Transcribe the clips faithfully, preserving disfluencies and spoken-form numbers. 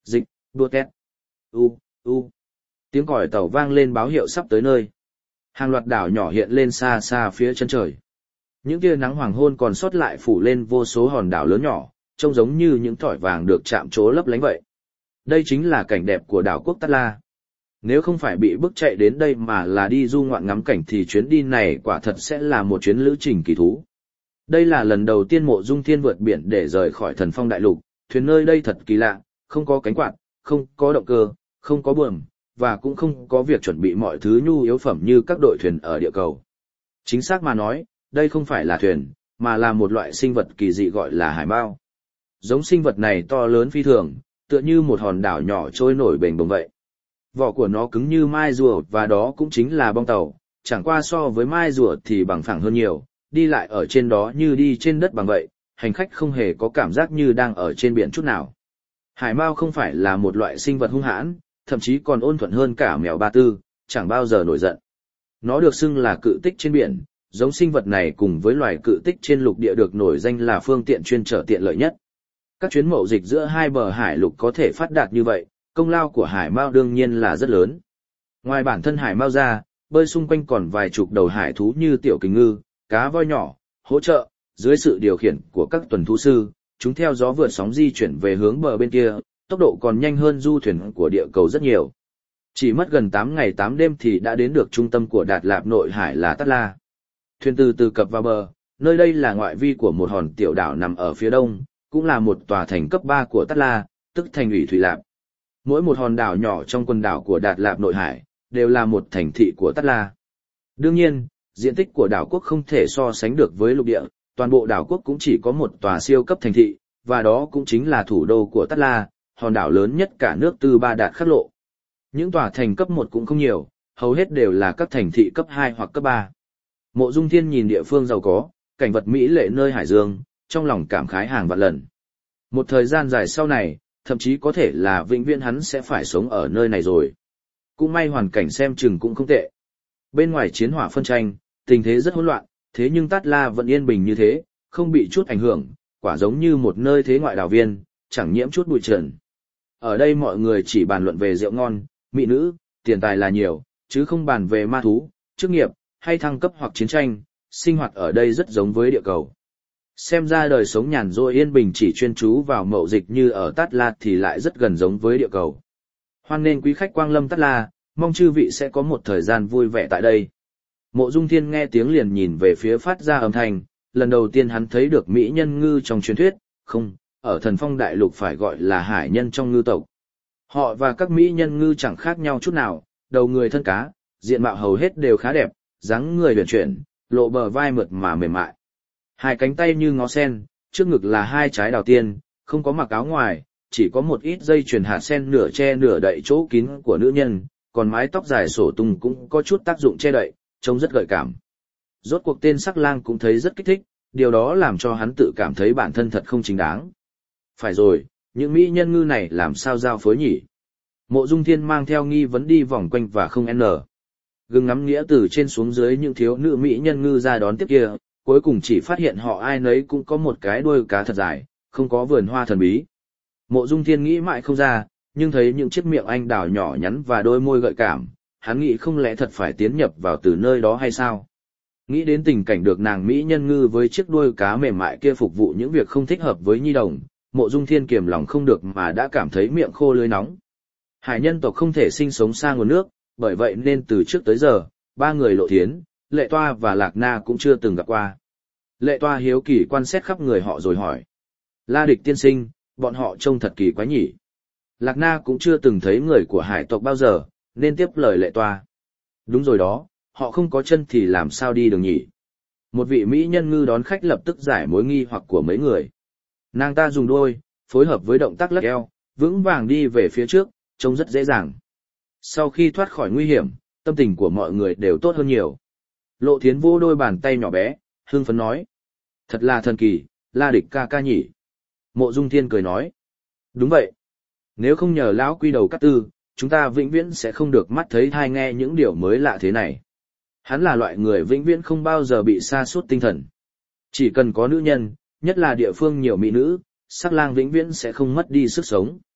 Dịch, đua tét. U, u. Tiếng còi tàu vang lên báo hiệu sắp tới nơi. Hàng loạt đảo nhỏ hiện lên xa xa phía chân trời. Những tia nắng hoàng hôn còn sót lại phủ lên vô số hòn đảo lớn nhỏ, trông giống như những thỏi vàng được chạm trổ lấp lánh vậy. Đây chính là cảnh đẹp của đảo quốc Tát La. Nếu không phải bị bức chạy đến đây mà là đi du ngoạn ngắm cảnh thì chuyến đi này quả thật sẽ là một chuyến lữ trình kỳ thú. Đây là lần đầu tiên Mộ Dung Thiên vượt biển để rời khỏi Thần Phong Đại Lục, thuyền nơi đây thật kỳ lạ, không có cánh quạt, không có động cơ, không có buồm, và cũng không có việc chuẩn bị mọi thứ nhu yếu phẩm như các đội thuyền ở địa cầu. Chính xác mà nói, đây không phải là thuyền, mà là một loại sinh vật kỳ dị gọi là hải mao. Giống sinh vật này to lớn phi thường, tựa như một hòn đảo nhỏ trôi nổi bềnh bồng vậy. Vỏ của nó cứng như mai rùa và đó cũng chính là bong tàu, chẳng qua so với mai rùa thì bằng phẳng hơn nhiều, đi lại ở trên đó như đi trên đất bằng vậy, hành khách không hề có cảm giác như đang ở trên biển chút nào. Hải mao không phải là một loại sinh vật hung hãn, thậm chí còn ôn thuận hơn cả mèo ba tư, chẳng bao giờ nổi giận. Nó được xưng là cự tích trên biển, giống sinh vật này cùng với loài cự tích trên lục địa được nổi danh là phương tiện chuyên trở tiện lợi nhất. Các chuyến mậu dịch giữa hai bờ hải lục có thể phát đạt như vậy, công lao của hải mao đương nhiên là rất lớn. Ngoài bản thân hải mao ra, bơi xung quanh còn vài chục đầu hải thú như tiểu kình ngư, cá voi nhỏ, hỗ trợ, dưới sự điều khiển của các tuần thú sư, chúng theo gió vượt sóng di chuyển về hướng bờ bên kia, tốc độ còn nhanh hơn du thuyền của địa cầu rất nhiều. Chỉ mất gần tám ngày tám đêm thì đã đến được trung tâm của Đạt Lạp nội hải là Tát La. Thuyền từ từ cập vào bờ, nơi đây là ngoại vi của một hòn tiểu đảo nằm ở phía đông, cũng là một tòa thành cấp ba của Tát La, tức thành ủy Thủy Lạp. Mỗi một hòn đảo nhỏ trong quần đảo của Đạt Lạp nội hải, đều là một thành thị của Tát La. Đương nhiên, diện tích của đảo quốc không thể so sánh được với lục địa, toàn bộ đảo quốc cũng chỉ có một tòa siêu cấp thành thị, và đó cũng chính là thủ đô của Tát La, hòn đảo lớn nhất cả nước Tư Ba Đạt Khắc Lộ. Những tòa thành cấp một cũng không nhiều, hầu hết đều là các thành thị cấp hai hoặc cấp ba. Mộ Dung Thiên nhìn địa phương giàu có, cảnh vật mỹ lệ nơi hải dương, trong lòng cảm khái hàng vạn lần. Một thời gian dài sau này, thậm chí có thể là vĩnh viễn hắn sẽ phải sống ở nơi này rồi. Cũng may hoàn cảnh xem chừng cũng không tệ. Bên ngoài chiến hỏa phân tranh, tình thế rất hỗn loạn, thế nhưng Tát La vẫn yên bình như thế, không bị chút ảnh hưởng, quả giống như một nơi thế ngoại đảo viên, chẳng nhiễm chút bụi trần. Ở đây mọi người chỉ bàn luận về rượu ngon, mỹ nữ, tiền tài là nhiều, chứ không bàn về ma thú, chức nghiệp, hay thăng cấp hoặc chiến tranh, sinh hoạt ở đây rất giống với địa cầu. Xem ra đời sống nhàn rỗi yên bình chỉ chuyên chú vào mậu dịch như ở Tát La thì lại rất gần giống với địa cầu. Hoan nên quý khách quang lâm Tát La, mong chư vị sẽ có một thời gian vui vẻ tại đây. Mộ Dung Thiên nghe tiếng liền nhìn về phía phát ra âm thanh, lần đầu tiên hắn thấy được mỹ nhân ngư trong truyền thuyết, không, ở Thần Phong Đại Lục phải gọi là hải nhân trong ngư tộc. Họ và các mỹ nhân ngư chẳng khác nhau chút nào, đầu người thân cá, diện mạo hầu hết đều khá đẹp, dáng người huyền chuyển, lộ bờ vai mượt mà mềm mại. Hai cánh tay như ngó sen, trước ngực là hai trái đào tiên, không có mặc áo ngoài, chỉ có một ít dây chuyền hạt sen nửa che nửa đậy chỗ kín của nữ nhân, còn mái tóc dài sổ tung cũng có chút tác dụng che đậy, trông rất gợi cảm. Rốt cuộc tên Sắc Lang cũng thấy rất kích thích, điều đó làm cho hắn tự cảm thấy bản thân thật không chính đáng. Phải rồi, những mỹ nhân ngư này làm sao giao phối nhỉ? Mộ Dung Thiên mang theo nghi vấn đi vòng quanh và không n. Gừng ngắm nghĩa từ trên xuống dưới những thiếu nữ mỹ nhân ngư ra đón tiếp kia, cuối cùng chỉ phát hiện họ ai nấy cũng có một cái đuôi cá thật dài, không có vườn hoa thần bí. Mộ Dung Thiên nghĩ mãi không ra, nhưng thấy những chiếc miệng anh đào nhỏ nhắn và đôi môi gợi cảm, hắn nghĩ không lẽ thật phải tiến nhập vào từ nơi đó hay sao? Nghĩ đến tình cảnh được nàng mỹ nhân ngư với chiếc đuôi cá mềm mại kia phục vụ những việc không thích hợp với nhi đồng, Mộ Dung Thiên kiềm lòng không được mà đã cảm thấy miệng khô lưỡi nóng. Hải nhân tộc không thể sinh sống xa nguồn nước, bởi vậy nên từ trước tới giờ, ba người Lộ Thiến, Lệ Toa và Lạc Na cũng chưa từng gặp qua. Lệ Toa hiếu kỳ quan sát khắp người họ rồi hỏi: La Địch tiên sinh, bọn họ trông thật kỳ quái nhỉ? Lạc Na cũng chưa từng thấy người của hải tộc bao giờ, nên tiếp lời Lệ Toa: Đúng rồi đó, họ không có chân thì làm sao đi đường nhỉ? Một vị mỹ nhân ngư đón khách lập tức giải mối nghi hoặc của mấy người. Nàng ta dùng đôi, phối hợp với động tác lắc eo, vững vàng đi về phía trước, trông rất dễ dàng. Sau khi thoát khỏi nguy hiểm, tâm tình của mọi người đều tốt hơn nhiều. Lộ Thiến vô đôi bàn tay nhỏ bé, hưng phấn nói: Thật là thần kỳ, La Địch ca ca nhỉ? Mộ Dung Thiên cười nói: Đúng vậy. Nếu không nhờ lão quy đầu cắt tư, chúng ta vĩnh viễn sẽ không được mắt thấy tai nghe những điều mới lạ thế này. Hắn là loại người vĩnh viễn không bao giờ bị sa sút tinh thần. Chỉ cần có nữ nhân, nhất là địa phương nhiều mỹ nữ, Sắc Lang vĩnh viễn sẽ không mất đi sức sống.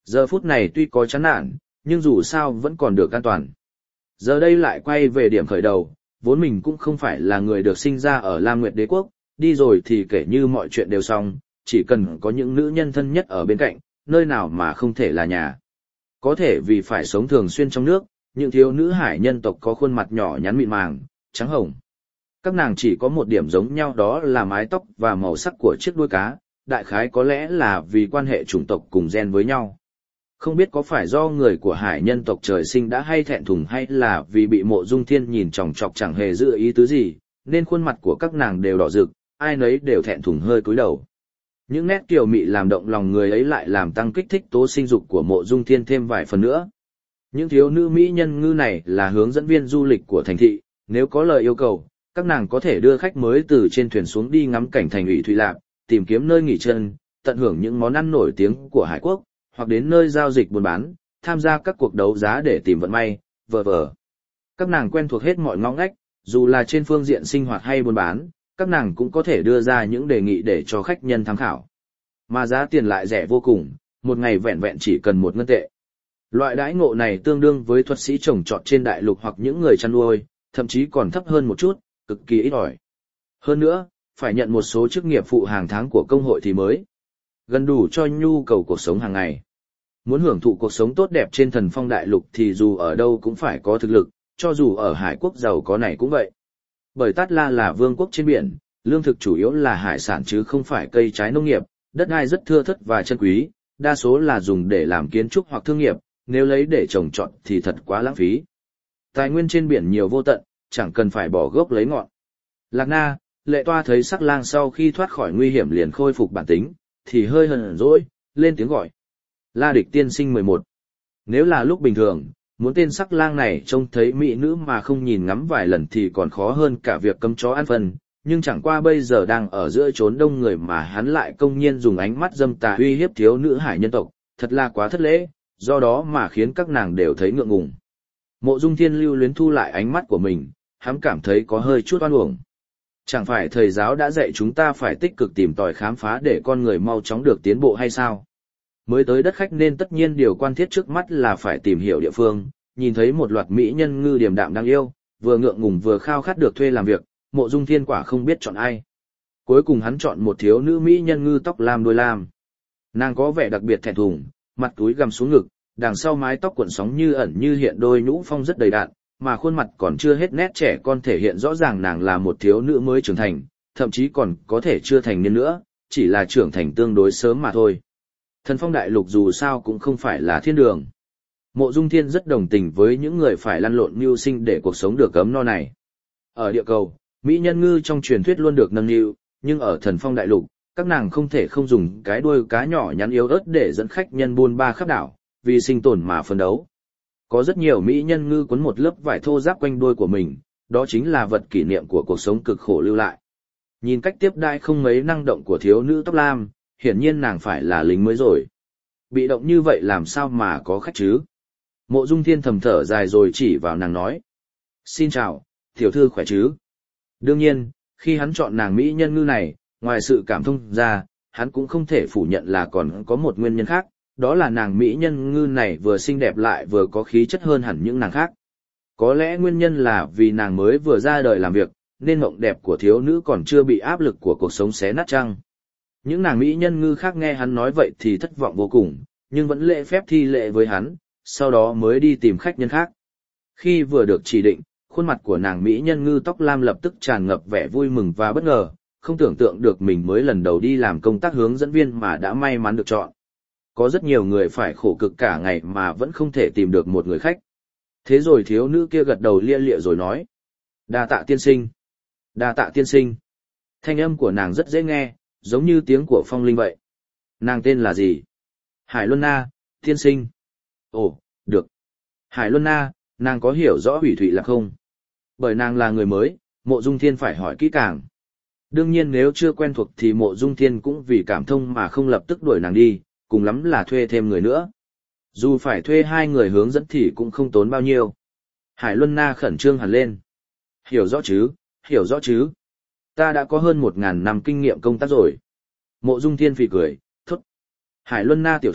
Giờ phút này tuy có chán nản, nhưng dù sao vẫn còn được an toàn. Giờ đây lại quay về điểm khởi đầu, vốn mình cũng không phải là người được sinh ra ở Lam Nguyệt Đế Quốc, đi rồi thì kể như mọi chuyện đều xong, chỉ cần có những nữ nhân thân nhất ở bên cạnh, nơi nào mà không thể là nhà. Có thể vì phải sống thường xuyên trong nước, những thiếu nữ hải nhân tộc có khuôn mặt nhỏ nhắn mịn màng, trắng hồng. Các nàng chỉ có một điểm giống nhau, đó là mái tóc và màu sắc của chiếc đuôi cá, đại khái có lẽ là vì quan hệ chủng tộc cùng gen với nhau. Không biết có phải do người của hải nhân tộc trời sinh đã hay thẹn thùng, hay là vì bị Mộ Dung Thiên nhìn chòng chọc chẳng hề giữ ý tứ gì, nên khuôn mặt của các nàng đều đỏ rực, ai nấy đều thẹn thùng hơi cúi đầu. Những nét kiều mị làm động lòng người ấy lại làm tăng kích thích tố sinh dục của Mộ Dung Thiên thêm vài phần nữa. Những thiếu nữ mỹ nhân ngư này là hướng dẫn viên du lịch của thành thị, nếu có lời yêu cầu, các nàng có thể đưa khách mới từ trên thuyền xuống đi ngắm cảnh thành ủy Thụy Lạp, tìm kiếm nơi nghỉ chân, tận hưởng những món ăn nổi tiếng của Hải Quốc, hoặc đến nơi giao dịch buôn bán, tham gia các cuộc đấu giá để tìm vận may, vờ vờ. Các nàng quen thuộc hết mọi ngõ ngách, dù là trên phương diện sinh hoạt hay buôn bán, các nàng cũng có thể đưa ra những đề nghị để cho khách nhân tham khảo. Mà giá tiền lại rẻ vô cùng, một ngày vẹn vẹn chỉ cần một ngân tệ. Loại đãi ngộ này tương đương với thuật sĩ trồng trọt trên đại lục hoặc những người chăn nuôi, thậm chí còn thấp hơn một chút, cực kỳ ít ỏi. Hơn nữa, phải nhận một số chức nghiệp phụ hàng tháng của công hội thì mới gần đủ cho nhu cầu cuộc sống hàng ngày. Muốn hưởng thụ cuộc sống tốt đẹp trên Thần Phong đại lục thì dù ở đâu cũng phải có thực lực, cho dù ở Hải Quốc giàu có này cũng vậy. Bởi Tát La là vương quốc trên biển, lương thực chủ yếu là hải sản chứ không phải cây trái nông nghiệp, đất đai rất thưa thớt và chân quý, đa số là dùng để làm kiến trúc hoặc thương nghiệp, nếu lấy để trồng trọt thì thật quá lãng phí. Tài nguyên trên biển nhiều vô tận, chẳng cần phải bỏ gốc lấy ngọn. Lạc Na, Lệ Toa thấy Sắc Lang sau khi thoát khỏi nguy hiểm liền khôi phục bản tính, thì hơi hờn dỗi, lên tiếng gọi. La Địch tiên sinh mười một. Nếu là lúc bình thường, muốn tên Sắc Lang này trông thấy mỹ nữ mà không nhìn ngắm vài lần thì còn khó hơn cả việc cấm chó ăn phân, nhưng chẳng qua bây giờ đang ở giữa chốn đông người mà hắn lại công nhiên dùng ánh mắt dâm tà uy hiếp thiếu nữ hải nhân tộc, thật là quá thất lễ, do đó mà khiến các nàng đều thấy ngượng ngùng. Mộ Dung Thiên lưu luyến thu lại ánh mắt của mình, hắn cảm thấy có hơi chút oan uổng. Chẳng phải thầy giáo đã dạy chúng ta phải tích cực tìm tòi khám phá để con người mau chóng được tiến bộ hay sao? Mới tới đất khách nên tất nhiên điều quan thiết trước mắt là phải tìm hiểu địa phương, nhìn thấy một loạt mỹ nhân ngư điềm đạm đáng yêu, vừa ngượng ngùng vừa khao khát được thuê làm việc, Mộ Dung Thiên quả không biết chọn ai. Cuối cùng hắn chọn một thiếu nữ mỹ nhân ngư tóc lam đuôi lam. Nàng có vẻ đặc biệt thẹn thùng, mặt túi gằm xuống ngực, đằng sau mái tóc cuộn sóng như ẩn như hiện, đôi nhũ phong rất đầy đặn, mà khuôn mặt còn chưa hết nét trẻ con, thể hiện rõ ràng nàng là một thiếu nữ mới trưởng thành, thậm chí còn có thể chưa thành niên nữa, chỉ là trưởng thành tương đối sớm mà thôi. Thần Phong đại lục dù sao cũng không phải là thiên đường. Mộ Dung Thiên rất đồng tình với những người phải lăn lộn mưu sinh để cuộc sống được ấm no này. Ở địa cầu, mỹ nhân ngư trong truyền thuyết luôn được nâng niu, nhưng ở Thần Phong đại lục, các nàng không thể không dùng cái đuôi cá nhỏ nhắn yếu ớt để dẫn khách nhân buôn ba khắp đảo, vì sinh tồn mà phấn đấu. Có rất nhiều mỹ nhân ngư quấn một lớp vải thô ráp quanh đuôi của mình, đó chính là vật kỷ niệm của cuộc sống cực khổ lưu lại. Nhìn cách tiếp đãi không mấy năng động của thiếu nữ tóc lam, hiển nhiên nàng phải là lính mới rồi. Bị động như vậy làm sao mà có khách chứ? Mộ Dung Thiên thầm thở dài rồi chỉ vào nàng nói. Xin chào, tiểu thư khỏe chứ? Đương nhiên, khi hắn chọn nàng mỹ nhân ngư này, ngoài sự cảm thông ra, hắn cũng không thể phủ nhận là còn có một nguyên nhân khác, đó là nàng mỹ nhân ngư này vừa xinh đẹp lại vừa có khí chất hơn hẳn những nàng khác. Có lẽ nguyên nhân là vì nàng mới vừa ra đời làm việc, nên mộng đẹp của thiếu nữ còn chưa bị áp lực của cuộc sống xé nát chăng. Những nàng mỹ nhân ngư khác nghe hắn nói vậy thì thất vọng vô cùng, nhưng vẫn lễ phép thi lễ với hắn, sau đó mới đi tìm khách nhân khác. Khi vừa được chỉ định, khuôn mặt của nàng mỹ nhân ngư tóc lam lập tức tràn ngập vẻ vui mừng và bất ngờ, không tưởng tượng được mình mới lần đầu đi làm công tác hướng dẫn viên mà đã may mắn được chọn. Có rất nhiều người phải khổ cực cả ngày mà vẫn không thể tìm được một người khách. Thế rồi thiếu nữ kia gật đầu lia lịa rồi nói. Đa tạ tiên sinh. Đa tạ tiên sinh. Thanh âm của nàng rất dễ nghe, giống như tiếng của phong linh vậy. Nàng tên là gì? Hải Luân Na, tiên sinh. Ồ, được. Hải Luân Na, nàng có hiểu rõ Hủy Thụy Lạc không? Bởi nàng là người mới, Mộ Dung Thiên phải hỏi kỹ càng. Đương nhiên nếu chưa quen thuộc thì Mộ Dung Thiên cũng vì cảm thông mà không lập tức đuổi nàng đi, cùng lắm là thuê thêm người nữa. Dù phải thuê hai người hướng dẫn thì cũng không tốn bao nhiêu. Hải Luân Na khẩn trương hẳn lên. Hiểu rõ chứ, hiểu rõ chứ. Ta đã có hơn một ngàn năm kinh nghiệm công tác rồi. Mộ Dung Thiên phì cười, thốt. Hải Luân Na tiểu thư,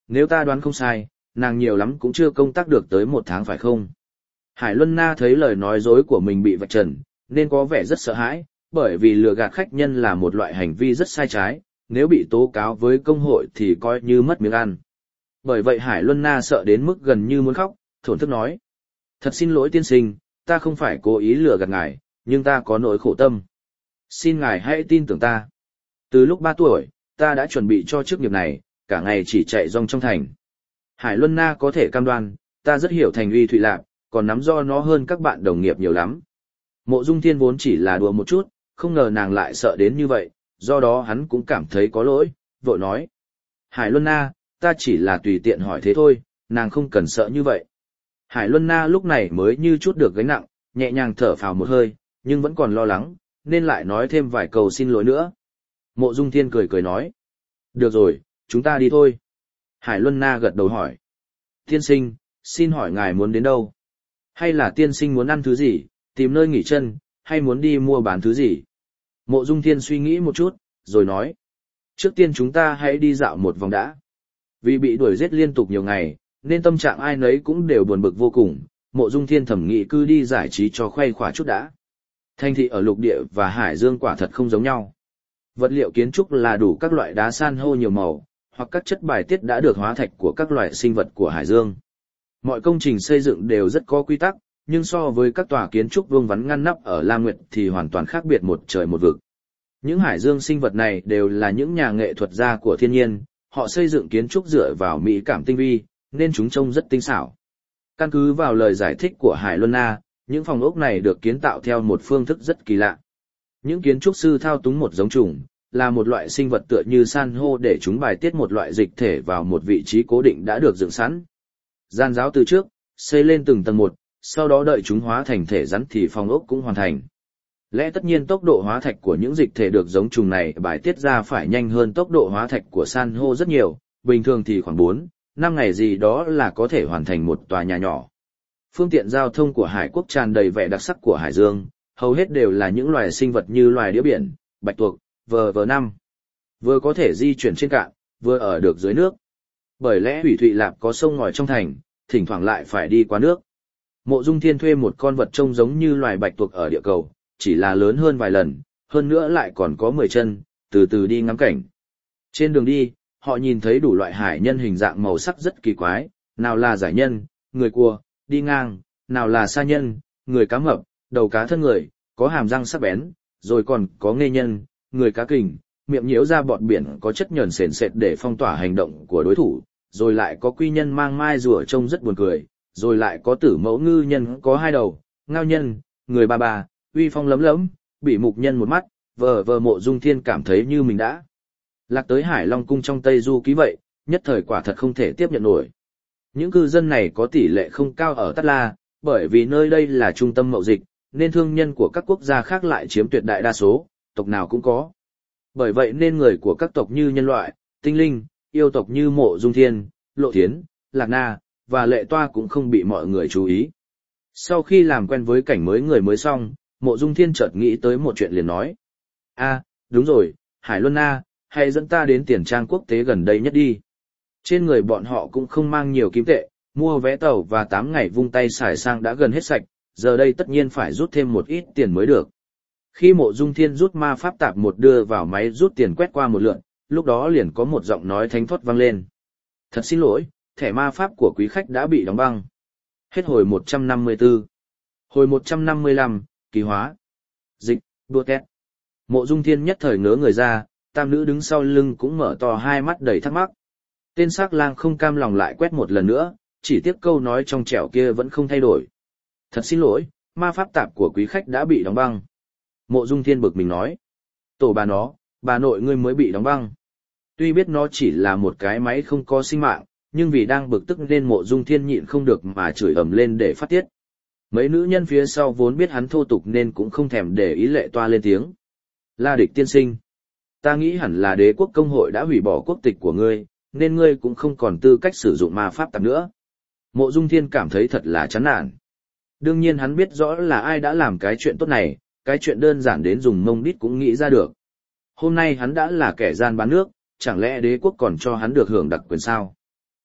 nếu ta đoán không sai, nàng nhiều lắm cũng chưa công tác được tới một tháng phải không? Hải Luân Na thấy lời nói dối của mình bị vạch trần, nên có vẻ rất sợ hãi, bởi vì lừa gạt khách nhân là một loại hành vi rất sai trái, nếu bị tố cáo với công hội thì coi như mất miếng ăn. Bởi vậy Hải Luân Na sợ đến mức gần như muốn khóc, thổn thức nói. Thật xin lỗi tiên sinh, ta không phải cố ý lừa gạt ngài, nhưng ta có nỗi khổ tâm. Xin ngài hãy tin tưởng ta. Từ lúc ba tuổi, ta đã chuẩn bị cho chức nghiệp này, cả ngày chỉ chạy rong trong thành. Hải Luân Na có thể cam đoan, ta rất hiểu thành uy Thụy Lạp, còn nắm do nó hơn các bạn đồng nghiệp nhiều lắm. Mộ Dung Thiên vốn chỉ là đùa một chút, không ngờ nàng lại sợ đến như vậy, do đó hắn cũng cảm thấy có lỗi, vội nói. Hải Luân Na, ta chỉ là tùy tiện hỏi thế thôi, nàng không cần sợ như vậy. Hải Luân Na lúc này mới như chút được gánh nặng, nhẹ nhàng thở phào một hơi, nhưng vẫn còn lo lắng, nên lại nói thêm vài câu xin lỗi nữa. Mộ Dung Thiên cười cười nói. Được rồi, chúng ta đi thôi. Hải Luân Na gật đầu hỏi. Tiên sinh, xin hỏi ngài muốn đến đâu? Hay là tiên sinh muốn ăn thứ gì, tìm nơi nghỉ chân, hay muốn đi mua bán thứ gì? Mộ Dung Thiên suy nghĩ một chút, rồi nói. Trước tiên chúng ta hãy đi dạo một vòng đã. Vì bị đuổi giết liên tục nhiều ngày, nên tâm trạng ai nấy cũng đều buồn bực vô cùng. Mộ Dung Thiên thẩm nghĩ cứ đi giải trí cho khuây khỏa chút đã. Thành thị ở lục địa và hải dương quả thật không giống nhau. Vật liệu kiến trúc là đủ các loại đá san hô nhiều màu, hoặc các chất bài tiết đã được hóa thạch của các loại sinh vật của hải dương. Mọi công trình xây dựng đều rất có quy tắc, nhưng so với các tòa kiến trúc vuông vắn ngăn nắp ở La Nguyệt thì hoàn toàn khác biệt một trời một vực. Những hải dương sinh vật này đều là những nhà nghệ thuật gia của thiên nhiên, họ xây dựng kiến trúc dựa vào mỹ cảm tinh vi, nên chúng trông rất tinh xảo. Căn cứ vào lời giải thích của Hải Luân Na, những phòng ốc này được kiến tạo theo một phương thức rất kỳ lạ. Những kiến trúc sư thao túng một giống trùng, là một loại sinh vật tựa như san hô để chúng bài tiết một loại dịch thể vào một vị trí cố định đã được dựng sẵn. Gian giáo từ trước, xây lên từng tầng một, sau đó đợi chúng hóa thành thể rắn thì phòng ốc cũng hoàn thành. Lẽ tất nhiên tốc độ hóa thạch của những dịch thể được giống trùng này bài tiết ra phải nhanh hơn tốc độ hóa thạch của san hô rất nhiều, bình thường thì khoảng bốn, năm ngày gì đó là có thể hoàn thành một tòa nhà nhỏ. Phương tiện giao thông của Hải Quốc tràn đầy vẻ đặc sắc của hải dương, hầu hết đều là những loài sinh vật như loài đĩa biển, bạch tuộc, vờ vờ năm. Vừa có thể di chuyển trên cạn, vừa ở được dưới nước. Bởi lẽ Hủy Thụy Lạp có sông ngòi trong thành, thỉnh thoảng lại phải đi qua nước. Mộ Dung Thiên thuê một con vật trông giống như loài bạch tuộc ở địa cầu, chỉ là lớn hơn vài lần, hơn nữa lại còn có mười chân, từ từ đi ngắm cảnh. Trên đường đi, họ nhìn thấy đủ loại hải nhân hình dạng màu sắc rất kỳ quái, nào là giải nhân, người cua, đi ngang, nào là sa nhân, người cá mập, đầu cá thân người, có hàm răng sắc bén, rồi còn có nghê nhân, người cá kình, miệng nhiễu ra bọt biển có chất nhờn sền sệt để phong tỏa hành động của đối thủ, rồi lại có quy nhân mang mai rùa trông rất buồn cười, rồi lại có tử mẫu ngư nhân có hai đầu, ngao nhân, người ba ba, uy phong lấm lấm, bị mục nhân một mắt, vờ vờ Mộ Dung Thiên cảm thấy như mình đã lạc tới Hải Long cung trong Tây Du Ký vậy, nhất thời quả thật không thể tiếp nhận nổi. Những cư dân này có tỷ lệ không cao ở Tát La, bởi vì nơi đây là trung tâm mậu dịch, nên thương nhân của các quốc gia khác lại chiếm tuyệt đại đa số, tộc nào cũng có. Bởi vậy nên người của các tộc như nhân loại, tinh linh, yêu tộc như Mộ Dung Thiên, Lộ Thiến, Lạc Na, và Lệ Toa cũng không bị mọi người chú ý. Sau khi làm quen với cảnh mới người mới xong, Mộ Dung Thiên chợt nghĩ tới một chuyện liền nói. À, đúng rồi, Hải Luân Na, hãy dẫn ta đến tiền trang quốc tế gần đây nhất đi. Trên người bọn họ cũng không mang nhiều kim tệ, mua vé tàu và tám ngày vung tay xài sang đã gần hết sạch, giờ đây tất nhiên phải rút thêm một ít tiền mới được. Khi Mộ Dung Thiên rút ma pháp tạp một đưa vào máy rút tiền quét qua một lượt, lúc đó liền có một giọng nói thánh thoát vang lên. Thật xin lỗi, thẻ ma pháp của quý khách đã bị đóng băng. Hết hồi một trăm năm mươi tư. Hồi một trăm năm mươi lăm, kỳ hóa. Dịch, đua két. Mộ Dung Thiên nhất thời ngớ người ra, tam nữ đứng sau lưng cũng mở to hai mắt đầy thắc mắc. Tên sắc lang không cam lòng lại quét một lần nữa, chỉ tiếc câu nói trong trẻo kia vẫn không thay đổi. Thật xin lỗi, ma pháp tạp của quý khách đã bị đóng băng. Mộ Dung Thiên bực mình nói. Tổ bà nó, bà nội ngươi mới bị đóng băng. Tuy biết nó chỉ là một cái máy không có sinh mạng, nhưng vì đang bực tức nên Mộ Dung Thiên nhịn không được mà chửi ầm lên để phát tiết. Mấy nữ nhân phía sau vốn biết hắn thô tục nên cũng không thèm để ý Lệ Toa lên tiếng. La Địch tiên sinh, ta nghĩ hẳn là đế quốc công hội đã hủy bỏ quốc tịch của ngươi, nên ngươi cũng không còn tư cách sử dụng ma pháp tạp nữa. Mộ Dung Thiên cảm thấy thật là chán nản. Đương nhiên hắn biết rõ là ai đã làm cái chuyện tốt này, cái chuyện đơn giản đến dùng mông đít cũng nghĩ ra được. Hôm nay hắn đã là kẻ gian bán nước, chẳng lẽ đế quốc còn cho hắn được hưởng đặc quyền sao?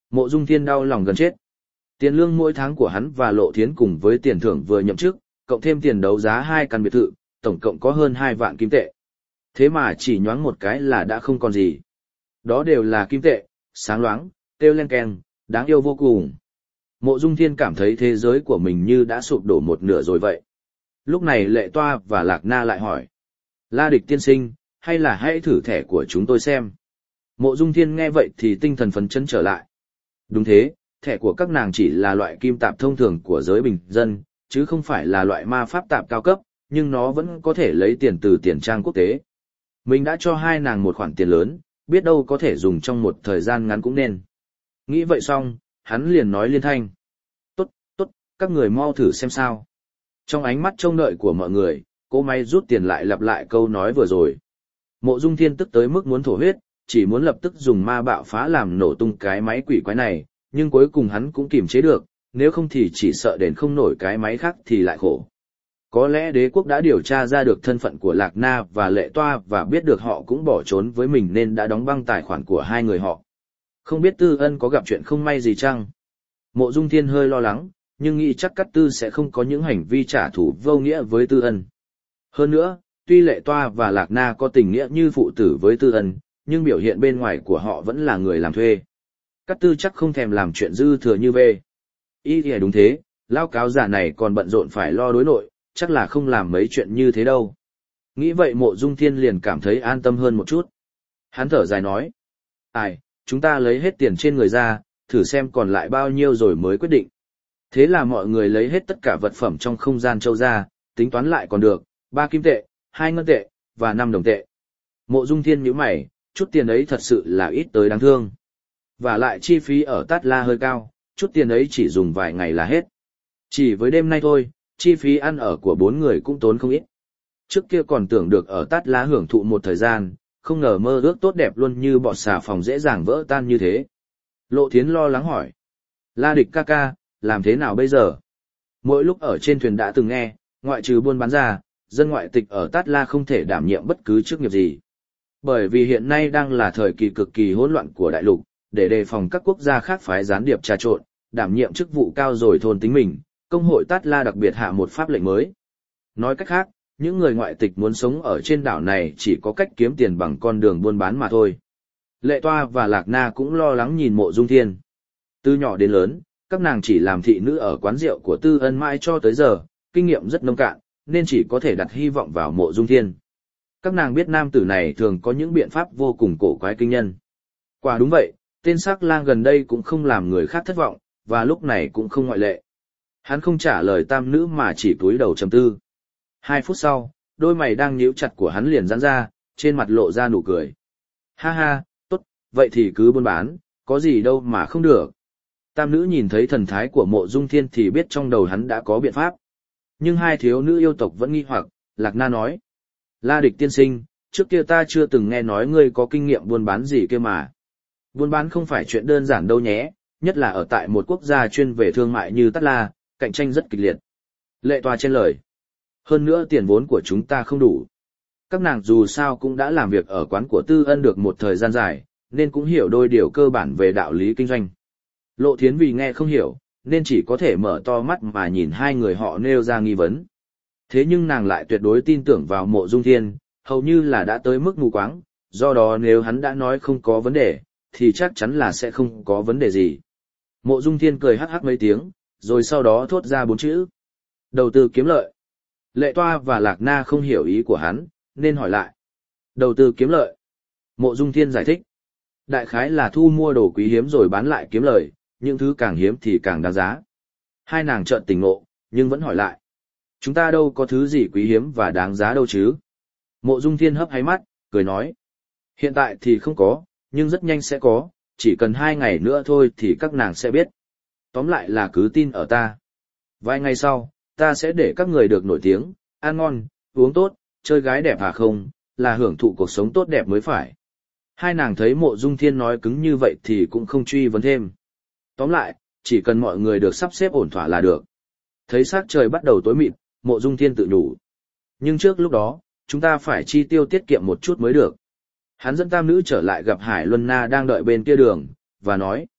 Mộ Dung Thiên đau lòng gần chết. Tiền lương mỗi tháng của hắn và Lộ Thiến cùng với tiền thưởng vừa nhậm chức, cộng thêm tiền đấu giá hai căn biệt thự, tổng cộng có hơn hai vạn kim tệ. Thế mà chỉ nhoáng một cái là đã không còn gì. Đó đều là kim tệ, sáng loáng, kêu len keng, đáng yêu vô cùng. Mộ Dung Thiên cảm thấy thế giới của mình như đã sụp đổ một nửa rồi vậy. Lúc này Lệ Toa và Lạc Na lại hỏi. La Địch tiên sinh, hay là hãy thử thẻ của chúng tôi xem. Mộ Dung Thiên nghe vậy thì tinh thần phấn chấn trở lại. Đúng thế, thẻ của các nàng chỉ là loại kim tạp thông thường của giới bình dân, chứ không phải là loại ma pháp tạp cao cấp, nhưng nó vẫn có thể lấy tiền từ tiền trang quốc tế. Mình đã cho hai nàng một khoản tiền lớn, biết đâu có thể dùng trong một thời gian ngắn cũng nên. Nghĩ vậy xong, hắn liền nói liên thanh. Tốt, tốt, các người mau thử xem sao. Trong ánh mắt trông đợi của mọi người, cô máy rút tiền lại lặp lại câu nói vừa rồi. Mộ Dung Thiên tức tới mức muốn thổ huyết, chỉ muốn lập tức dùng ma bạo phá làm nổ tung cái máy quỷ quái này, nhưng cuối cùng hắn cũng kiềm chế được, nếu không thì chỉ sợ đến không nổi cái máy khác thì lại khổ. Có lẽ đế quốc đã điều tra ra được thân phận của Lạc Na và Lệ Toa và biết được họ cũng bỏ trốn với mình nên đã đóng băng tài khoản của hai người họ. Không biết Tư Ân có gặp chuyện không may gì chăng? Mộ Dung Thiên hơi lo lắng, nhưng nghĩ chắc Cát Tư sẽ không có những hành vi trả thù vô nghĩa với Tư Ân. Hơn nữa, tuy Lệ Toa và Lạc Na có tình nghĩa như phụ tử với Tư Ân, nhưng biểu hiện bên ngoài của họ vẫn là người làm thuê. Cát Tư chắc không thèm làm chuyện dư thừa như về. Ý thì đúng thế, lao cáo giả này còn bận rộn phải lo đối nội, chắc là không làm mấy chuyện như thế đâu. Nghĩ vậy Mộ Dung Thiên liền cảm thấy an tâm hơn một chút. Hắn thở dài nói. Ai, chúng ta lấy hết tiền trên người ra, thử xem còn lại bao nhiêu rồi mới quyết định. Thế là mọi người lấy hết tất cả vật phẩm trong không gian châu ra, tính toán lại còn được, ba kim tệ, hai ngân tệ, và năm đồng tệ. Mộ Dung Thiên nhíu mày, chút tiền ấy thật sự là ít tới đáng thương. Và lại chi phí ở Tát La hơi cao, chút tiền ấy chỉ dùng vài ngày là hết. Chỉ với đêm nay thôi, chi phí ăn ở của bốn người cũng tốn không ít. Trước kia còn tưởng được ở Tát La hưởng thụ một thời gian, không ngờ mơ ước tốt đẹp luôn như bọt xà phòng dễ dàng vỡ tan như thế. Lộ Thiến lo lắng hỏi. La Địch ca ca, làm thế nào bây giờ? Mỗi lúc ở trên thuyền đã từng nghe, ngoại trừ buôn bán ra, dân ngoại tịch ở Tát La không thể đảm nhiệm bất cứ chức nghiệp gì. Bởi vì hiện nay đang là thời kỳ cực kỳ hỗn loạn của đại lục, để đề phòng các quốc gia khác phái gián điệp trà trộn, đảm nhiệm chức vụ cao rồi thôn tính mình, công hội Tát La đặc biệt hạ một pháp lệnh mới. Nói cách khác, những người ngoại tịch muốn sống ở trên đảo này chỉ có cách kiếm tiền bằng con đường buôn bán mà thôi. Lệ Toa và Lạc Na cũng lo lắng nhìn Mộ Dung Thiên. Từ nhỏ đến lớn, các nàng chỉ làm thị nữ ở quán rượu của Tư Ân mãi cho tới giờ, kinh nghiệm rất nông cạn, nên chỉ có thể đặt hy vọng vào Mộ Dung Thiên. Các nàng biết nam tử này thường có những biện pháp vô cùng cổ quái kinh nhân. Quả đúng vậy, tên sắc lang gần đây cũng không làm người khác thất vọng, và lúc này cũng không ngoại lệ. Hắn không trả lời tam nữ mà chỉ cúi đầu trầm tư. Hai phút sau, đôi mày đang nhíu chặt của hắn liền giãn ra, trên mặt lộ ra nụ cười. Ha ha, tốt, vậy thì cứ buôn bán, có gì đâu mà không được. Tam nữ nhìn thấy thần thái của Mộ Dung Thiên thì biết trong đầu hắn đã có biện pháp. Nhưng hai thiếu nữ yêu tộc vẫn nghi hoặc, Lạc Na nói. La Địch tiên sinh, trước kia ta chưa từng nghe nói ngươi có kinh nghiệm buôn bán gì kia mà. Buôn bán không phải chuyện đơn giản đâu nhé, nhất là ở tại một quốc gia chuyên về thương mại như Tát La, cạnh tranh rất kịch liệt. Lệ Toa trên lời. Hơn nữa tiền vốn của chúng ta không đủ. Các nàng dù sao cũng đã làm việc ở quán của Tư Ân được một thời gian dài, nên cũng hiểu đôi điều cơ bản về đạo lý kinh doanh. Lộ Thiến vì nghe không hiểu, nên chỉ có thể mở to mắt mà nhìn hai người họ nêu ra nghi vấn. Thế nhưng nàng lại tuyệt đối tin tưởng vào Mộ Dung Thiên, hầu như là đã tới mức mù quáng, do đó nếu hắn đã nói không có vấn đề, thì chắc chắn là sẽ không có vấn đề gì. Mộ Dung Thiên cười hắc hắc mấy tiếng, rồi sau đó thốt ra bốn chữ. Đầu tư kiếm lợi. Lệ Toa và Lạc Na không hiểu ý của hắn, nên hỏi lại. Đầu tư kiếm lợi. Mộ Dung Thiên giải thích. Đại khái là thu mua đồ quý hiếm rồi bán lại kiếm lợi, những thứ càng hiếm thì càng đáng giá. Hai nàng trợn tỉnh ngộ, nhưng vẫn hỏi lại. Chúng ta đâu có thứ gì quý hiếm và đáng giá đâu chứ. Mộ Dung Thiên hấp háy mắt, cười nói. Hiện tại thì không có, nhưng rất nhanh sẽ có, chỉ cần hai ngày nữa thôi thì các nàng sẽ biết. Tóm lại là cứ tin ở ta. Vài ngày sau, ta sẽ để các người được nổi tiếng, ăn ngon, uống tốt, chơi gái đẹp à không, là hưởng thụ cuộc sống tốt đẹp mới phải. Hai nàng thấy Mộ Dung Thiên nói cứng như vậy thì cũng không truy vấn thêm. Tóm lại, chỉ cần mọi người được sắp xếp ổn thỏa là được. Thấy sắc trời bắt đầu tối mịt, Mộ Dung Thiên tự nhủ. Nhưng trước lúc đó, chúng ta phải chi tiêu tiết kiệm một chút mới được. Hắn dẫn tam nữ trở lại gặp Hải Luân Na đang đợi bên kia đường, và nói.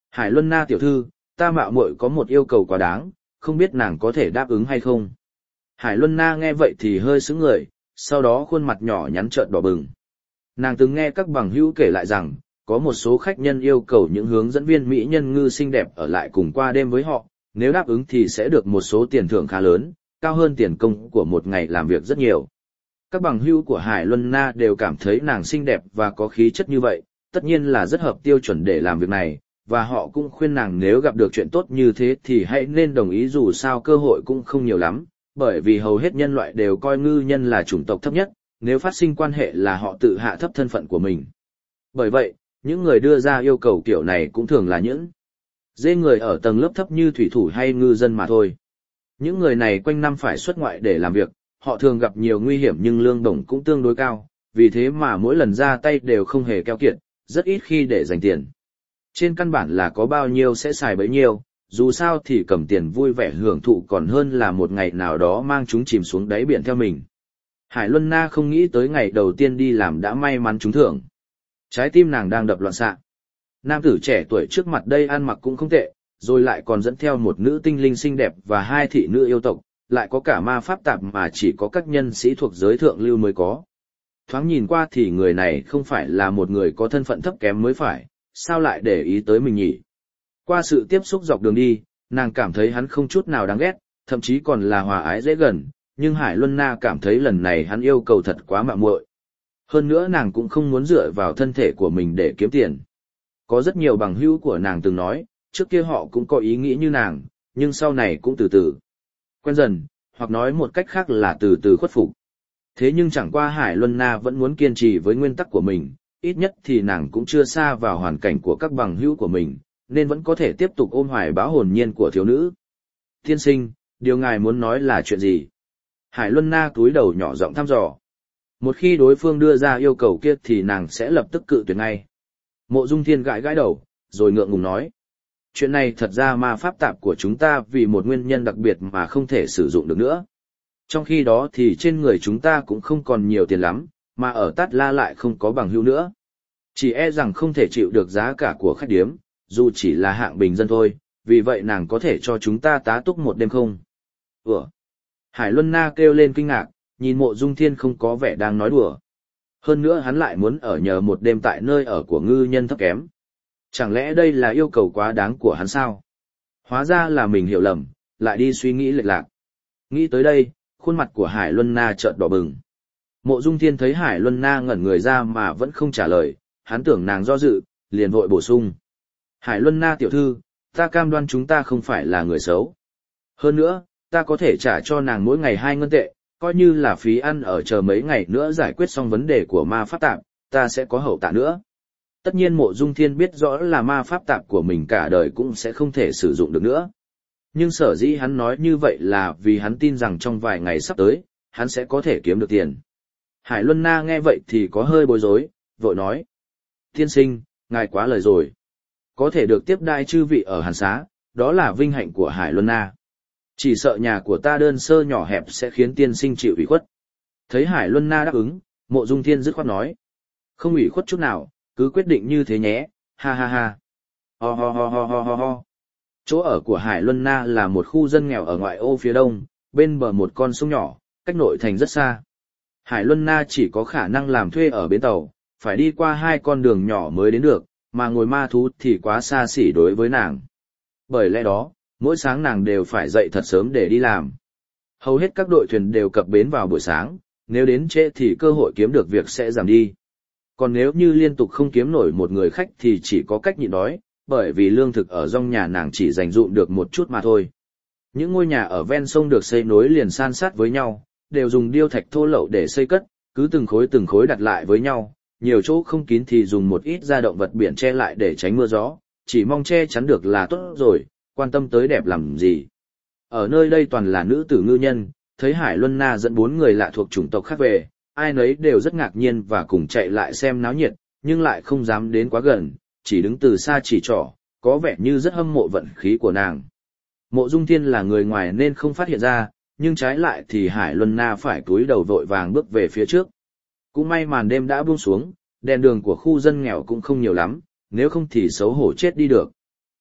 Hải Luân Na tiểu thư, ta mạo muội có một yêu cầu quá đáng, không biết nàng có thể đáp ứng hay không. Hải Luân Na nghe vậy thì hơi sững người, sau đó khuôn mặt nhỏ nhắn trợn đỏ bừng. Nàng từng nghe các bằng hữu kể lại rằng, có một số khách nhân yêu cầu những hướng dẫn viên mỹ nhân ngư xinh đẹp ở lại cùng qua đêm với họ, nếu đáp ứng thì sẽ được một số tiền thưởng khá lớn, cao hơn tiền công của một ngày làm việc rất nhiều. Các bằng hữu của Hải Luân Na đều cảm thấy nàng xinh đẹp và có khí chất như vậy, tất nhiên là rất hợp tiêu chuẩn để làm việc này, và họ cũng khuyên nàng nếu gặp được chuyện tốt như thế thì hãy nên đồng ý dù sao cơ hội cũng không nhiều lắm, bởi vì hầu hết nhân loại đều coi ngư nhân là chủng tộc thấp nhất, nếu phát sinh quan hệ là họ tự hạ thấp thân phận của mình. Bởi vậy, những người đưa ra yêu cầu kiểu này cũng thường là những dê người ở tầng lớp thấp như thủy thủ hay ngư dân mà thôi. Những người này quanh năm phải xuất ngoại để làm việc, họ thường gặp nhiều nguy hiểm nhưng lương bổng cũng tương đối cao, vì thế mà mỗi lần ra tay đều không hề keo kiệt, rất ít khi để dành tiền. Trên căn bản là có bao nhiêu sẽ xài bấy nhiêu, dù sao thì cầm tiền vui vẻ hưởng thụ còn hơn là một ngày nào đó mang chúng chìm xuống đáy biển theo mình. Hải Luân Na không nghĩ tới ngày đầu tiên đi làm đã may mắn trúng thưởng. Trái tim nàng đang đập loạn xạ. Nam tử trẻ tuổi trước mặt đây ăn mặc cũng không tệ, rồi lại còn dẫn theo một nữ tinh linh xinh đẹp và hai thị nữ yêu tộc, lại có cả ma pháp tạp mà chỉ có các nhân sĩ thuộc giới thượng lưu mới có. Thoáng nhìn qua thì người này không phải là một người có thân phận thấp kém mới phải, sao lại để ý tới mình nhỉ? Qua sự tiếp xúc dọc đường đi, nàng cảm thấy hắn không chút nào đáng ghét, thậm chí còn là hòa ái dễ gần, nhưng Hải Luân Na cảm thấy lần này hắn yêu cầu thật quá mạo muội. Hơn nữa nàng cũng không muốn dựa vào thân thể của mình để kiếm tiền. Có rất nhiều bằng hữu của nàng từng nói, trước kia họ cũng có ý nghĩ như nàng, nhưng sau này cũng từ từ quen dần, hoặc nói một cách khác là từ từ khuất phục. Thế nhưng chẳng qua Hải Luân Na vẫn muốn kiên trì với nguyên tắc của mình, ít nhất thì nàng cũng chưa xa vào hoàn cảnh của các bằng hữu của mình, nên vẫn có thể tiếp tục ôm hoài bão hồn nhiên của thiếu nữ. Tiên sinh, điều ngài muốn nói là chuyện gì? Hải Luân Na cúi đầu nhỏ giọng thăm dò. Một khi đối phương đưa ra yêu cầu kia thì nàng sẽ lập tức cự tuyệt ngay. Mộ Dung Thiên gãi gãi đầu, rồi ngượng ngùng nói. Chuyện này thật ra ma pháp tạp của chúng ta vì một nguyên nhân đặc biệt mà không thể sử dụng được nữa. Trong khi đó thì trên người chúng ta cũng không còn nhiều tiền lắm, mà ở Tát La lại không có bằng hữu nữa. Chỉ e rằng không thể chịu được giá cả của khách điếm, dù chỉ là hạng bình dân thôi, vì vậy nàng có thể cho chúng ta tá túc một đêm không? Ủa? Hải Luân Na kêu lên kinh ngạc, nhìn Mộ Dung Thiên không có vẻ đang nói đùa. Hơn nữa hắn lại muốn ở nhờ một đêm tại nơi ở của ngư nhân thấp kém. Chẳng lẽ đây là yêu cầu quá đáng của hắn sao? Hóa ra là mình hiểu lầm, lại đi suy nghĩ lệch lạc. Nghĩ tới đây, khuôn mặt của Hải Luân Na chợt đỏ bừng. Mộ Dung Thiên thấy Hải Luân Na ngẩn người ra mà vẫn không trả lời, hắn tưởng nàng do dự, liền vội bổ sung. Hải Luân Na tiểu thư, ta cam đoan chúng ta không phải là người xấu. Hơn nữa, ta có thể trả cho nàng mỗi ngày hai ngân tệ, coi như là phí ăn ở chờ mấy ngày nữa giải quyết xong vấn đề của ma pháp tạp, ta sẽ có hậu tạ nữa. Tất nhiên Mộ Dung Thiên biết rõ là ma pháp tạp của mình cả đời cũng sẽ không thể sử dụng được nữa. Nhưng sở dĩ hắn nói như vậy là vì hắn tin rằng trong vài ngày sắp tới, hắn sẽ có thể kiếm được tiền. Hải Luân Na nghe vậy thì có hơi bối rối, vội nói. Tiên sinh, ngài quá lời rồi. Có thể được tiếp đai chư vị ở Hàn Xá, đó là vinh hạnh của Hải Luân Na. Chỉ sợ nhà của ta đơn sơ nhỏ hẹp sẽ khiến tiên sinh chịu ủy khuất. Thấy Hải Luân Na đáp ứng, Mộ Dung Thiên dứt khoát nói. Không ủy khuất chút nào, cứ quyết định như thế nhé, ha ha ha. Ho ho ho ho ho ho ho. Chỗ ở của Hải Luân Na là một khu dân nghèo ở ngoại ô phía đông, bên bờ một con sông nhỏ, cách nội thành rất xa. Hải Luân Na chỉ có khả năng làm thuê ở bến tàu, phải đi qua hai con đường nhỏ mới đến được, mà ngồi ma thú thì quá xa xỉ đối với nàng. Bởi lẽ đó, mỗi sáng nàng đều phải dậy thật sớm để đi làm. Hầu hết các đội thuyền đều cập bến vào buổi sáng, nếu đến trễ thì cơ hội kiếm được việc sẽ giảm đi. Còn nếu như liên tục không kiếm nổi một người khách thì chỉ có cách nhịn đói, bởi vì lương thực ở trong nhà nàng chỉ dành dụm được một chút mà thôi. Những ngôi nhà ở ven sông được xây nối liền san sát với nhau, đều dùng điêu thạch thô lậu để xây cất, cứ từng khối từng khối đặt lại với nhau, nhiều chỗ không kín thì dùng một ít da động vật biển che lại để tránh mưa gió, chỉ mong che chắn được là tốt rồi, quan tâm tới đẹp làm gì. Ở nơi đây toàn là nữ tử ngư nhân, thấy Hải Luân Na dẫn bốn người lạ thuộc chủng tộc khác về, ai nấy đều rất ngạc nhiên và cùng chạy lại xem náo nhiệt, nhưng lại không dám đến quá gần, chỉ đứng từ xa chỉ trỏ, có vẻ như rất hâm mộ vận khí của nàng. Mộ Dung Thiên là người ngoài nên không phát hiện ra, nhưng trái lại thì Hải Luân Na phải cúi đầu vội vàng bước về phía trước. Cũng may màn đêm đã buông xuống, đèn đường của khu dân nghèo cũng không nhiều lắm, nếu không thì xấu hổ chết đi được.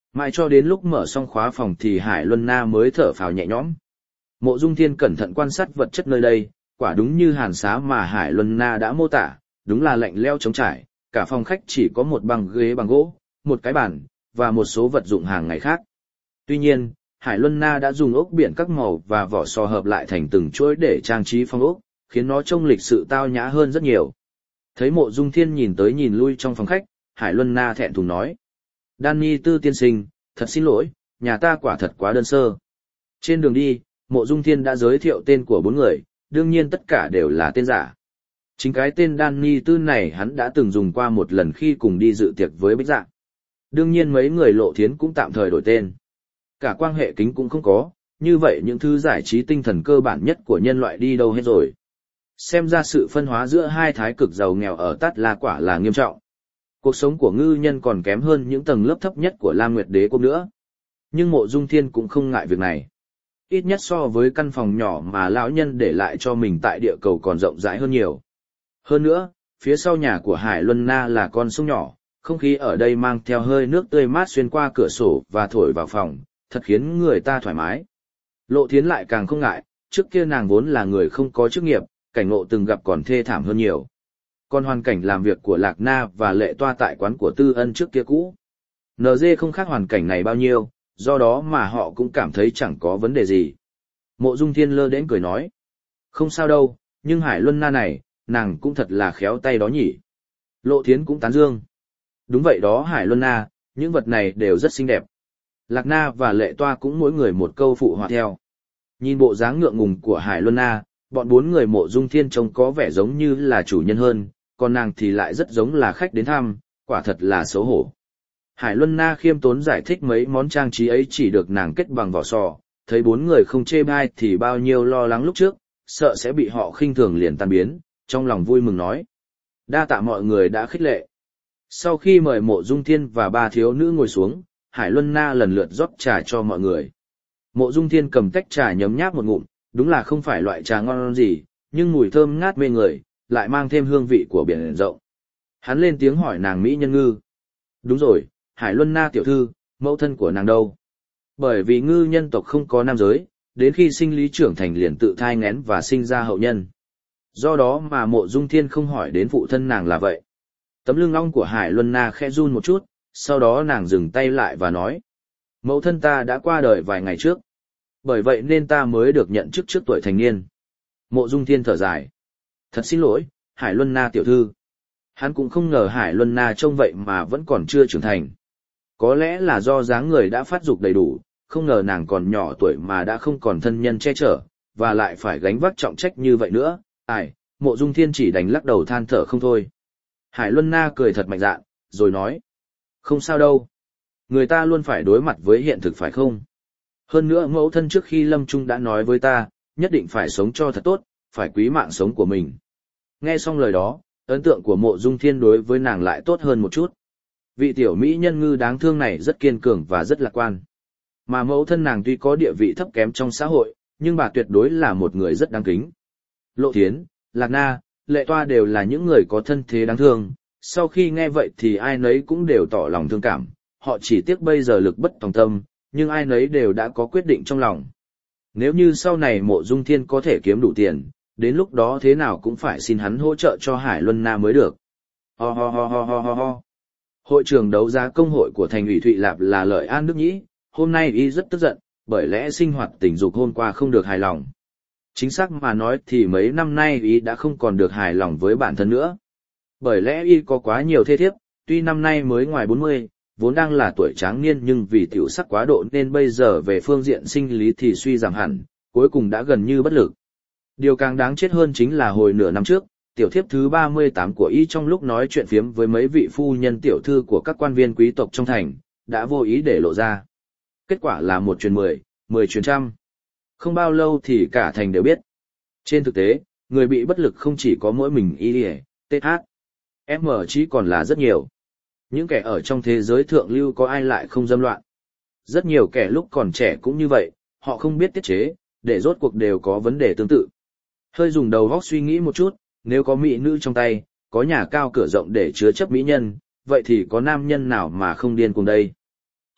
Mãi cho đến lúc mở xong khóa phòng thì Hải Luân Na mới thở phào nhẹ nhõm. Mộ Dung Thiên cẩn thận quan sát vật chất nơi đây, quả đúng như hàn xá mà Hải Luân Na đã mô tả, đúng là lạnh lẽo trống trải, cả phòng khách chỉ có một băng ghế bằng gỗ, một cái bàn, và một số vật dụng hàng ngày khác. Tuy nhiên, Hải Luân Na đã dùng ốc biển các màu và vỏ sò hợp lại thành từng chuỗi để trang trí phòng ốc, khiến nó trông lịch sự tao nhã hơn rất nhiều. Thấy Mộ Dung Thiên nhìn tới nhìn lui trong phòng khách, Hải Luân Na thẹn thùng nói: "Danny Tư tiên sinh, thật xin lỗi, nhà ta quả thật quá đơn sơ." Trên đường đi, Mộ Dung Thiên đã giới thiệu tên của bốn người, đương nhiên tất cả đều là tên giả. Chính cái tên Danny Tư này hắn đã từng dùng qua một lần khi cùng đi dự tiệc với Bích Dạ. Đương nhiên mấy người Lộ Thiến cũng tạm thời đổi tên. Cả quan hệ kính cũng không có, như vậy những thứ giải trí tinh thần cơ bản nhất của nhân loại đi đâu hết rồi. Xem ra sự phân hóa giữa hai thái cực giàu nghèo ở Tát La quả là nghiêm trọng. Cuộc sống của ngư nhân còn kém hơn những tầng lớp thấp nhất của Lam Nguyệt Đế quốc nữa. Nhưng Mộ Dung Thiên cũng không ngại việc này. Ít nhất so với căn phòng nhỏ mà lão nhân để lại cho mình tại địa cầu còn rộng rãi hơn nhiều. Hơn nữa, phía sau nhà của Hải Luân Na là con sông nhỏ, không khí ở đây mang theo hơi nước tươi mát xuyên qua cửa sổ và thổi vào phòng, thật khiến người ta thoải mái. Lộ Thiến lại càng không ngại, trước kia nàng vốn là người không có chức nghiệp, cảnh ngộ từng gặp còn thê thảm hơn nhiều. Còn hoàn cảnh làm việc của Lạc Na và Lệ Toa tại quán của Tư Ân trước kia cũ. en giê không khác hoàn cảnh này bao nhiêu, do đó mà họ cũng cảm thấy chẳng có vấn đề gì. Mộ Dung Thiên lơ đễnh cười nói: "Không sao đâu, nhưng Hải Luân Na này, nàng cũng thật là khéo tay đó nhỉ." Lộ Thiến cũng tán dương: "Đúng vậy đó Hải Luân Na, những vật này đều rất xinh đẹp." Lạc Na và Lệ Toa cũng mỗi người một câu phụ họa theo. Nhìn bộ dáng ngượng ngùng của Hải Luân Na, bọn bốn người Mộ Dung Thiên trông có vẻ giống như là chủ nhân hơn, còn nàng thì lại rất giống là khách đến thăm, quả thật là xấu hổ. Hải Luân Na khiêm tốn giải thích mấy món trang trí ấy chỉ được nàng kết bằng vỏ sò, thấy bốn người không chê bai thì bao nhiêu lo lắng lúc trước, sợ sẽ bị họ khinh thường liền tan biến, trong lòng vui mừng nói: "Đa tạ mọi người đã khích lệ." Sau khi mời Mộ Dung Thiên và ba thiếu nữ ngồi xuống, Hải Luân Na lần lượt rót trà cho mọi người. Mộ Dung Thiên cầm tách trà nhấm nháp một ngụm, đúng là không phải loại trà ngon gì, nhưng mùi thơm ngát mê người, lại mang thêm hương vị của biển rộng. Hắn lên tiếng hỏi nàng Mỹ Nhân Ngư: "Đúng rồi, Hải Luân Na tiểu thư, mẫu thân của nàng đâu?" Bởi vì ngư nhân tộc không có nam giới, đến khi sinh lý trưởng thành liền tự thai nghén và sinh ra hậu nhân. Do đó mà Mộ Dung Thiên không hỏi đến phụ thân nàng là vậy. Tấm lưng ong của Hải Luân Na khẽ run một chút, sau đó nàng dừng tay lại và nói: "Mẫu thân ta đã qua đời vài ngày trước. Bởi vậy nên ta mới được nhận chức trước tuổi thành niên." Mộ Dung Thiên thở dài: "Thật xin lỗi, Hải Luân Na tiểu thư." Hắn cũng không ngờ Hải Luân Na trông vậy mà vẫn còn chưa trưởng thành. Có lẽ là do dáng người đã phát dục đầy đủ, không ngờ nàng còn nhỏ tuổi mà đã không còn thân nhân che chở, và lại phải gánh vác trọng trách như vậy nữa. Ai, Mộ Dung Thiên chỉ đành lắc đầu than thở không thôi. Hải Luân Na cười thật mạnh dạn, rồi nói: "Không sao đâu. Người ta luôn phải đối mặt với hiện thực phải không? Hơn nữa mẫu thân trước khi lâm chung đã nói với ta, nhất định phải sống cho thật tốt, phải quý mạng sống của mình." Nghe xong lời đó, ấn tượng của Mộ Dung Thiên đối với nàng lại tốt hơn một chút. Vị tiểu mỹ nhân ngư đáng thương này rất kiên cường và rất lạc quan. Mà mẫu thân nàng tuy có địa vị thấp kém trong xã hội, nhưng bà tuyệt đối là một người rất đáng kính. Lộ Thiến, Lạc Na, Lệ Toa đều là những người có thân thế đáng thương. Sau khi nghe vậy thì ai nấy cũng đều tỏ lòng thương cảm, họ chỉ tiếc bây giờ lực bất tòng tâm, nhưng ai nấy đều đã có quyết định trong lòng. Nếu như sau này Mộ Dung Thiên có thể kiếm đủ tiền, đến lúc đó thế nào cũng phải xin hắn hỗ trợ cho Hải Luân Na mới được. Ho ho ho ho ho ho ho. Hội trưởng đấu giá công hội của thành ủy Thụy Lạp là Lợi An Đức Nhĩ, hôm nay y rất tức giận, bởi lẽ sinh hoạt tình dục hôm qua không được hài lòng. Chính xác mà nói thì mấy năm nay y đã không còn được hài lòng với bản thân nữa. Bởi lẽ y có quá nhiều thê thiếp, tuy năm nay mới ngoài bốn mươi, vốn đang là tuổi tráng niên nhưng vì tiểu sắc quá độ nên bây giờ về phương diện sinh lý thì suy giảm hẳn, cuối cùng đã gần như bất lực. Điều càng đáng chết hơn chính là hồi nửa năm trước, tiểu thiếp thứ ba mươi tám của y trong lúc nói chuyện phiếm với mấy vị phu nhân tiểu thư của các quan viên quý tộc trong thành, đã vô ý để lộ ra. Kết quả là một truyền mười, mười truyền trăm. Không bao lâu thì cả thành đều biết. Trên thực tế, người bị bất lực không chỉ có mỗi mình y, tê hát, em chỉ còn là rất nhiều. Những kẻ ở trong thế giới thượng lưu có ai lại không dâm loạn. Rất nhiều kẻ lúc còn trẻ cũng như vậy, họ không biết tiết chế, để rốt cuộc đều có vấn đề tương tự. Hơi dùng đầu óc suy nghĩ một chút, nếu có mỹ nữ trong tay, có nhà cao cửa rộng để chứa chấp mỹ nhân, vậy thì có nam nhân nào mà không điên cuồng đây?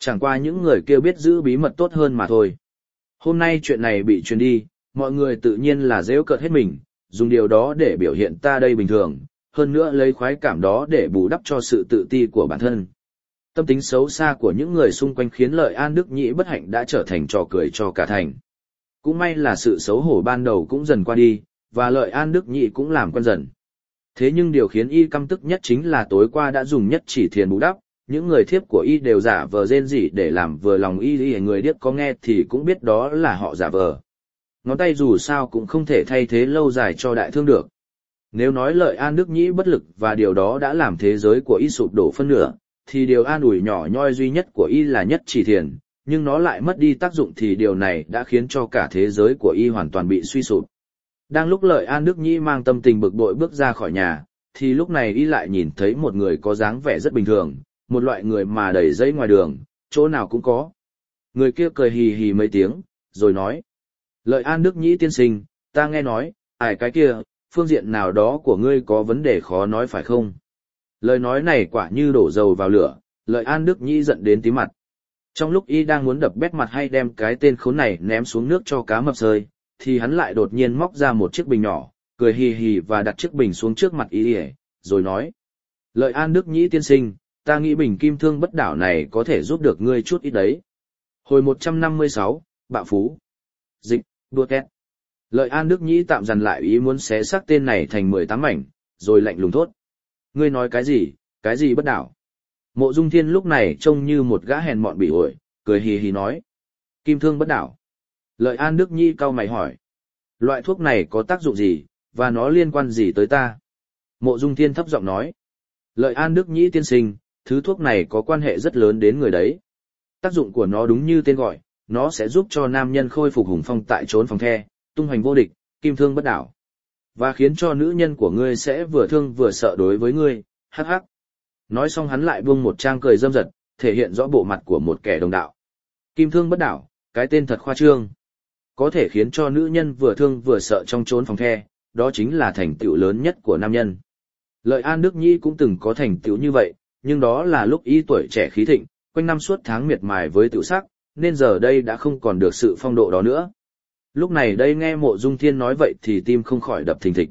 Chẳng qua những người kia biết giữ bí mật tốt hơn mà thôi. Hôm nay chuyện này bị truyền đi, mọi người tự nhiên là giễu cợt hết mình, dùng điều đó để biểu hiện ta đây bình thường, hơn nữa lấy khoái cảm đó để bù đắp cho sự tự ti của bản thân. Tâm tính xấu xa của những người xung quanh khiến Lợi An Đức Nhĩ bất hạnh đã trở thành trò cười cho cả thành. Cũng may là sự xấu hổ ban đầu cũng dần qua đi, và Lợi An Đức Nhĩ cũng làm quen dần. Thế nhưng điều khiến y căm tức nhất chính là tối qua đã dùng nhất chỉ thiền bù đắp, những người thiếp của y đều giả vờ rên rỉ để làm vừa lòng y, y người điếc có nghe thì cũng biết đó là họ giả vờ. Ngón tay dù sao cũng không thể thay thế lâu dài cho đại thương được. Nếu nói Lợi An Đức Nhĩ bất lực và điều đó đã làm thế giới của y sụp đổ phân nửa, thì điều an ủi nhỏ nhoi duy nhất của y là nhất chỉ thiền, nhưng nó lại mất đi tác dụng thì điều này đã khiến cho cả thế giới của y hoàn toàn bị suy sụp. Đang lúc Lợi An Đức Nhĩ mang tâm tình bực bội bước ra khỏi nhà, thì lúc này y lại nhìn thấy một người có dáng vẻ rất bình thường, một loại người mà đầy giấy ngoài đường, chỗ nào cũng có. Người kia cười hì hì mấy tiếng, rồi nói: Lợi An Đức Nhĩ tiên sinh, ta nghe nói, ai cái kia, phương diện nào đó của ngươi có vấn đề khó nói phải không? Lời nói này quả như đổ dầu vào lửa, Lợi An Đức Nhĩ giận đến tí mặt. Trong lúc y đang muốn đập bét mặt hay đem cái tên khốn này ném xuống nước cho cá mập sơi, thì hắn lại đột nhiên móc ra một chiếc bình nhỏ, cười hì hì và đặt chiếc bình xuống trước mặt y, rồi nói: Lợi An Đức Nhĩ tiên sinh, ta nghĩ bình kim thương bất đảo này có thể giúp được ngươi chút ít đấy. Hồi một trăm năm mươi sáu, Bạo Phú. Dịch, đua két. Lợi An Đức Nhĩ tạm dằn lại ý muốn xé xác tên này thành mười tám mảnh, rồi lạnh lùng thốt: Ngươi nói cái gì, cái gì bất đảo? Mộ Dung Thiên lúc này trông như một gã hèn mọn bỉ ổi, cười hì hì nói: Kim thương bất đảo. Lợi An Đức Nhĩ cau mày hỏi: Loại thuốc này có tác dụng gì, và nó liên quan gì tới ta? Mộ Dung Thiên thấp giọng nói: Lợi An Đức Nhĩ tiên sinh, thứ thuốc này có quan hệ rất lớn đến người đấy. Tác dụng của nó đúng như tên gọi, nó sẽ giúp cho nam nhân khôi phục hùng phong tại trốn phòng the, tung hoành vô địch, kim thương bất đảo. Và khiến cho nữ nhân của ngươi sẽ vừa thương vừa sợ đối với ngươi, hắc hắc. Nói xong hắn lại buông một trang cười râm rật, thể hiện rõ bộ mặt của một kẻ đồng đạo. Kim thương bất đảo, cái tên thật khoa trương. Có thể khiến cho nữ nhân vừa thương vừa sợ trong trốn phòng the, đó chính là thành tựu lớn nhất của nam nhân. Lợi An Đức Nhĩ cũng từng có thành tựu như vậy, nhưng đó là lúc y tuổi trẻ khí thịnh, quanh năm suốt tháng miệt mài với tựu sắc, nên giờ đây đã không còn được sự phong độ đó nữa. Lúc này đây nghe Mộ Dung Thiên nói vậy thì tim không khỏi đập thình thịch.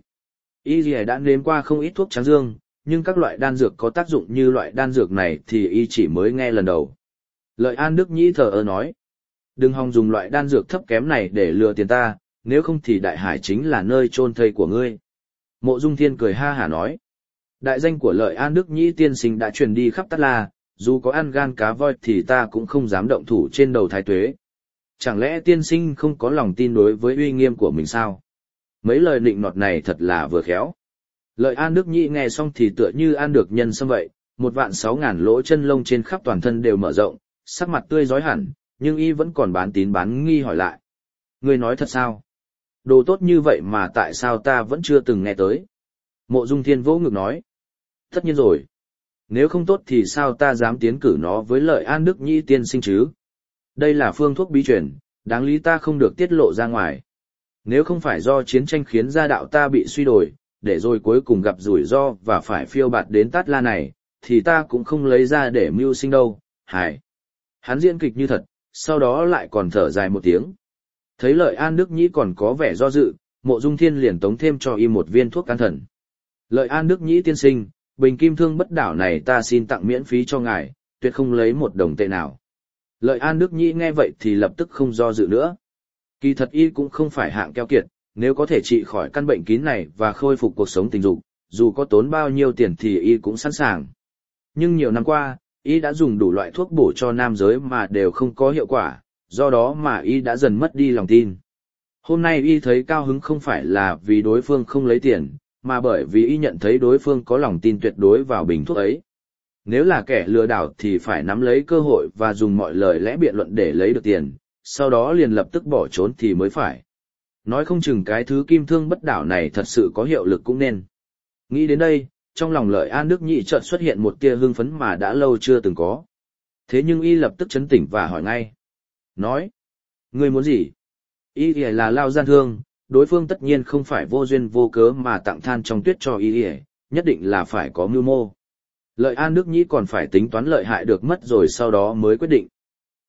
Y Lìa đã nếm qua không ít thuốc tráng dương, nhưng các loại đan dược có tác dụng như loại đan dược này thì y chỉ mới nghe lần đầu. Lợi An Đức Nhĩ thờ ơ nói: Đừng hòng dùng loại đan dược thấp kém này để lừa tiền ta, nếu không thì đại hải chính là nơi chôn thây của ngươi. Mộ Dung Thiên cười ha hả nói: Đại danh của Lợi An Đức Nhĩ tiên sinh đã truyền đi khắp Tát La, dù có ăn gan cá voi thì ta cũng không dám động thủ trên đầu thái tuế. Chẳng lẽ tiên sinh không có lòng tin đối với uy nghiêm của mình sao? Mấy lời nịnh nọt này thật là vừa khéo. Lợi An Đức Nhĩ nghe xong thì tựa như ăn được nhân sâm vậy, một vạn sáu ngàn lỗ chân lông trên khắp toàn thân đều mở rộng, sắc mặt tươi rói hẳn, nhưng y vẫn còn bán tín bán nghi hỏi lại: Ngươi nói thật sao? Đồ tốt như vậy mà tại sao ta vẫn chưa từng nghe tới? Mộ Dung Thiên vỗ ngực nói: Tất nhiên rồi. Nếu không tốt thì sao ta dám tiến cử nó với Lợi An Đức Nhĩ tiên sinh chứ? Đây là phương thuốc bí truyền, đáng lý ta không được tiết lộ ra ngoài. Nếu không phải do chiến tranh khiến gia đạo ta bị suy đồi, để rồi cuối cùng gặp rủi ro và phải phiêu bạt đến Tát La này, thì ta cũng không lấy ra để mưu sinh đâu. Hài. Hắn diễn kịch như thật, sau đó lại còn thở dài một tiếng. Thấy Lợi An Đức Nhĩ còn có vẻ do dự, Mộ Dung Thiên liền tống thêm cho y một viên thuốc can thần. Lợi An Đức Nhĩ tiên sinh, bình kim thương bất đảo này ta xin tặng miễn phí cho ngài, tuyệt không lấy một đồng tệ nào. Lợi An Đức Nhĩ nghe vậy thì lập tức không do dự nữa. Kỳ thật y cũng không phải hạng keo kiệt, nếu có thể trị khỏi căn bệnh kín này và khôi phục cuộc sống tình dục, dù có tốn bao nhiêu tiền thì y cũng sẵn sàng. Nhưng nhiều năm qua, y đã dùng đủ loại thuốc bổ cho nam giới mà đều không có hiệu quả, do đó mà y đã dần mất đi lòng tin. Hôm nay y thấy cao hứng không phải là vì đối phương không lấy tiền, mà bởi vì y nhận thấy đối phương có lòng tin tuyệt đối vào bình thuốc ấy. Nếu là kẻ lừa đảo thì phải nắm lấy cơ hội và dùng mọi lời lẽ biện luận để lấy được tiền, sau đó liền lập tức bỏ trốn thì mới phải. Nói không chừng cái thứ kim thương bất đảo này thật sự có hiệu lực cũng nên. Nghĩ đến đây, trong lòng Lợi An Đức Nhĩ chợt xuất hiện một tia hưng phấn mà đã lâu chưa từng có. Thế nhưng y lập tức chấn tỉnh và hỏi ngay. Nói, ngươi muốn gì? Y thì là lao gian thương, đối phương tất nhiên không phải vô duyên vô cớ mà tặng than trong tuyết cho y, nhất định là phải có mưu mô. Lợi An Đức Nhĩ còn phải tính toán lợi hại được mất rồi sau đó mới quyết định,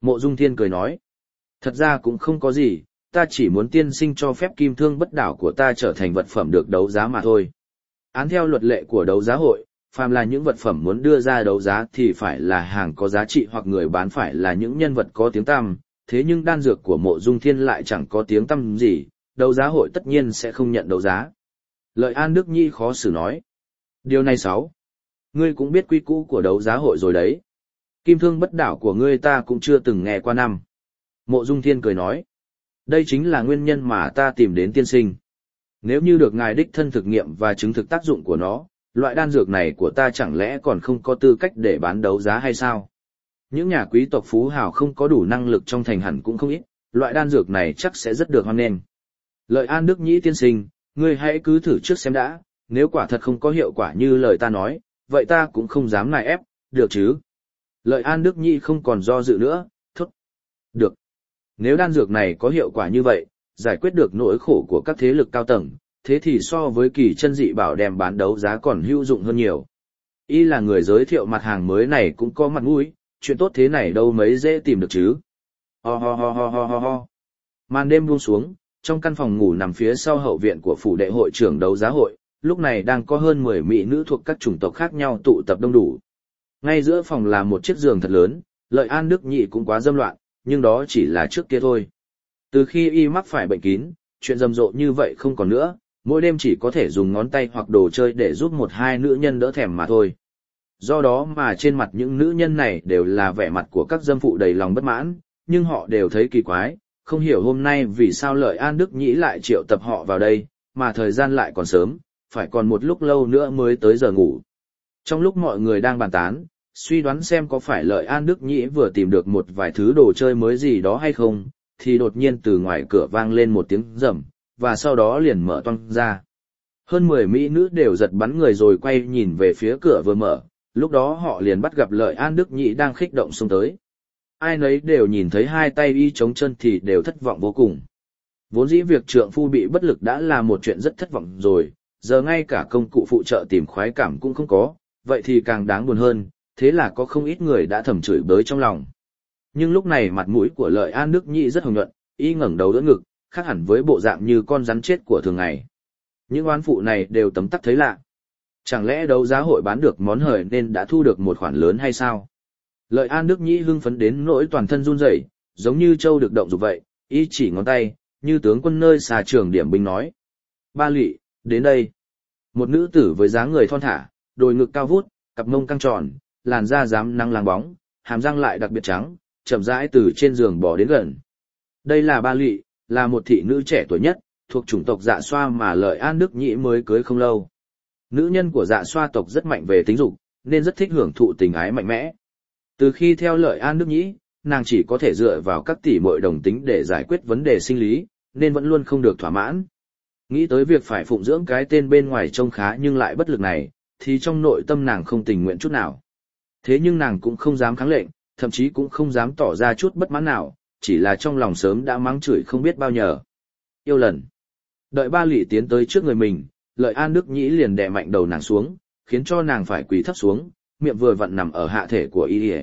Mộ Dung Thiên cười nói. Thật ra cũng không có gì, ta chỉ muốn tiên sinh cho phép kim thương bất đảo của ta trở thành vật phẩm được đấu giá mà thôi. Án theo luật lệ của đấu giá hội, phàm là những vật phẩm muốn đưa ra đấu giá thì phải là hàng có giá trị hoặc người bán phải là những nhân vật có tiếng tăm, thế nhưng đan dược của Mộ Dung Thiên lại chẳng có tiếng tăm gì, đấu giá hội tất nhiên sẽ không nhận đấu giá. Lợi An Đức Nhi khó xử nói. Điều này sáu. Ngươi cũng biết quy củ của đấu giá hội rồi đấy. Kim thương bất đảo của ngươi ta cũng chưa từng nghe qua năm. Mộ Dung Thiên cười nói. Đây chính là nguyên nhân mà ta tìm đến tiên sinh. Nếu như được ngài đích thân thực nghiệm và chứng thực tác dụng của nó, loại đan dược này của ta chẳng lẽ còn không có tư cách để bán đấu giá hay sao? Những nhà quý tộc phú hào không có đủ năng lực trong thành hẳn cũng không ít, loại đan dược này chắc sẽ rất được hoan nghênh. Lợi An Đức Nhĩ tiên sinh, ngươi hãy cứ thử trước xem đã, nếu quả thật không có hiệu quả như lời ta nói, vậy ta cũng không dám nài ép, được chứ? Lợi An Đức Nhĩ không còn do dự nữa, thốt. Được. Nếu đan dược này có hiệu quả như vậy, giải quyết được nỗi khổ của các thế lực cao tầng, thế thì so với kỳ chân dị bảo đem bán đấu giá còn hữu dụng hơn nhiều. Y là người giới thiệu mặt hàng mới này cũng có mặt mũi, chuyện tốt thế này đâu mấy dễ tìm được chứ. Ho ho ho ho ho ho ho. Màn đêm buông xuống, trong căn phòng ngủ nằm phía sau hậu viện của phủ đệ hội trưởng đấu giá hội, lúc này đang có hơn mười mỹ nữ thuộc các chủng tộc khác nhau tụ tập đông đủ. Ngay giữa phòng là một chiếc giường thật lớn, Lợi An Đức Nhị cũng quá dâm loạn, nhưng đó chỉ là trước kia thôi. Từ khi y mắc phải bệnh kín, chuyện rầm rộ như vậy không còn nữa, mỗi đêm chỉ có thể dùng ngón tay hoặc đồ chơi để giúp một hai nữ nhân đỡ thèm mà thôi. Do đó mà trên mặt những nữ nhân này đều là vẻ mặt của các dâm phụ đầy lòng bất mãn, nhưng họ đều thấy kỳ quái, không hiểu hôm nay vì sao Lợi An Đức Nhĩ lại triệu tập họ vào đây, mà thời gian lại còn sớm, phải còn một lúc lâu nữa mới tới giờ ngủ. Trong lúc mọi người đang bàn tán, suy đoán xem có phải Lợi An Đức Nhĩ vừa tìm được một vài thứ đồ chơi mới gì đó hay không, thì đột nhiên từ ngoài cửa vang lên một tiếng rầm, và sau đó liền mở toang ra. Hơn mười mỹ nữ đều giật bắn người rồi quay nhìn về phía cửa vừa mở, lúc đó họ liền bắt gặp Lợi An Đức Nhĩ đang khích động xông tới. Ai nấy đều nhìn thấy hai tay y trống chân thì đều thất vọng vô cùng. Vốn dĩ việc trượng phu bị bất lực đã là một chuyện rất thất vọng rồi, giờ ngay cả công cụ phụ trợ tìm khoái cảm cũng không có, vậy thì càng đáng buồn hơn, thế là có không ít người đã thầm chửi bới trong lòng. Nhưng lúc này mặt mũi của Lợi An Đức Nhĩ rất hồng nhuận, y ngẩng đầu đỡ ngực, khác hẳn với bộ dạng như con rắn chết của thường ngày. Những oán phụ này đều tấm tắc thấy lạ. Chẳng lẽ đấu giá hội bán được món hời nên đã thu được một khoản lớn hay sao? Lợi An Đức Nhĩ hưng phấn đến nỗi toàn thân run rẩy, giống như trâu được động dục vậy, y chỉ ngón tay, như tướng quân nơi xà trường điểm binh nói. Ba Lị, đến đây. Một nữ tử với dáng người thon thả, đồi ngực cao vút, cặp mông căng tròn, làn da rám nắng láng bóng, hàm răng lại đặc biệt trắng, chậm rãi từ trên giường bò đến gần. Đây là Ba Lị, là một thị nữ trẻ tuổi nhất, thuộc chủng tộc Dạ Xoa mà Lợi An Đức Nhĩ mới cưới không lâu. Nữ nhân của Dạ Xoa tộc rất mạnh về tính dục, nên rất thích hưởng thụ tình ái mạnh mẽ. Từ khi theo Lợi An Đức Nhĩ, nàng chỉ có thể dựa vào các tỷ muội đồng tính để giải quyết vấn đề sinh lý, nên vẫn luôn không được thỏa mãn. Nghĩ tới việc phải phụng dưỡng cái tên bên ngoài trông khá nhưng lại bất lực này, thì trong nội tâm nàng không tình nguyện chút nào. Thế nhưng nàng cũng không dám kháng lệnh, thậm chí cũng không dám tỏ ra chút bất mãn nào, chỉ là trong lòng sớm đã mắng chửi không biết bao nhờ. Yêu lần. Đợi Ba Lị tiến tới trước người mình, Lợi An Đức Nhĩ liền đè mạnh đầu nàng xuống, khiến cho nàng phải quỳ thấp xuống, miệng vừa vặn nằm ở hạ thể của y.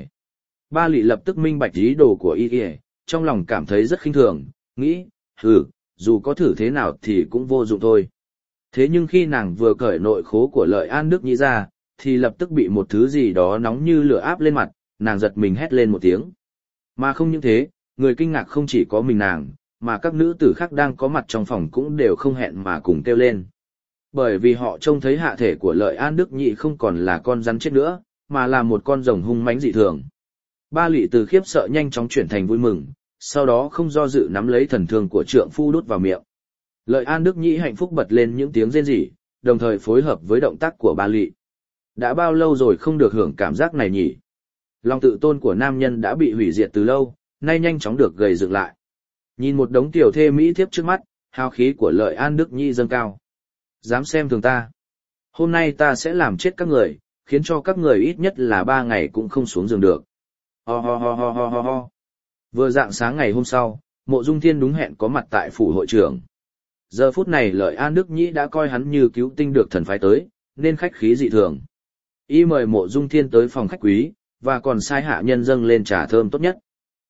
Ba Lị lập tức minh bạch ý đồ của y, trong lòng cảm thấy rất khinh thường, nghĩ, hừ, dù có thử thế nào thì cũng vô dụng thôi. Thế nhưng khi nàng vừa cởi nội khố của Lợi An Đức Nhĩ ra, thì lập tức bị một thứ gì đó nóng như lửa áp lên mặt, nàng giật mình hét lên một tiếng. Mà không những thế, người kinh ngạc không chỉ có mình nàng, mà các nữ tử khác đang có mặt trong phòng cũng đều không hẹn mà cùng kêu lên. Bởi vì họ trông thấy hạ thể của Lợi An Đức Nhĩ không còn là con rắn chết nữa, mà là một con rồng hung mãnh dị thường. Ba Lị từ khiếp sợ nhanh chóng chuyển thành vui mừng, sau đó không do dự nắm lấy thần thương của trượng phu đút vào miệng. Lợi An Đức Nhĩ hạnh phúc bật lên những tiếng rên rỉ, đồng thời phối hợp với động tác của Ba Lị. Đã bao lâu rồi không được hưởng cảm giác này nhỉ? Lòng tự tôn của nam nhân đã bị hủy diệt từ lâu, nay nhanh chóng được gầy dựng lại. Nhìn một đống tiểu thê mỹ thiếp trước mắt, hào khí của Lợi An Đức Nhĩ dâng cao. Dám xem thường ta. Hôm nay ta sẽ làm chết các người, khiến cho các người ít nhất là ba ngày cũng không xuống giường được. Ho ho ho ho ho ho ho. Vừa dạng sáng ngày hôm sau, Mộ Dung Thiên đúng hẹn có mặt tại phủ hội trưởng. Giờ phút này Lợi An Đức Nhĩ đã coi hắn như cứu tinh được thần phái tới, nên khách khí dị thường. Y mời Mộ Dung Thiên tới phòng khách quý, và còn sai hạ nhân dâng lên trà thơm tốt nhất.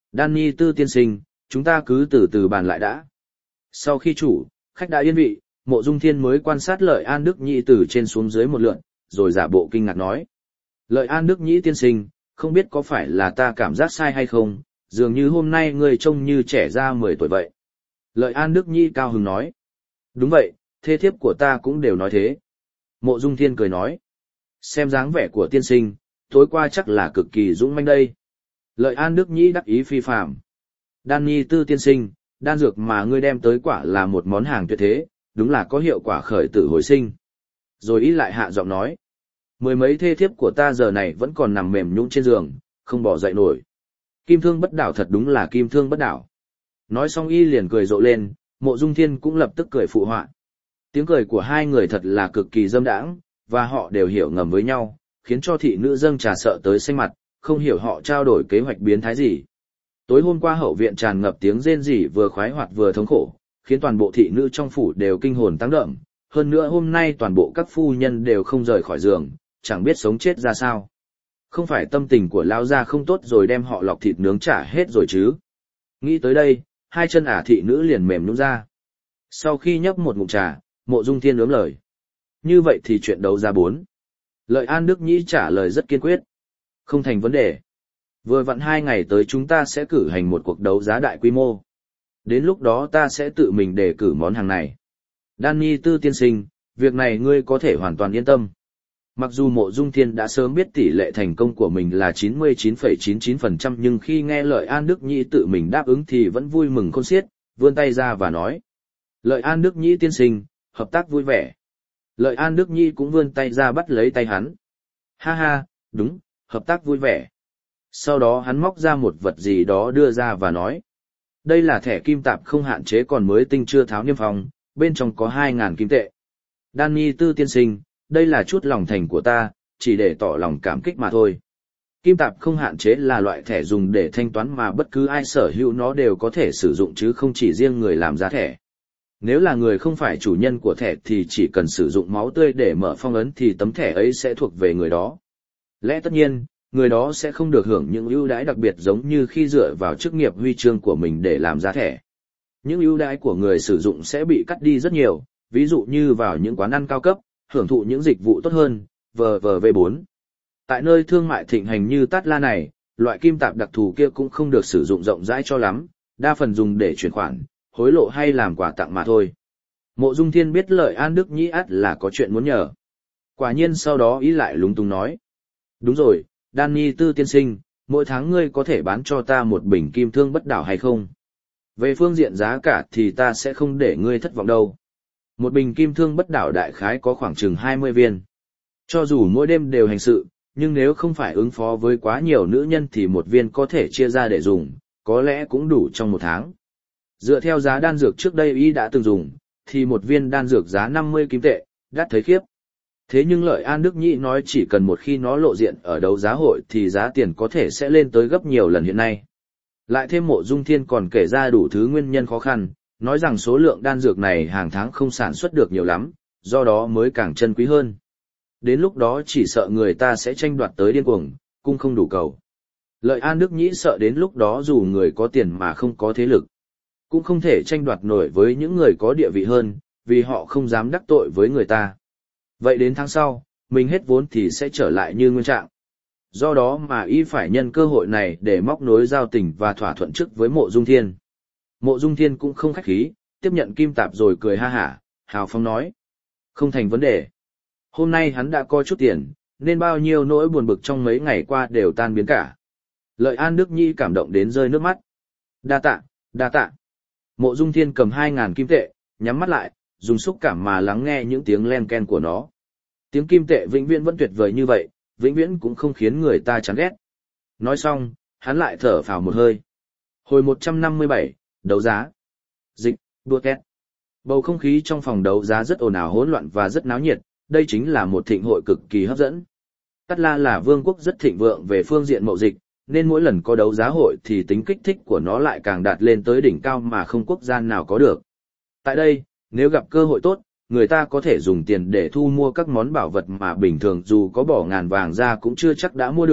Danny Tư tiên sinh, chúng ta cứ từ từ bàn lại đã. Sau khi chủ, khách đã yên vị, Mộ Dung Thiên mới quan sát Lợi An Đức Nhĩ từ trên xuống dưới một lượt, rồi giả bộ kinh ngạc nói. Lợi An Đức Nhĩ tiên sinh, không biết có phải là ta cảm giác sai hay không, dường như hôm nay người trông như trẻ ra mười tuổi vậy. Lợi An Đức Nhĩ cao hứng nói. Đúng vậy, thê thiếp của ta cũng đều nói thế. Mộ Dung Thiên cười nói. Xem dáng vẻ của tiên sinh, tối qua chắc là cực kỳ dũng mãnh đây. Lợi An Đức Nhĩ đắc ý phi phàm. Danny Tư tiên sinh, đan dược mà ngươi đem tới quả là một món hàng tuyệt thế, đúng là có hiệu quả khởi tử hồi sinh. Rồi ý lại hạ giọng nói. Mười mấy thê thiếp của ta giờ này vẫn còn nằm mềm nhũn trên giường, không bỏ dậy nổi. Kim thương bất đảo thật đúng là kim thương bất đảo. Nói xong y liền cười rộ lên, Mộ Dung Thiên cũng lập tức cười phụ họa. Tiếng cười của hai người thật là cực kỳ dâm đãng, và họ đều hiểu ngầm với nhau, khiến cho thị nữ dâng trà sợ tới xanh mặt, không hiểu họ trao đổi kế hoạch biến thái gì. Tối hôm qua hậu viện tràn ngập tiếng rên rỉ vừa khoái hoạt vừa thống khổ, khiến toàn bộ thị nữ trong phủ đều kinh hồn tăng đậm. Hơn nữa hôm nay toàn bộ các phu nhân đều không rời khỏi giường, chẳng biết sống chết ra sao. Không phải tâm tình của lão gia không tốt rồi đem họ lọc thịt nướng trả hết rồi chứ. Nghĩ tới đây, hai chân ả thị nữ liền mềm nhũn ra. Sau khi nhấp một ngụm trà, Mộ Dung Thiên ướm lời. Như vậy thì chuyện đấu giá bốn. Lợi An Đức Nhĩ trả lời rất kiên quyết. Không thành vấn đề. Vừa vặn hai ngày tới chúng ta sẽ cử hành một cuộc đấu giá đại quy mô. Đến lúc đó ta sẽ tự mình đề cử món hàng này. Danny Tư tiên sinh, việc này ngươi có thể hoàn toàn yên tâm. Mặc dù Mộ Dung Thiên đã sớm biết tỷ lệ thành công của mình là chín mươi chín phẩy chín chín phần trăm nhưng khi nghe Lợi An Đức Nhĩ tự mình đáp ứng thì vẫn vui mừng khôn xiết, vươn tay ra và nói. Lợi An Đức Nhĩ tiên sinh, hợp tác vui vẻ. Lợi An Đức Nhĩ cũng vươn tay ra bắt lấy tay hắn. Ha ha, đúng, hợp tác vui vẻ. Sau đó hắn móc ra một vật gì đó đưa ra và nói. Đây là thẻ kim tạp không hạn chế còn mới tinh chưa tháo niêm phong, bên trong có hai ngàn kim tệ. Danny Tư tiên sinh, đây là chút lòng thành của ta, chỉ để tỏ lòng cảm kích mà thôi. Kim tạp không hạn chế là loại thẻ dùng để thanh toán mà bất cứ ai sở hữu nó đều có thể sử dụng chứ không chỉ riêng người làm giá thẻ. Nếu là người không phải chủ nhân của thẻ thì chỉ cần sử dụng máu tươi để mở phong ấn thì tấm thẻ ấy sẽ thuộc về người đó. Lẽ tất nhiên, người đó sẽ không được hưởng những ưu đãi đặc biệt giống như khi dựa vào chức nghiệp huy chương của mình để làm giá thẻ. Những ưu đãi của người sử dụng sẽ bị cắt đi rất nhiều, ví dụ như vào những quán ăn cao cấp, hưởng thụ những dịch vụ tốt hơn, vờ vờ vê bốn. Tại nơi thương mại thịnh hành như Tát La này, loại kim tạp đặc thù kia cũng không được sử dụng rộng rãi cho lắm, đa phần dùng để chuyển khoản, hối lộ hay làm quà tặng mà thôi. Mộ Dung Thiên biết Lợi An Đức Nhĩ ắt là có chuyện muốn nhờ. Quả nhiên sau đó ý lại lúng túng nói. Đúng rồi, Danny Tư tiên sinh, mỗi tháng ngươi có thể bán cho ta một bình kim thương bất đảo hay không? Về phương diện giá cả thì ta sẽ không để ngươi thất vọng đâu. Một bình kim thương bất đảo đại khái có khoảng chừng hai mươi viên. Cho dù mỗi đêm đều hành sự, nhưng nếu không phải ứng phó với quá nhiều nữ nhân thì một viên có thể chia ra để dùng, có lẽ cũng đủ trong một tháng. Dựa theo giá đan dược trước đây y đã từng dùng, thì một viên đan dược giá năm mươi kim tệ, đắt thấy khiếp. Thế nhưng Lợi An Đức Nhĩ nói chỉ cần một khi nó lộ diện ở đấu giá hội thì giá tiền có thể sẽ lên tới gấp nhiều lần hiện nay. Lại thêm Mộ Dung Thiên còn kể ra đủ thứ nguyên nhân khó khăn, nói rằng số lượng đan dược này hàng tháng không sản xuất được nhiều lắm, do đó mới càng chân quý hơn. Đến lúc đó chỉ sợ người ta sẽ tranh đoạt tới điên cuồng, cung không đủ cầu. Lợi An Đức Nhĩ sợ đến lúc đó dù người có tiền mà không có thế lực, cũng không thể tranh đoạt nổi với những người có địa vị hơn, vì họ không dám đắc tội với người ta. Vậy đến tháng sau, mình hết vốn thì sẽ trở lại như nguyên trạng. Do đó mà y phải nhân cơ hội này để móc nối giao tình và thỏa thuận trước với Mộ Dung Thiên. Mộ Dung Thiên cũng không khách khí, tiếp nhận kim tạp rồi cười ha hả, hào phóng nói. Không thành vấn đề. Hôm nay hắn đã có chút tiền, nên bao nhiêu nỗi buồn bực trong mấy ngày qua đều tan biến cả. Lợi An Đức Nhĩ cảm động đến rơi nước mắt. Đa tạ, đa tạ. Mộ Dung Thiên cầm hai ngàn kim tệ, nhắm mắt lại, dùng xúc cảm mà lắng nghe những tiếng len ken của nó. Tiếng kim tệ vĩnh viễn vẫn tuyệt vời như vậy, vĩnh viễn cũng không khiến người ta chán ghét. Nói xong, hắn lại thở phào một hơi. Hồi một trăm năm mươi bảy, đấu giá. Dịch, đua két. Bầu không khí trong phòng đấu giá rất ồn ào hỗn loạn và rất náo nhiệt, đây chính là một thịnh hội cực kỳ hấp dẫn. Tát La là vương quốc rất thịnh vượng về phương diện mậu dịch, nên mỗi lần có đấu giá hội thì tính kích thích của nó lại càng đạt lên tới đỉnh cao mà không quốc gia nào có được. Tại đây, nếu gặp cơ hội tốt, người ta có thể dùng tiền để thu mua các món bảo vật mà bình thường dù có bỏ ngàn vàng ra cũng chưa chắc đã mua được,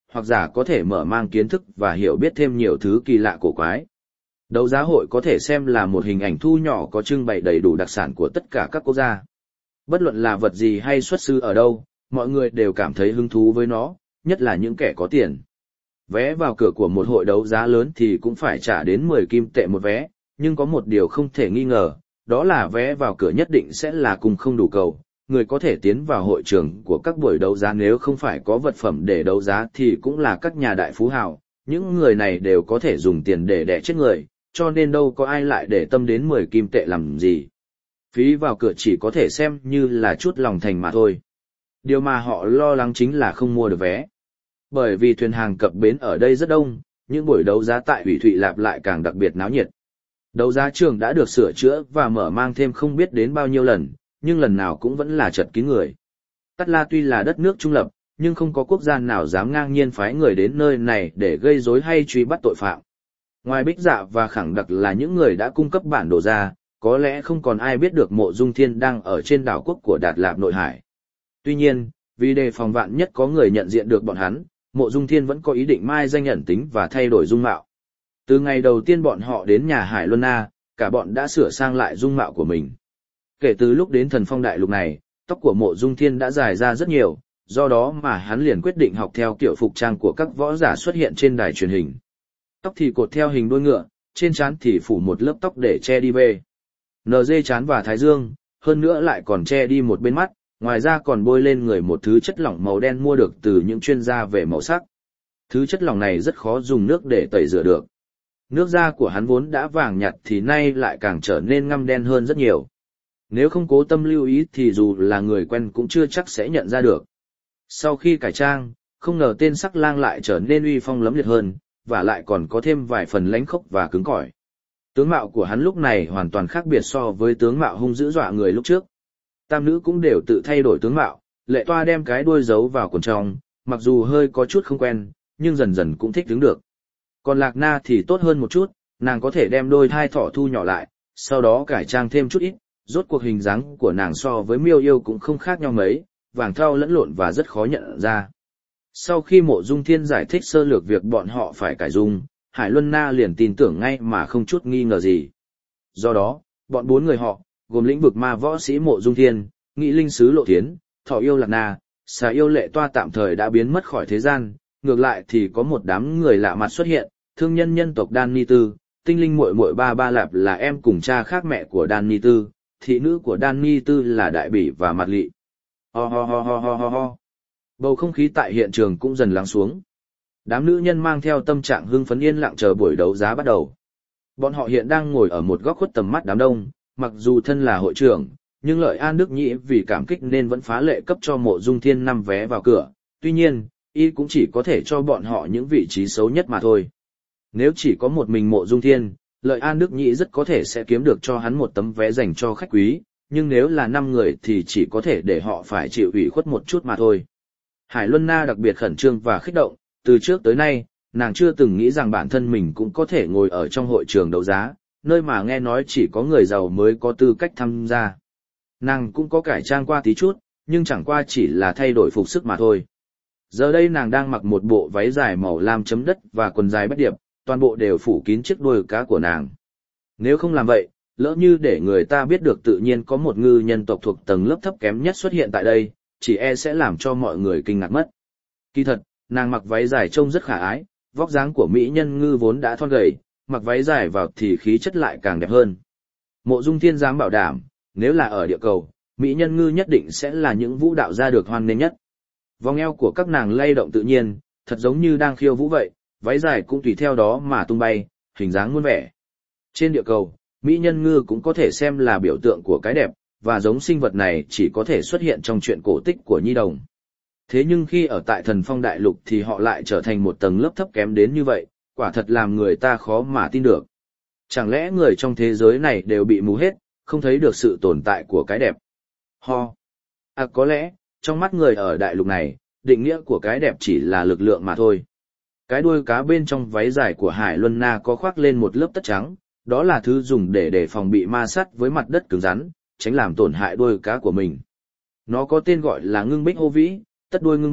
hoặc giả có thể mở mang kiến thức và hiểu biết thêm nhiều thứ kỳ lạ cổ quái. Đấu giá hội có thể xem là một hình ảnh thu nhỏ có trưng bày đầy đủ đặc sản của tất cả các quốc gia. Bất luận là vật gì hay xuất xứ ở đâu, mọi người đều cảm thấy hứng thú với nó, nhất là những kẻ có tiền. Vé vào cửa của một hội đấu giá lớn thì cũng phải trả đến mười kim tệ một vé, nhưng có một điều không thể nghi ngờ, đó là vé vào cửa nhất định sẽ là cùng không đủ cầu. Người có thể tiến vào hội trường của các buổi đấu giá nếu không phải có vật phẩm để đấu giá thì cũng là các nhà đại phú hào, những người này đều có thể dùng tiền để đẻ chết người, cho nên đâu có ai lại để tâm đến mười kim tệ làm gì. Phí vào cửa chỉ có thể xem như là chút lòng thành mà thôi. Điều mà họ lo lắng chính là không mua được vé. Bởi vì thuyền hàng cập bến ở đây rất đông, những buổi đấu giá tại Ủy Thụy Lạp lại càng đặc biệt náo nhiệt. Đấu giá trường đã được sửa chữa và mở mang thêm không biết đến bao nhiêu lần, nhưng lần nào cũng vẫn là chật kín người. Cát La tuy là đất nước trung lập, nhưng không có quốc gia nào dám ngang nhiên phái người đến nơi này để gây rối hay truy bắt tội phạm. Ngoài Bích Dạ và Khẳng Đặc là những người đã cung cấp bản đồ ra, có lẽ không còn ai biết được Mộ Dung Thiên đang ở trên đảo quốc của Đạt Lạp nội hải. Tuy nhiên, vì đề phòng vạn nhất có người nhận diện được bọn hắn, Mộ Dung Thiên vẫn có ý định mai danh ẩn tính và thay đổi dung mạo. Từ ngày đầu tiên bọn họ đến nhà Hải Luân Na, cả bọn đã sửa sang lại dung mạo của mình. Kể từ lúc đến Thần Phong Đại Lục này, tóc của Mộ Dung Thiên đã dài ra rất nhiều, do đó mà hắn liền quyết định học theo kiểu phục trang của các võ giả xuất hiện trên đài truyền hình. Tóc thì cột theo hình đuôi ngựa, trên trán thì phủ một lớp tóc để che đi bê. Nờ dê trán và thái dương, hơn nữa lại còn che đi một bên mắt, ngoài ra còn bôi lên người một thứ chất lỏng màu đen mua được từ những chuyên gia về màu sắc. Thứ chất lỏng này rất khó dùng nước để tẩy rửa được. Nước da của hắn vốn đã vàng nhạt thì nay lại càng trở nên ngăm đen hơn rất nhiều. Nếu không cố tâm lưu ý thì dù là người quen cũng chưa chắc sẽ nhận ra được. Sau khi cải trang, không ngờ tên Sắc Lang lại trở nên uy phong lẫm liệt hơn, và lại còn có thêm vài phần lãnh khốc và cứng cỏi. Tướng mạo của hắn lúc này hoàn toàn khác biệt so với tướng mạo hung dữ dọa người lúc trước. Tam nữ cũng đều tự thay đổi tướng mạo, Lệ Toa đem cái đuôi giấu vào quần trong, mặc dù hơi có chút không quen, nhưng dần dần cũng thích đứng được. Còn Lạc Na thì tốt hơn một chút, nàng có thể đem đôi thai thỏ thu nhỏ lại, sau đó cải trang thêm chút ít, rốt cuộc hình dáng của nàng so với Miêu Yêu cũng không khác nhau mấy, vàng thau lẫn lộn và rất khó nhận ra. Sau khi Mộ Dung Thiên giải thích sơ lược việc bọn họ phải cải dung, Hải Luân Na liền tin tưởng ngay mà không chút nghi ngờ gì. Do đó, bọn bốn người họ, gồm lĩnh vực ma võ sĩ Mộ Dung Thiên, Nghị Linh Sứ Lộ Thiến, Thỏ Yêu Lạc Na, Xà Yêu Lệ Toa tạm thời đã biến mất khỏi thế gian, ngược lại thì có một đám người lạ mặt xuất hiện, thương nhân nhân tộc Đan Ni Tư, tinh linh muội muội Ba Ba Lạp là em cùng cha khác mẹ của Đan Ni Tư, thị nữ của Đan Ni Tư là Đại Bỉ và Mạt Lị. Ho ho ho ho ho ho ho. Bầu không khí tại hiện trường cũng dần lắng xuống. Đám nữ nhân mang theo tâm trạng hưng phấn yên lặng chờ buổi đấu giá bắt đầu. Bọn họ hiện đang ngồi ở một góc khuất tầm mắt đám đông, mặc dù thân là hội trưởng, nhưng Lợi An Đức Nhĩ vì cảm kích nên vẫn phá lệ cấp cho Mộ Dung Thiên năm vé vào cửa, tuy nhiên, y cũng chỉ có thể cho bọn họ những vị trí xấu nhất mà thôi. Nếu chỉ có một mình Mộ Dung Thiên, Lợi An Đức Nhĩ rất có thể sẽ kiếm được cho hắn một tấm vé dành cho khách quý, nhưng nếu là năm người thì chỉ có thể để họ phải chịu ủy khuất một chút mà thôi. Hải Luân Na đặc biệt khẩn trương và kích động, từ trước tới nay, nàng chưa từng nghĩ rằng bản thân mình cũng có thể ngồi ở trong hội trường đấu giá, nơi mà nghe nói chỉ có người giàu mới có tư cách tham gia. Nàng cũng có cải trang qua tí chút, nhưng chẳng qua chỉ là thay đổi phục sức mà thôi. Giờ đây nàng đang mặc một bộ váy dài màu lam chấm đất và quần dài bất điệp, toàn bộ đều phủ kín chiếc đuôi cá của nàng. Nếu không làm vậy, lỡ như để người ta biết được tự nhiên có một ngư nhân tộc thuộc tầng lớp thấp kém nhất xuất hiện tại đây, chỉ e sẽ làm cho mọi người kinh ngạc mất. Kỳ thật, nàng mặc váy dài trông rất khả ái, vóc dáng của mỹ nhân ngư vốn đã thon gầy, mặc váy dài vào thì khí chất lại càng đẹp hơn. Mộ Dung Thiên dám bảo đảm, nếu là ở địa cầu, mỹ nhân ngư nhất định sẽ là những vũ đạo gia được hoan nghênh nhất. Vòng eo của các nàng lay động tự nhiên, thật giống như đang khiêu vũ vậy, váy dài cũng tùy theo đó mà tung bay, hình dáng muôn vẻ. Trên địa cầu, mỹ nhân ngư cũng có thể xem là biểu tượng của cái đẹp, và giống sinh vật này chỉ có thể xuất hiện trong truyện cổ tích của nhi đồng. Thế nhưng khi ở tại Thần Phong Đại Lục thì họ lại trở thành một tầng lớp thấp kém đến như vậy, quả thật làm người ta khó mà tin được. Chẳng lẽ người trong thế giới này đều bị mù hết, không thấy được sự tồn tại của cái đẹp? Ho! À có lẽ, trong mắt người ở đại lục này, định nghĩa của cái đẹp chỉ là lực lượng mà thôi. Cái đuôi cá bên trong váy dài của Hải Luân Na có khoác lên một lớp tất trắng, đó là thứ dùng để đề phòng bị ma sát với mặt đất cứng rắn, tránh làm tổn hại đuôi cá của mình. Nó có tên gọi là ngưng bích hô vĩ, tất đuôi ngưng bích,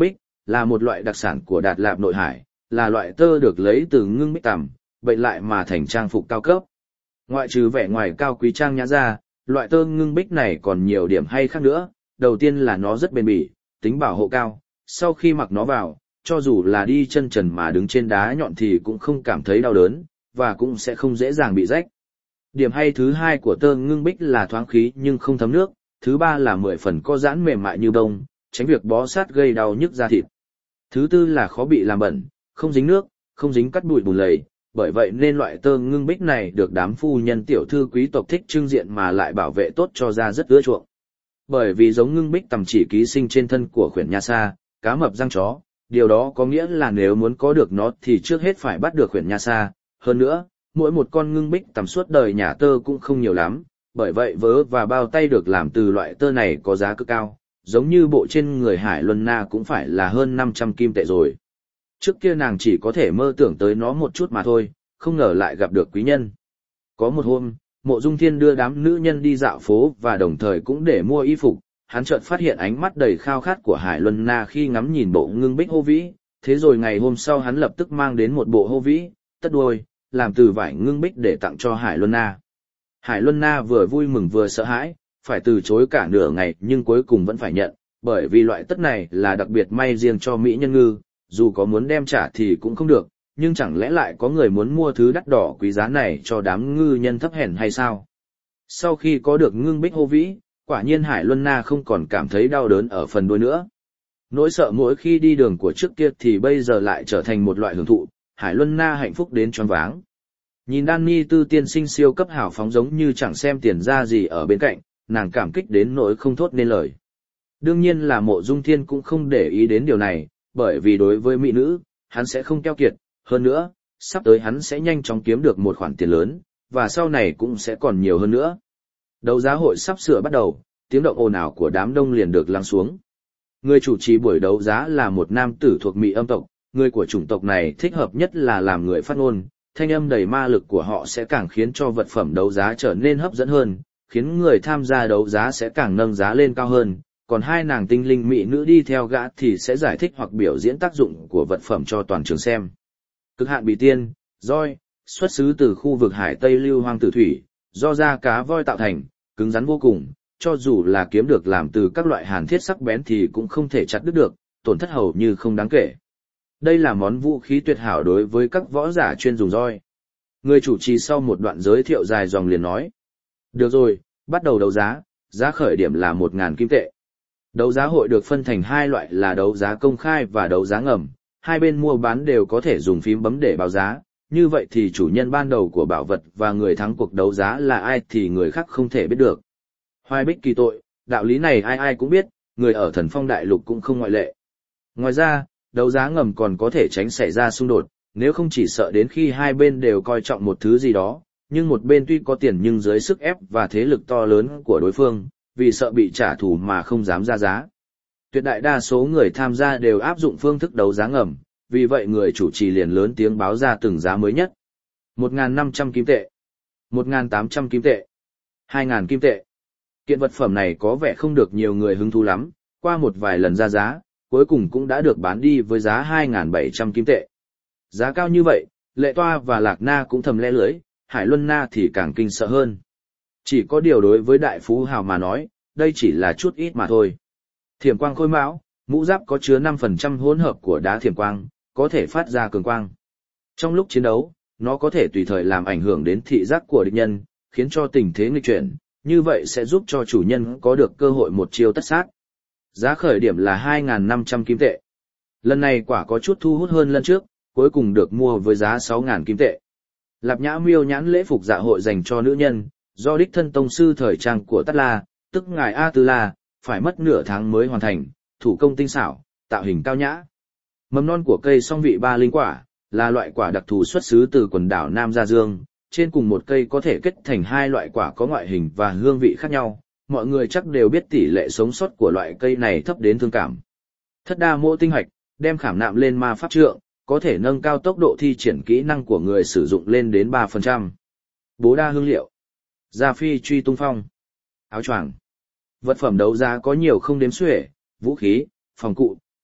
là một loại đặc sản của Đạt Lạp Nội Hải, là loại tơ được lấy từ ngưng bích tằm, bệnh lại mà thành trang phục cao cấp. Ngoại trừ vẻ ngoài cao quý trang nhã ra, loại tơ ngưng bích này còn nhiều điểm hay khác nữa. Đầu tiên là nó rất bền bỉ, tính bảo hộ cao, sau khi mặc nó vào, cho dù là đi chân trần mà đứng trên đá nhọn thì cũng không cảm thấy đau đớn, và cũng sẽ không dễ dàng bị rách. Điểm hay thứ hai của tơ ngưng bích là thoáng khí nhưng không thấm nước, thứ ba là mười phần có giãn mềm mại như bông, tránh việc bó sát gây đau nhức da thịt. Thứ tư là khó bị làm bẩn, không dính nước, không dính cắt bụi bùn lầy, bởi vậy nên loại tơ ngưng bích này được đám phu nhân tiểu thư quý tộc thích trưng diện mà lại bảo vệ tốt cho da rất ưa chuộng. Bởi vì giống ngưng bích tằm chỉ ký sinh trên thân của khuyển nha sa, cá mập răng chó, điều đó có nghĩa là nếu muốn có được nó thì trước hết phải bắt được khuyển nha sa. Hơn nữa, mỗi một con ngưng bích tằm suốt đời nhả tơ cũng không nhiều lắm, bởi vậy vớ và bao tay được làm từ loại tơ này có giá cực cao, giống như bộ trên người Hải Luân Na cũng phải là hơn năm trăm kim tệ rồi. Trước kia nàng chỉ có thể mơ tưởng tới nó một chút mà thôi, không ngờ lại gặp được quý nhân. Có một hôm, Mộ Dung Thiên đưa đám nữ nhân đi dạo phố và đồng thời cũng để mua y phục, hắn chợt phát hiện ánh mắt đầy khao khát của Hải Luân Na khi ngắm nhìn bộ ngưng bích hô vĩ, thế rồi ngày hôm sau hắn lập tức mang đến một bộ hô vĩ, tất đuôi, làm từ vải ngưng bích để tặng cho Hải Luân Na. Hải Luân Na vừa vui mừng vừa sợ hãi, phải từ chối cả nửa ngày nhưng cuối cùng vẫn phải nhận, bởi vì loại tất này là đặc biệt may riêng cho mỹ nhân ngư, dù có muốn đem trả thì cũng không được, nhưng chẳng lẽ lại có người muốn mua thứ đắt đỏ quý giá này cho đám ngư nhân thấp hèn hay sao? Sau khi có được ngưng bích hô vĩ, quả nhiên Hải Luân Na không còn cảm thấy đau đớn ở phần đuôi nữa. Nỗi sợ mỗi khi đi đường của trước kia thì bây giờ lại trở thành một loại hưởng thụ, Hải Luân Na hạnh phúc đến choáng váng. Nhìn Danny Tư tiên sinh siêu cấp hào phóng giống như chẳng xem tiền ra gì ở bên cạnh, nàng cảm kích đến nỗi không thốt nên lời. Đương nhiên là Mộ Dung Thiên cũng không để ý đến điều này, bởi vì đối với mỹ nữ, hắn sẽ không keo kiệt, hơn nữa, sắp tới hắn sẽ nhanh chóng kiếm được một khoản tiền lớn, và sau này cũng sẽ còn nhiều hơn nữa. Đấu giá hội sắp sửa bắt đầu, tiếng động ồn ào của đám đông liền được lắng xuống. Người chủ trì buổi đấu giá là một nam tử thuộc Mỹ âm tộc, người của chủng tộc này thích hợp nhất là làm người phát ngôn, thanh âm đầy ma lực của họ sẽ càng khiến cho vật phẩm đấu giá trở nên hấp dẫn hơn, khiến người tham gia đấu giá sẽ càng nâng giá lên cao hơn, còn hai nàng tinh linh mỹ nữ đi theo gã thì sẽ giải thích hoặc biểu diễn tác dụng của vật phẩm cho toàn trường xem. Cực hạn bì tiên, roi, xuất xứ từ khu vực Hải Tây Lưu Hoang Tử Thủy, do da cá voi tạo thành, cứng rắn vô cùng, cho dù là kiếm được làm từ các loại hàn thiết sắc bén thì cũng không thể chặt đứt được, tổn thất hầu như không đáng kể. Đây là món vũ khí tuyệt hảo đối với các võ giả chuyên dùng roi. Người chủ trì sau một đoạn giới thiệu dài dòng liền nói. Được rồi, bắt đầu đấu giá, giá khởi điểm là một nghìn kim tệ. Đấu giá hội được phân thành hai loại là đấu giá công khai và đấu giá ngầm, hai bên mua bán đều có thể dùng phím bấm để báo giá, như vậy thì chủ nhân ban đầu của bảo vật và người thắng cuộc đấu giá là ai thì người khác không thể biết được. Hoài bích kỳ tội, đạo lý này ai ai cũng biết, người ở Thần Phong Đại Lục cũng không ngoại lệ. Ngoài ra, đấu giá ngầm còn có thể tránh xảy ra xung đột, nếu không chỉ sợ đến khi hai bên đều coi trọng một thứ gì đó, nhưng một bên tuy có tiền nhưng dưới sức ép và thế lực to lớn của đối phương, vì sợ bị trả thù mà không dám ra giá. Tuyệt đại đa số người tham gia đều áp dụng phương thức đấu giá ngầm, vì vậy người chủ trì liền lớn tiếng báo ra từng giá mới nhất. một nghìn năm trăm kim tệ, một nghìn tám trăm kim tệ, hai nghìn kim tệ. Kiện vật phẩm này có vẻ không được nhiều người hứng thú lắm, qua một vài lần ra giá, cuối cùng cũng đã được bán đi với giá hai nghìn bảy trăm kim tệ. Giá cao như vậy, Lệ Toa và Lạc Na cũng thầm le lưỡi, Hải Luân Na thì càng kinh sợ hơn. Chỉ có điều đối với đại phú hào mà nói, đây chỉ là chút ít mà thôi. Thiểm quang khôi mão, mũ giáp có chứa năm phần trăm hỗn hợp của đá thiểm quang, có thể phát ra cường quang. Trong lúc chiến đấu, nó có thể tùy thời làm ảnh hưởng đến thị giác của địch nhân, khiến cho tình thế nghịch chuyển, như vậy sẽ giúp cho chủ nhân có được cơ hội một chiêu tất sát. Giá khởi điểm là hai nghìn năm trăm kim tệ. Lần này quả có chút thu hút hơn lần trước, cuối cùng được mua với giá sáu nghìn kim tệ. Lạp Nhã Miêu nhãn lễ phục dạ hội dành cho nữ nhân, do đích thân tông sư thời trang của Tát La, tức ngài A Tư La, phải mất nửa tháng mới hoàn thành, thủ công tinh xảo, tạo hình cao nhã. Mầm non của cây song vị ba linh quả, là loại quả đặc thù xuất xứ từ quần đảo Nam Gia Dương, trên cùng một cây có thể kết thành hai loại quả có ngoại hình và hương vị khác nhau, mọi người chắc đều biết tỷ lệ sống sót của loại cây này thấp đến thương cảm. Thất đa mộ tinh hạch, đem khảm nạm lên ma pháp trượng, có thể nâng cao tốc độ thi triển kỹ năng của người sử dụng lên đến ba phần trăm. Bố đa hương liệu, gia phi truy tung phong, áo choàng. Vật phẩm đấu giá có nhiều không đếm xuể, vũ khí, phòng cụ,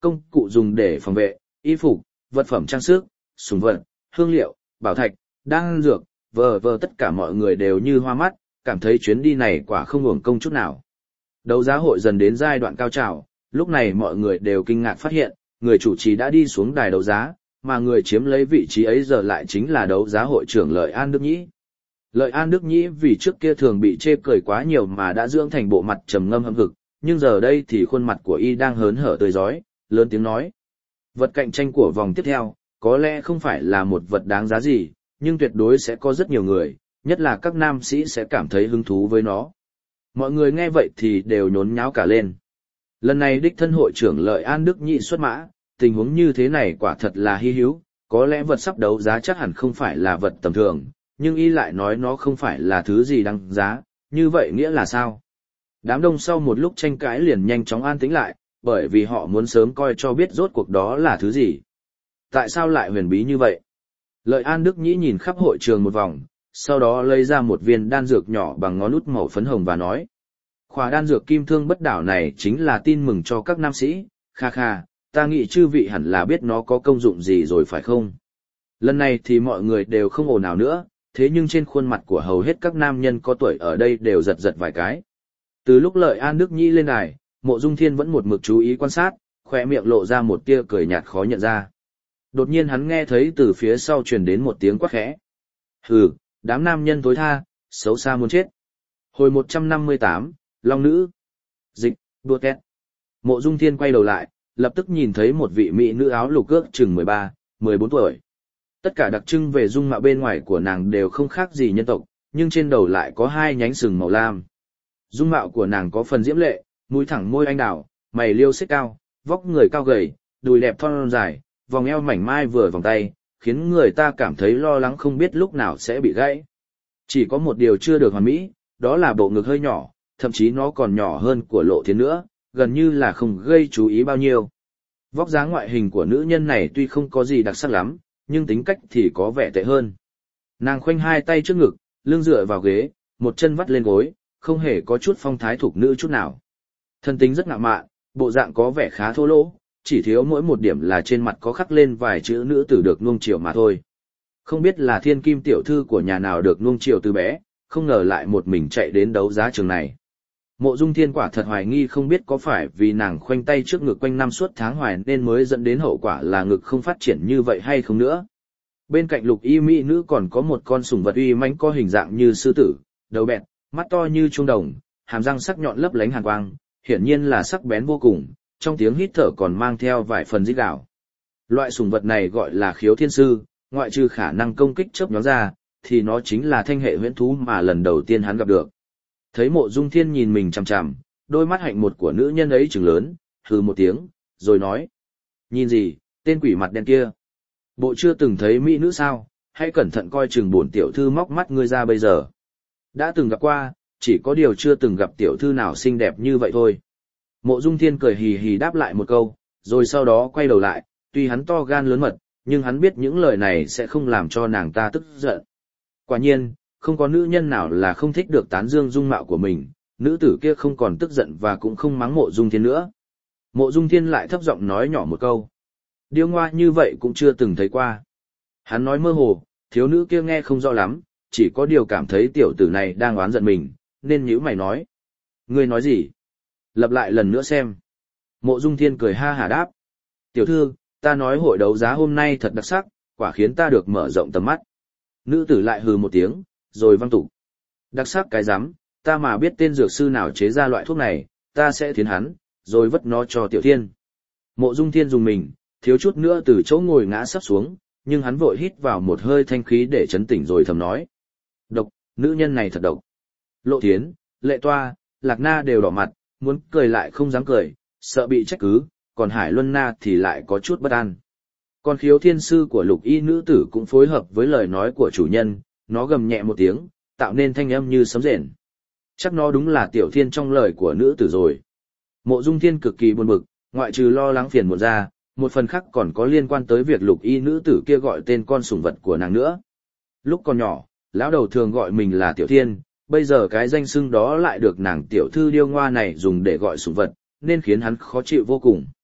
công cụ dùng để phòng vệ, y phục, vật phẩm trang sức, súng vật, hương liệu, bảo thạch, đan dược, vờ vờ tất cả mọi người đều như hoa mắt, cảm thấy chuyến đi này quả không uổng công chút nào. Đấu giá hội dần đến giai đoạn cao trào, lúc này mọi người đều kinh ngạc phát hiện, người chủ trì đã đi xuống đài đấu giá, mà người chiếm lấy vị trí ấy giờ lại chính là đấu giá hội trưởng Lợi An Đức Nhĩ. Lợi An Đức Nhĩ vì trước kia thường bị chê cười quá nhiều mà đã dưỡng thành bộ mặt trầm ngâm hậm hực, nhưng giờ đây thì khuôn mặt của y đang hớn hở tươi rói, lớn tiếng nói. Vật cạnh tranh của vòng tiếp theo, có lẽ không phải là một vật đáng giá gì, nhưng tuyệt đối sẽ có rất nhiều người, nhất là các nam sĩ sẽ cảm thấy hứng thú với nó. Mọi người nghe vậy thì đều nhốn nháo cả lên. Lần này đích thân hội trưởng Lợi An Đức Nhĩ xuất mã, tình huống như thế này quả thật là hy hữu, có lẽ vật sắp đấu giá chắc hẳn không phải là vật tầm thường, nhưng y lại nói nó không phải là thứ gì đáng giá, như vậy nghĩa là sao? Đám đông sau một lúc tranh cãi liền nhanh chóng an tĩnh lại, bởi vì họ muốn sớm coi cho biết rốt cuộc đó là thứ gì. Tại sao lại huyền bí như vậy? Lợi An Đức Nhĩ nhìn khắp hội trường một vòng, sau đó lấy ra một viên đan dược nhỏ bằng ngón út màu phấn hồng và nói. Khỏa đan dược kim thương bất đảo này chính là tin mừng cho các nam sĩ, kha kha, ta nghĩ chư vị hẳn là biết nó có công dụng gì rồi phải không? Lần này thì mọi người đều không ồn ào nữa, thế nhưng trên khuôn mặt của hầu hết các nam nhân có tuổi ở đây đều giật giật vài cái. Từ lúc Lợi An Đức Nhĩ lên đài, Mộ Dung Thiên vẫn một mực chú ý quan sát, khóe miệng lộ ra một tia cười nhạt khó nhận ra. Đột nhiên hắn nghe thấy từ phía sau truyền đến một tiếng quát khẽ. Hừ, đám nam nhân tối tha, xấu xa muốn chết. Hồi một trăm năm mươi tám, Long Nữ. Dịch, đua két. Mộ Dung Thiên quay đầu lại, lập tức nhìn thấy một vị mỹ nữ áo lục ước chừng mười ba, mười bốn tuổi. Tất cả đặc trưng về dung mạo bên ngoài của nàng đều không khác gì nhân tộc, nhưng trên đầu lại có hai nhánh sừng màu lam. Dung mạo của nàng có phần diễm lệ, mũi thẳng môi anh đào, mày liêu xích cao, vóc người cao gầy, đùi đẹp thon dài, vòng eo mảnh mai vừa vòng tay, khiến người ta cảm thấy lo lắng không biết lúc nào sẽ bị gãy. Chỉ có một điều chưa được hoàn mỹ, đó là bộ ngực hơi nhỏ, thậm chí nó còn nhỏ hơn của Lộ Thiến nữa, gần như là không gây chú ý bao nhiêu. Vóc dáng ngoại hình của nữ nhân này tuy không có gì đặc sắc lắm, nhưng tính cách thì có vẻ tệ hơn. Nàng khoanh hai tay trước ngực, lưng dựa vào ghế, một chân vắt lên gối, không hề có chút phong thái thục nữ chút nào. Thân tính rất ngạo mạn, bộ dạng có vẻ khá thô lỗ, chỉ thiếu mỗi một điểm là trên mặt có khắc lên vài chữ nữ tử được nuông chiều mà thôi. Không biết là thiên kim tiểu thư của nhà nào được nuông chiều từ bé, không ngờ lại một mình chạy đến đấu giá trường này. Mộ Dung Thiên quả thật hoài nghi không biết có phải vì nàng khoanh tay trước ngực quanh năm suốt tháng hoài nên mới dẫn đến hậu quả là ngực không phát triển như vậy hay không nữa. Bên cạnh lục y mỹ nữ còn có một con sủng vật uy mãnh có hình dạng như sư tử, đầu bẹt, mắt to như trung đồng, hàm răng sắc nhọn lấp lánh hàn quang, hiển nhiên là sắc bén vô cùng, trong tiếng hít thở còn mang theo vài phần rít gào. Loại sủng vật này gọi là khiếu thiên sư, ngoại trừ khả năng công kích chớp nhoáng ra, thì nó chính là thanh hệ huyễn thú mà lần đầu tiên hắn gặp được. Thấy Mộ Dung Thiên nhìn mình chằm chằm, đôi mắt hạnh một của nữ nhân ấy trừng lớn, hừ một tiếng, rồi nói. Nhìn gì, tên quỷ mặt đen kia. Bộ chưa từng thấy mỹ nữ sao, hãy cẩn thận coi chừng bổn tiểu thư móc mắt ngươi ra bây giờ. Đã từng gặp qua, chỉ có điều chưa từng gặp tiểu thư nào xinh đẹp như vậy thôi. Mộ Dung Thiên cười hì hì đáp lại một câu, rồi sau đó quay đầu lại, tuy hắn to gan lớn mật, nhưng hắn biết những lời này sẽ không làm cho nàng ta tức giận. Quả nhiên, không có nữ nhân nào là không thích được tán dương dung mạo của mình, nữ tử kia không còn tức giận và cũng không mắng Mộ Dung Thiên nữa. Mộ Dung Thiên lại thấp giọng nói nhỏ một câu. Điêu ngoa như vậy cũng chưa từng thấy qua. Hắn nói mơ hồ, thiếu nữ kia nghe không rõ lắm, chỉ có điều cảm thấy tiểu tử này đang oán giận mình, nên nhíu mày nói. Ngươi nói gì? Lặp lại lần nữa xem. Mộ Dung Thiên cười ha hả đáp. Tiểu thư, ta nói hội đấu giá hôm nay thật đặc sắc, quả khiến ta được mở rộng tầm mắt. Nữ tử lại hừ một tiếng, rồi văng tục. Đặc sắc cái rắm, ta mà biết tên dược sư nào chế ra loại thuốc này, ta sẽ thiến hắn, rồi vất nó cho Tiểu Thiên. Mộ Dung Thiên dùng mình, thiếu chút nữa từ chỗ ngồi ngã sắp xuống, nhưng hắn vội hít vào một hơi thanh khí để chấn tỉnh rồi thầm nói. Độc, nữ nhân này thật độc. Lộ Thiến, Lệ Toa, Lạc Na đều đỏ mặt, muốn cười lại không dám cười, sợ bị trách cứ, còn Hải Luân Na thì lại có chút bất an. Còn khiếu thiên sư của lục y nữ tử cũng phối hợp với lời nói của chủ nhân, nó gầm nhẹ một tiếng, tạo nên thanh âm như sấm rền. Chắc nó đúng là Tiểu Thiên trong lời của nữ tử rồi. Mộ Dung Thiên cực kỳ buồn bực, ngoại trừ lo lắng phiền muộn ra, một phần khác còn có liên quan tới việc lục y nữ tử kia gọi tên con sủng vật của nàng nữa. Lúc còn nhỏ, lão đầu thường gọi mình là Tiểu Thiên, bây giờ cái danh xưng đó lại được nàng tiểu thư điêu ngoa này dùng để gọi sủng vật, nên khiến hắn khó chịu vô cùng.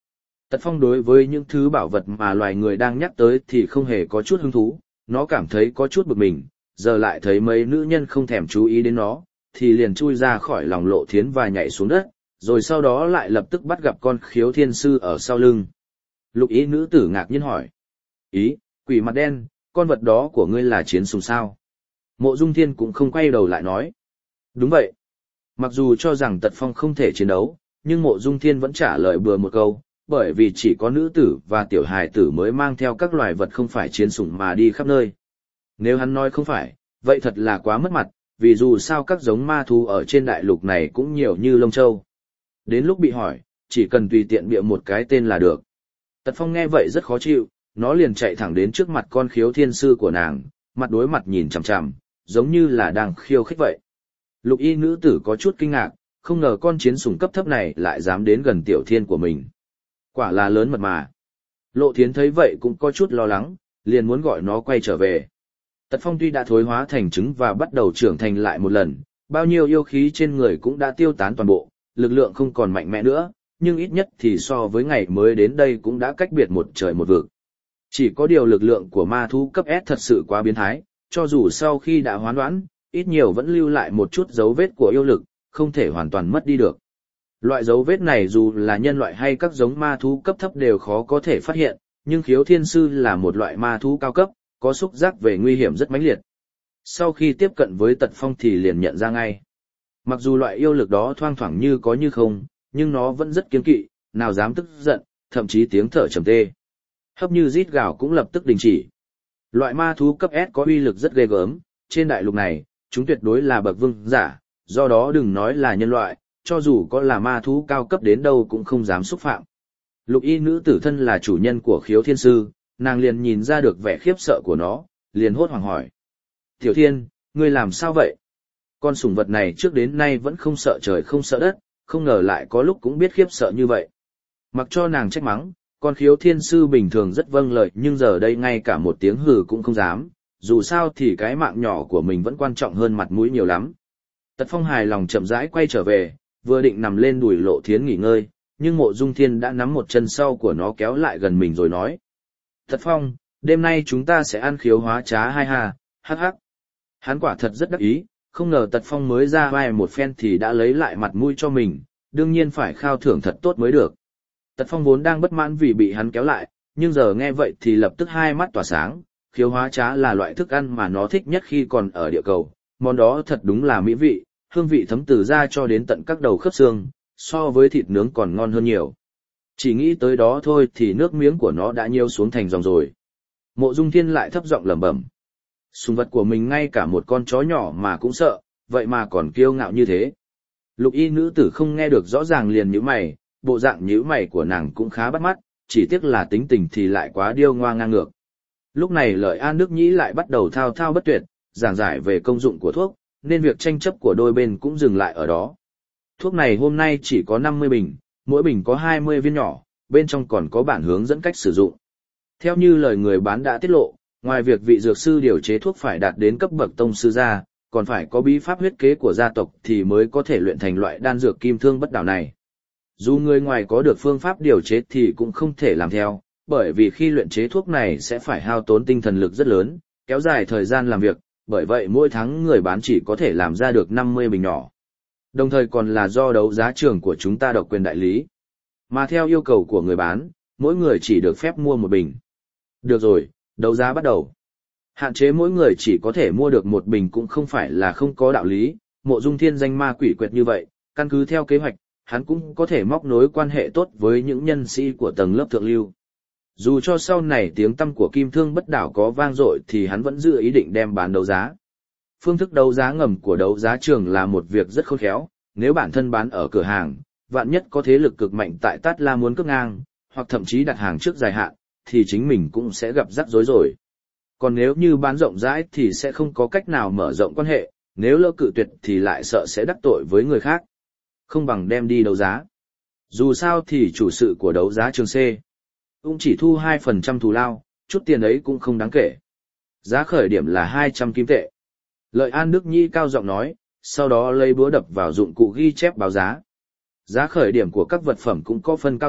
Tật Phong đối với những thứ bảo vật mà loài người đang nhắc tới thì không hề có chút hứng thú, nó cảm thấy có chút bực mình, giờ lại thấy mấy nữ nhân không thèm chú ý đến nó, thì liền chui ra khỏi lòng Lộ Thiến và nhảy xuống đất, rồi sau đó lại lập tức bắt gặp con Khiếu Thiên Sư ở sau lưng. Lục ý nữ tử ngạc nhiên hỏi. Ý, quỷ mặt đen, con vật đó của ngươi là chiến sùng sao? Mộ Dung Thiên cũng không quay đầu lại nói. Đúng vậy. Mặc dù cho rằng Tật Phong không thể chiến đấu, nhưng Mộ Dung Thiên vẫn trả lời bừa một câu, bởi vì chỉ có nữ tử và tiểu hài tử mới mang theo các loài vật không phải chiến sủng mà đi khắp nơi. Nếu hắn nói không phải, vậy thật là quá mất mặt, vì dù sao các giống ma thú ở trên đại lục này cũng nhiều như lông châu. Đến lúc bị hỏi, chỉ cần tùy tiện bịa một cái tên là được. Tật Phong nghe vậy rất khó chịu, nó liền chạy thẳng đến trước mặt con Khiếu Thiên Sư của nàng, mặt đối mặt nhìn chằm chằm, giống như là đang khiêu khích vậy. Lục y nữ tử có chút kinh ngạc, không ngờ con chiến sủng cấp thấp này lại dám đến gần tiểu thiên của mình. Quả là lớn mật mà. Lộ Thiến thấy vậy cũng có chút lo lắng, liền muốn gọi nó quay trở về. Tật Phong tuy đã thối hóa thành trứng và bắt đầu trưởng thành lại một lần, bao nhiêu yêu khí trên người cũng đã tiêu tán toàn bộ, lực lượng không còn mạnh mẽ nữa, nhưng ít nhất thì so với ngày mới đến đây cũng đã cách biệt một trời một vực. Chỉ có điều lực lượng của ma thú cấp S thật sự quá biến thái, cho dù sau khi đã hoán đoán, ít nhiều vẫn lưu lại một chút dấu vết của yêu lực, không thể hoàn toàn mất đi được. Loại dấu vết này dù là nhân loại hay các giống ma thú cấp thấp đều khó có thể phát hiện, nhưng Khiếu Thiên Sư là một loại ma thú cao cấp, có xúc giác về nguy hiểm rất mãnh liệt. Sau khi tiếp cận với Tật Phong thì liền nhận ra ngay. Mặc dù loại yêu lực đó thoang thoảng như có như không, nhưng nó vẫn rất kiêng kỵ, nào dám tức giận, thậm chí tiếng thở trầm tê. Hấp như rít gào cũng lập tức đình chỉ. Loại ma thú cấp S có uy lực rất ghê gớm, trên đại lục này, chúng tuyệt đối là bậc vương giả, do đó đừng nói là nhân loại, cho dù có là ma thú cao cấp đến đâu cũng không dám xúc phạm. Lục y nữ tử thân là chủ nhân của Khiếu Thiên Sư, nàng liền nhìn ra được vẻ khiếp sợ của nó, liền hốt hoảng hỏi. Tiểu Thiên, ngươi làm sao vậy? Con sủng vật này trước đến nay vẫn không sợ trời không sợ đất, không ngờ lại có lúc cũng biết khiếp sợ như vậy. Mặc cho nàng trách mắng, con Khiếu Thiên Sư bình thường rất vâng lời nhưng giờ đây ngay cả một tiếng hừ cũng không dám, dù sao thì cái mạng nhỏ của mình vẫn quan trọng hơn mặt mũi nhiều lắm. Tật Phong hài lòng chậm rãi quay trở về, vừa định nằm lên đùi Lộ Thiến nghỉ ngơi, nhưng Mộ Dung Thiên đã nắm một chân sau của nó kéo lại gần mình rồi nói. Tật Phong, đêm nay chúng ta sẽ ăn khiếu hóa trá hai hà, hắc hắc. Hắn quả thật rất đắc ý, không ngờ Tật Phong mới ra vai một phen thì đã lấy lại mặt mũi cho mình, đương nhiên phải khao thưởng thật tốt mới được. Tật Phong vốn đang bất mãn vì bị hắn kéo lại, nhưng giờ nghe vậy thì lập tức hai mắt tỏa sáng, khiếu hóa trá là loại thức ăn mà nó thích nhất khi còn ở địa cầu, món đó thật đúng là mỹ vị, hương vị thấm từ da cho đến tận các đầu khớp xương, so với thịt nướng còn ngon hơn nhiều. Chỉ nghĩ tới đó thôi thì nước miếng của nó đã nhiêu xuống thành dòng rồi. Mộ Dung Thiên lại thấp giọng lẩm bẩm. Sùng vật của mình ngay cả một con chó nhỏ mà cũng sợ, vậy mà còn kiêu ngạo như thế. Lục y nữ tử không nghe được rõ ràng liền nhíu mày, bộ dạng nhíu mày của nàng cũng khá bắt mắt, chỉ tiếc là tính tình thì lại quá điêu ngoa ngang ngược. Lúc này Lợi An Đức Nhĩ lại bắt đầu thao thao bất tuyệt, giảng giải về công dụng của thuốc, nên việc tranh chấp của đôi bên cũng dừng lại ở đó. Thuốc này hôm nay chỉ có năm mươi bình, mỗi bình có hai mươi viên nhỏ, bên trong còn có bản hướng dẫn cách sử dụng. Theo như lời người bán đã tiết lộ, ngoài việc vị dược sư điều chế thuốc phải đạt đến cấp bậc tông sư ra, còn phải có bí pháp huyết kế của gia tộc thì mới có thể luyện thành loại đan dược kim thương bất đảo này. Dù người ngoài có được phương pháp điều chế thì cũng không thể làm theo, bởi vì khi luyện chế thuốc này sẽ phải hao tốn tinh thần lực rất lớn, kéo dài thời gian làm việc, bởi vậy mỗi tháng người bán chỉ có thể làm ra được năm mươi bình nhỏ. Đồng thời còn là do đấu giá trường của chúng ta độc quyền đại lý. Mà theo yêu cầu của người bán, mỗi người chỉ được phép mua một bình. Được rồi, đấu giá bắt đầu. Hạn chế mỗi người chỉ có thể mua được một bình cũng không phải là không có đạo lý, Mộ Dung Thiên danh ma quỷ quyệt như vậy, căn cứ theo kế hoạch, hắn cũng có thể móc nối quan hệ tốt với những nhân sĩ của tầng lớp thượng lưu. Dù cho sau này tiếng tăm của kim thương bất đảo có vang dội thì hắn vẫn giữ ý định đem bán đấu giá. Phương thức đấu giá ngầm của đấu giá trường là một việc rất khôn khéo, nếu bản thân bán ở cửa hàng, vạn nhất có thế lực cực mạnh tại Tát La muốn cướp ngang, hoặc thậm chí đặt hàng trước dài hạn, thì chính mình cũng sẽ gặp rắc rối rồi. Còn nếu như bán rộng rãi thì sẽ không có cách nào mở rộng quan hệ, nếu lỡ cự tuyệt thì lại sợ sẽ đắc tội với người khác. Không bằng đem đi đấu giá. Dù sao thì chủ sự của đấu giá trường C cũng chỉ thu hai phần trăm thù lao, chút tiền ấy cũng không đáng kể. Giá khởi điểm là hai trăm kim tệ. Lợi An Đức Nhi cao giọng nói, sau đó lấy búa đập vào dụng cụ ghi chép báo giá. Giá khởi điểm của các vật phẩm cũng có phân cao thấp,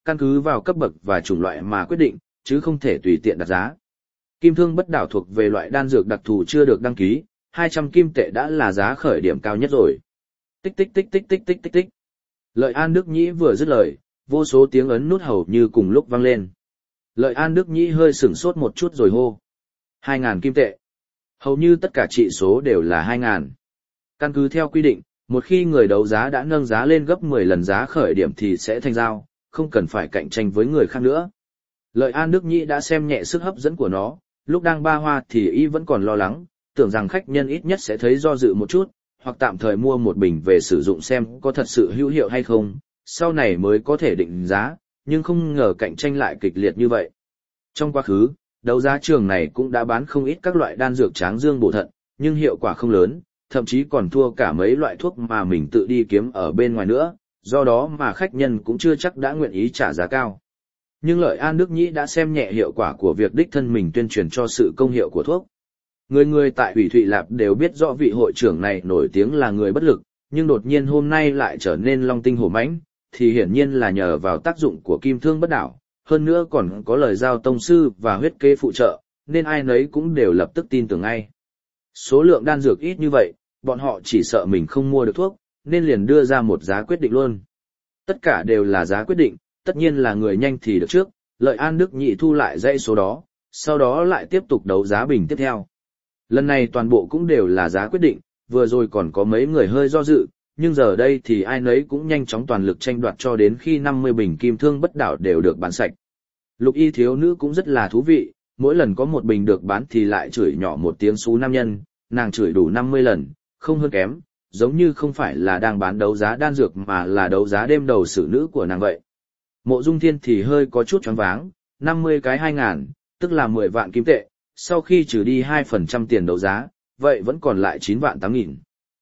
căn cứ vào cấp bậc và chủng loại mà quyết định, chứ không thể tùy tiện đặt giá. Kim thương bất đảo thuộc về loại đan dược đặc thù chưa được đăng ký, hai trăm kim tệ đã là giá khởi điểm cao nhất rồi. Tích tích tích tích tích tích tích tích. Lợi An Đức Nhĩ vừa dứt lời, vô số tiếng ấn nút hầu như cùng lúc vang lên. Lợi An Đức Nhĩ hơi sửng sốt một chút rồi hô. Hai ngàn kim tệ. Hầu như tất cả trị số đều là hai ngàn. Căn cứ theo quy định, một khi người đấu giá đã nâng giá lên gấp mười lần giá khởi điểm thì sẽ thành giao, không cần phải cạnh tranh với người khác nữa. Lợi An Đức Nhĩ đã xem nhẹ sức hấp dẫn của nó, lúc đang ba hoa thì y vẫn còn lo lắng, tưởng rằng khách nhân ít nhất sẽ thấy do dự một chút, hoặc tạm thời mua một bình về sử dụng xem có thật sự hữu hiệu hay không, sau này mới có thể định giá, nhưng không ngờ cạnh tranh lại kịch liệt như vậy. Trong quá khứ, đấu giá trường này cũng đã bán không ít các loại đan dược tráng dương bổ thận, nhưng hiệu quả không lớn, thậm chí còn thua cả mấy loại thuốc mà mình tự đi kiếm ở bên ngoài nữa, do đó mà khách nhân cũng chưa chắc đã nguyện ý trả giá cao. Nhưng Lợi An Đức Nhĩ đã xem nhẹ hiệu quả của việc đích thân mình tuyên truyền cho sự công hiệu của thuốc. Người người tại Ủy Thụy Lạp đều biết rõ vị hội trưởng này nổi tiếng là người bất lực, nhưng đột nhiên hôm nay lại trở nên long tinh hổ mãnh, thì hiển nhiên là nhờ vào tác dụng của kim thương bất đảo, hơn nữa còn có lời giao tông sư và huyết kế phụ trợ, nên ai nấy cũng đều lập tức tin tưởng ngay. Số lượng đan dược ít như vậy, bọn họ chỉ sợ mình không mua được thuốc, nên liền đưa ra một giá quyết định luôn. Tất cả đều là giá quyết định, tất nhiên là người nhanh thì được trước, Lợi An Đức Nhĩ thu lại dãy số đó, sau đó lại tiếp tục đấu giá bình tiếp theo. Lần này toàn bộ cũng đều là giá quyết định, vừa rồi còn có mấy người hơi do dự, nhưng giờ đây thì ai nấy cũng nhanh chóng toàn lực tranh đoạt cho đến khi năm mươi bình kim thương bất đảo đều được bán sạch. Lục y thiếu nữ cũng rất là thú vị, mỗi lần có một bình được bán thì lại chửi nhỏ một tiếng xú nam nhân, nàng chửi đủ năm mươi lần, không hơn kém, giống như không phải là đang bán đấu giá đan dược mà là đấu giá đêm đầu xử nữ của nàng vậy. Mộ Dung Thiên thì hơi có chút choáng váng, năm mươi cái hai ngàn, tức là mười vạn kim tệ, sau khi trừ đi hai phần trăm tiền đấu giá, vậy vẫn còn lại chín vạn tám nghìn.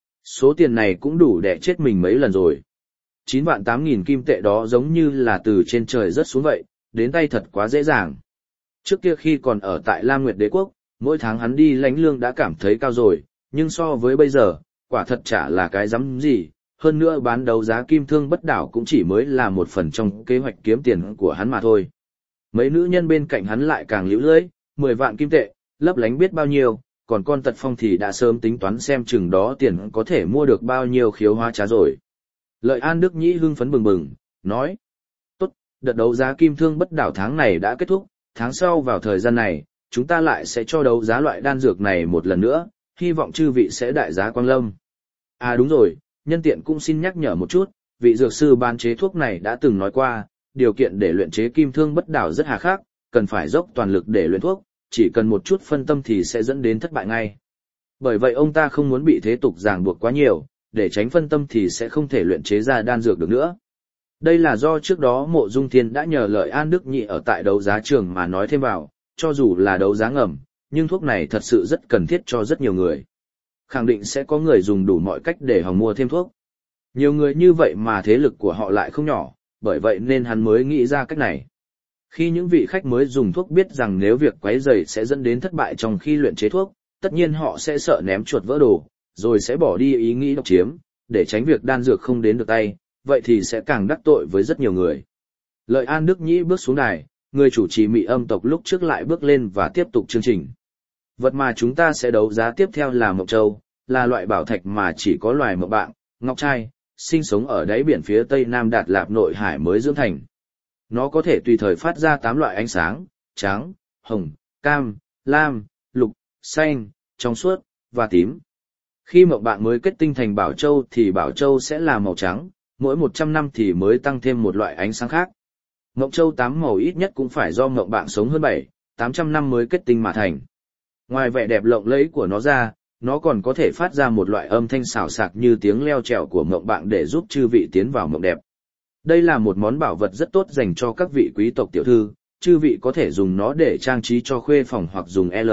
Số tiền này cũng đủ để chết mình mấy lần rồi. chín vạn tám nghìn kim tệ đó giống như là từ trên trời rớt xuống vậy, đến tay thật quá dễ dàng. Trước kia khi còn ở tại Lam Nguyệt Đế Quốc, mỗi tháng hắn đi lãnh lương đã cảm thấy cao rồi, nhưng so với bây giờ, quả thật chả là cái rắm gì, hơn nữa bán đấu giá kim thương bất đảo cũng chỉ mới là một phần trong kế hoạch kiếm tiền của hắn mà thôi. Mấy nữ nhân bên cạnh hắn lại càng liễu lưỡi, mười vạn kim tệ, lấp lánh biết bao nhiêu, còn con Tật Phong thì đã sớm tính toán xem chừng đó tiền có thể mua được bao nhiêu khiếu hóa trá rồi. Lợi An Đức Nhĩ hưng phấn bừng bừng, nói, tốt, đợt đấu giá kim thương bất đảo tháng này đã kết thúc, tháng sau vào thời gian này, chúng ta lại sẽ cho đấu giá loại đan dược này một lần nữa, hy vọng chư vị sẽ đại giá quang lâm. À đúng rồi, nhân tiện cũng xin nhắc nhở một chút, vị dược sư bán chế thuốc này đã từng nói qua, điều kiện để luyện chế kim thương bất đảo rất hà khắc, cần phải dốc toàn lực để luyện thuốc, chỉ cần một chút phân tâm thì sẽ dẫn đến thất bại ngay. Bởi vậy ông ta không muốn bị thế tục ràng buộc quá nhiều, để tránh phân tâm thì sẽ không thể luyện chế ra đan dược được nữa. Đây là do trước đó Mộ Dung Thiên đã nhờ Lợi An Đức Nhĩ ở tại đấu giá trường mà nói thêm vào, cho dù là đấu giá ngầm, nhưng thuốc này thật sự rất cần thiết cho rất nhiều người. Khẳng định sẽ có người dùng đủ mọi cách để hòng mua thêm thuốc. Nhiều người như vậy mà thế lực của họ lại không nhỏ, bởi vậy nên hắn mới nghĩ ra cách này. Khi những vị khách mới dùng thuốc biết rằng nếu việc quấy rầy sẽ dẫn đến thất bại trong khi luyện chế thuốc, tất nhiên họ sẽ sợ ném chuột vỡ đồ, rồi sẽ bỏ đi ý nghĩ độc chiếm, để tránh việc đan dược không đến được tay, vậy thì sẽ càng đắc tội với rất nhiều người. Lợi An Đức Nhĩ bước xuống đài, người chủ trì Mị Âm tộc lúc trước lại bước lên và tiếp tục chương trình. Vật mà chúng ta sẽ đấu giá tiếp theo là Mộc Châu, là loại bảo thạch mà chỉ có loài mộc bạng, ngọc trai, sinh sống ở đáy biển phía tây nam Đạt Lạp nội hải mới dưỡng thành. Nó có thể tùy thời phát ra tám loại ánh sáng, trắng, hồng, cam, lam, lục, xanh, trong suốt, và tím. Khi mộc bạng mới kết tinh thành Bảo Châu thì Bảo Châu sẽ là màu trắng, mỗi một trăm năm thì mới tăng thêm một loại ánh sáng khác. Mộc Châu tám màu ít nhất cũng phải do mộc bạng sống hơn bảy, tám trăm năm mới kết tinh mà thành. Ngoài vẻ đẹp lộng lẫy của nó ra, nó còn có thể phát ra một loại âm thanh xào xạc như tiếng leo trèo của mộng bạng để giúp chư vị tiến vào mộng đẹp. Đây là một món bảo vật rất tốt dành cho các vị quý tộc tiểu thư, chư vị có thể dùng nó để trang trí cho khuê phòng hoặc dùng L.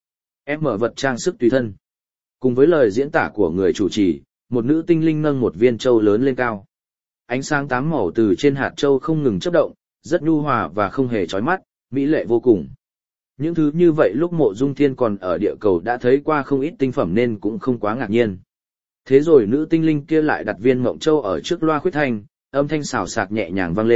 M vật trang sức tùy thân. Cùng với lời diễn tả của người chủ trì, một nữ tinh linh nâng một viên châu lớn lên cao. Ánh sáng tám màu từ trên hạt châu không ngừng chớp động, rất nhu hòa và không hề chói mắt, mỹ lệ vô cùng. Những thứ như vậy lúc Mộ Dung Thiên còn ở địa cầu đã thấy qua không ít tinh phẩm nên cũng không quá ngạc nhiên. Thế rồi nữ tinh linh kia lại đặt viên mộng châu ở trước loa khuyết thanh, âm thanh xào xạc nhẹ nhàng vang lên,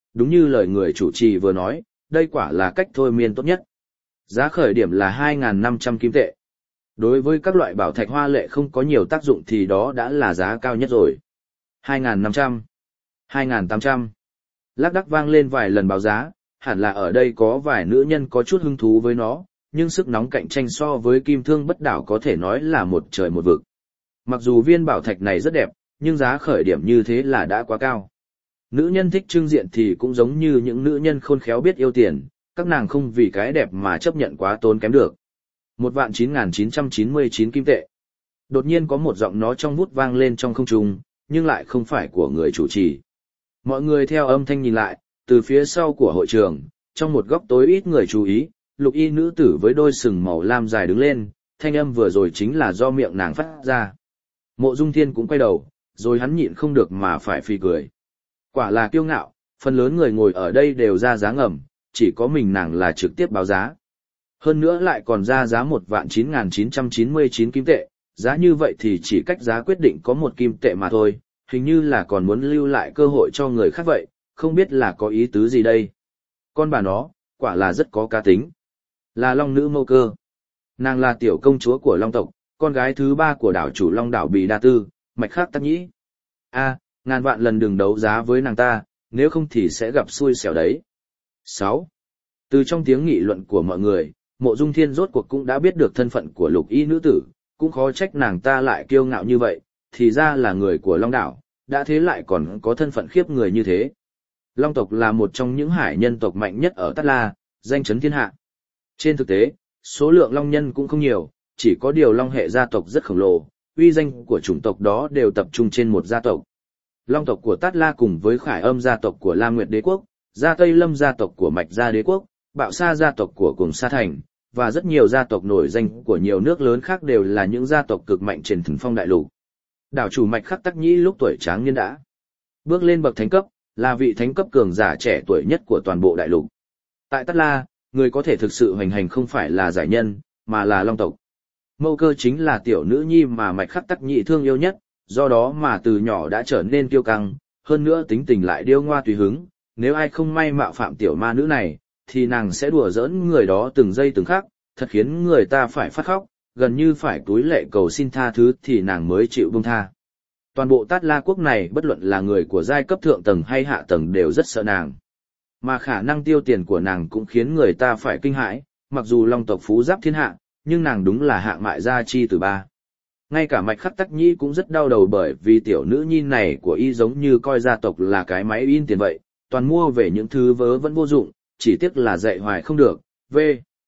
đúng như lời người chủ trì vừa nói, đây quả là cách thôi miên tốt nhất. Giá khởi điểm là hai nghìn năm trăm kim tệ. Đối với các loại bảo thạch hoa lệ không có nhiều tác dụng thì đó đã là giá cao nhất rồi. hai nghìn năm trăm, hai nghìn tám trăm. Lác đác vang lên vài lần báo giá, hẳn là ở đây có vài nữ nhân có chút hứng thú với nó, nhưng sức nóng cạnh tranh so với kim thương bất đảo có thể nói là một trời một vực. Mặc dù viên bảo thạch này rất đẹp, nhưng giá khởi điểm như thế là đã quá cao. Nữ nhân thích trưng diện thì cũng giống như những nữ nhân khôn khéo biết yêu tiền, các nàng không vì cái đẹp mà chấp nhận quá tốn kém được. Một vạn chín nghìn chín trăm chín mươi chín kim tệ. Đột nhiên có một giọng nói trong vút vang lên trong không trung, nhưng lại không phải của người chủ trì. Mọi người theo âm thanh nhìn lại, từ phía sau của hội trường, trong một góc tối ít người chú ý, lục y nữ tử với đôi sừng màu lam dài đứng lên, thanh âm vừa rồi chính là do miệng nàng phát ra. Mộ Dung Thiên cũng quay đầu, rồi hắn nhịn không được mà phải phì cười. Quả là kiêu ngạo, phần lớn người ngồi ở đây đều ra giá ngầm, chỉ có mình nàng là trực tiếp báo giá. Hơn nữa lại còn ra giá một vạn chín nghìn chín trăm chín mươi chín kim tệ, giá như vậy thì chỉ cách giá quyết định có một kim tệ mà thôi, hình như là còn muốn lưu lại cơ hội cho người khác vậy, không biết là có ý tứ gì đây. Con bà nó, quả là rất có cá tính. Là Long nữ Mâu Cơ. Nàng là tiểu công chúa của Long tộc, con gái thứ ba của đảo chủ Long đảo Bì Đa Tư, Mạch Khắc Tắc Nhĩ. A, ngàn vạn lần đừng đấu giá với nàng ta, nếu không thì sẽ gặp xui xẻo đấy. sáu. Từ trong tiếng nghị luận của mọi người, Mộ Dung Thiên rốt cuộc cũng đã biết được thân phận của lục y nữ tử, cũng khó trách nàng ta lại kiêu ngạo như vậy, thì ra là người của Long đảo, đã thế lại còn có thân phận khiếp người như thế. Long tộc là một trong những hải nhân tộc mạnh nhất ở Tát La, danh chấn thiên hạ. Trên thực tế, số lượng long nhân cũng không nhiều, chỉ có điều long hệ gia tộc rất khổng lồ, uy danh của chủng tộc đó đều tập trung trên một gia tộc. Long tộc của Tát La cùng với Khải Âm gia tộc của Lam Nguyệt Đế quốc, Gia Tây Lâm gia tộc của Mạch Gia Đế quốc, Bạo Sa gia tộc của Cùng Sa Thành, và rất nhiều gia tộc nổi danh của nhiều nước lớn khác đều là những gia tộc cực mạnh trên Thần Phong đại lục. Đảo chủ Mạch Khắc Tắc Nhĩ lúc tuổi tráng niên đã bước lên bậc thánh cấp, là vị thánh cấp cường giả trẻ tuổi nhất của toàn bộ đại lục. Tại Tát La, người có thể thực sự hoành hành không phải là giải nhân, mà là Long tộc. Mâu Cơ chính là tiểu nữ nhi mà Mạch Khắc Tắc Nhĩ thương yêu nhất, do đó mà từ nhỏ đã trở nên kiêu căng, hơn nữa tính tình lại điêu ngoa tùy hứng, nếu ai không may mạo phạm tiểu ma nữ này, thì nàng sẽ đùa giỡn người đó từng giây từng khắc, thật khiến người ta phải phát khóc, gần như phải túi lệ cầu xin tha thứ thì nàng mới chịu buông tha. Toàn bộ Tát La quốc này bất luận là người của giai cấp thượng tầng hay hạ tầng đều rất sợ nàng. Mà khả năng tiêu tiền của nàng cũng khiến người ta phải kinh hãi, mặc dù Long tộc phú giáp thiên hạ, nhưng nàng đúng là hạng mại gia chi từ ba. Ngay cả Mạch Khắc Tắc Nhĩ cũng rất đau đầu bởi vì tiểu nữ nhi này của y giống như coi gia tộc là cái máy in tiền vậy, toàn mua về những thứ vớ vẫn vô dụng, chỉ tiếc là dạy hoài không được, v.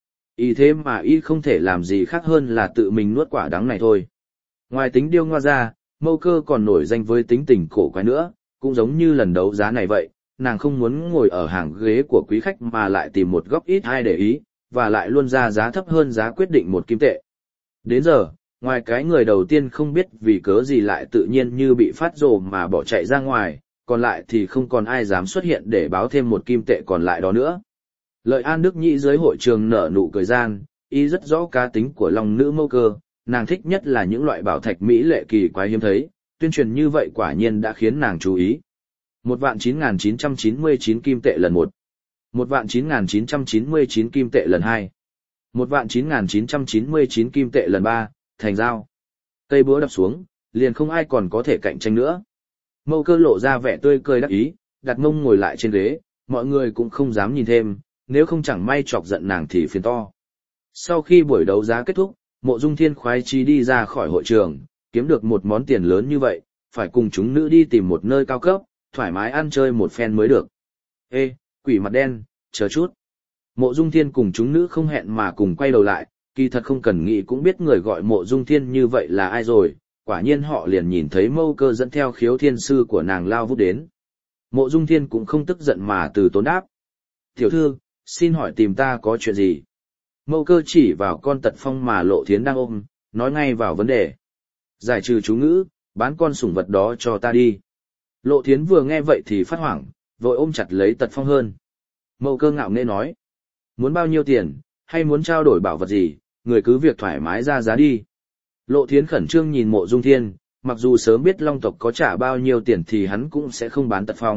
Y thế mà y không thể làm gì khác hơn là tự mình nuốt quả đắng này thôi. Ngoài tính điêu ngoa ra, Mâu Cơ còn nổi danh với tính tình cổ quái nữa, cũng giống như lần đấu giá này vậy, nàng không muốn ngồi ở hàng ghế của quý khách mà lại tìm một góc ít ai để ý, và lại luôn ra giá thấp hơn giá quyết định một kim tệ. Đến giờ, ngoài cái người đầu tiên không biết vì cớ gì lại tự nhiên như bị phát rồ mà bỏ chạy ra ngoài, còn lại thì không còn ai dám xuất hiện để báo thêm một kim tệ còn lại đó nữa. Lợi An Đức Nhĩ dưới hội trường nở nụ cười gian, y rất rõ cá tính của Long nữ Mâu Cơ, nàng thích nhất là những loại bảo thạch mỹ lệ kỳ quái hiếm thấy, tuyên truyền như vậy quả nhiên đã khiến nàng chú ý. Một vạn chín nghìn chín trăm chín mươi chín kim tệ lần một. Một vạn chín nghìn chín trăm chín mươi chín kim tệ lần hai. Một vạn chín nghìn chín trăm chín mươi chín kim tệ lần ba, thành giao. Cây búa đập xuống, liền không ai còn có thể cạnh tranh nữa. Mâu Cơ lộ ra vẻ tươi cười đắc ý, đặt mông ngồi lại trên ghế, mọi người cũng không dám nhìn thêm, nếu không chẳng may chọc giận nàng thì phiền to. Sau khi buổi đấu giá kết thúc, Mộ Dung Thiên khoái chí đi ra khỏi hội trường, kiếm được một món tiền lớn như vậy, phải cùng chúng nữ đi tìm một nơi cao cấp, thoải mái ăn chơi một phen mới được. Ê, quỷ mặt đen, chờ chút. Mộ Dung Thiên cùng chúng nữ không hẹn mà cùng quay đầu lại, kỳ thật không cần nghĩ cũng biết người gọi Mộ Dung Thiên như vậy là ai rồi, quả nhiên họ liền nhìn thấy Mâu Cơ dẫn theo khiếu thiên sư của nàng lao vút đến. Mộ Dung Thiên cũng không tức giận mà từ tốn đáp. Tiểu thư, xin hỏi tìm ta có chuyện gì? Mâu Cơ chỉ vào con tật phong mà Lộ Thiến đang ôm, nói ngay vào vấn đề. Giải trừ chú ngữ, bán con sủng vật đó cho ta đi. Lộ Thiến vừa nghe vậy thì phát hoảng, vội ôm chặt lấy tật phong hơn. Mâu Cơ ngạo nghễ nói. Muốn bao nhiêu tiền, hay muốn trao đổi bảo vật gì, người cứ việc thoải mái ra giá đi. Lộ Thiến khẩn trương nhìn Mộ Dung Thiên, mặc dù sớm biết Long tộc có trả bao nhiêu tiền thì hắn cũng sẽ không bán tật phong,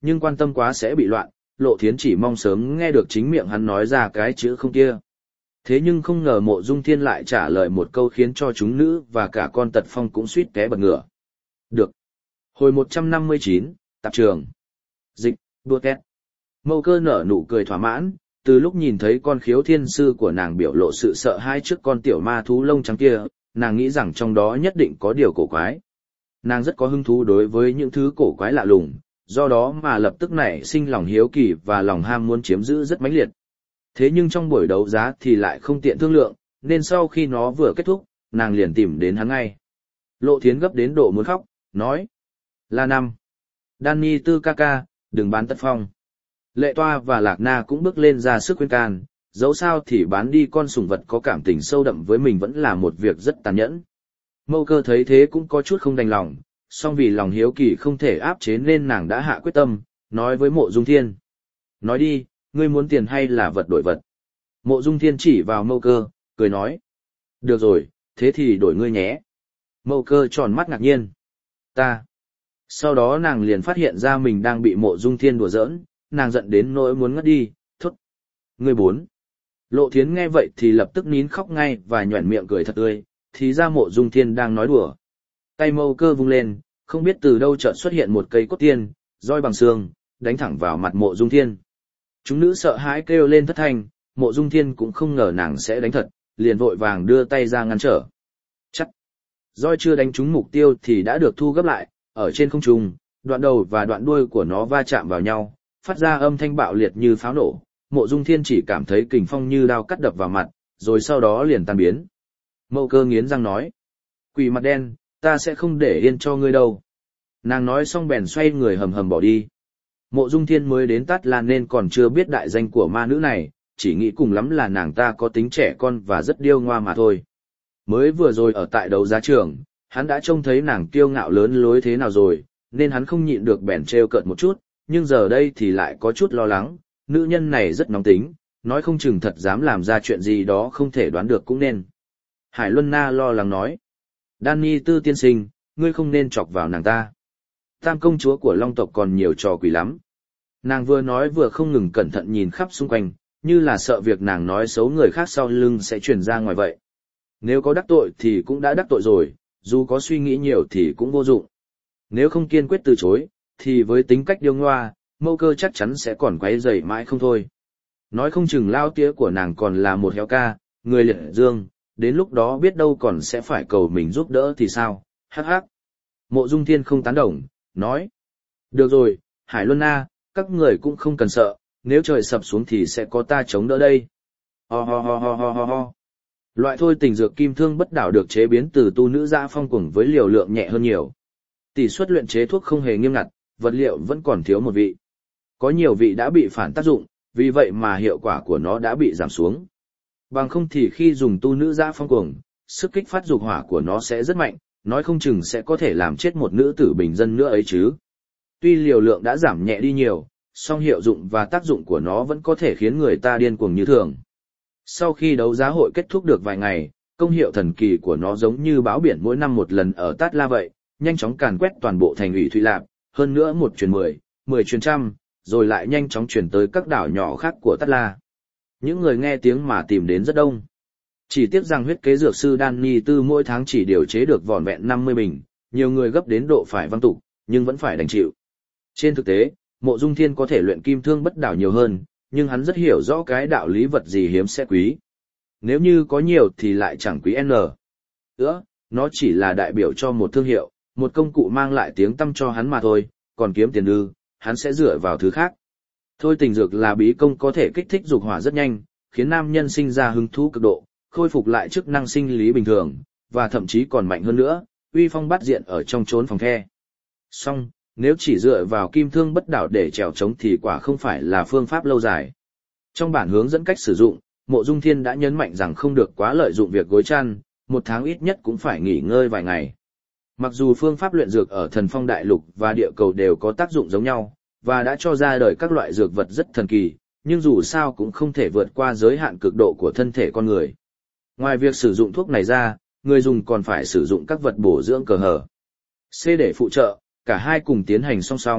nhưng quan tâm quá sẽ bị loạn, Lộ Thiến chỉ mong sớm nghe được chính miệng hắn nói ra cái chữ không kia. Thế nhưng không ngờ Mộ Dung Thiên lại trả lời một câu khiến cho chúng nữ và cả con Tật Phong cũng suýt té bật ngửa. Được. Hồi một trăm năm mươi chín, tạp trường. Dịch, đua két. Mâu Cơ nở nụ cười thỏa mãn, từ lúc nhìn thấy con Khiếu Thiên Sư của nàng biểu lộ sự sợ hãi trước con tiểu ma thú lông trắng kia, nàng nghĩ rằng trong đó nhất định có điều cổ quái. Nàng rất có hứng thú đối với những thứ cổ quái lạ lùng, do đó mà lập tức nảy sinh lòng hiếu kỳ và lòng ham muốn chiếm giữ rất mãnh liệt. Thế nhưng trong buổi đấu giá thì lại không tiện thương lượng, nên sau khi nó vừa kết thúc, nàng liền tìm đến hắn ngay. Lộ Thiến gấp đến độ muốn khóc, nói. Là năm. Danny Tư ca ca, đừng bán Tất Phong. Lệ Toa và Lạc Na cũng bước lên ra sức khuyên can, dẫu sao thì bán đi con sủng vật có cảm tình sâu đậm với mình vẫn là một việc rất tàn nhẫn. Mâu Cơ thấy thế cũng có chút không đành lòng, song vì lòng hiếu kỳ không thể áp chế nên nàng đã hạ quyết tâm, nói với Mộ Dung Thiên. Nói đi, ngươi muốn tiền hay là vật đổi vật? Mộ Dung Thiên chỉ vào Mâu Cơ, cười nói. Được rồi, thế thì đổi ngươi nhé. Mâu Cơ tròn mắt ngạc nhiên. Ta. Sau đó nàng liền phát hiện ra mình đang bị Mộ Dung Thiên đùa giỡn, nàng giận đến nỗi muốn ngất đi, thốt. Ngươi bốn. Lộ Thiến nghe vậy thì lập tức nín khóc ngay và nhoẻn miệng cười thật tươi, thì ra Mộ Dung Thiên đang nói đùa. Tay Mâu Cơ vung lên, không biết từ đâu chợt xuất hiện một cây cốt tiên, roi bằng xương, đánh thẳng vào mặt Mộ Dung Thiên. Chúng nữ sợ hãi kêu lên thất thanh, Mộ Dung Thiên cũng không ngờ nàng sẽ đánh thật, liền vội vàng đưa tay ra ngăn trở. Chắc. Roi chưa đánh trúng mục tiêu thì đã được thu gấp lại, ở trên không trung, đoạn đầu và đoạn đuôi của nó va chạm vào nhau, phát ra âm thanh bạo liệt như pháo nổ. Mộ Dung Thiên chỉ cảm thấy kình phong như đao cắt đập vào mặt, rồi sau đó liền tan biến. Mâu Cơ nghiến răng nói. Quỷ mặt đen, ta sẽ không để yên cho ngươi đâu. Nàng nói xong bèn xoay người hầm hầm bỏ đi. Mộ Dung Thiên mới đến Tát Lan nên còn chưa biết đại danh của ma nữ này, chỉ nghĩ cùng lắm là nàng ta có tính trẻ con và rất điêu ngoa mà thôi. Mới vừa rồi ở tại đấu giá trường, hắn đã trông thấy nàng kiêu ngạo lớn lối thế nào rồi, nên hắn không nhịn được bèn trêu cợt một chút, nhưng giờ đây thì lại có chút lo lắng, nữ nhân này rất nóng tính, nói không chừng thật dám làm ra chuyện gì đó không thể đoán được cũng nên. Hải Luân Na lo lắng nói. Danny Tư tiên sinh, ngươi không nên chọc vào nàng ta. Tam công chúa của Long tộc còn nhiều trò quỷ lắm. Nàng vừa nói vừa không ngừng cẩn thận nhìn khắp xung quanh, như là sợ việc nàng nói xấu người khác sau lưng sẽ truyền ra ngoài vậy. Nếu có đắc tội thì cũng đã đắc tội rồi, dù có suy nghĩ nhiều thì cũng vô dụng. Nếu không kiên quyết từ chối, thì với tính cách điêu ngoa, Mâu Cơ chắc chắn sẽ còn quấy rầy mãi không thôi. Nói không chừng lao tía của nàng còn là một héo ca, người liệt dương, đến lúc đó biết đâu còn sẽ phải cầu mình giúp đỡ thì sao, hắc hắc. Mộ Dung Thiên không tán đồng, nói. Được rồi, Hải Luân Na, các người cũng không cần sợ, nếu trời sập xuống thì sẽ có ta chống đỡ đây. Ho ho ho ho ho ho ho. Loại thôi tình dược kim thương bất đảo được chế biến từ tu nữ dã phong cuồng với liều lượng nhẹ hơn nhiều. Tỷ suất luyện chế thuốc không hề nghiêm ngặt, vật liệu vẫn còn thiếu một vị. Có nhiều vị đã bị phản tác dụng, vì vậy mà hiệu quả của nó đã bị giảm xuống. Bằng không thì khi dùng tu nữ dã phong cuồng, sức kích phát dục hỏa của nó sẽ rất mạnh, nói không chừng sẽ có thể làm chết một nữ tử bình dân nữa ấy chứ. Tuy liều lượng đã giảm nhẹ đi nhiều, song hiệu dụng và tác dụng của nó vẫn có thể khiến người ta điên cuồng như thường. Sau khi đấu giá hội kết thúc được vài ngày, công hiệu thần kỳ của nó giống như bão biển mỗi năm một lần ở Tát La vậy, nhanh chóng càn quét toàn bộ thành ủy Thụy Lạp, hơn nữa một truyền mười, mười truyền trăm, rồi lại nhanh chóng truyền tới các đảo nhỏ khác của Tát La. Những người nghe tiếng mà tìm đến rất đông. Chỉ tiếc rằng huyết kế dược sư Danny Tư mỗi tháng chỉ điều chế được vỏn vẹn năm mươi bình, nhiều người gấp đến độ phải văng tục, nhưng vẫn phải đành chịu. Trên thực tế, Mộ Dung Thiên có thể luyện kim thương bất đảo nhiều hơn, nhưng hắn rất hiểu rõ cái đạo lý vật gì hiếm sẽ quý. Nếu như có nhiều thì lại chẳng quý N. Nữa, nó chỉ là đại biểu cho một thương hiệu, một công cụ mang lại tiếng tăm cho hắn mà thôi, còn kiếm tiền ư, hắn sẽ dựa vào thứ khác. Thôi tình dược là bí công có thể kích thích dục hỏa rất nhanh, khiến nam nhân sinh ra hứng thú cực độ, khôi phục lại chức năng sinh lý bình thường, và thậm chí còn mạnh hơn nữa, uy phong bát diện ở trong chốn phòng the. Song, nếu chỉ dựa vào kim thương bất đảo để trèo trống thì quả không phải là phương pháp lâu dài. Trong bản hướng dẫn cách sử dụng, Mộ Dung Thiên đã nhấn mạnh rằng không được quá lợi dụng việc gối chăn, một tháng ít nhất cũng phải nghỉ ngơi vài ngày. Mặc dù phương pháp luyện dược ở Thần Phong Đại Lục và địa cầu đều có tác dụng giống nhau, và đã cho ra đời các loại dược vật rất thần kỳ, nhưng dù sao cũng không thể vượt qua giới hạn cực độ của thân thể con người. Ngoài việc sử dụng thuốc này ra, người dùng còn phải sử dụng các vật bổ dưỡng cờ hở. C để phụ trợ, cả hai cùng tiến hành song song,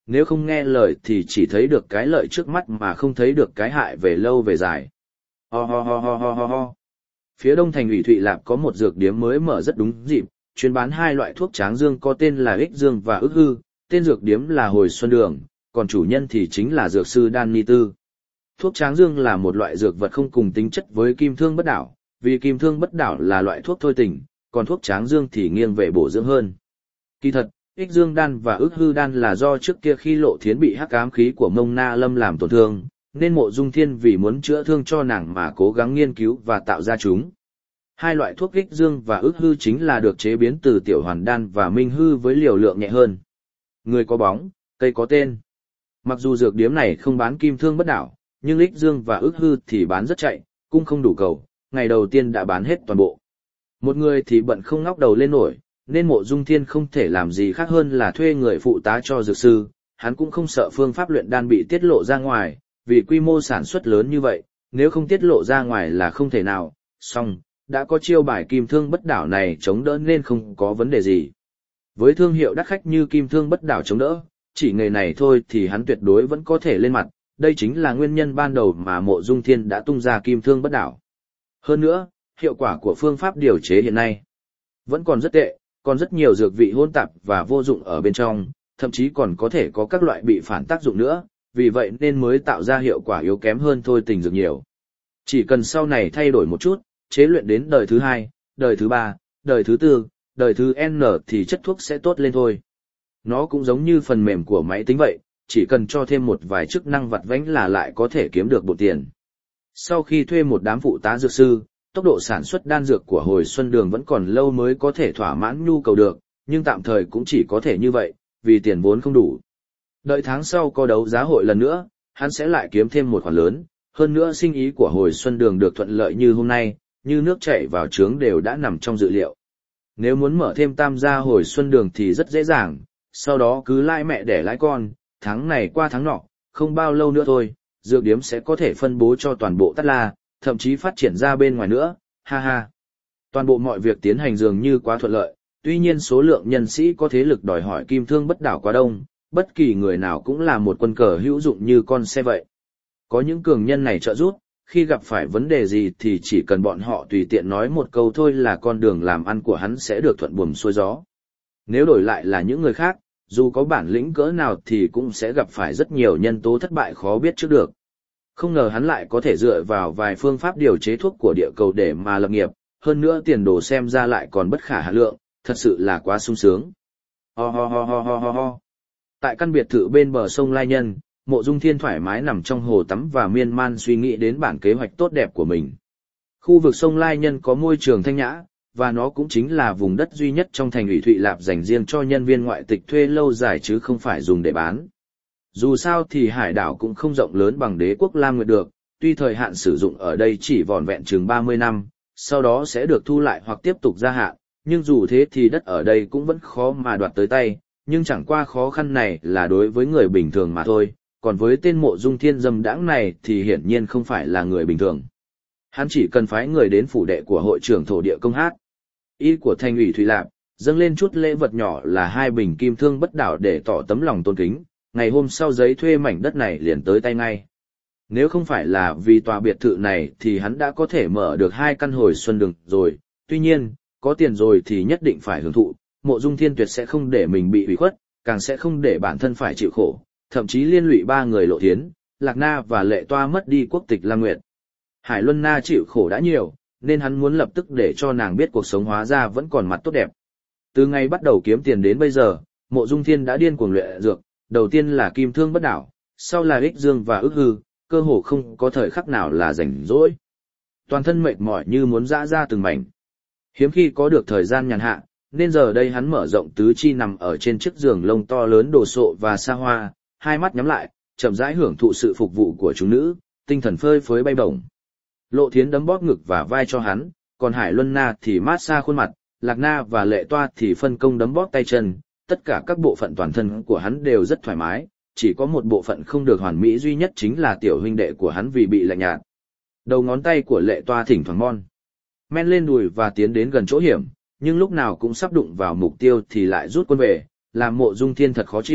nếu không nghe lời thì chỉ thấy được cái lợi trước mắt mà không thấy được cái hại về lâu về dài. Ho ho ho ho ho ho ho. Phía đông thành ủy Thụy Lạp có một dược điếm mới mở rất đúng dịp, chuyên bán hai loại thuốc tráng dương có tên là ích dương và ức hư, tên dược điếm là Hồi Xuân Đường, còn chủ nhân thì chính là dược sư Đan Ni Tư. Thuốc tráng dương là một loại dược vật không cùng tính chất với kim thương bất đảo, vì kim thương bất đảo là loại thuốc thôi tình, còn thuốc tráng dương thì nghiêng về bổ dưỡng hơn. Kỳ thật, ích dương đan và ức hư đan là do trước kia khi Lộ Thiến bị hắc ám khí của Mông Na Lâm làm tổn thương, nên Mộ Dung Thiên vì muốn chữa thương cho nàng mà cố gắng nghiên cứu và tạo ra chúng. Hai loại thuốc ích dương và ức hư chính là được chế biến từ tiểu hoàn đan và minh hư với liều lượng nhẹ hơn. Người có bóng, cây có tên. Mặc dù dược điếm này không bán kim thương bất đảo, nhưng ích dương và ức hư thì bán rất chạy, cung không đủ cầu, ngày đầu tiên đã bán hết toàn bộ. Một người thì bận không ngóc đầu lên nổi, nên Mộ Dung Thiên không thể làm gì khác hơn là thuê người phụ tá cho dược sư, hắn cũng không sợ phương pháp luyện đan bị tiết lộ ra ngoài, vì quy mô sản xuất lớn như vậy, nếu không tiết lộ ra ngoài là không thể nào, song đã có chiêu bài kim thương bất đảo này chống đỡ nên không có vấn đề gì. Với thương hiệu đắt khách như kim thương bất đảo chống đỡ, chỉ nghề này thôi thì hắn tuyệt đối vẫn có thể lên mặt, đây chính là nguyên nhân ban đầu mà Mộ Dung Thiên đã tung ra kim thương bất đảo. Hơn nữa, hiệu quả của phương pháp điều chế hiện nay vẫn còn rất tệ, còn rất nhiều dược vị hỗn tạp và vô dụng ở bên trong, thậm chí còn có thể có các loại bị phản tác dụng nữa, vì vậy nên mới tạo ra hiệu quả yếu kém hơn thôi tình dược nhiều. Chỉ cần sau này thay đổi một chút, chế luyện đến đời thứ hai, đời thứ ba, đời thứ tư, đời thứ N thì chất thuốc sẽ tốt lên thôi. Nó cũng giống như phần mềm của máy tính vậy, chỉ cần cho thêm một vài chức năng vặt vãnh là lại có thể kiếm được bộn tiền. Sau khi thuê một đám phụ tá dược sư, tốc độ sản xuất đan dược của Hồi Xuân Đường vẫn còn lâu mới có thể thỏa mãn nhu cầu được, nhưng tạm thời cũng chỉ có thể như vậy, vì tiền vốn không đủ. Đợi tháng sau có đấu giá hội lần nữa, hắn sẽ lại kiếm thêm một khoản lớn, hơn nữa sinh ý của Hồi Xuân Đường được thuận lợi như hôm nay, như nước chảy vào trướng đều đã nằm trong dự liệu. Nếu muốn mở thêm tam gia Hồi Xuân Đường thì rất dễ dàng, sau đó cứ lãi mẹ đẻ lãi con, tháng này qua tháng nọ, không bao lâu nữa thôi, dược điếm sẽ có thể phân bố cho toàn bộ Tát La, thậm chí phát triển ra bên ngoài nữa, ha ha. Toàn bộ mọi việc tiến hành dường như quá thuận lợi, tuy nhiên số lượng nhân sĩ có thế lực đòi hỏi kim thương bất đảo quá đông, bất kỳ người nào cũng là một quân cờ hữu dụng như con xe vậy. Có những cường nhân này trợ giúp, khi gặp phải vấn đề gì thì chỉ cần bọn họ tùy tiện nói một câu thôi là con đường làm ăn của hắn sẽ được thuận buồm xuôi gió. Nếu đổi lại là những người khác, dù có bản lĩnh cỡ nào thì cũng sẽ gặp phải rất nhiều nhân tố thất bại khó biết trước được. Không ngờ hắn lại có thể dựa vào vài phương pháp điều chế thuốc của địa cầu để mà lập nghiệp, hơn nữa tiền đồ xem ra lại còn bất khả hạn lượng, thật sự là quá sung sướng. Ho ho ho ho ho ho ho. Tại căn biệt thự bên bờ sông Lai Nhân, Mộ Dung Thiên thoải mái nằm trong hồ tắm và miên man suy nghĩ đến bản kế hoạch tốt đẹp của mình. Khu vực sông Lai Nhân có môi trường thanh nhã, và nó cũng chính là vùng đất duy nhất trong thành ủy Thụy Lạp dành riêng cho nhân viên ngoại tịch thuê lâu dài chứ không phải dùng để bán. Dù sao thì hải đảo cũng không rộng lớn bằng đế quốc Lam Nguyệt được, tuy thời hạn sử dụng ở đây chỉ vỏn vẹn chừng ba mươi năm, sau đó sẽ được thu lại hoặc tiếp tục gia hạn, nhưng dù thế thì đất ở đây cũng vẫn khó mà đoạt tới tay, nhưng chẳng qua khó khăn này là đối với người bình thường mà thôi, còn với tên Mộ Dung Thiên dâm đãng này thì hiển nhiên không phải là người bình thường. Hắn chỉ cần phái người đến phủ đệ của hội trưởng thổ địa công hát. Ý của thành ủy Thụy Lạp, dâng lên chút lễ vật nhỏ là hai bình kim thương bất đảo để tỏ tấm lòng tôn kính, ngày hôm sau giấy thuê mảnh đất này liền tới tay ngay. Nếu không phải là vì tòa biệt thự này thì hắn đã có thể mở được hai căn Hồi Xuân Đường rồi, tuy nhiên, có tiền rồi thì nhất định phải hưởng thụ, Mộ Dung Thiên tuyệt sẽ không để mình bị ủy khuất, càng sẽ không để bản thân phải chịu khổ, thậm chí liên lụy ba người Lộ Thiến, Lạc Na và Lệ Toa mất đi quốc tịch Lam Nguyệt. Hải Luân Na chịu khổ đã nhiều, nên hắn muốn lập tức để cho nàng biết cuộc sống hóa ra vẫn còn mặt tốt đẹp. Từ ngày bắt đầu kiếm tiền đến bây giờ, Mộ Dung Thiên đã điên cuồng luyện dược, đầu tiên là kim thương bất đảo, sau là ích dương và ức hư, cơ hồ không có thời khắc nào là rảnh rỗi. Toàn thân mệt mỏi như muốn rã ra từng mảnh. Hiếm khi có được thời gian nhàn hạ, nên giờ đây hắn mở rộng tứ chi nằm ở trên chiếc giường lông to lớn đồ sộ và xa hoa, hai mắt nhắm lại, chậm rãi hưởng thụ sự phục vụ của chúng nữ, tinh thần phơi phới bay bổng. Lộ Thiến đấm bóp ngực và vai cho hắn, còn Hải Luân Na thì mát xa khuôn mặt, Lạc Na và Lệ Toa thì phân công đấm bóp tay chân, tất cả các bộ phận toàn thân của hắn đều rất thoải mái, chỉ có một bộ phận không được hoàn mỹ duy nhất chính là tiểu huynh đệ của hắn vì bị lạnh nhạt. Đầu ngón tay của Lệ Toa thỉnh thoảng mon men lên đùi và tiến đến gần chỗ hiểm, nhưng lúc nào cũng sắp đụng vào mục tiêu thì lại rút quân về, làm Mộ Dung Thiên thật khó chịu,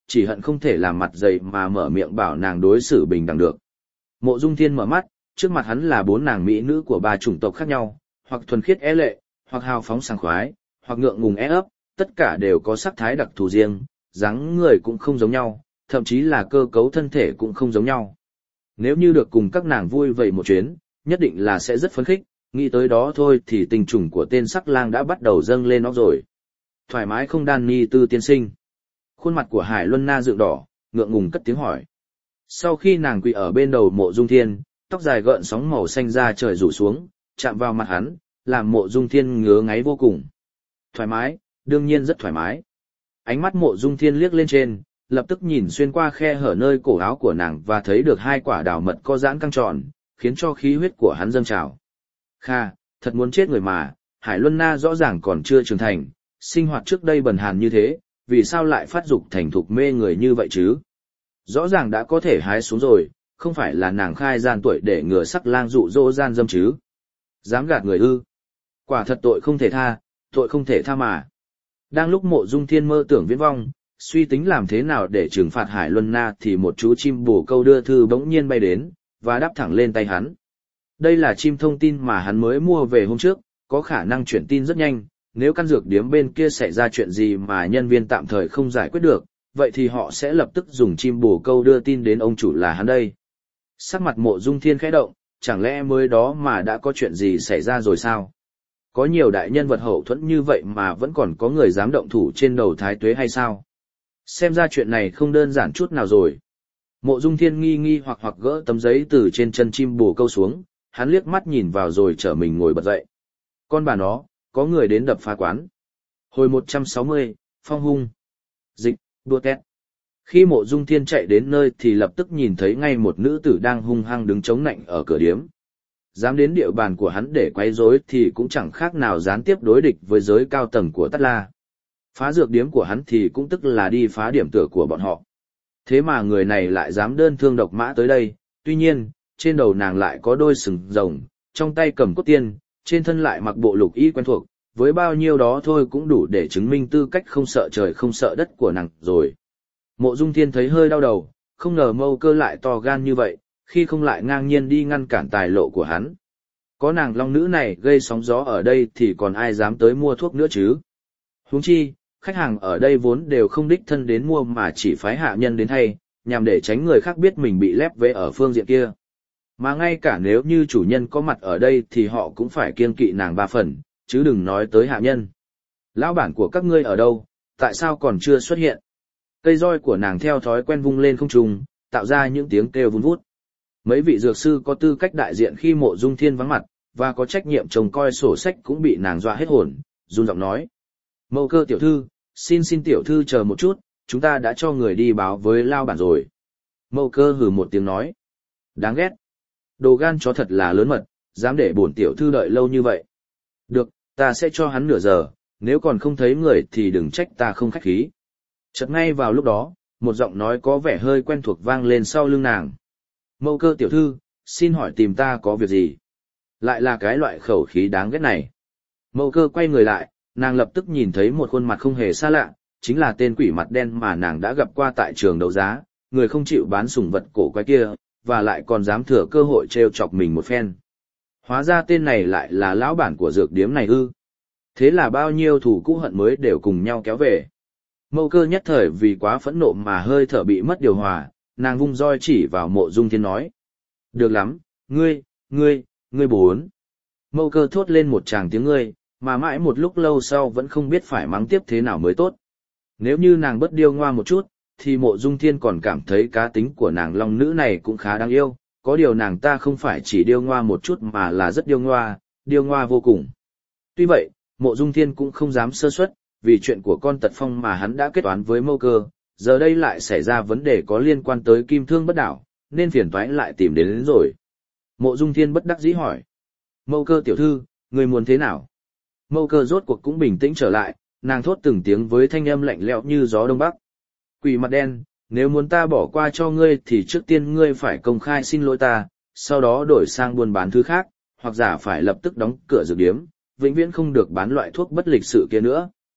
chỉ hận không thể làm mặt dày mà mở miệng bảo nàng đối xử bình đẳng được. Mộ Dung Thiên mở mắt, trước mặt hắn là bốn nàng mỹ nữ của ba chủng tộc khác nhau, hoặc thuần khiết é lệ, hoặc hào phóng sảng khoái, hoặc ngượng ngùng é ấp, tất cả đều có sắc thái đặc thù riêng, dáng người cũng không giống nhau, thậm chí là cơ cấu thân thể cũng không giống nhau. Nếu như được cùng các nàng vui vậy một chuyến, nhất định là sẽ rất phấn khích, nghĩ tới đó thôi thì tình trùng của tên sắc lang đã bắt đầu dâng lên nó rồi. Thoải mái không đan ni tư tiên sinh. Khuôn mặt của Hải Luân Na dựng đỏ, ngượng ngùng cất tiếng hỏi. Sau khi nàng quỳ ở bên đầu Mộ Dung Thiên, tóc dài gợn sóng màu xanh ra trời rủ xuống, chạm vào mặt hắn, làm Mộ Dung Thiên ngứa ngáy vô cùng. Thoải mái, đương nhiên rất thoải mái. Ánh mắt Mộ Dung Thiên liếc lên trên, lập tức nhìn xuyên qua khe hở nơi cổ áo của nàng và thấy được hai quả đào mật co giãn căng tròn, khiến cho khí huyết của hắn dâng trào. Kha, thật muốn chết người mà, Hải Luân Na rõ ràng còn chưa trưởng thành, sinh hoạt trước đây bần hàn như thế, vì sao lại phát dục thành thục mê người như vậy chứ? Rõ ràng đã có thể hái xuống rồi, không phải là nàng khai gian tuổi để ngừa sắc lang dụ dỗ gian dâm chứ? Dám gạt người ư? Quả thật tội không thể tha, tội không thể tha mà. Đang lúc Mộ Dung Thiên mơ tưởng viễn vong, suy tính làm thế nào để trừng phạt Hải Luân Na thì một chú chim bồ câu đưa thư bỗng nhiên bay đến, và đáp thẳng lên tay hắn. Đây là chim thông tin mà hắn mới mua về hôm trước, có khả năng chuyển tin rất nhanh, nếu căn dược điếm bên kia xảy ra chuyện gì mà nhân viên tạm thời không giải quyết được, vậy thì họ sẽ lập tức dùng chim bồ câu đưa tin đến ông chủ là hắn đây. Sắc mặt Mộ Dung Thiên khẽ động, chẳng lẽ mới đó mà đã có chuyện gì xảy ra rồi sao? Có nhiều đại nhân vật hậu thuẫn như vậy mà vẫn còn có người dám động thủ trên đầu Thái Tuế hay sao? Xem ra chuyện này không đơn giản chút nào rồi. Mộ Dung Thiên nghi nghi hoặc hoặc gỡ tấm giấy từ trên chân chim bồ câu xuống, hắn liếc mắt nhìn vào rồi trở mình ngồi bật dậy. Con bà nó, có người đến đập phá quán. Hồi một trăm sáu mươi, Phong Hung. Dịch, đua tét. Khi Mộ Dung Thiên chạy đến nơi thì lập tức nhìn thấy ngay một nữ tử đang hung hăng đứng chống nạnh ở cửa điếm. Dám đến địa bàn của hắn để quấy rối thì cũng chẳng khác nào gián tiếp đối địch với giới cao tầng của Tát La. Phá dược điếm của hắn thì cũng tức là đi phá điểm tựa của bọn họ. Thế mà người này lại dám đơn thương độc mã tới đây, tuy nhiên, trên đầu nàng lại có đôi sừng rồng, trong tay cầm cốt tiên, trên thân lại mặc bộ lục y quen thuộc, với bao nhiêu đó thôi cũng đủ để chứng minh tư cách không sợ trời không sợ đất của nàng rồi. Mộ Dung Thiên thấy hơi đau đầu, không ngờ Mâu Cơ lại to gan như vậy, khi không lại ngang nhiên đi ngăn cản tài lộ của hắn. Có nàng long nữ này gây sóng gió ở đây thì còn ai dám tới mua thuốc nữa chứ? Huống chi, khách hàng ở đây vốn đều không đích thân đến mua mà chỉ phái hạ nhân đến thay, nhằm để tránh người khác biết mình bị lép vế ở phương diện kia. Mà ngay cả nếu như chủ nhân có mặt ở đây thì họ cũng phải kiêng kỵ nàng ba phần, chứ đừng nói tới hạ nhân. Lão bản của các ngươi ở đâu, tại sao còn chưa xuất hiện? Cây roi của nàng theo thói quen vung lên không trung, tạo ra những tiếng kêu vun vút. Mấy vị dược sư có tư cách đại diện khi Mộ Dung Thiên vắng mặt, và có trách nhiệm trông coi sổ sách cũng bị nàng dọa hết hồn, run giọng nói. Mâu Cơ tiểu thư, xin xin tiểu thư chờ một chút, chúng ta đã cho người đi báo với lao bản rồi. Mâu Cơ hừ một tiếng nói. Đáng ghét. Đồ gan chó thật là lớn mật, dám để bổn tiểu thư đợi lâu như vậy. Được, ta sẽ cho hắn nửa giờ, nếu còn không thấy người thì đừng trách ta không khách khí. Chợt ngay vào lúc đó, một giọng nói có vẻ hơi quen thuộc vang lên sau lưng nàng. Mâu Cơ tiểu thư, xin hỏi tìm ta có việc gì? Lại là cái loại khẩu khí đáng ghét này. Mâu Cơ quay người lại, nàng lập tức nhìn thấy một khuôn mặt không hề xa lạ, chính là tên quỷ mặt đen mà nàng đã gặp qua tại trường đấu giá, người không chịu bán sủng vật cổ quái kia, và lại còn dám thừa cơ hội trêu chọc mình một phen. Hóa ra tên này lại là lão bản của dược điếm này ư. Thế là bao nhiêu thù cũ hận mới đều cùng nhau kéo về. Mâu Cơ nhất thời vì quá phẫn nộ mà hơi thở bị mất điều hòa, nàng vung roi chỉ vào Mộ Dung Thiên nói. Được lắm, ngươi, ngươi, ngươi bốn. Mâu Cơ thốt lên một tràng tiếng ngươi, mà mãi một lúc lâu sau vẫn không biết phải mắng tiếp thế nào mới tốt. Nếu như nàng bớt điêu ngoa một chút, thì Mộ Dung Thiên còn cảm thấy cá tính của nàng long nữ này cũng khá đáng yêu, có điều nàng ta không phải chỉ điêu ngoa một chút mà là rất điêu ngoa, điêu ngoa vô cùng. Tuy vậy, Mộ Dung Thiên cũng không dám sơ suất, vì chuyện của con Tật Phong mà hắn đã kết toán với Mâu Cơ, giờ đây lại xảy ra vấn đề có liên quan tới kim thương bất đảo, nên phiền toái lại tìm đến, đến rồi. Mộ Dung Thiên bất đắc dĩ hỏi. Mâu Cơ tiểu thư, người muốn thế nào? Mâu Cơ rốt cuộc cũng bình tĩnh trở lại, nàng thốt từng tiếng với thanh âm lạnh lẽo như gió đông bắc. Quỷ mặt đen, nếu muốn ta bỏ qua cho ngươi thì trước tiên ngươi phải công khai xin lỗi ta, sau đó đổi sang buôn bán thứ khác, hoặc giả phải lập tức đóng cửa dược điếm, vĩnh viễn không được bán loại thuốc bất lịch sự kia nữa.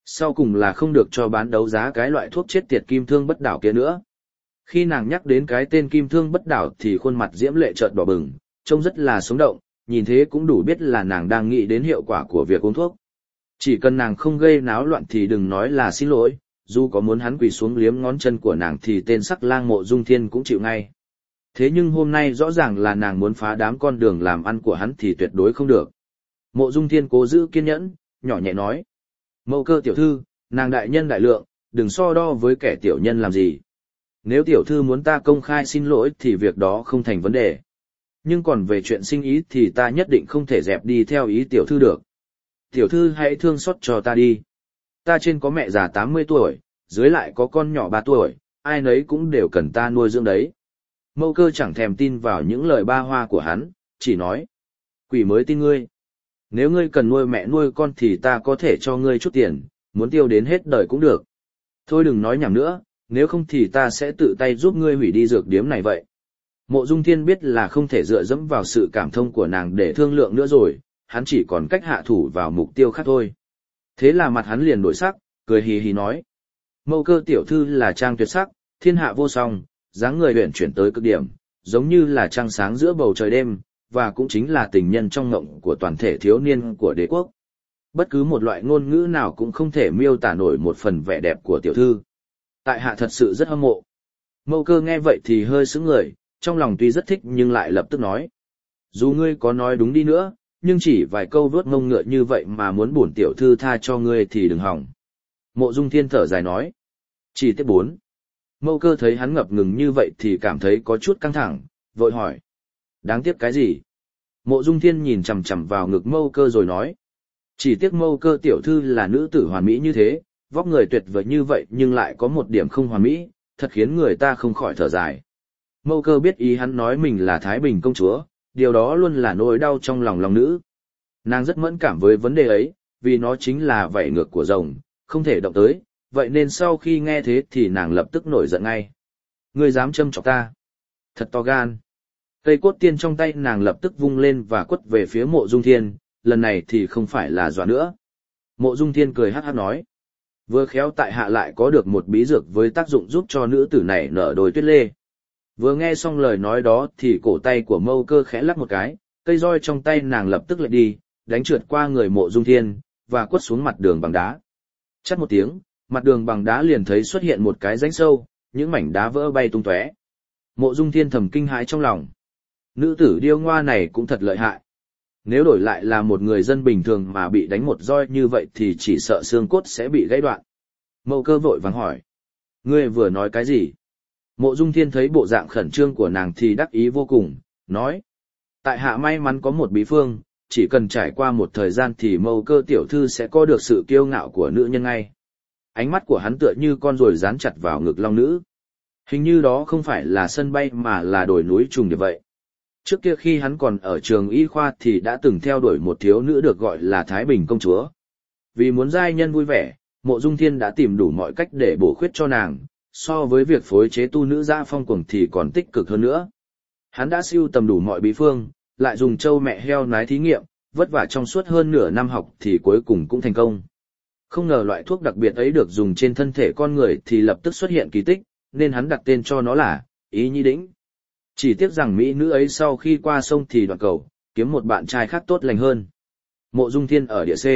Sau cùng là không được cho bán đấu giá cái loại thuốc chết tiệt kim thương bất đảo kia nữa. Khi nàng nhắc đến cái tên kim thương bất đảo thì khuôn mặt diễm lệ chợt đỏ bừng, trông rất là sống động, nhìn thế cũng đủ biết là nàng đang nghĩ đến hiệu quả của việc uống thuốc. Chỉ cần nàng không gây náo loạn thì đừng nói là xin lỗi, dù có muốn hắn quỳ xuống liếm ngón chân của nàng thì tên sắc lang Mộ Dung Thiên cũng chịu ngay. Thế nhưng hôm nay rõ ràng là nàng muốn phá đám con đường làm ăn của hắn thì tuyệt đối không được. Mộ Dung Thiên cố giữ kiên nhẫn, nhỏ nhẹ nói. Mâu Cơ tiểu thư, nàng đại nhân đại lượng, đừng so đo với kẻ tiểu nhân làm gì. Nếu tiểu thư muốn ta công khai xin lỗi thì việc đó không thành vấn đề. Nhưng còn về chuyện sinh ý thì ta nhất định không thể dẹp đi theo ý tiểu thư được. Tiểu thư hãy thương xót cho ta đi. Ta trên có mẹ già tám mươi tuổi, dưới lại có con nhỏ ba tuổi, ai nấy cũng đều cần ta nuôi dưỡng đấy. Mâu Cơ chẳng thèm tin vào những lời ba hoa của hắn, chỉ nói. Quỷ mới tin ngươi. Nếu ngươi cần nuôi mẹ nuôi con thì ta có thể cho ngươi chút tiền, muốn tiêu đến hết đời cũng được. Thôi đừng nói nhảm nữa, nếu không thì ta sẽ tự tay giúp ngươi hủy đi dược điếm này vậy. Mộ Dung Thiên biết là không thể dựa dẫm vào sự cảm thông của nàng để thương lượng nữa rồi, hắn chỉ còn cách hạ thủ vào mục tiêu khác thôi. Thế là mặt hắn liền đổi sắc, cười hì hì nói. Mâu Cơ tiểu thư là trang tuyệt sắc, thiên hạ vô song, dáng người uyển chuyển tới cực điểm, giống như là trăng sáng giữa bầu trời đêm, và cũng chính là tình nhân trong ngộng của toàn thể thiếu niên của đế quốc. Bất cứ một loại ngôn ngữ nào cũng không thể miêu tả nổi một phần vẻ đẹp của tiểu thư. Tại hạ thật sự rất hâm mộ. Mâu Cơ nghe vậy thì hơi sững người, trong lòng tuy rất thích nhưng lại lập tức nói. Dù ngươi có nói đúng đi nữa, nhưng chỉ vài câu vuốt mông ngựa như vậy mà muốn bổn tiểu thư tha cho ngươi thì đừng hỏng. Mộ Dung Thiên thở dài nói. Chỉ tiết bốn. Mâu Cơ thấy hắn ngập ngừng như vậy thì cảm thấy có chút căng thẳng, vội hỏi. Đáng tiếc cái gì? Mộ Dung Thiên nhìn chằm chằm vào ngực Mâu Cơ rồi nói. Chỉ tiếc Mâu Cơ tiểu thư là nữ tử hoàn mỹ như thế, vóc người tuyệt vời như vậy nhưng lại có một điểm không hoàn mỹ, thật khiến người ta không khỏi thở dài. Mâu Cơ biết ý hắn nói mình là Thái Bình công chúa, điều đó luôn là nỗi đau trong lòng lòng nữ. Nàng rất mẫn cảm với vấn đề ấy, vì nó chính là vảy ngược của rồng, không thể động tới, vậy nên sau khi nghe thế thì nàng lập tức nổi giận ngay. Ngươi dám châm chọc ta? Thật to gan. Cây cốt tiên trong tay nàng lập tức vung lên và quất về phía Mộ Dung Thiên, lần này thì không phải là dọa nữa. Mộ Dung Thiên cười hắc hắc nói. Vừa khéo tại hạ lại có được một bí dược với tác dụng giúp cho nữ tử này nở đôi tuyết lê. Vừa nghe xong lời nói đó thì cổ tay của Mâu Cơ khẽ lắc một cái, cây roi trong tay nàng lập tức lại đi, đánh trượt qua người Mộ Dung Thiên, và quất xuống mặt đường bằng đá. Chát một tiếng, mặt đường bằng đá liền thấy xuất hiện một cái rãnh sâu, những mảnh đá vỡ bay tung tóe. Mộ Dung Thiên thầm kinh hãi trong lòng. Nữ tử điêu ngoa này cũng thật lợi hại. Nếu đổi lại là một người dân bình thường mà bị đánh một roi như vậy thì chỉ sợ xương cốt sẽ bị gãy đoạn. Mâu Cơ vội vàng hỏi. Ngươi vừa nói cái gì? Mộ Dung Thiên thấy bộ dạng khẩn trương của nàng thì đắc ý vô cùng, nói. Tại hạ may mắn có một bí phương, chỉ cần trải qua một thời gian thì Mâu Cơ tiểu thư sẽ có được sự kiêu ngạo của nữ nhân ngay. Ánh mắt của hắn tựa như con ruồi dán chặt vào ngực long nữ. Hình như đó không phải là sân bay mà là đồi núi trùng như vậy. Trước kia khi hắn còn ở trường y khoa thì đã từng theo đuổi một thiếu nữ được gọi là Thái Bình công chúa. Vì muốn giai nhân vui vẻ, Mộ Dung Thiên đã tìm đủ mọi cách để bổ khuyết cho nàng, so với việc phối chế tu nữ dã phong cuồng thì còn tích cực hơn nữa. Hắn đã sưu tầm đủ mọi bí phương, lại dùng trâu mẹ heo nái thí nghiệm, vất vả trong suốt hơn nửa năm học thì cuối cùng cũng thành công. Không ngờ loại thuốc đặc biệt ấy được dùng trên thân thể con người thì lập tức xuất hiện kỳ tích, nên hắn đặt tên cho nó là Ý Nhi Đĩnh. Chỉ tiếc rằng mỹ nữ ấy sau khi qua sông thì đoạn cầu, kiếm một bạn trai khác tốt lành hơn. Mộ Dung Thiên ở địa C.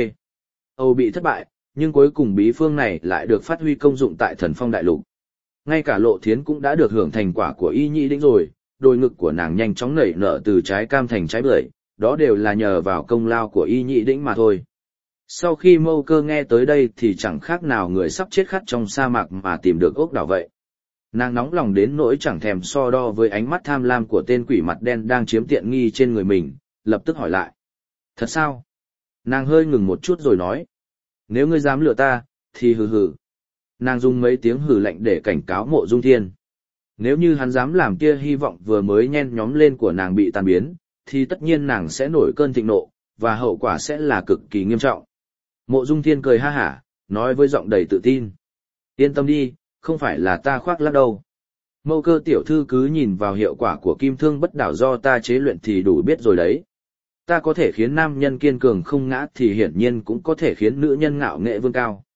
Âu bị thất bại, nhưng cuối cùng bí phương này lại được phát huy công dụng tại Thần Phong Đại Lục. Ngay cả Lộ Thiến cũng đã được hưởng thành quả của Y Nhĩ Đĩnh rồi, đôi ngực của nàng nhanh chóng nảy nở từ trái cam thành trái bưởi, đó đều là nhờ vào công lao của Y Nhĩ Đĩnh mà thôi. Sau khi Mâu Cơ nghe tới đây thì chẳng khác nào người sắp chết khát trong sa mạc mà tìm được ốc đảo vậy. Nàng nóng lòng đến nỗi chẳng thèm so đo với ánh mắt tham lam của tên quỷ mặt đen đang chiếm tiện nghi trên người mình, lập tức hỏi lại. Thật sao? Nàng hơi ngừng một chút rồi nói. Nếu ngươi dám lừa ta, thì hừ hừ. Nàng dùng mấy tiếng hừ lạnh để cảnh cáo Mộ Dung Thiên. Nếu như hắn dám làm kia hy vọng vừa mới nhen nhóm lên của nàng bị tan biến, thì tất nhiên nàng sẽ nổi cơn thịnh nộ, và hậu quả sẽ là cực kỳ nghiêm trọng. Mộ Dung Thiên cười ha hả, nói với giọng đầy tự tin. Yên tâm đi, không phải là ta khoác lác đâu. Mâu Cơ tiểu thư cứ nhìn vào hiệu quả của kim thương bất đảo do ta chế luyện thì đủ biết rồi đấy. Ta có thể khiến nam nhân kiên cường không ngã thì hiển nhiên cũng có thể khiến nữ nhân ngạo nghệ vươn cao.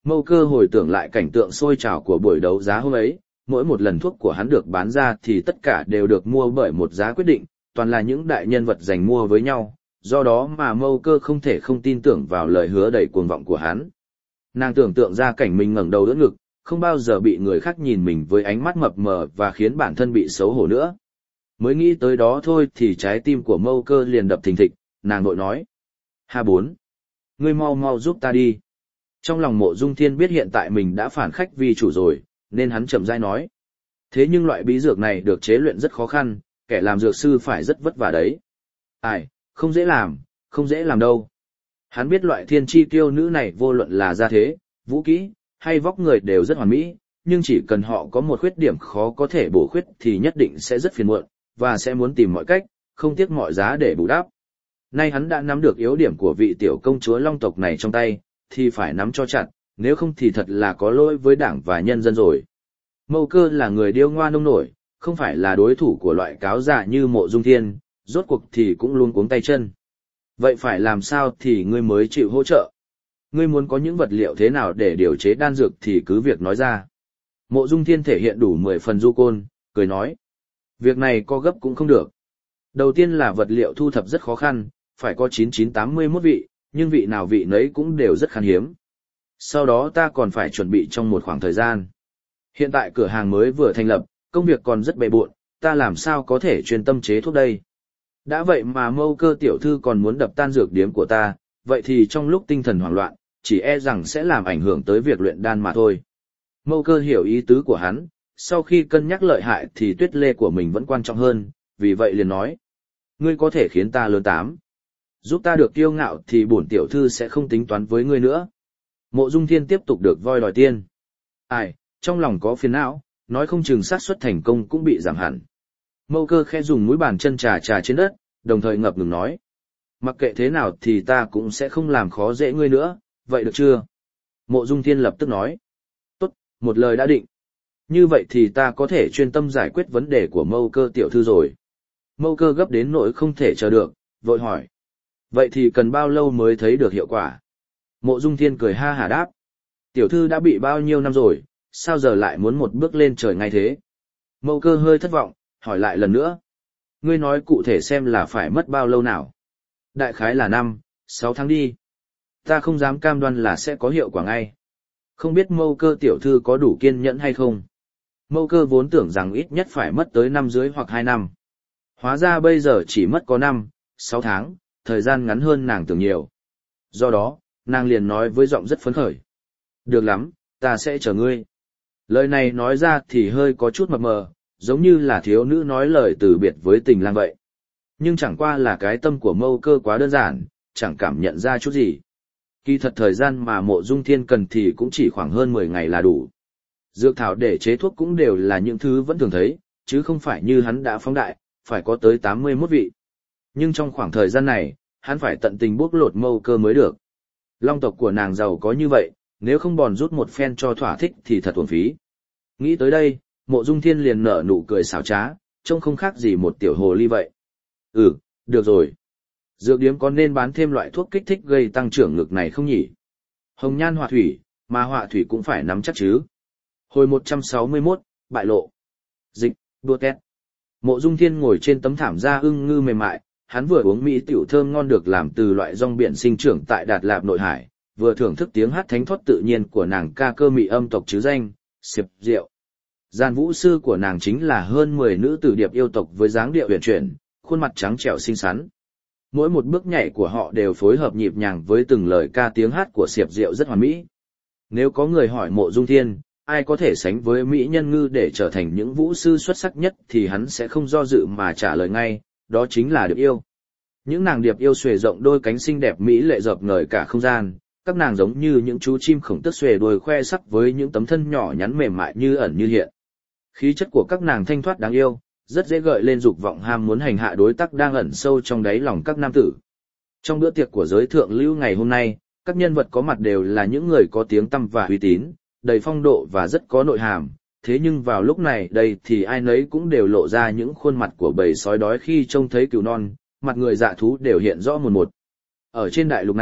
Mâu Cơ hồi tưởng lại cảnh tượng sôi trào của buổi đấu giá hôm ấy, mỗi một lần thuốc của hắn được bán ra thì tất cả đều được mua bởi một giá quyết định, toàn là những đại nhân vật giành mua với nhau, do đó mà Mâu Cơ không thể không tin tưởng vào lời hứa đầy cuồng vọng của hắn. Nàng tưởng tượng ra cảnh mình ngẩng đầu đỡ ngực, không bao giờ bị người khác nhìn mình với ánh mắt mập mờ và khiến bản thân bị xấu hổ nữa. Mới nghĩ tới đó thôi thì trái tim của Mâu Cơ liền đập thình thịch, nàng vội nói. Ha bốn, ngươi mau mau giúp ta đi. Trong lòng Mộ Dung Thiên biết hiện tại mình đã phản khách vì chủ rồi, nên hắn chậm rãi nói. Thế nhưng loại bí dược này được chế luyện rất khó khăn, kẻ làm dược sư phải rất vất vả đấy. Ai, không dễ làm, không dễ làm đâu. Hắn biết loại thiên chi tiêu nữ này vô luận là gia thế, vũ kỹ, hay vóc người đều rất hoàn mỹ, nhưng chỉ cần họ có một khuyết điểm khó có thể bổ khuyết thì nhất định sẽ rất phiền muộn, và sẽ muốn tìm mọi cách, không tiếc mọi giá để bù đắp. Nay hắn đã nắm được yếu điểm của vị tiểu công chúa Long tộc này trong tay, thì phải nắm cho chặt, nếu không thì thật là có lỗi với đảng và nhân dân rồi. Mâu Cơ là người điêu ngoa nông nổi, không phải là đối thủ của loại cáo giả như Mộ Dung Thiên, rốt cuộc thì cũng luôn cuống tay chân. Vậy phải làm sao thì ngươi mới chịu hỗ trợ? Ngươi muốn có những vật liệu thế nào để điều chế đan dược thì cứ việc nói ra. Mộ Dung Thiên thể hiện đủ mười phần du côn, cười nói. Việc này có gấp cũng không được. Đầu tiên là vật liệu thu thập rất khó khăn, phải có chín chín tám mươi mốt vị, nhưng vị nào vị nấy cũng đều rất khan hiếm. Sau đó ta còn phải chuẩn bị trong một khoảng thời gian. Hiện tại cửa hàng mới vừa thành lập, công việc còn rất bề bộn, ta làm sao có thể chuyên tâm chế thuốc đây. Đã vậy mà Mâu Cơ tiểu thư còn muốn đập tan dược điếm của ta, vậy thì trong lúc tinh thần hoảng loạn, chỉ e rằng sẽ làm ảnh hưởng tới việc luyện đan mà thôi. Mâu Cơ hiểu ý tứ của hắn, sau khi cân nhắc lợi hại thì tuyết lê của mình vẫn quan trọng hơn, vì vậy liền nói. Ngươi có thể khiến ta lớn tám. Giúp ta được kiêu ngạo thì bổn tiểu thư sẽ không tính toán với ngươi nữa. Mộ Dung Thiên tiếp tục được voi đòi tiên. Ai, trong lòng có phiền não, nói không chừng xác suất thành công cũng bị giảm hẳn. Mâu Cơ khẽ dùng mũi bàn chân trà trà trên đất, đồng thời ngập ngừng nói. Mặc kệ thế nào thì ta cũng sẽ không làm khó dễ ngươi nữa, vậy được chưa? Mộ Dung Thiên lập tức nói. Tốt, một lời đã định. Như vậy thì ta có thể chuyên tâm giải quyết vấn đề của Mâu Cơ tiểu thư rồi. Mâu Cơ gấp đến nỗi không thể chờ được, vội hỏi. Vậy thì cần bao lâu mới thấy được hiệu quả? Mộ Dung Thiên cười ha hả đáp. Tiểu thư đã bị bao nhiêu năm rồi, sao giờ lại muốn một bước lên trời ngay thế? Mâu Cơ hơi thất vọng, hỏi lại lần nữa. Ngươi nói cụ thể xem là phải mất bao lâu nào? Đại khái là năm, sáu tháng đi. Ta không dám cam đoan là sẽ có hiệu quả ngay. Không biết Mâu Cơ tiểu thư có đủ kiên nhẫn hay không? Mâu Cơ vốn tưởng rằng ít nhất phải mất tới năm dưới hoặc hai năm. Hóa ra bây giờ chỉ mất có năm, sáu tháng, thời gian ngắn hơn nàng tưởng nhiều. Do đó, nàng liền nói với giọng rất phấn khởi. Được lắm, ta sẽ chờ ngươi. Lời này nói ra thì hơi có chút mập mờ, giống như là thiếu nữ nói lời từ biệt với tình lang vậy. Nhưng chẳng qua là cái tâm của Mâu Cơ quá đơn giản, chẳng cảm nhận ra chút gì. Kỳ thật thời gian mà Mộ Dung Thiên cần thì cũng chỉ khoảng hơn mười ngày là đủ. Dược thảo để chế thuốc cũng đều là những thứ vẫn thường thấy, chứ không phải như hắn đã phóng đại, phải có tới tám mươi mốt vị. Nhưng trong khoảng thời gian này, hắn phải tận tình bóc lột Mâu Cơ mới được. Long tộc của nàng giàu có như vậy, nếu không bòn rút một phen cho thỏa thích thì thật uổng phí. Nghĩ tới đây, Mộ Dung Thiên liền nở nụ cười xảo trá, trông không khác gì một tiểu hồ ly vậy. Ừ, được rồi. Dược điếm có nên bán thêm loại thuốc kích thích gây tăng trưởng ngực này không nhỉ? Hồng nhan họa thủy, mà họa thủy cũng phải nắm chắc chứ. Hồi một trăm sáu mươi mốt, bại lộ. Dịch, đua két. Mộ Dung Thiên ngồi trên tấm thảm da ưng ngư mềm mại, hắn vừa uống mỹ tiểu thơm ngon được làm từ loại rong biển sinh trưởng tại Đạt Lạp nội hải, vừa thưởng thức tiếng hát thánh thoát tự nhiên của nàng ca cơ mị âm tộc chứ danh, Siệp Diệu. Gian vũ sư của nàng chính là hơn mười nữ tử điệp yêu tộc với dáng điệu huyền chuyển, khuôn mặt trắng trẻo xinh xắn. Mỗi một bước nhảy của họ đều phối hợp nhịp nhàng với từng lời ca tiếng hát của Siệp Diệu rất hoàn mỹ. Nếu có người hỏi Mộ Dung Thiên, ai có thể sánh với mỹ nhân ngư để trở thành những vũ sư xuất sắc nhất thì hắn sẽ không do dự mà trả lời ngay, đó chính là điệp yêu. Những nàng điệp yêu xuề rộng đôi cánh xinh đẹp mỹ lệ dập ngời cả không gian, các nàng giống như những chú chim khổng tước xuề đuôi khoe sắc với những tấm thân nhỏ nhắn mềm mại như ẩn như hiện. Khí chất của các nàng thanh thoát đáng yêu, rất dễ gợi lên dục vọng ham muốn hành hạ đối tác đang ẩn sâu trong đáy lòng các nam tử. Trong bữa tiệc của giới thượng lưu ngày hôm nay, các nhân vật có mặt đều là những người có tiếng tăm và uy tín, đầy phong độ và rất có nội hàm, thế nhưng vào lúc này đây thì ai nấy cũng đều lộ ra những khuôn mặt của bầy sói đói khi trông thấy cừu non, mặt người dạ thú đều hiện rõ một một. Ở trên đại lục này,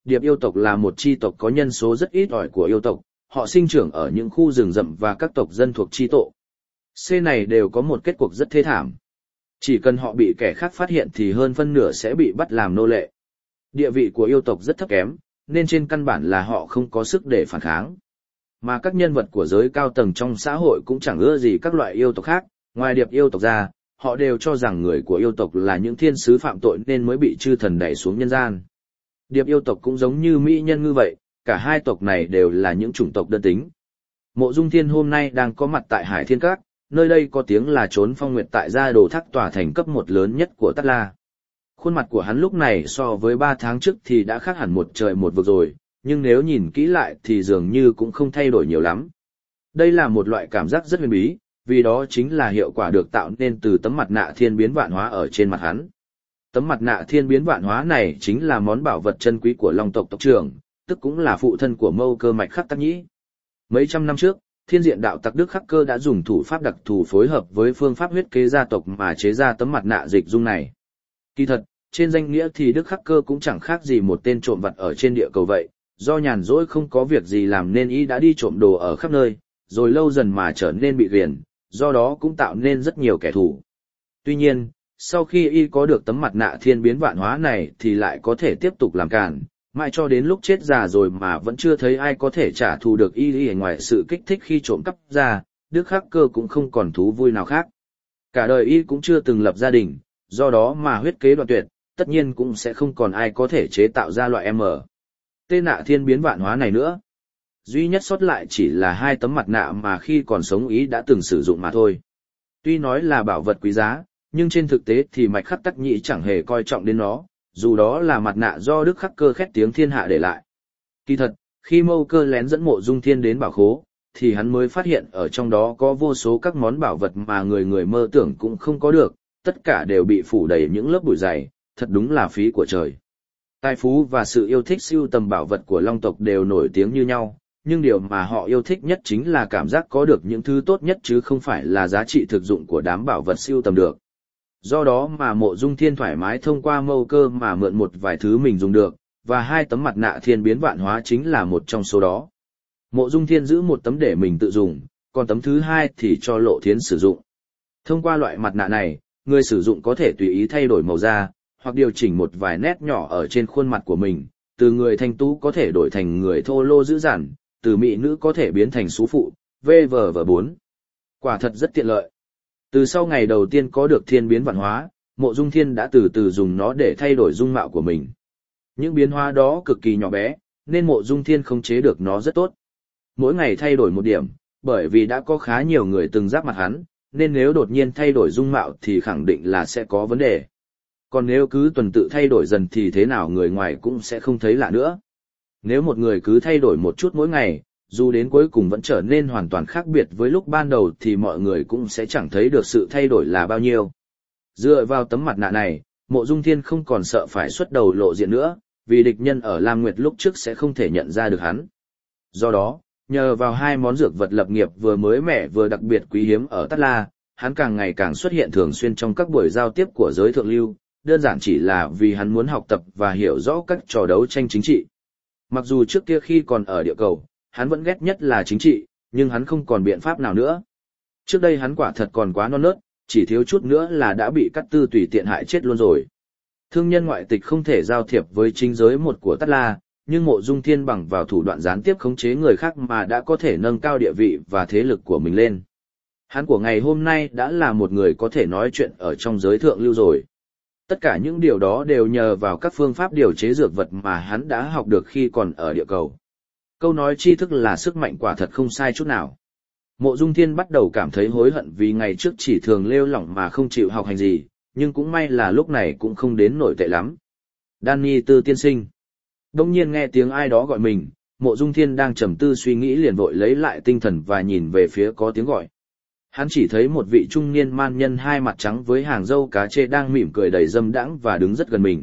Điệp yêu tộc là một chi tộc có nhân số rất ít ỏi của yêu tộc, họ sinh trưởng ở những khu rừng rậm và các tộc dân thuộc chi tộ. C này đều có một kết cục rất thê thảm. Chỉ cần họ bị kẻ khác phát hiện thì hơn phân nửa sẽ bị bắt làm nô lệ. Địa vị của yêu tộc rất thấp kém, nên trên căn bản là họ không có sức để phản kháng. Mà các nhân vật của giới cao tầng trong xã hội cũng chẳng ưa gì các loại yêu tộc khác, ngoài điệp yêu tộc ra, họ đều cho rằng người của yêu tộc là những thiên sứ phạm tội nên mới bị chư thần đẩy xuống nhân gian. Điệp yêu tộc cũng giống như mỹ nhân ngư vậy, cả hai tộc này đều là những chủng tộc đơn tính. Mộ Dung Thiên hôm nay đang có mặt tại Hải Thiên Các, nơi đây có tiếng là trốn phong nguyệt tại gia đồ thác tòa thành cấp một lớn nhất của Tát La. Khuôn mặt của hắn lúc này so với ba tháng trước thì đã khác hẳn một trời một vực rồi, nhưng nếu nhìn kỹ lại thì dường như cũng không thay đổi nhiều lắm. Đây là một loại cảm giác rất huyền bí, vì đó chính là hiệu quả được tạo nên từ tấm mặt nạ thiên biến vạn hóa ở trên mặt hắn. Tấm mặt nạ thiên biến vạn hóa này chính là món bảo vật chân quý của Long tộc tộc trưởng, tức cũng là phụ thân của Mâu Cơ Mạch Khắc Tác Nhĩ. Mấy trăm năm trước, thiên diện đạo tặc Đức Khắc Cơ đã dùng thủ pháp đặc thù phối hợp với phương pháp huyết kế gia tộc mà chế ra tấm mặt nạ dịch dung này. Kỳ thật, trên danh nghĩa thì Đức Khắc Cơ cũng chẳng khác gì một tên trộm vặt ở trên địa cầu vậy, do nhàn rỗi không có việc gì làm nên y đã đi trộm đồ ở khắp nơi, rồi lâu dần mà trở nên bị ghiền, do đó cũng tạo nên rất nhiều kẻ thù. Tuy nhiên, sau khi y có được tấm mặt nạ thiên biến vạn hóa này thì lại có thể tiếp tục làm càn, mãi cho đến lúc chết già rồi mà vẫn chưa thấy ai có thể trả thù được y y ngoài sự kích thích khi trộm cắp ra, Đức Khắc Cơ cũng không còn thú vui nào khác. Cả đời y cũng chưa từng lập gia đình, do đó mà huyết kế đoạn tuyệt, tất nhiên cũng sẽ không còn ai có thể chế tạo ra loại M. Tên nạ thiên biến vạn hóa này nữa. Duy nhất sót lại chỉ là hai tấm mặt nạ mà khi còn sống ý đã từng sử dụng mà thôi. Tuy nói là bảo vật quý giá, nhưng trên thực tế thì Mạch Khắc Tác Nhĩ chẳng hề coi trọng đến nó, dù đó là mặt nạ do Đức Khắc Cơ khét tiếng thiên hạ để lại. Kỳ thật, khi Mâu Cơ lén dẫn Mộ Dung Thiên đến bảo khố, thì hắn mới phát hiện ở trong đó có vô số các món bảo vật mà người người mơ tưởng cũng không có được, tất cả đều bị phủ đầy những lớp bụi dày, thật đúng là phí của trời. Tài phú và sự yêu thích sưu tầm bảo vật của Long tộc đều nổi tiếng như nhau, nhưng điều mà họ yêu thích nhất chính là cảm giác có được những thứ tốt nhất chứ không phải là giá trị thực dụng của đám bảo vật sưu tầm được. Do đó mà Mộ Dung Thiên thoải mái thông qua Mâu Cơ mà mượn một vài thứ mình dùng được, và hai tấm mặt nạ thiên biến vạn hóa chính là một trong số đó. Mộ Dung Thiên giữ một tấm để mình tự dùng, còn tấm thứ hai thì cho Lộ Thiến sử dụng. Thông qua loại mặt nạ này, người sử dụng có thể tùy ý thay đổi màu da, hoặc điều chỉnh một vài nét nhỏ ở trên khuôn mặt của mình, từ người thanh tú có thể đổi thành người thô lô dữ dằn, từ mỹ nữ có thể biến thành xú phụ, vê vờ vờ bốn. Quả thật rất tiện lợi. Từ sau ngày đầu tiên có được thiên biến vạn hóa, Mộ Dung Thiên đã từ từ dùng nó để thay đổi dung mạo của mình. Những biến hóa đó cực kỳ nhỏ bé, nên Mộ Dung Thiên khống chế được nó rất tốt. Mỗi ngày thay đổi một điểm, bởi vì đã có khá nhiều người từng giáp mặt hắn, nên nếu đột nhiên thay đổi dung mạo thì khẳng định là sẽ có vấn đề. Còn nếu cứ tuần tự thay đổi dần thì thế nào người ngoài cũng sẽ không thấy lạ nữa. Nếu một người cứ thay đổi một chút mỗi ngày, dù đến cuối cùng vẫn trở nên hoàn toàn khác biệt với lúc ban đầu thì mọi người cũng sẽ chẳng thấy được sự thay đổi là bao nhiêu. Dựa vào tấm mặt nạ này, Mộ Dung Thiên không còn sợ phải xuất đầu lộ diện nữa, vì địch nhân ở Lam Nguyệt lúc trước sẽ không thể nhận ra được hắn. Do đó, nhờ vào hai món dược vật lập nghiệp vừa mới mẻ vừa đặc biệt quý hiếm ở Tát La, hắn càng ngày càng xuất hiện thường xuyên trong các buổi giao tiếp của giới thượng lưu, đơn giản chỉ là vì hắn muốn học tập và hiểu rõ các trò đấu tranh chính trị. Mặc dù trước kia khi còn ở địa cầu, hắn vẫn ghét nhất là chính trị, nhưng hắn không còn biện pháp nào nữa. Trước đây hắn quả thật còn quá non nớt, chỉ thiếu chút nữa là đã bị Cát Tư tùy tiện hại chết luôn rồi. Thương nhân ngoại tịch không thể giao thiệp với chính giới một của Tát La, nhưng Mộ Dung Thiên bằng vào thủ đoạn gián tiếp khống chế người khác mà đã có thể nâng cao địa vị và thế lực của mình lên. Hắn của ngày hôm nay đã là một người có thể nói chuyện ở trong giới thượng lưu rồi. Tất cả những điều đó đều nhờ vào các phương pháp điều chế dược vật mà hắn đã học được khi còn ở địa cầu. Câu nói tri thức là sức mạnh quả thật không sai chút nào. Mộ Dung Thiên bắt đầu cảm thấy hối hận vì ngày trước chỉ thường lêu lỏng mà không chịu học hành gì, nhưng cũng may là lúc này cũng không đến nổi tệ lắm. Danny Tư tiên sinh. Đông nhiên nghe tiếng ai đó gọi mình, Mộ Dung Thiên đang trầm tư suy nghĩ liền vội lấy lại tinh thần và nhìn về phía có tiếng gọi. Hắn chỉ thấy một vị trung niên man nhân hai mặt trắng với hàng râu cá chê đang mỉm cười đầy dâm đãng và đứng rất gần mình.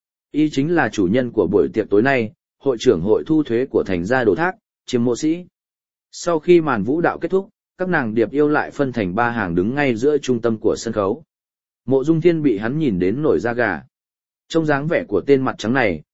Y chính là chủ nhân của buổi tiệc tối nay, hội trưởng hội thu thuế của thành gia Đồ Thác, Chiêm Mộ Sĩ. Sau khi màn vũ đạo kết thúc, các nàng điệp yêu lại phân thành ba hàng đứng ngay giữa trung tâm của sân khấu. Mộ Dung Thiên bị hắn nhìn đến nổi da gà. Trong dáng vẻ của tên mặt trắng này,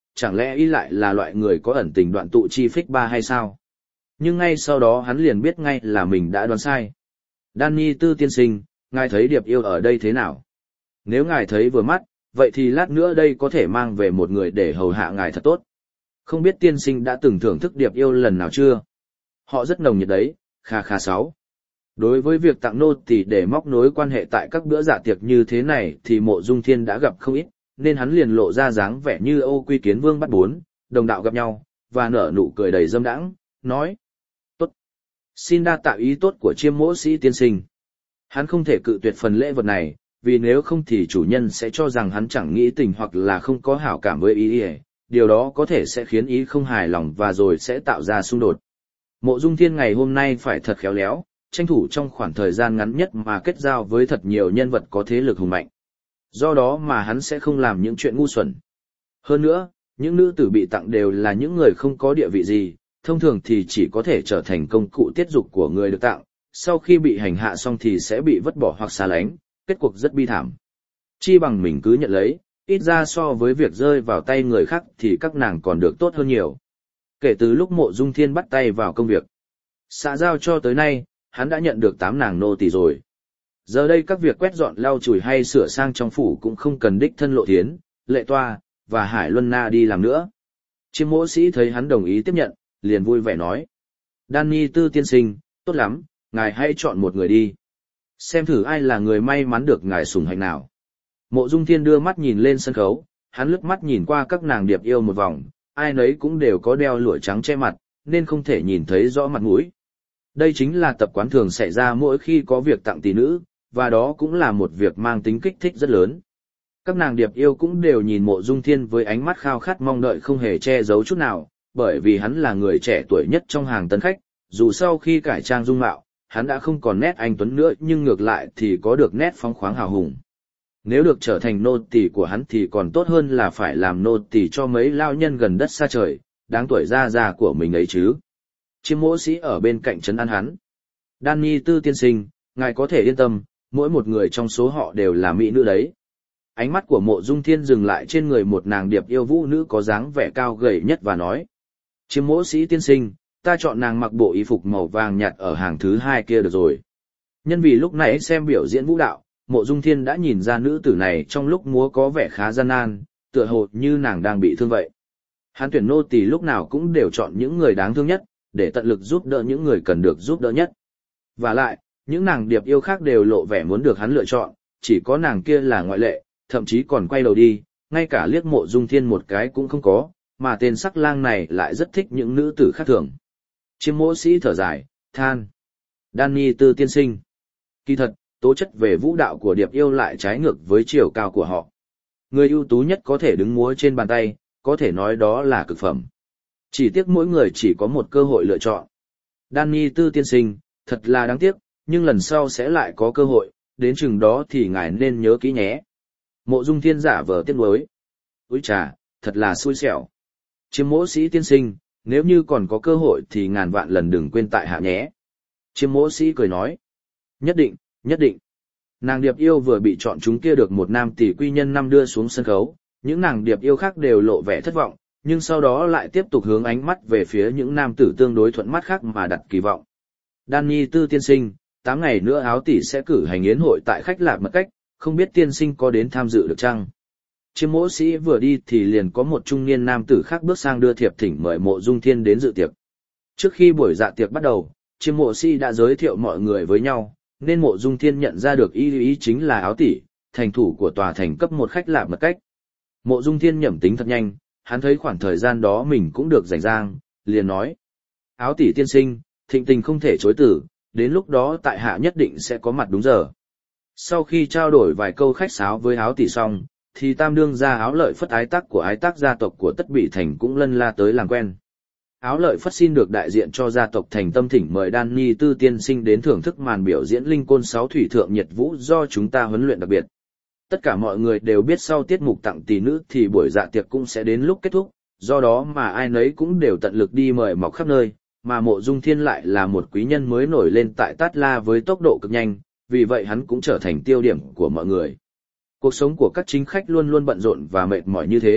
chẳng lẽ y lại là loại người có ẩn tình đoạn tụ chi phích ba hay sao? Nhưng ngay sau đó hắn liền biết ngay là mình đã đoán sai. Danny Tư tiên sinh, ngài thấy điệp yêu ở đây thế nào? Nếu ngài thấy vừa mắt, vậy thì lát nữa đây có thể mang về một người để hầu hạ ngài thật tốt. Không biết tiên sinh đã từng thưởng thức điệp yêu lần nào chưa? Họ rất nồng nhiệt đấy, kha kha sáu. Đối với việc tặng nô tỳ để móc nối quan hệ tại các bữa dạ tiệc như thế này thì Mộ Dung Thiên đã gặp không ít, nên hắn liền lộ ra dáng vẻ như Âu Quy Kiến Vương bắt bốn, đồng đạo gặp nhau, và nở nụ cười đầy dâm đãng, nói: "Tốt, xin đa tạ ý tốt của Chiêm Mỗ Sĩ tiên sinh." Hắn không thể cự tuyệt phần lễ vật này, vì nếu không thì chủ nhân sẽ cho rằng hắn chẳng nghĩ tình hoặc là không có hảo cảm với ý, ý. Điều đó có thể sẽ khiến ý không hài lòng và rồi sẽ tạo ra xung đột. Mộ Dung Thiên ngày hôm nay phải thật khéo léo, tranh thủ trong khoảng thời gian ngắn nhất mà kết giao với thật nhiều nhân vật có thế lực hùng mạnh. Do đó mà hắn sẽ không làm những chuyện ngu xuẩn. Hơn nữa, những nữ tử bị tặng đều là những người không có địa vị gì, thông thường thì chỉ có thể trở thành công cụ tiết dục của người được tặng, sau khi bị hành hạ xong thì sẽ bị vứt bỏ hoặc xa lánh, kết cuộc rất bi thảm. Chi bằng mình cứ nhận lấy, ít ra so với việc rơi vào tay người khác thì các nàng còn được tốt hơn nhiều. Kể từ lúc Mộ Dung Thiên bắt tay vào công việc, xã giao cho tới nay, hắn đã nhận được tám nàng nô tỳ rồi. Giờ đây các việc quét dọn lau chùi hay sửa sang trong phủ cũng không cần đích thân Lộ Thiến, Lệ Toa và Hải Luân Na đi làm nữa. Chiêm Mỗ Sĩ thấy hắn đồng ý tiếp nhận, liền vui vẻ nói: "Danny Tư tiên sinh, tốt lắm, ngài hãy chọn một người đi. Xem thử ai là người may mắn được ngài sủng hạnh nào." Mộ Dung Thiên đưa mắt nhìn lên sân khấu, hắn lướt mắt nhìn qua các nàng điệp yêu một vòng, ai nấy cũng đều có đeo lụa trắng che mặt, nên không thể nhìn thấy rõ mặt mũi. Đây chính là tập quán thường xảy ra mỗi khi có việc tặng tỷ nữ, và đó cũng là một việc mang tính kích thích rất lớn. Các nàng điệp yêu cũng đều nhìn Mộ Dung Thiên với ánh mắt khao khát mong đợi không hề che giấu chút nào, bởi vì hắn là người trẻ tuổi nhất trong hàng tân khách, dù sau khi cải trang dung mạo, hắn đã không còn nét anh tuấn nữa nhưng ngược lại thì có được nét phóng khoáng hào hùng. Nếu được trở thành nô tỳ của hắn thì còn tốt hơn là phải làm nô tỳ cho mấy lao nhân gần đất xa trời, đáng tuổi già già của mình ấy chứ. Chiêm Mỗ Sĩ ở bên cạnh trấn an hắn: "Danny Tư tiên sinh, ngài có thể yên tâm, mỗi một người trong số họ đều là mỹ nữ đấy." Ánh mắt của Mộ Dung Thiên dừng lại trên người một nàng điệp yêu vũ nữ có dáng vẻ cao gầy nhất và nói: "Chiêm Mỗ Sĩ tiên sinh, ta chọn nàng mặc bộ y phục màu vàng nhạt ở hàng thứ hai kia được rồi." Nhân vì lúc nãy xem biểu diễn vũ đạo, Mộ Dung Thiên đã nhìn ra nữ tử này trong lúc múa có vẻ khá gian nan, tựa hồ như nàng đang bị thương vậy. Hắn tuyển nô tỳ lúc nào cũng đều chọn những người đáng thương nhất, để tận lực giúp đỡ những người cần được giúp đỡ nhất. Và lại, những nàng điệp yêu khác đều lộ vẻ muốn được hắn lựa chọn, chỉ có nàng kia là ngoại lệ, thậm chí còn quay đầu đi, ngay cả liếc Mộ Dung Thiên một cái cũng không có, mà tên sắc lang này lại rất thích những nữ tử khác thường. Chiêm Mỗ Sĩ thở dài, than: "Danny Tư tiên sinh, kỳ thật, tố chất về vũ đạo của điệp yêu lại trái ngược với chiều cao của họ. Người ưu tú nhất có thể đứng múa trên bàn tay, có thể nói đó là cực phẩm. Chỉ tiếc mỗi người chỉ có một cơ hội lựa chọn. Danny Tư tiên sinh, thật là đáng tiếc, nhưng lần sau sẽ lại có cơ hội, đến chừng đó thì ngài nên nhớ kỹ nhé." Mộ Dung Thiên giả vờ tiếc nuối: "Úi chà, thật là xui xẻo. Chiêm Mỗ Sĩ tiên sinh, nếu như còn có cơ hội thì ngàn vạn lần đừng quên tại hạ nhé." Chiêm Mỗ Sĩ cười nói: "Nhất định, nhất định." Nàng điệp yêu vừa bị chọn chúng kia được một nam tỷ quy nhân năm đưa xuống sân khấu, những nàng điệp yêu khác đều lộ vẻ thất vọng, nhưng sau đó lại tiếp tục hướng ánh mắt về phía những nam tử tương đối thuận mắt khác mà đặt kỳ vọng. "Danny Tư tiên sinh, tám ngày nữa Áo tỷ sẽ cử hành yến hội tại khách Lạc Mật Cách, không biết tiên sinh có đến tham dự được chăng?" Chiêm Mỗ Sĩ vừa đi thì liền có một trung niên nam tử khác bước sang đưa thiệp thỉnh mời Mộ Dung Thiên đến dự tiệc. Trước khi buổi dạ tiệc bắt đầu, Chiêm Mỗ Sĩ đã giới thiệu mọi người với nhau, nên Mộ Dung Thiên nhận ra được y ý chính là Áo tỷ, thành thủ của tòa thành cấp một khách Lạc Mật Cách. Mộ Dung Thiên nhẩm tính thật nhanh, hắn thấy khoảng thời gian đó mình cũng được rảnh rang, liền nói: "Áo tỷ tiên sinh, thịnh tình không thể chối từ, đến lúc đó tại hạ nhất định sẽ có mặt đúng giờ." Sau khi trao đổi vài câu khách sáo với Áo tỷ xong, thì tam đương gia Áo Lợi Phất ái tác của ái tác gia tộc của Tất Bị Thành cũng lân la tới làm quen. Áo Lợi Phất xin được đại diện cho gia tộc Thành tâm thỉnh mời Danny Tư tiên sinh đến thưởng thức màn biểu diễn linh côn sáu thủy thượng nhiệt vũ do chúng ta huấn luyện đặc biệt. Tất cả mọi người đều biết sau tiết mục tặng tỷ nữ thì buổi dạ tiệc cũng sẽ đến lúc kết thúc, do đó mà ai nấy cũng đều tận lực đi mời mọc khắp nơi, mà Mộ Dung Thiên lại là một quý nhân mới nổi lên tại Tát La với tốc độ cực nhanh, vì vậy hắn cũng trở thành tiêu điểm của mọi người. Cuộc sống của các chính khách luôn luôn bận rộn và mệt mỏi như thế,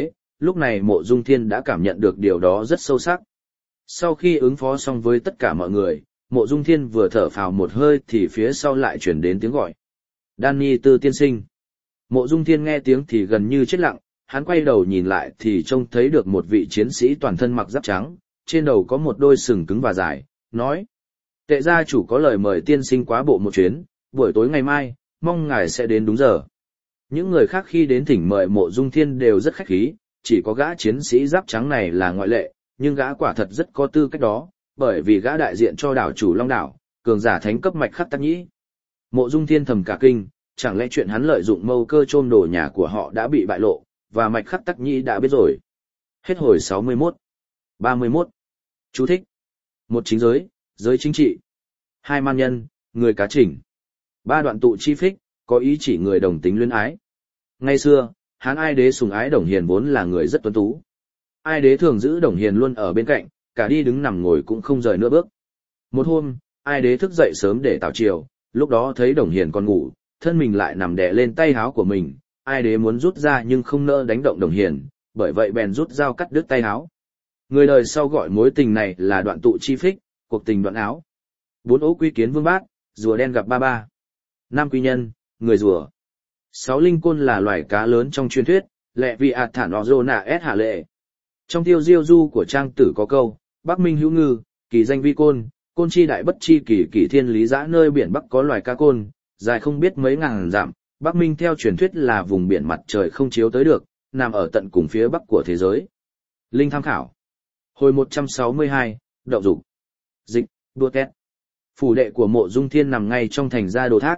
lúc này Mộ Dung Thiên đã cảm nhận được điều đó rất sâu sắc. Sau khi ứng phó xong với tất cả mọi người, Mộ Dung Thiên vừa thở phào một hơi thì phía sau lại chuyển đến tiếng gọi. Danny Tư tiên sinh. Mộ Dung Thiên nghe tiếng thì gần như chết lặng, hắn quay đầu nhìn lại thì trông thấy được một vị chiến sĩ toàn thân mặc giáp trắng, trên đầu có một đôi sừng cứng và dài, nói. Tệ gia chủ có lời mời tiên sinh quá bộ một chuyến, buổi tối ngày mai, mong ngài sẽ đến đúng giờ. Những người khác khi đến thỉnh mời Mộ Dung Thiên đều rất khách khí, chỉ có gã chiến sĩ giáp trắng này là ngoại lệ, nhưng gã quả thật rất có tư cách đó, bởi vì gã đại diện cho đảo chủ Long Đảo, cường giả thánh cấp Mạch Khắc Tắc Nhĩ. Mộ Dung Thiên thầm cả kinh, chẳng lẽ chuyện hắn lợi dụng mâu cơ trôm đồ nhà của họ đã bị bại lộ, và Mạch Khắc Tắc Nhĩ đã biết rồi. Hết hồi sáu mươi mốt. ba mươi mốt. Chú thích. Một chính giới, giới chính trị. Hai man nhân, người cá chỉnh. Ba đoạn tụ chi phích, có ý chỉ người đồng tính luyến ái. Ngày xưa, Hán Ai Đế sùng ái Đồng Hiền vốn là người rất tuấn tú. Ai Đế thường giữ Đồng Hiền luôn ở bên cạnh, cả đi đứng nằm ngồi cũng không rời nửa bước. Một hôm, Ai Đế thức dậy sớm để tảo triều, lúc đó thấy Đồng Hiền còn ngủ, thân mình lại nằm đè lên tay áo của mình. Ai Đế muốn rút ra nhưng không nỡ đánh động Đồng Hiền, bởi vậy bèn rút dao cắt đứt tay áo. Người đời sau gọi mối tình này là đoạn tụ chi phích, cuộc tình đoạn áo. Bốn ố quy kiến vương bát, rùa đen gặp ba ba. Năm quy nhân, người rùa. Sáu linh côn là loài cá lớn trong truyền thuyết, lẹ vị ạt thản ozona s hạ lệ. Trong tiêu diêu du của trang tử có câu, Bắc Minh hữu ngư, kỳ danh vi côn, côn chi đại bất chi kỳ kỳ thiên lý giã nơi biển Bắc có loài cá côn, dài không biết mấy ngàn dặm. Bắc Minh theo truyền thuyết là vùng biển mặt trời không chiếu tới được, nằm ở tận cùng phía bắc của thế giới. Linh tham khảo. Hồi một trăm sáu mươi hai, Đậu Dục. Dịch, đua két. Phủ đệ của Mộ Dung Thiên nằm ngay trong thành Gia Đồ Thác.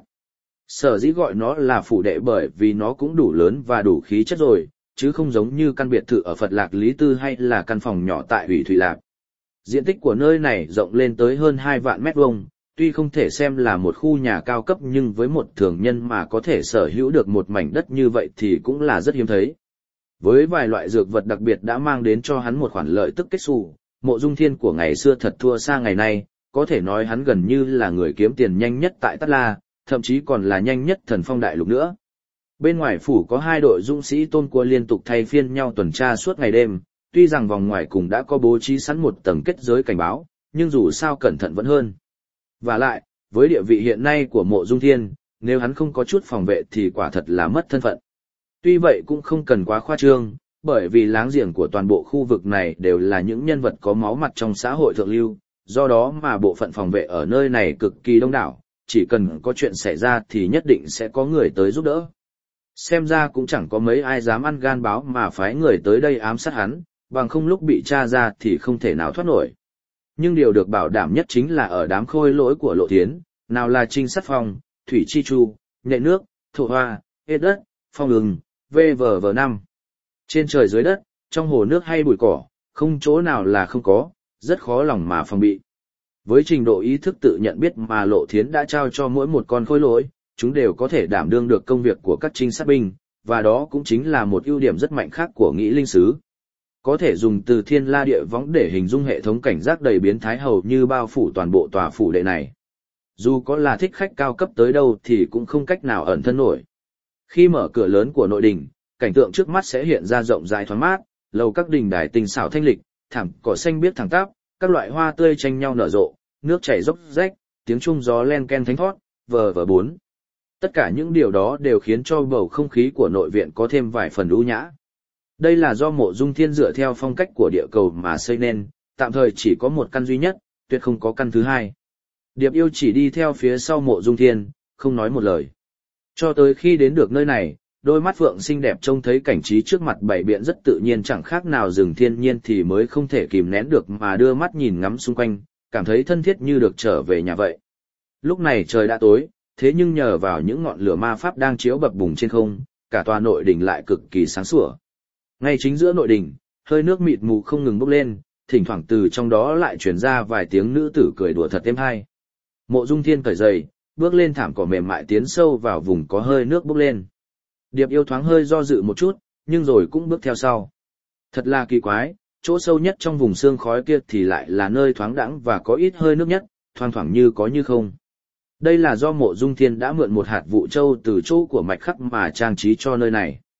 Sở dĩ gọi nó là phủ đệ bởi vì nó cũng đủ lớn và đủ khí chất rồi, chứ không giống như căn biệt thự ở Phật Lạc Lý Tư hay là căn phòng nhỏ tại Ủy Thủy Lạc. Diện tích của nơi này rộng lên tới hơn hai vạn mét vuông, tuy không thể xem là một khu nhà cao cấp nhưng với một thường nhân mà có thể sở hữu được một mảnh đất như vậy thì cũng là rất hiếm thấy. Với vài loại dược vật đặc biệt đã mang đến cho hắn một khoản lợi tức kết xù, Mộ Dung Thiên của ngày xưa thật thua xa ngày nay, có thể nói hắn gần như là người kiếm tiền nhanh nhất tại Tát La, thậm chí còn là nhanh nhất Thần Phong Đại Lục nữa. Bên ngoài phủ có hai đội dũng sĩ tôn cua liên tục thay phiên nhau tuần tra suốt ngày đêm, tuy rằng vòng ngoài cùng đã có bố trí sẵn một tầng kết giới cảnh báo, nhưng dù sao cẩn thận vẫn hơn. Và lại, với địa vị hiện nay của Mộ Dung Thiên, nếu hắn không có chút phòng vệ thì quả thật là mất thân phận. Tuy vậy cũng không cần quá khoa trương, bởi vì láng giềng của toàn bộ khu vực này đều là những nhân vật có máu mặt trong xã hội thượng lưu, do đó mà bộ phận phòng vệ ở nơi này cực kỳ đông đảo, chỉ cần có chuyện xảy ra thì nhất định sẽ có người tới giúp đỡ. Xem ra cũng chẳng có mấy ai dám ăn gan báo mà phái người tới đây ám sát hắn, bằng không lúc bị tra ra thì không thể nào thoát nổi. Nhưng điều được bảo đảm nhất chính là ở đám khôi lỗi của Lộ Thiến, nào là Trinh Sát Phong, Thủy Chi Chu, Nhện Nước, Thổ Hoa, Hết Đất, Phong Ưng, vê vờ vờ năm. Trên trời dưới đất, trong hồ nước hay bụi cỏ, không chỗ nào là không có, rất khó lòng mà phòng bị. Với trình độ ý thức tự nhận biết mà Lộ Thiến đã trao cho mỗi một con khôi lỗi, chúng đều có thể đảm đương được công việc của các trinh sát binh, và đó cũng chính là một ưu điểm rất mạnh khác của Nghĩ Linh Sứ. Có thể dùng từ thiên la địa võng để hình dung hệ thống cảnh giác đầy biến thái hầu như bao phủ toàn bộ tòa phủ đệ này. Dù có là thích khách cao cấp tới đâu thì cũng không cách nào ẩn thân nổi. Khi mở cửa lớn của nội đình, cảnh tượng trước mắt sẽ hiện ra rộng rãi thoáng mát, lầu các đình đài tinh xảo thanh lịch, thảm cỏ xanh biếc thẳng tắp, các loại hoa tươi tranh nhau nở rộ, nước chảy róc rách, tiếng chuông gió len ken thánh thót, vờ vờ bốn. Tất cả những điều đó đều khiến cho bầu không khí của nội viện có thêm vài phần ưu nhã. Đây là do Mộ Dung Thiên dựa theo phong cách của địa cầu mà xây nên, tạm thời chỉ có một căn duy nhất, tuyệt không có căn thứ hai. Điệp Yêu chỉ đi theo phía sau Mộ Dung Thiên, không nói một lời. Cho tới khi đến được nơi này, đôi mắt phượng xinh đẹp trông thấy cảnh trí trước mặt bảy biện rất tự nhiên chẳng khác nào rừng thiên nhiên thì mới không thể kìm nén được mà đưa mắt nhìn ngắm xung quanh, cảm thấy thân thiết như được trở về nhà vậy. Lúc này trời đã tối, thế nhưng nhờ vào những ngọn lửa ma pháp đang chiếu bập bùng trên không, cả tòa nội đình lại cực kỳ sáng sủa. Ngay chính giữa nội đình, hơi nước mịt mù không ngừng bốc lên, thỉnh thoảng từ trong đó lại truyền ra vài tiếng nữ tử cười đùa thật êm hay. Mộ Dung Thiên cởi giày, bước lên thảm cỏ mềm mại tiến sâu vào vùng có hơi nước bốc lên. Điệp Yêu thoáng hơi do dự một chút, nhưng rồi cũng bước theo sau. Thật là kỳ quái, chỗ sâu nhất trong vùng sương khói kia thì lại là nơi thoáng đãng và có ít hơi nước nhất, thoang thoảng như có như không. Đây là do Mộ Dung Thiên đã mượn một hạt vụ châu từ chỗ của Mạch Khắc mà trang trí cho nơi này.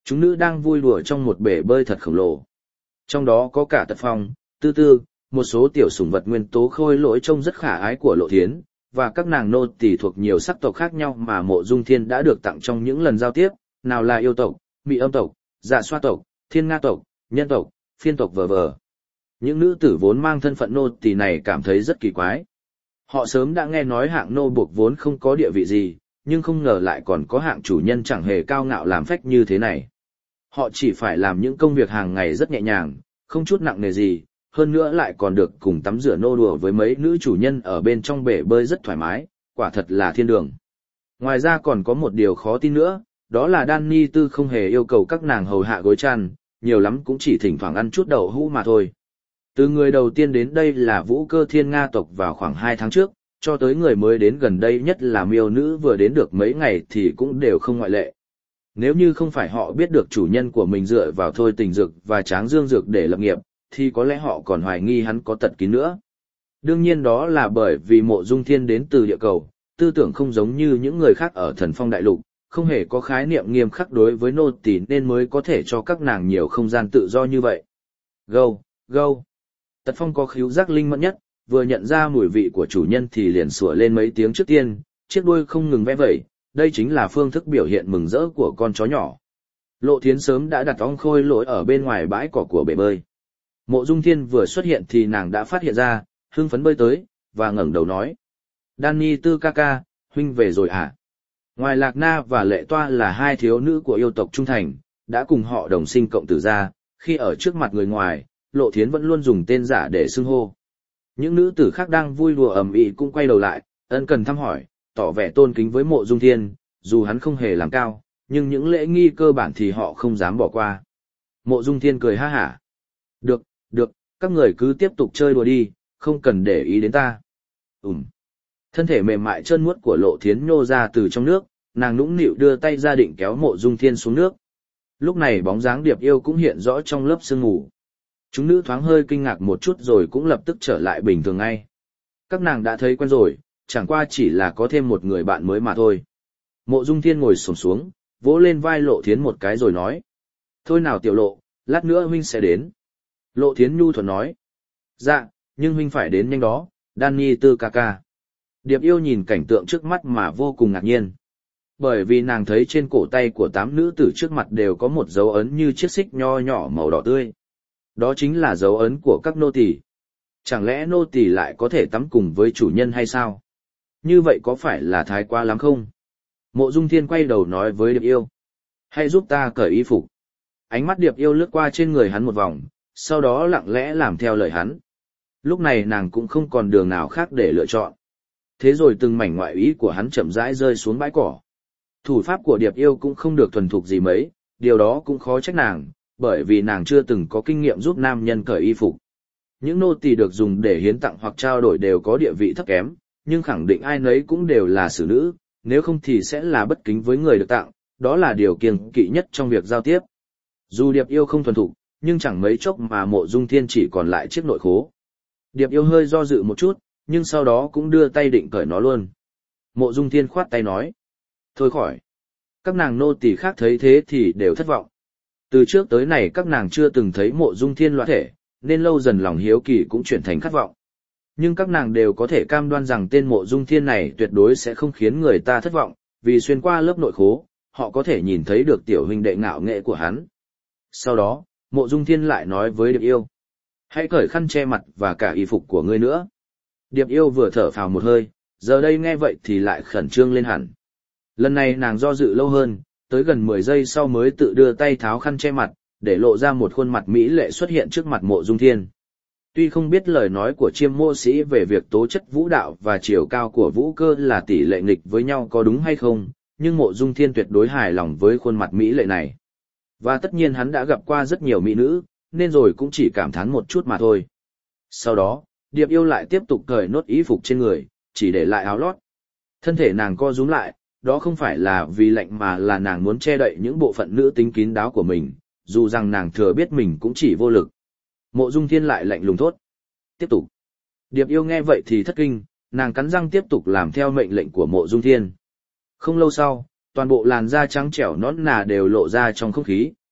Chúng nữ đang vui đùa trong một bể bơi thật khổng lồ. Trong đó có cả Tật Phong, Tư Tư, một số tiểu sủng vật nguyên tố khôi lỗi trông rất khả ái của Lộ Thiến, và các nàng nô tỳ thuộc nhiều sắc tộc khác nhau mà Mộ Dung Thiên đã được tặng trong những lần giao tiếp, nào là yêu tộc, mị âm tộc, dạ xoa tộc, thiên nga tộc, nhân tộc, phiên tộc vờ vờ. Những nữ tử vốn mang thân phận nô tỳ này cảm thấy rất kỳ quái. Họ sớm đã nghe nói hạng nô buộc vốn không có địa vị gì, nhưng không ngờ lại còn có hạng chủ nhân chẳng hề cao ngạo làm phách như thế này. Họ chỉ phải làm những công việc hàng ngày rất nhẹ nhàng, không chút nặng nề gì, hơn nữa lại còn được cùng tắm rửa nô đùa với mấy nữ chủ nhân ở bên trong bể bơi rất thoải mái, quả thật là thiên đường. Ngoài ra còn có một điều khó tin nữa, đó là Danny Tư không hề yêu cầu các nàng hầu hạ gối chăn, nhiều lắm cũng chỉ thỉnh thoảng ăn chút đậu hũ mà thôi. Từ người đầu tiên đến đây là Vũ Cơ Thiên Nga tộc vào khoảng hai tháng trước, cho tới người mới đến gần đây nhất là miêu nữ vừa đến được mấy ngày thì cũng đều không ngoại lệ. Nếu như không phải họ biết được chủ nhân của mình dựa vào thôi tình dược và tráng dương dược để lập nghiệp, thì có lẽ họ còn hoài nghi hắn có tật kín nữa. Đương nhiên đó là bởi vì Mộ Dung Thiên đến từ địa cầu, tư tưởng không giống như những người khác ở Thần Phong Đại Lục, không hề có khái niệm nghiêm khắc đối với nô tỳ nên mới có thể cho các nàng nhiều không gian tự do như vậy. Gâu, gâu. Tật Phong có khứu giác linh mẫn nhất, vừa nhận ra mùi vị của chủ nhân thì liền sủa lên mấy tiếng trước tiên, chiếc đuôi không ngừng vẽ vẩy, đây chính là phương thức biểu hiện mừng rỡ của con chó nhỏ. Lộ Thiến sớm đã đặt ong khôi lỗi ở bên ngoài bãi cỏ của bể bơi. Mộ Dung Thiên vừa xuất hiện thì nàng đã phát hiện ra, hưng phấn bơi tới, và ngẩng đầu nói. Danny Tư ca ca, huynh về rồi à? Ngoài Lạc Na và Lệ Toa là hai thiếu nữ của yêu tộc trung thành, đã cùng họ đồng sinh cộng tử ra, khi ở trước mặt người ngoài, Lộ Thiến vẫn luôn dùng tên giả để xưng hô. Những nữ tử khác đang vui đùa ầm ĩ cũng quay đầu lại, ân cần thăm hỏi, tỏ vẻ tôn kính với Mộ Dung Thiên, dù hắn không hề làm cao, nhưng những lễ nghi cơ bản thì họ không dám bỏ qua. Mộ Dung Thiên cười ha hả. Được, được, các người cứ tiếp tục chơi đùa đi, không cần để ý đến ta. Ừm. Thân thể mềm mại trơn muốt của Lộ Thiến nhô ra từ trong nước, nàng nũng nịu đưa tay ra định kéo Mộ Dung Thiên xuống nước. Lúc này bóng dáng Điệp Yêu cũng hiện rõ trong lớp sương mù. Chúng nữ thoáng hơi kinh ngạc một chút rồi cũng lập tức trở lại bình thường ngay. Các nàng đã thấy quen rồi, chẳng qua chỉ là có thêm một người bạn mới mà thôi. Mộ Dung Thiên ngồi xổm xuống, vỗ lên vai Lộ Thiến một cái rồi nói. Thôi nào tiểu Lộ, lát nữa huynh sẽ đến. Lộ Thiến nhu thuận nói. Dạ, nhưng huynh phải đến nhanh đó, Danny Tư ca ca. Điệp Yêu nhìn cảnh tượng trước mắt mà vô cùng ngạc nhiên. Bởi vì nàng thấy trên cổ tay của tám nữ tử trước mặt đều có một dấu ấn như chiếc xích nho nhỏ màu đỏ tươi. Đó chính là dấu ấn của các nô tỳ. Chẳng lẽ nô tỳ lại có thể tắm cùng với chủ nhân hay sao? Như vậy có phải là thái quá lắm không? Mộ Dung Thiên quay đầu nói với Điệp Yêu. Hãy giúp ta cởi y phục. Ánh mắt Điệp Yêu lướt qua trên người hắn một vòng, sau đó lặng lẽ làm theo lời hắn. Lúc này nàng cũng không còn đường nào khác để lựa chọn. Thế rồi từng mảnh ngoại ý của hắn chậm rãi rơi xuống bãi cỏ. Thủ pháp của Điệp Yêu cũng không được thuần thục gì mấy, điều đó cũng khó trách nàng, bởi vì nàng chưa từng có kinh nghiệm giúp nam nhân cởi y phục. Những nô tỳ được dùng để hiến tặng hoặc trao đổi đều có địa vị thấp kém, nhưng khẳng định ai nấy cũng đều là xử nữ, nếu không thì sẽ là bất kính với người được tặng, đó là điều kiêng kỵ nhất trong việc giao tiếp. Dù Điệp Yêu không thuần thục, nhưng chẳng mấy chốc mà Mộ Dung Thiên chỉ còn lại chiếc nội khố. Điệp Yêu hơi do dự một chút, nhưng sau đó cũng đưa tay định cởi nó luôn. Mộ Dung Thiên khoát tay nói. Thôi khỏi. Các nàng nô tỳ khác thấy thế thì đều thất vọng. Từ trước tới nay các nàng chưa từng thấy Mộ Dung Thiên loạn thể, nên lâu dần lòng hiếu kỳ cũng chuyển thành khát vọng. Nhưng các nàng đều có thể cam đoan rằng tên Mộ Dung Thiên này tuyệt đối sẽ không khiến người ta thất vọng, vì xuyên qua lớp nội khố, họ có thể nhìn thấy được tiểu huynh đệ ngạo nghệ của hắn. Sau đó, Mộ Dung Thiên lại nói với Điệp Yêu. Hãy cởi khăn che mặt và cả y phục của ngươi nữa. Điệp Yêu vừa thở phào một hơi, giờ đây nghe vậy thì lại khẩn trương lên hẳn. Lần này nàng do dự lâu hơn, tới gần mười giây sau mới tự đưa tay tháo khăn che mặt, để lộ ra một khuôn mặt mỹ lệ xuất hiện trước mặt Mộ Dung Thiên. Tuy không biết lời nói của Chiêm Mộ Sĩ về việc tố chất vũ đạo và chiều cao của Vũ Cơ là tỷ lệ nghịch với nhau có đúng hay không, nhưng Mộ Dung Thiên tuyệt đối hài lòng với khuôn mặt mỹ lệ này. Và tất nhiên hắn đã gặp qua rất nhiều mỹ nữ, nên rồi cũng chỉ cảm thán một chút mà thôi. Sau đó, Điệp Yêu lại tiếp tục cởi nốt y phục trên người, chỉ để lại áo lót. Thân thể nàng co rúm lại, đó không phải là vì lạnh mà là nàng muốn che đậy những bộ phận nữ tính kín đáo của mình, dù rằng nàng thừa biết mình cũng chỉ vô lực. Mộ Dung Thiên lại lạnh lùng thốt. Tiếp tục. Điệp Yêu nghe vậy thì thất kinh, nàng cắn răng tiếp tục làm theo mệnh lệnh của Mộ Dung Thiên. Không lâu sau, toàn bộ làn da trắng trẻo nõn nà đều lộ ra trong không khí,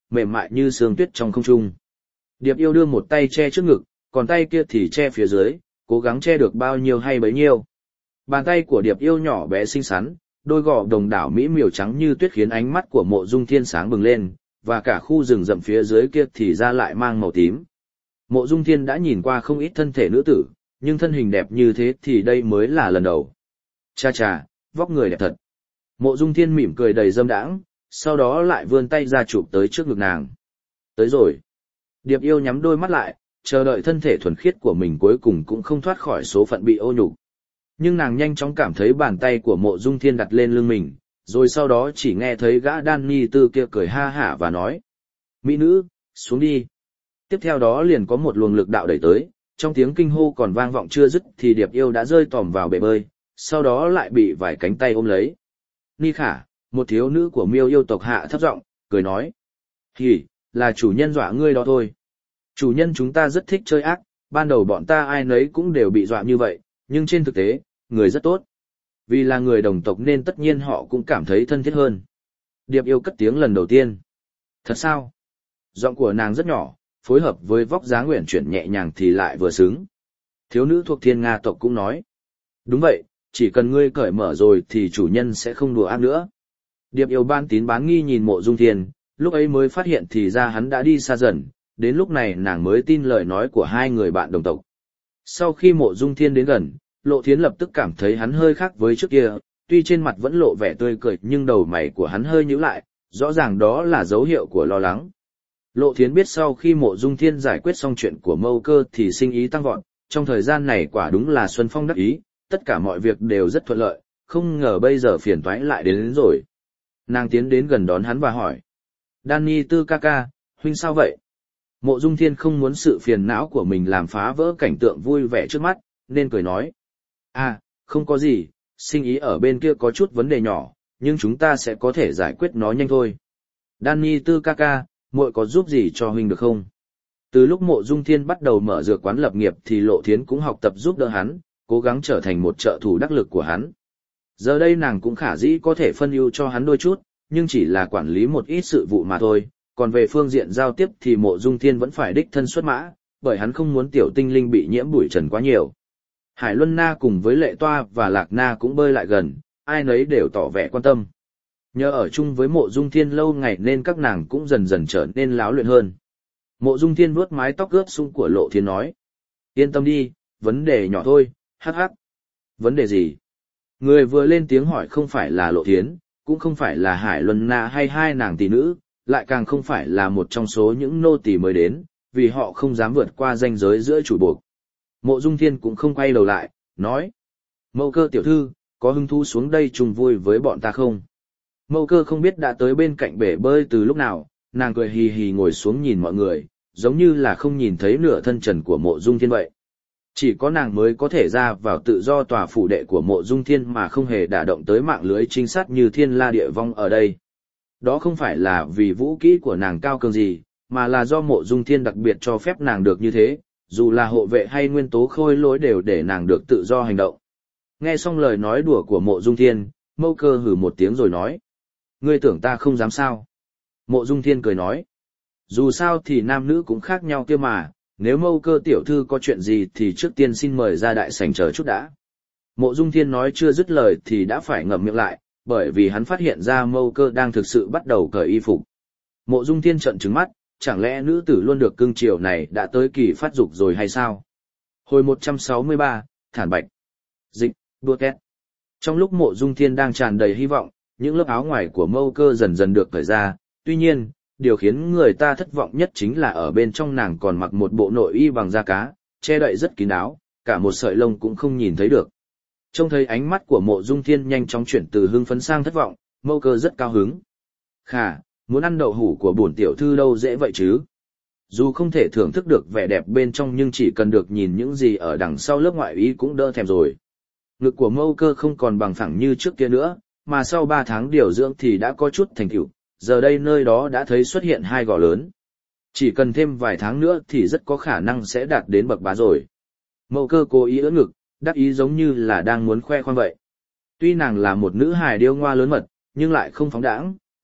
mềm mại như sương tuyết trong không trung. Điệp Yêu đưa một tay che trước ngực, còn tay kia thì che phía dưới, cố gắng che được bao nhiêu hay bấy nhiêu. Bàn tay của Điệp Yêu nhỏ bé xinh xắn, đôi gò đồng đảo mỹ miều trắng như tuyết khiến ánh mắt của Mộ Dung Thiên sáng bừng lên, và cả khu rừng rậm phía dưới kia thì ra lại mang màu tím. Mộ Dung Thiên đã nhìn qua không ít thân thể nữ tử, nhưng thân hình đẹp như thế thì đây mới là lần đầu. Cha cha, vóc người đẹp thật. Mộ Dung Thiên mỉm cười đầy dâm đãng, sau đó lại vươn tay ra chụp tới trước ngực nàng. Tới rồi. Điệp Yêu nhắm đôi mắt lại, chờ đợi thân thể thuần khiết của mình cuối cùng cũng không thoát khỏi số phận bị ô nhục. Nhưng nàng nhanh chóng cảm thấy bàn tay của Mộ Dung Thiên đặt lên lưng mình, rồi sau đó chỉ nghe thấy gã đan ni tư kia cười ha hả và nói. Mỹ nữ, xuống đi. Tiếp theo đó liền có một luồng lực đạo đẩy tới, trong tiếng kinh hô còn vang vọng chưa dứt thì Điệp Yêu đã rơi tòm vào bể bơi, sau đó lại bị vài cánh tay ôm lấy. Ni Khả, một thiếu nữ của Miêu yêu tộc hạ thấp giọng, cười nói. Hỉ, là chủ nhân dọa ngươi đó thôi. Chủ nhân chúng ta rất thích chơi ác, ban đầu bọn ta ai nấy cũng đều bị dọa như vậy, nhưng trên thực tế, người rất tốt. Vì là người đồng tộc nên tất nhiên họ cũng cảm thấy thân thiết hơn. Điệp Yêu cất tiếng lần đầu tiên. Thật sao? Giọng của nàng rất nhỏ, phối hợp với vóc dáng uyển chuyển nhẹ nhàng thì lại vừa xứng. Thiếu nữ thuộc Thiên Nga tộc cũng nói. Đúng vậy, chỉ cần ngươi cởi mở rồi thì chủ nhân sẽ không đùa ác nữa. Điệp Yêu ban tín bán nghi nhìn Mộ Dung Thiên, lúc ấy mới phát hiện thì ra hắn đã đi xa dần, đến lúc này nàng mới tin lời nói của hai người bạn đồng tộc. Sau khi Mộ Dung Thiên đến gần, Lộ Thiến lập tức cảm thấy hắn hơi khác với trước kia, tuy trên mặt vẫn lộ vẻ tươi cười nhưng đầu mày của hắn hơi nhíu lại, rõ ràng đó là dấu hiệu của lo lắng. Lộ Thiến biết sau khi Mộ Dung Thiên giải quyết xong chuyện của Mâu Cơ thì sinh ý tăng vọt, trong thời gian này quả đúng là Xuân Phong đắc ý, tất cả mọi việc đều rất thuận lợi, không ngờ bây giờ phiền toái lại đến, đến rồi. Nàng tiến đến gần đón hắn và hỏi. Danny Tư ca ca, huynh sao vậy? Mộ Dung Thiên không muốn sự phiền não của mình làm phá vỡ cảnh tượng vui vẻ trước mắt, nên cười nói. À, không có gì, sinh ý ở bên kia có chút vấn đề nhỏ, nhưng chúng ta sẽ có thể giải quyết nó nhanh thôi. Danny Tư ca ca, muội có giúp gì cho huynh được không? Từ lúc Mộ Dung Thiên bắt đầu mở dược quán lập nghiệp thì Lộ Thiến cũng học tập giúp đỡ hắn, cố gắng trở thành một trợ thủ đắc lực của hắn. Giờ đây nàng cũng khả dĩ có thể phân ưu cho hắn đôi chút, nhưng chỉ là quản lý một ít sự vụ mà thôi, còn về phương diện giao tiếp thì Mộ Dung Thiên vẫn phải đích thân xuất mã, bởi hắn không muốn tiểu tinh linh bị nhiễm bụi trần quá nhiều. Hải Luân Na cùng với Lệ Toa và Lạc Na cũng bơi lại gần, ai nấy đều tỏ vẻ quan tâm. Nhờ ở chung với Mộ Dung Thiên lâu ngày nên các nàng cũng dần dần trở nên láo luyện hơn. Mộ Dung Thiên vuốt mái tóc ướt sũng của Lộ Thiến nói. Yên tâm đi, vấn đề nhỏ thôi, hắc hắc. Vấn đề gì? Người vừa lên tiếng hỏi không phải là Lộ Thiến, cũng không phải là Hải Luân Na hay hai nàng tỷ nữ, lại càng không phải là một trong số những nô tỳ mới đến, vì họ không dám vượt qua ranh giới giữa chủ buộc. Mộ Dung Thiên cũng không quay đầu lại, nói. Mâu Cơ tiểu thư, có hứng thú xuống đây chung vui với bọn ta không? Mâu Cơ không biết đã tới bên cạnh bể bơi từ lúc nào, nàng cười hì hì ngồi xuống nhìn mọi người, giống như là không nhìn thấy nửa thân trần của Mộ Dung Thiên vậy. Chỉ có nàng mới có thể ra vào tự do tòa phủ đệ của Mộ Dung Thiên mà không hề đả động tới mạng lưới trinh sát như Thiên La Địa Vong ở đây. Đó không phải là vì vũ kỹ của nàng cao cường gì, mà là do Mộ Dung Thiên đặc biệt cho phép nàng được như thế, dù là hộ vệ hay nguyên tố khôi lỗi đều để nàng được tự do hành động. Nghe xong lời nói đùa của Mộ Dung Thiên, Mâu Cơ hừ một tiếng rồi nói. Ngươi tưởng ta không dám sao? Mộ Dung Thiên cười nói. Dù sao thì nam nữ cũng khác nhau kia mà, nếu Mâu Cơ tiểu thư có chuyện gì thì trước tiên xin mời ra đại sảnh chờ chút đã. Mộ Dung Thiên nói chưa dứt lời thì đã phải ngậm miệng lại, bởi vì hắn phát hiện ra Mâu Cơ đang thực sự bắt đầu cởi y phục. Mộ Dung Thiên trợn trừng mắt, chẳng lẽ nữ tử luôn được cưng chiều này đã tới kỳ phát dục rồi hay sao? Hồi một trăm sáu mươi ba, Thản Bạch. Dịch, đua két. Trong lúc Mộ Dung Thiên đang tràn đầy hy vọng, những lớp áo ngoài của Mâu Cơ dần dần được cởi ra, tuy nhiên, điều khiến người ta thất vọng nhất chính là ở bên trong nàng còn mặc một bộ nội y bằng da cá, che đậy rất kín đáo, cả một sợi lông cũng không nhìn thấy được. Trông thấy ánh mắt của Mộ Dung Thiên nhanh chóng chuyển từ hưng phấn sang thất vọng, Mâu Cơ rất cao hứng. Khà, muốn ăn đậu hủ của bổn tiểu thư đâu dễ vậy chứ. Dù không thể thưởng thức được vẻ đẹp bên trong nhưng chỉ cần được nhìn những gì ở đằng sau lớp ngoại y cũng đỡ thèm rồi. Ngực của Mâu Cơ không còn bằng phẳng như trước kia nữa, mà sau ba tháng điều dưỡng thì đã có chút thành tựu, giờ đây nơi đó đã thấy xuất hiện hai gò lớn. Chỉ cần thêm vài tháng nữa thì rất có khả năng sẽ đạt đến bậc bá rồi. Mâu Cơ cố ý ưỡn ngực, đắc ý giống như là đang muốn khoe khoang vậy. Tuy nàng là một nữ hài điêu ngoa lớn mật, nhưng lại không phóng đãng,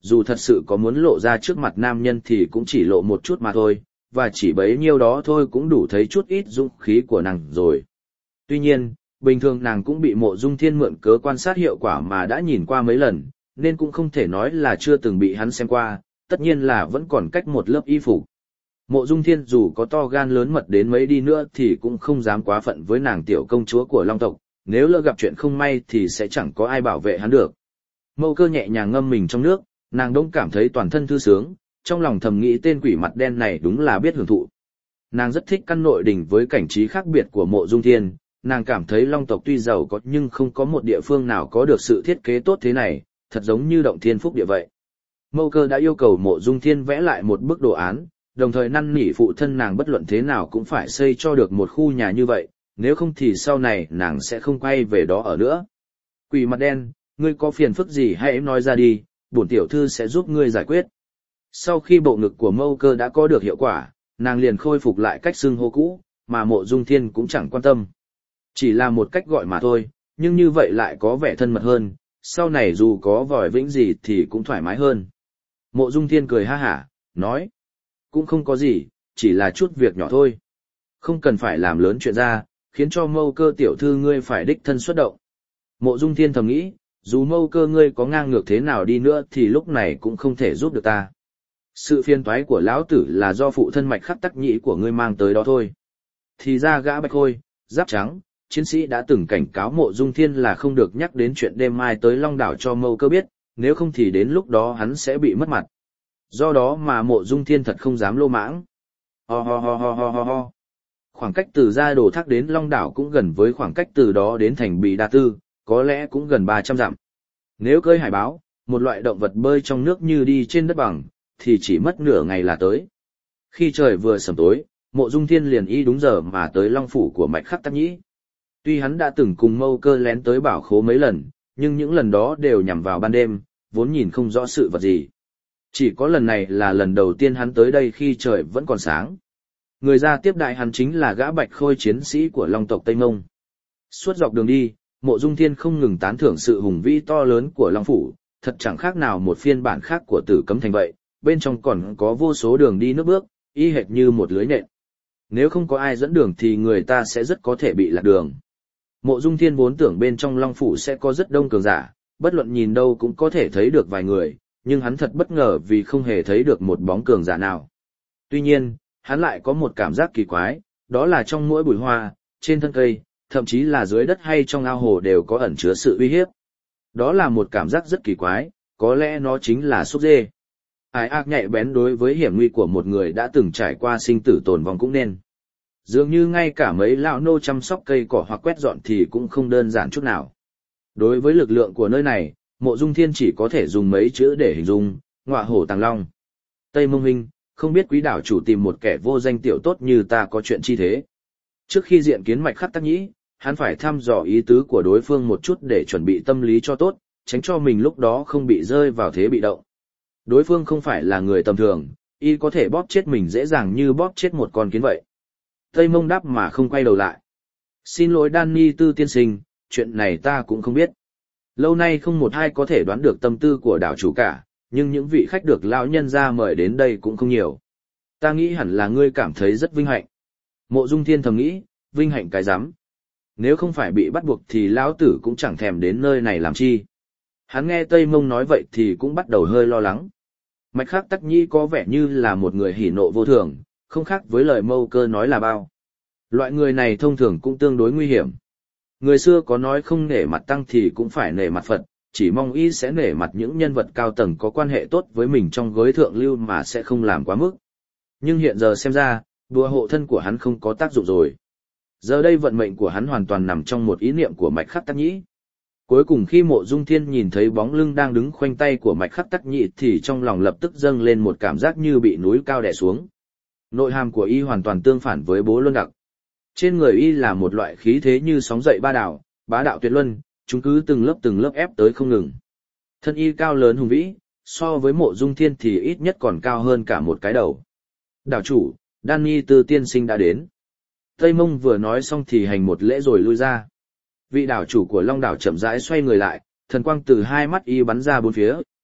dù thật sự có muốn lộ ra trước mặt nam nhân thì cũng chỉ lộ một chút mà thôi, và chỉ bấy nhiêu đó thôi cũng đủ thấy chút ít dũng khí của nàng rồi. Tuy nhiên, bình thường nàng cũng bị Mộ Dung Thiên mượn cớ quan sát hiệu quả mà đã nhìn qua mấy lần, nên cũng không thể nói là chưa từng bị hắn xem qua, tất nhiên là vẫn còn cách một lớp y phục. Mộ Dung Thiên dù có to gan lớn mật đến mấy đi nữa thì cũng không dám quá phận với nàng tiểu công chúa của Long tộc, nếu lỡ gặp chuyện không may thì sẽ chẳng có ai bảo vệ hắn được. Mâu Cơ nhẹ nhàng ngâm mình trong nước, nàng đông cảm thấy toàn thân thư sướng, trong lòng thầm nghĩ tên quỷ mặt đen này đúng là biết hưởng thụ. Nàng rất thích căn nội đình với cảnh trí khác biệt của Mộ Dung Thiên, nàng cảm thấy Long tộc tuy giàu có nhưng không có một địa phương nào có được sự thiết kế tốt thế này, thật giống như động thiên phúc địa vậy. Mâu Cơ đã yêu cầu Mộ Dung Thiên vẽ lại một bức đồ án, đồng thời năn nỉ phụ thân nàng bất luận thế nào cũng phải xây cho được một khu nhà như vậy, nếu không thì sau này nàng sẽ không quay về đó ở nữa. Quỷ mặt đen, ngươi có phiền phức gì hãy nói ra đi, bổn tiểu thư sẽ giúp ngươi giải quyết. Sau khi bộ ngực của Mâu Cơ đã có được hiệu quả, nàng liền khôi phục lại cách xưng hô cũ, mà Mộ Dung Thiên cũng chẳng quan tâm. Chỉ là một cách gọi mà thôi, nhưng như vậy lại có vẻ thân mật hơn, sau này dù có vòi vĩnh gì thì cũng thoải mái hơn. Mộ Dung Thiên cười ha hả, nói, cũng không có gì, chỉ là chút việc nhỏ thôi. Không cần phải làm lớn chuyện ra, khiến cho Mâu Cơ tiểu thư ngươi phải đích thân xuất động. Mộ Dung Thiên thầm nghĩ, dù Mâu Cơ ngươi có ngang ngược thế nào đi nữa thì lúc này cũng không thể giúp được ta. Sự phiền toái của lão tử là do phụ thân Mạch Khắc Tắc Nhĩ của ngươi mang tới đó thôi. Thì ra gã bạch khôi, giáp trắng, chiến sĩ đã từng cảnh cáo Mộ Dung Thiên là không được nhắc đến chuyện đêm mai tới Long Đảo cho Mâu Cơ biết, nếu không thì đến lúc đó hắn sẽ bị mất mặt. Do đó mà Mộ Dung Thiên thật không dám lô mãng. Ho ho ho ho ho ho ho. Khoảng cách từ Gia Đồ Thác đến Long Đảo cũng gần với khoảng cách từ đó đến thành Bì Đa Tư, có lẽ cũng gần ba trăm dặm. Nếu cưỡi hải báo, một loại động vật bơi trong nước như đi trên đất bằng, thì chỉ mất nửa ngày là tới. Khi trời vừa sầm tối, Mộ Dung Thiên liền y đúng giờ mà tới Long Phủ của Mạch Khắc Tắc Nhĩ. Tuy hắn đã từng cùng Mâu Cơ lén tới bảo khố mấy lần, nhưng những lần đó đều nhằm vào ban đêm, vốn nhìn không rõ sự vật gì. Chỉ có lần này là lần đầu tiên hắn tới đây khi trời vẫn còn sáng. Người ra tiếp đại hắn chính là gã bạch khôi chiến sĩ của Long tộc Tây Mông. Suốt dọc đường đi, Mộ Dung Thiên không ngừng tán thưởng sự hùng vĩ to lớn của Long Phủ, thật chẳng khác nào một phiên bản khác của Tử Cấm Thành vậy, bên trong còn có vô số đường đi nước bước, y hệt như một lưới nện. Nếu không có ai dẫn đường thì người ta sẽ rất có thể bị lạc đường. Mộ Dung Thiên vốn tưởng bên trong Long Phủ sẽ có rất đông cường giả, bất luận nhìn đâu cũng có thể thấy được vài người, nhưng hắn thật bất ngờ vì không hề thấy được một bóng cường giả nào. Tuy nhiên, hắn lại có một cảm giác kỳ quái, đó là trong mỗi bụi hoa, trên thân cây, thậm chí là dưới đất hay trong ao hồ đều có ẩn chứa sự uy hiếp. Đó là một cảm giác rất kỳ quái, có lẽ nó chính là xúc dê. Ai ác nhạy bén đối với hiểm nguy của một người đã từng trải qua sinh tử tồn vong cũng nên. Dường như ngay cả mấy lão nô chăm sóc cây cỏ hoặc quét dọn thì cũng không đơn giản chút nào. Đối với lực lượng của nơi này, Mộ Dung Thiên chỉ có thể dùng mấy chữ để hình dung, ngọa hổ tàng long. Tây Mông Huynh, không biết quý đảo chủ tìm một kẻ vô danh tiểu tốt như ta có chuyện chi thế. Trước khi diện kiến Mạch Khắc Tắc Nhĩ, hắn phải thăm dò ý tứ của đối phương một chút để chuẩn bị tâm lý cho tốt, tránh cho mình lúc đó không bị rơi vào thế bị động. Đối phương không phải là người tầm thường, y có thể bóp chết mình dễ dàng như bóp chết một con kiến vậy. Tây Mông đáp mà không quay đầu lại. Xin lỗi Danny Tư tiên sinh, chuyện này ta cũng không biết. Lâu nay không một ai có thể đoán được tâm tư của đảo chủ cả, nhưng những vị khách được lão nhân ra mời đến đây cũng không nhiều. Ta nghĩ hẳn là ngươi cảm thấy rất vinh hạnh. Mộ Dung Thiên thầm nghĩ, vinh hạnh cái rắm. Nếu không phải bị bắt buộc thì lão tử cũng chẳng thèm đến nơi này làm chi. Hắn nghe Tây Mông nói vậy thì cũng bắt đầu hơi lo lắng. Mạch Khắc Tắc Nhĩ có vẻ như là một người hỉ nộ vô thường, không khác với lời Mâu Cơ nói là bao. Loại người này thông thường cũng tương đối nguy hiểm. Người xưa có nói không nể mặt tăng thì cũng phải nể mặt Phật, chỉ mong y sẽ nể mặt những nhân vật cao tầng có quan hệ tốt với mình trong giới thượng lưu mà sẽ không làm quá mức. Nhưng hiện giờ xem ra, đùa hộ thân của hắn không có tác dụng rồi. Giờ đây vận mệnh của hắn hoàn toàn nằm trong một ý niệm của Mạch Khắc Tắc Nhĩ. Cuối cùng khi Mộ Dung Thiên nhìn thấy bóng lưng đang đứng khoanh tay của Mạch Khắc Tắc Nhĩ thì trong lòng lập tức dâng lên một cảm giác như bị núi cao đè xuống. Nội hàm của y hoàn toàn tương phản với Bố Luân Đặc. Trên người y là một loại khí thế như sóng dậy ba đảo, bá đạo tuyệt luân, chúng cứ từng lớp từng lớp ép tới không ngừng. Thân y cao lớn hùng vĩ, so với Mộ Dung Thiên thì ít nhất còn cao hơn cả một cái đầu. Đảo chủ, Danny Tư tiên sinh đã đến. Tây Mông vừa nói xong thì hành một lễ rồi lui ra. Vị đảo chủ của Long đảo chậm rãi xoay người lại, thần quang từ hai mắt y bắn ra bốn phía,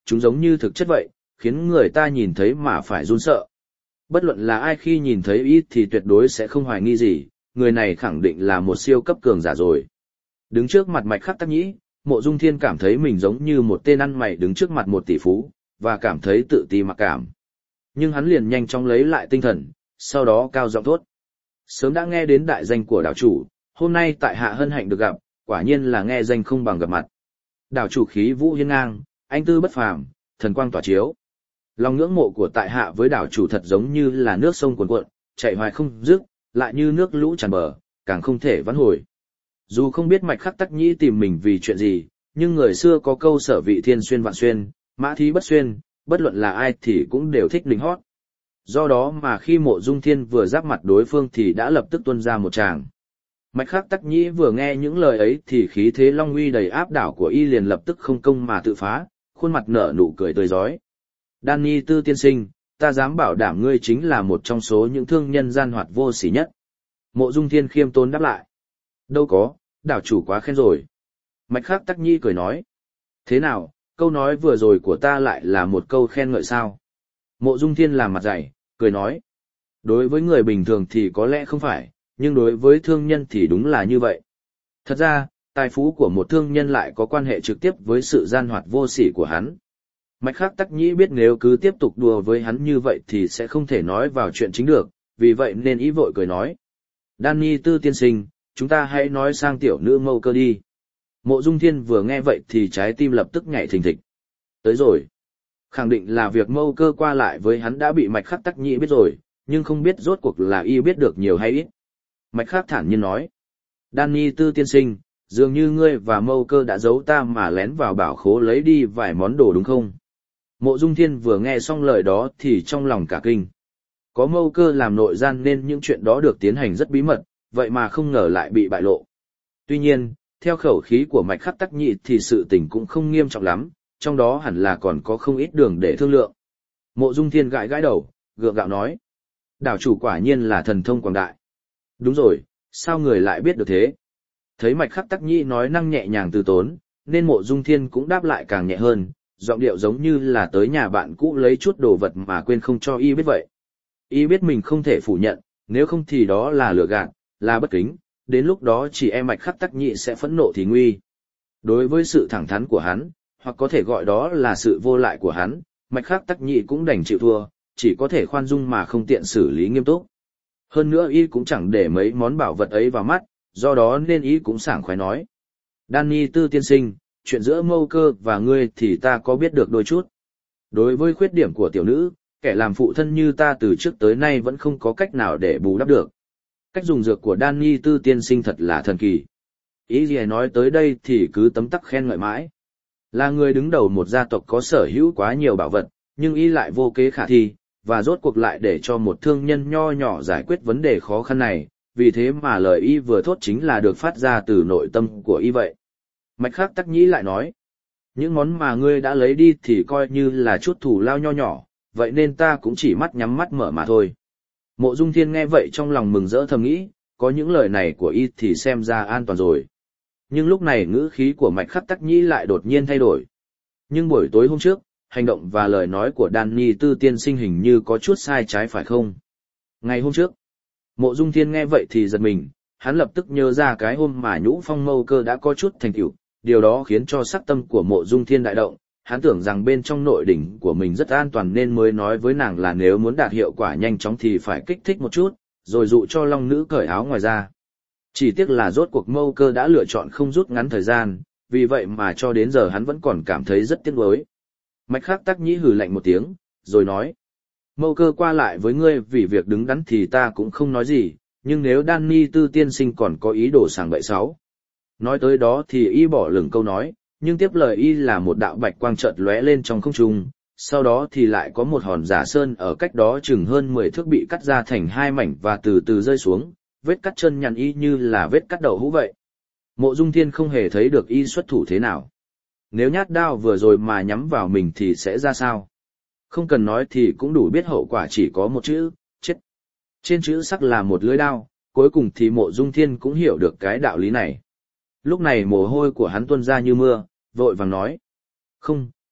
chúng giống như thực chất vậy, khiến người ta nhìn thấy mà phải run sợ. Bất luận là ai khi nhìn thấy y thì tuyệt đối sẽ không hoài nghi gì, người này khẳng định là một siêu cấp cường giả rồi. Đứng trước mặt Mạch Khắc Tắc Nhĩ, Mộ Dung Thiên cảm thấy mình giống như một tên ăn mày đứng trước mặt một tỷ phú, và cảm thấy tự ti mặc cảm. Nhưng hắn liền nhanh chóng lấy lại tinh thần, sau đó cao giọng thốt. Sớm đã nghe đến đại danh của đảo chủ, hôm nay tại hạ hân hạnh được gặp, quả nhiên là nghe danh không bằng gặp mặt. Đảo chủ khí vũ hiên ngang, anh tư bất phàm, thần quang tỏa chiếu. Lòng ngưỡng mộ của tại hạ với đảo chủ thật giống như là nước sông cuồn cuộn, chảy hoài không dứt, lại như nước lũ tràn bờ, càng không thể vãn hồi. Dù không biết Mạch Khắc Tắc Nhĩ tìm mình vì chuyện gì, nhưng người xưa có câu sở vị thiên xuyên vạn xuyên, mã thí bất xuyên, bất luận là ai thì cũng đều thích lính hót. Do đó mà khi Mộ Dung Thiên vừa giáp mặt đối phương thì đã lập tức tuôn ra một tràng. Mạch Khắc Tắc Nhĩ vừa nghe những lời ấy thì khí thế long uy đầy áp đảo của y liền lập tức không công mà tự phá, khuôn mặt nở nụ cười tươi rói. Danny Tư tiên sinh, ta dám bảo đảm ngươi chính là một trong số những thương nhân gian hoạt vô sỉ nhất. Mộ Dung Thiên khiêm tốn đáp lại. Đâu có, đảo chủ quá khen rồi. Mạch Khắc Tắc Nhĩ cười nói. Thế nào, câu nói vừa rồi của ta lại là một câu khen ngợi sao? Mộ Dung Thiên làm mặt dày, cười nói. Đối với người bình thường thì có lẽ không phải, nhưng đối với thương nhân thì đúng là như vậy. Thật ra, tài phú của một thương nhân lại có quan hệ trực tiếp với sự gian hoạt vô sỉ của hắn. Mạch Khắc Tắc Nhĩ biết nếu cứ tiếp tục đùa với hắn như vậy thì sẽ không thể nói vào chuyện chính được, vì vậy nên ý vội cười nói. Danny Tư tiên sinh, chúng ta hãy nói sang tiểu nữ Mâu Cơ đi. Mộ Dung Thiên vừa nghe vậy thì trái tim lập tức nhảy thình thịch. Tới rồi. Khẳng định là việc Mâu Cơ qua lại với hắn đã bị Mạch Khắc Tắc Nhĩ biết rồi, nhưng không biết rốt cuộc là y biết được nhiều hay ít. Mạch Khắc thản nhiên nói. Danny Tư tiên sinh, dường như ngươi và Mâu Cơ đã giấu ta mà lén vào bảo khố lấy đi vài món đồ đúng không? Mộ Dung Thiên vừa nghe xong lời đó thì trong lòng cả kinh. Có Mâu Cơ làm nội gian nên những chuyện đó được tiến hành rất bí mật, vậy mà không ngờ lại bị bại lộ. Tuy nhiên, theo khẩu khí của Mạch Khắc Tắc Nhĩ thì sự tình cũng không nghiêm trọng lắm, trong đó hẳn là còn có không ít đường để thương lượng. Mộ Dung Thiên gãi gãi đầu, gượng gạo nói. Đảo chủ quả nhiên là thần thông quảng đại. Đúng rồi, sao người lại biết được thế? Thấy Mạch Khắc Tắc Nhĩ nói năng nhẹ nhàng từ tốn, nên Mộ Dung Thiên cũng đáp lại càng nhẹ hơn, giọng điệu giống như là tới nhà bạn cũ lấy chút đồ vật mà quên không cho y biết vậy. Y biết mình không thể phủ nhận, nếu không thì đó là lừa gạt, là bất kính, đến lúc đó chỉ e Mạch Khắc Tắc Nhĩ sẽ phẫn nộ thì nguy. Đối với sự thẳng thắn của hắn, hoặc có thể gọi đó là sự vô lại của hắn, Mạch Khắc Tắc Nhĩ cũng đành chịu thua, chỉ có thể khoan dung mà không tiện xử lý nghiêm túc. Hơn nữa y cũng chẳng để mấy món bảo vật ấy vào mắt, do đó nên y cũng sảng khoái nói. Danny Tư tiên sinh, chuyện giữa Mâu Cơ và ngươi thì ta có biết được đôi chút. Đối với khuyết điểm của tiểu nữ, kẻ làm phụ thân như ta từ trước tới nay vẫn không có cách nào để bù đắp được. Cách dùng dược của Danny Tư tiên sinh thật là thần kỳ. Ý gì nói tới đây thì cứ tấm tắc khen ngợi mãi. Là người đứng đầu một gia tộc có sở hữu quá nhiều bảo vật, nhưng y lại vô kế khả thi, và rốt cuộc lại để cho một thương nhân nho nhỏ giải quyết vấn đề khó khăn này, vì thế mà lời y vừa thốt chính là được phát ra từ nội tâm của y vậy. Mạch Khắc Tắc Nhĩ lại nói, những món mà ngươi đã lấy đi thì coi như là chút thù lao nho nhỏ, vậy nên ta cũng chỉ mắt nhắm mắt mở mà thôi. Mộ Dung Thiên nghe vậy trong lòng mừng rỡ thầm nghĩ, có những lời này của y thì xem ra an toàn rồi. Nhưng lúc này ngữ khí của Mạch Khắc Tắc Nhĩ lại đột nhiên thay đổi. Nhưng buổi tối hôm trước, hành động và lời nói của Danny Tư tiên sinh hình như có chút sai trái phải không? Ngày hôm trước, Mộ Dung Thiên nghe vậy thì giật mình, hắn lập tức nhớ ra cái hôm mà Nhũ Phong Mâu Cơ đã có chút thành tựu, điều đó khiến cho sắc tâm của Mộ Dung Thiên đại động, hắn tưởng rằng bên trong nội đỉnh của mình rất an toàn nên mới nói với nàng là nếu muốn đạt hiệu quả nhanh chóng thì phải kích thích một chút, rồi dụ cho Long Nữ cởi áo ngoài ra. Chỉ tiếc là rốt cuộc Mâu Cơ đã lựa chọn không rút ngắn thời gian, vì vậy mà cho đến giờ hắn vẫn còn cảm thấy rất tiếc nuối. Mạch Khắc Tắc Nhĩ hừ lạnh một tiếng, rồi nói. Mâu Cơ qua lại với ngươi vì việc đứng đắn thì ta cũng không nói gì, nhưng nếu Danny Tư tiên sinh còn có ý đồ sảng bậy sáu. Nói tới đó thì y bỏ lửng câu nói, nhưng tiếp lời y là một đạo bạch quang chợt lóe lên trong không trung, sau đó thì lại có một hòn giả sơn ở cách đó chừng hơn mười thước bị cắt ra thành hai mảnh và từ từ rơi xuống, vết cắt chân nhăn y như là vết cắt đậu hũ vậy. Mộ Dung Thiên không hề thấy được y xuất thủ thế nào. Nếu nhát đao vừa rồi mà nhắm vào mình thì sẽ ra sao? Không cần nói thì cũng đủ biết hậu quả chỉ có một chữ, chết. Trên chữ sắc là một lưỡi đao, cuối cùng thì Mộ Dung Thiên cũng hiểu được cái đạo lý này. Lúc này mồ hôi của hắn tuôn ra như mưa, vội vàng nói. Không,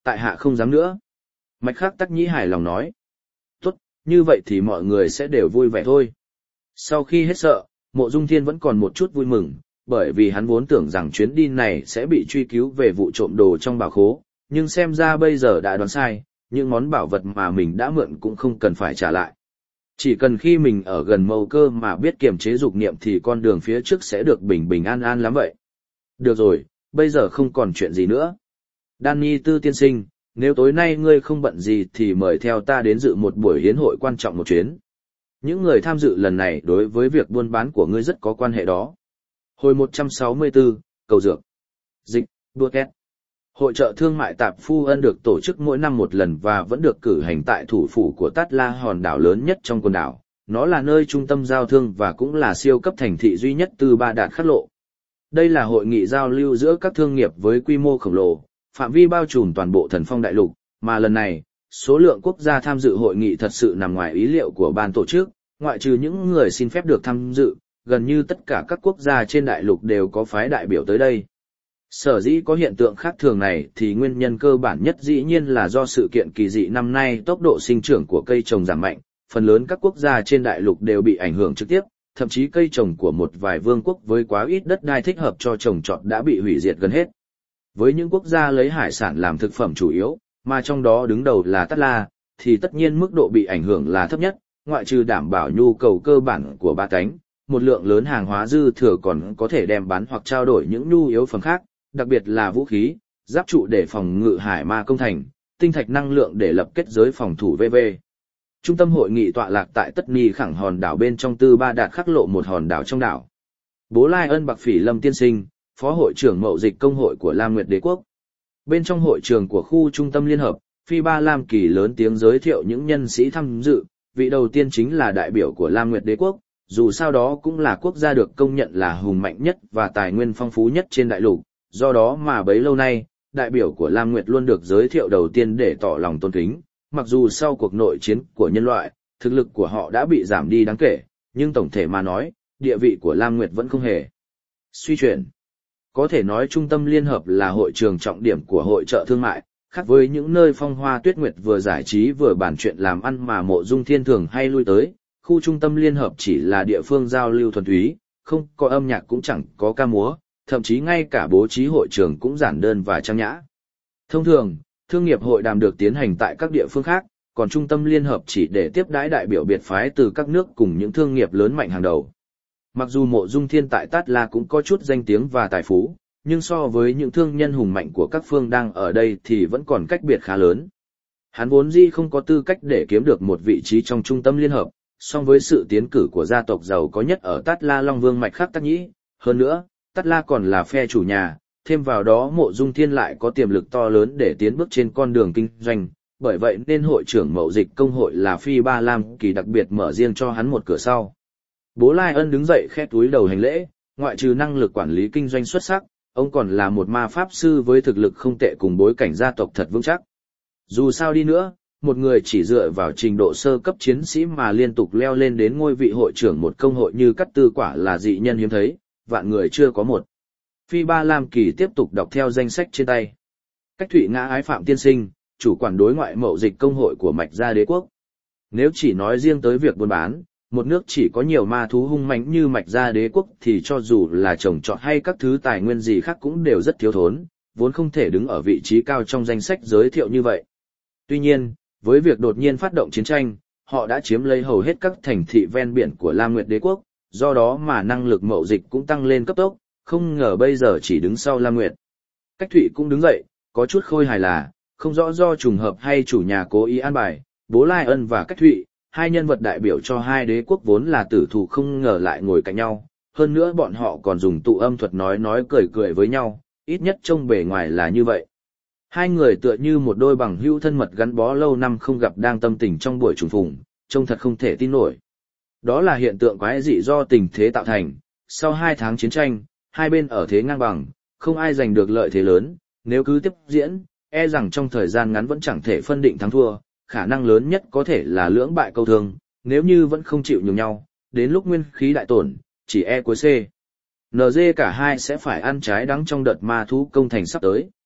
tại hạ không dám nữa. Mạch Khắc Tắc Nhĩ hài lòng nói. Tốt, như vậy thì mọi người sẽ đều vui vẻ thôi. Sau khi hết sợ, Mộ Dung Thiên vẫn còn một chút vui mừng, bởi vì hắn vốn tưởng rằng chuyến đi này sẽ bị truy cứu về vụ trộm đồ trong bảo khố, nhưng xem ra bây giờ đã đoán sai, những món bảo vật mà mình đã mượn cũng không cần phải trả lại. Chỉ cần khi mình ở gần Mâu Cơ mà biết kiềm chế dục niệm thì con đường phía trước sẽ được bình bình an an lắm vậy. Được rồi, bây giờ không còn chuyện gì nữa. Danny Tư tiên sinh, nếu tối nay ngươi không bận gì thì mời theo ta đến dự một buổi hiến hội quan trọng một chuyến. Những người tham dự lần này đối với việc buôn bán của ngươi rất có quan hệ đó. Hồi một trăm sáu mươi tư, cầu dược. Dịch, đua két. Hội chợ thương mại tạp Phu Ân được tổ chức mỗi năm một lần và vẫn được cử hành tại thủ phủ của Tát La, hòn đảo lớn nhất trong quần đảo. Nó là nơi trung tâm giao thương và cũng là siêu cấp thành thị duy nhất từ Ba Đạt Khắc Lộ. Đây là hội nghị giao lưu giữa các thương nghiệp với quy mô khổng lồ, phạm vi bao trùm toàn bộ Thần Phong đại lục, mà lần này, số lượng quốc gia tham dự hội nghị thật sự nằm ngoài ý liệu của ban tổ chức, ngoại trừ những người xin phép được tham dự, gần như tất cả các quốc gia trên đại lục đều có phái đại biểu tới đây. Sở dĩ có hiện tượng khác thường này thì nguyên nhân cơ bản nhất dĩ nhiên là do sự kiện kỳ dị năm nay tốc độ sinh trưởng của cây trồng giảm mạnh, phần lớn các quốc gia trên đại lục đều bị ảnh hưởng trực tiếp, thậm chí cây trồng của một vài vương quốc với quá ít đất đai thích hợp cho trồng trọt đã bị hủy diệt gần hết. Với những quốc gia lấy hải sản làm thực phẩm chủ yếu, mà trong đó đứng đầu là Tát La, thì tất nhiên mức độ bị ảnh hưởng là thấp nhất, ngoại trừ đảm bảo nhu cầu cơ bản của ba cánh, một lượng lớn hàng hóa dư thừa còn có thể đem bán hoặc trao đổi những nhu yếu phẩm khác, đặc biệt là vũ khí, giáp trụ để phòng ngự hải ma công thành, tinh thạch năng lượng để lập kết giới phòng thủ vân vân. Trung tâm hội nghị tọa lạc tại Tất Ni Khẳng hòn đảo bên trong Tư Ba Đạt Khắc Lộ, một hòn đảo trong đảo. Bố Lai Ân Bạc Phỉ Lâm tiên sinh, phó hội trưởng mậu dịch công hội của Lam Nguyệt Đế quốc. Bên trong hội trường của khu trung tâm liên hợp, Phi Ba Lam Kỳ lớn tiếng giới thiệu những nhân sĩ tham dự, vị đầu tiên chính là đại biểu của Lam Nguyệt Đế quốc, dù sao đó cũng là quốc gia được công nhận là hùng mạnh nhất và tài nguyên phong phú nhất trên đại lục, do đó mà bấy lâu nay, đại biểu của Lam Nguyệt luôn được giới thiệu đầu tiên để tỏ lòng tôn kính, mặc dù sau cuộc nội chiến của nhân loại, thực lực của họ đã bị giảm đi đáng kể, nhưng tổng thể mà nói, địa vị của Lam Nguyệt vẫn không hề suy chuyển. Có thể nói trung tâm liên hợp là hội trường trọng điểm của hội chợ thương mại, khác với những nơi phong hoa tuyết nguyệt vừa giải trí vừa bàn chuyện làm ăn mà Mộ Dung Thiên thường hay lui tới, khu trung tâm liên hợp chỉ là địa phương giao lưu thuần túy, không có âm nhạc cũng chẳng có ca múa, thậm chí ngay cả bố trí hội trường cũng giản đơn và trang nhã. Thông thường, thương nghiệp hội đàm được tiến hành tại các địa phương khác, còn trung tâm liên hợp chỉ để tiếp đãi đại biểu biệt phái từ các nước cùng những thương nghiệp lớn mạnh hàng đầu. Mặc dù Mộ Dung Thiên tại Tát La cũng có chút danh tiếng và tài phú, nhưng so với những thương nhân hùng mạnh của các phương đang ở đây thì vẫn còn cách biệt khá lớn. Hắn vốn dĩ không có tư cách để kiếm được một vị trí trong trung tâm liên hợp, song với sự tiến cử của gia tộc giàu có nhất ở Tát La Long Vương Mạch Khắc Tắc Nhĩ, hơn nữa, Tát La còn là phe chủ nhà, thêm vào đó Mộ Dung Thiên lại có tiềm lực to lớn để tiến bước trên con đường kinh doanh, bởi vậy nên hội trưởng mậu dịch công hội là Phi Ba Lam Kỳ đặc biệt mở riêng cho hắn một cửa sau. Bố Lai Ân đứng dậy khẽ túi đầu hành lễ, ngoại trừ năng lực quản lý kinh doanh xuất sắc, ông còn là một ma pháp sư với thực lực không tệ cùng bối cảnh gia tộc thật vững chắc. Dù sao đi nữa, một người chỉ dựa vào trình độ sơ cấp chiến sĩ mà liên tục leo lên đến ngôi vị hội trưởng một công hội như Cát Tư quả là dị nhân hiếm thấy, vạn người chưa có một. Phi Ba Lam Kỳ tiếp tục đọc theo danh sách trên tay. Cách Thụy Ngã Ái Phạm tiên sinh, chủ quản đối ngoại mậu dịch công hội của Mạch Gia Đế quốc. Nếu chỉ nói riêng tới việc buôn bán, một nước chỉ có nhiều ma thú hung mãnh như Mạch Gia Đế quốc thì cho dù là trồng trọt hay các thứ tài nguyên gì khác cũng đều rất thiếu thốn, vốn không thể đứng ở vị trí cao trong danh sách giới thiệu như vậy. Tuy nhiên, với việc đột nhiên phát động chiến tranh, họ đã chiếm lấy hầu hết các thành thị ven biển của Lam Nguyệt Đế quốc, do đó mà năng lực mậu dịch cũng tăng lên cấp tốc, không ngờ bây giờ chỉ đứng sau Lam Nguyệt. Cách Thụy cũng đứng dậy, có chút khôi hài là, không rõ do trùng hợp hay chủ nhà cố ý an bài, Bố Lai Ân và Cách Thụy, hai nhân vật đại biểu cho hai đế quốc vốn là tử thù không ngờ lại ngồi cạnh nhau, hơn nữa bọn họ còn dùng tụ âm thuật nói nói cười cười với nhau, ít nhất trông bề ngoài là như vậy. Hai người tựa như một đôi bằng hữu thân mật gắn bó lâu năm không gặp đang tâm tình trong buổi trùng phùng, trông thật không thể tin nổi. Đó là hiện tượng quái dị do tình thế tạo thành, sau hai tháng chiến tranh, hai bên ở thế ngang bằng, không ai giành được lợi thế lớn, nếu cứ tiếp diễn, e rằng trong thời gian ngắn vẫn chẳng thể phân định thắng thua, khả năng lớn nhất có thể là lưỡng bại câu thương, nếu như vẫn không chịu nhường nhau, đến lúc nguyên khí đại tổn, chỉ e cuối C. en giê cả hai sẽ phải ăn trái đắng trong đợt ma thú công thành sắp tới.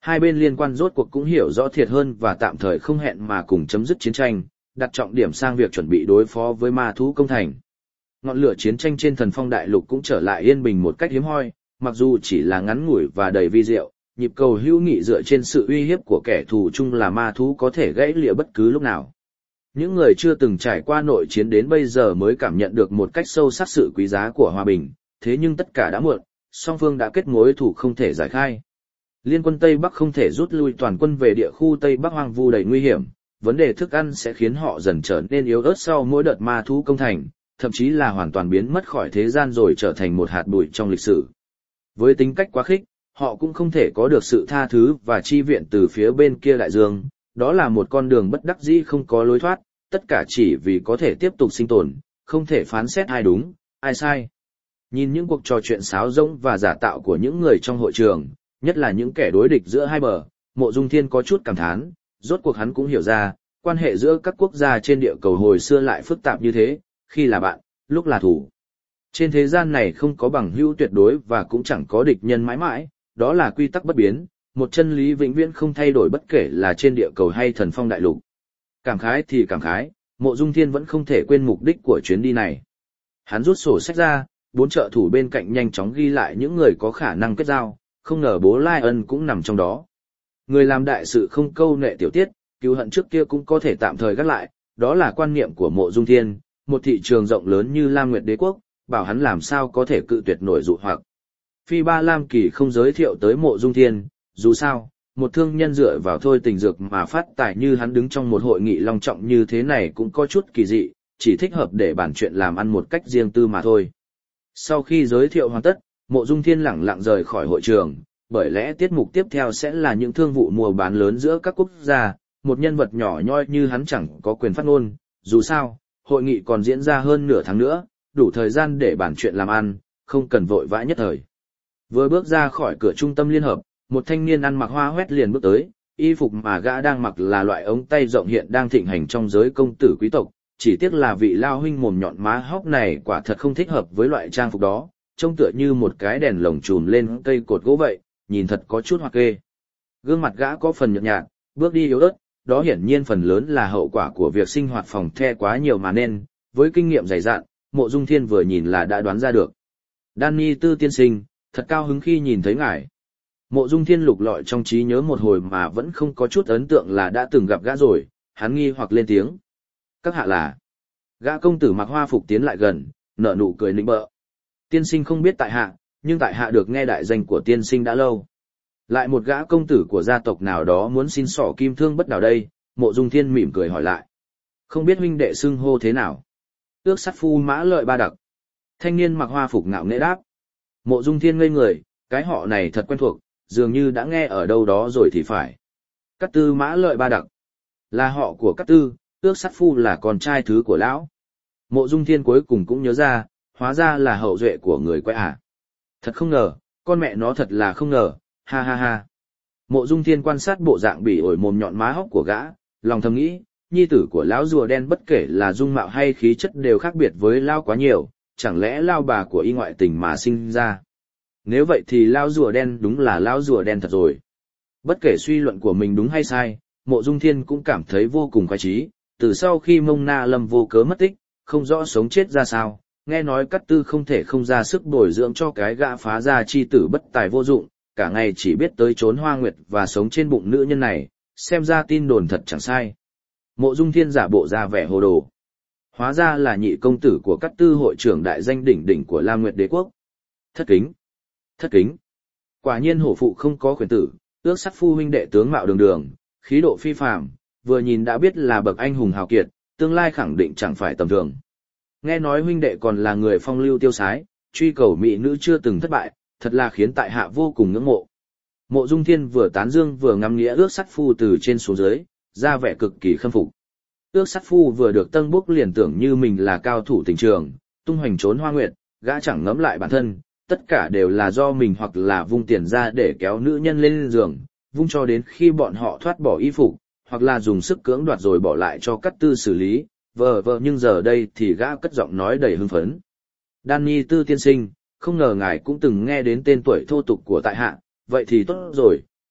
Hai bên liên quan rốt cuộc cũng hiểu rõ thiệt hơn và tạm thời không hẹn mà cùng chấm dứt chiến tranh, đặt trọng điểm sang việc chuẩn bị đối phó với ma thú công thành. Ngọn lửa chiến tranh trên Thần Phong Đại Lục cũng trở lại yên bình một cách hiếm hoi, mặc dù chỉ là ngắn ngủi và đầy vi diệu, nhịp cầu hữu nghị dựa trên sự uy hiếp của kẻ thù chung là ma thú có thể gãy lìa bất cứ lúc nào. Những người chưa từng trải qua nội chiến đến bây giờ mới cảm nhận được một cách sâu sắc sự quý giá của hòa bình, thế nhưng tất cả đã muộn, song phương đã kết mối thù không thể giải khai. Liên quân Tây Bắc không thể rút lui toàn quân về địa khu Tây Bắc hoang vu đầy nguy hiểm, vấn đề thức ăn sẽ khiến họ dần trở nên yếu ớt sau mỗi đợt ma thú công thành, thậm chí là hoàn toàn biến mất khỏi thế gian rồi trở thành một hạt bụi trong lịch sử. Với tính cách quá khích, họ cũng không thể có được sự tha thứ và chi viện từ phía bên kia đại dương, đó là một con đường bất đắc dĩ không có lối thoát, tất cả chỉ vì có thể tiếp tục sinh tồn, không thể phán xét ai đúng, ai sai. Nhìn những cuộc trò chuyện sáo rỗng và giả tạo của những người trong hội trường, nhất là những kẻ đối địch giữa hai bờ, Mộ Dung Thiên có chút cảm thán, rốt cuộc hắn cũng hiểu ra, quan hệ giữa các quốc gia trên địa cầu hồi xưa lại phức tạp như thế, khi là bạn, lúc là thù. Trên thế gian này không có bằng hữu tuyệt đối và cũng chẳng có địch nhân mãi mãi, đó là quy tắc bất biến, một chân lý vĩnh viễn không thay đổi bất kể là trên địa cầu hay Thần Phong Đại Lục. Cảm khái thì cảm khái, Mộ Dung Thiên vẫn không thể quên mục đích của chuyến đi này. Hắn rút sổ sách ra, bốn trợ thủ bên cạnh nhanh chóng ghi lại những người có khả năng kết giao, không ngờ bố Lai Ân cũng nằm trong đó. Người làm đại sự không câu nệ tiểu tiết, cứu hận trước kia cũng có thể tạm thời gác lại, đó là quan niệm của Mộ Dung Thiên, một thị trường rộng lớn như Lam Nguyệt Đế Quốc, bảo hắn làm sao có thể cự tuyệt nổi dụ hoặc. Phi Ba Lam Kỳ không giới thiệu tới Mộ Dung Thiên, dù sao, một thương nhân dựa vào thôi tình dược mà phát tài như hắn đứng trong một hội nghị long trọng như thế này cũng có chút kỳ dị, chỉ thích hợp để bàn chuyện làm ăn một cách riêng tư mà thôi. Sau khi giới thiệu hoàn tất, Mộ Dung Thiên lẳng lặng rời khỏi hội trường, bởi lẽ tiết mục tiếp theo sẽ là những thương vụ mua bán lớn giữa các quốc gia, một nhân vật nhỏ nhoi như hắn chẳng có quyền phát ngôn, dù sao, hội nghị còn diễn ra hơn nửa tháng nữa, đủ thời gian để bàn chuyện làm ăn, không cần vội vã nhất thời. Vừa bước ra khỏi cửa trung tâm liên hợp, một thanh niên ăn mặc hoa hoét liền bước tới, y phục mà gã đang mặc là loại ống tay rộng hiện đang thịnh hành trong giới công tử quý tộc, chỉ tiếc là vị lao huynh mồm nhọn má hốc này quả thật không thích hợp với loại trang phục đó, trông tựa như một cái đèn lồng chùm lên cây cột gỗ vậy, nhìn thật có chút hoặc kê. Gương mặt gã có phần nhợt nhạt, bước đi yếu ớt, đó hiển nhiên phần lớn là hậu quả của việc sinh hoạt phòng the quá nhiều mà nên, với kinh nghiệm dày dạn, Mộ Dung Thiên vừa nhìn là đã đoán ra được. Danny Tư tiên sinh, thật cao hứng khi nhìn thấy ngài. Mộ Dung Thiên lục lọi trong trí nhớ một hồi mà vẫn không có chút ấn tượng là đã từng gặp gã rồi, hắn nghi hoặc lên tiếng. Các hạ là. Gã công tử mặc hoa phục tiến lại gần, nở nụ cười nịnh bợ. Tiên sinh không biết tại hạ, nhưng tại hạ được nghe đại danh của tiên sinh đã lâu. Lại một gã công tử của gia tộc nào đó muốn xin sỏ kim thương bất đảo đây, Mộ Dung Thiên mỉm cười hỏi lại. Không biết huynh đệ xưng hô thế nào? Ước sát phu Mã Lợi Ba Đặc. Thanh niên mặc hoa phục ngạo nghễ đáp. Mộ Dung Thiên ngây người, cái họ này thật quen thuộc, dường như đã nghe ở đâu đó rồi thì phải. Cát Tư Mã Lợi Ba Đặc. Là họ của Cát Tư, ước sát phu là con trai thứ của lão. Mộ Dung Thiên cuối cùng cũng nhớ ra, hóa ra là hậu duệ của người quái à. Thật không ngờ, con mẹ nó thật là không ngờ, ha ha ha. Mộ Dung Thiên quan sát bộ dạng bỉ ổi mồm nhọn má hốc của gã, lòng thầm nghĩ, nhi tử của lão rùa đen bất kể là dung mạo hay khí chất đều khác biệt với lão quá nhiều, chẳng lẽ lão bà của y ngoại tình mà sinh ra. Nếu vậy thì lão rùa đen đúng là lão rùa đen thật rồi. Bất kể suy luận của mình đúng hay sai, Mộ Dung Thiên cũng cảm thấy vô cùng khoái chí, từ sau khi Mông Na Lâm vô cớ mất tích, không rõ sống chết ra sao, nghe nói Cát Tư không thể không ra sức bồi dưỡng cho cái gã phá gia chi tử bất tài vô dụng, cả ngày chỉ biết tới trốn hoa nguyệt và sống trên bụng nữ nhân này, xem ra tin đồn thật chẳng sai. Mộ Dung Thiên giả bộ ra vẻ hồ đồ. Hóa ra là nhị công tử của Cát Tư hội trưởng đại danh đỉnh đỉnh của Lam Nguyệt Đế Quốc. Thất kính. Thất kính. Quả nhiên hổ phụ không có quyền tử, ước sát phu huynh đệ tướng mạo đường đường, khí độ phi phàm, vừa nhìn đã biết là bậc anh hùng hào kiệt, tương lai khẳng định chẳng phải tầm thường. Nghe nói huynh đệ còn là người phong lưu tiêu sái, truy cầu mỹ nữ chưa từng thất bại, thật là khiến tại hạ vô cùng ngưỡng mộ. Mộ Dung Thiên vừa tán dương vừa ngắm nghĩa ước sát phu từ trên xuống dưới, ra vẻ cực kỳ khâm phục. Ước sát phu vừa được tân bốc liền tưởng như mình là cao thủ tình trường, tung hoành trốn hoa nguyệt, gã chẳng ngẫm lại bản thân, tất cả đều là do mình hoặc là vung tiền ra để kéo nữ nhân lên giường, vung cho đến khi bọn họ thoát bỏ y phục, hoặc là dùng sức cưỡng đoạt rồi bỏ lại cho Cát Tư xử lý, vờ vờ nhưng giờ đây thì gã cất giọng nói đầy hưng phấn. Danny Tư tiên sinh, không ngờ ngài cũng từng nghe đến tên tuổi thô tục của tại hạ, vậy thì tốt rồi,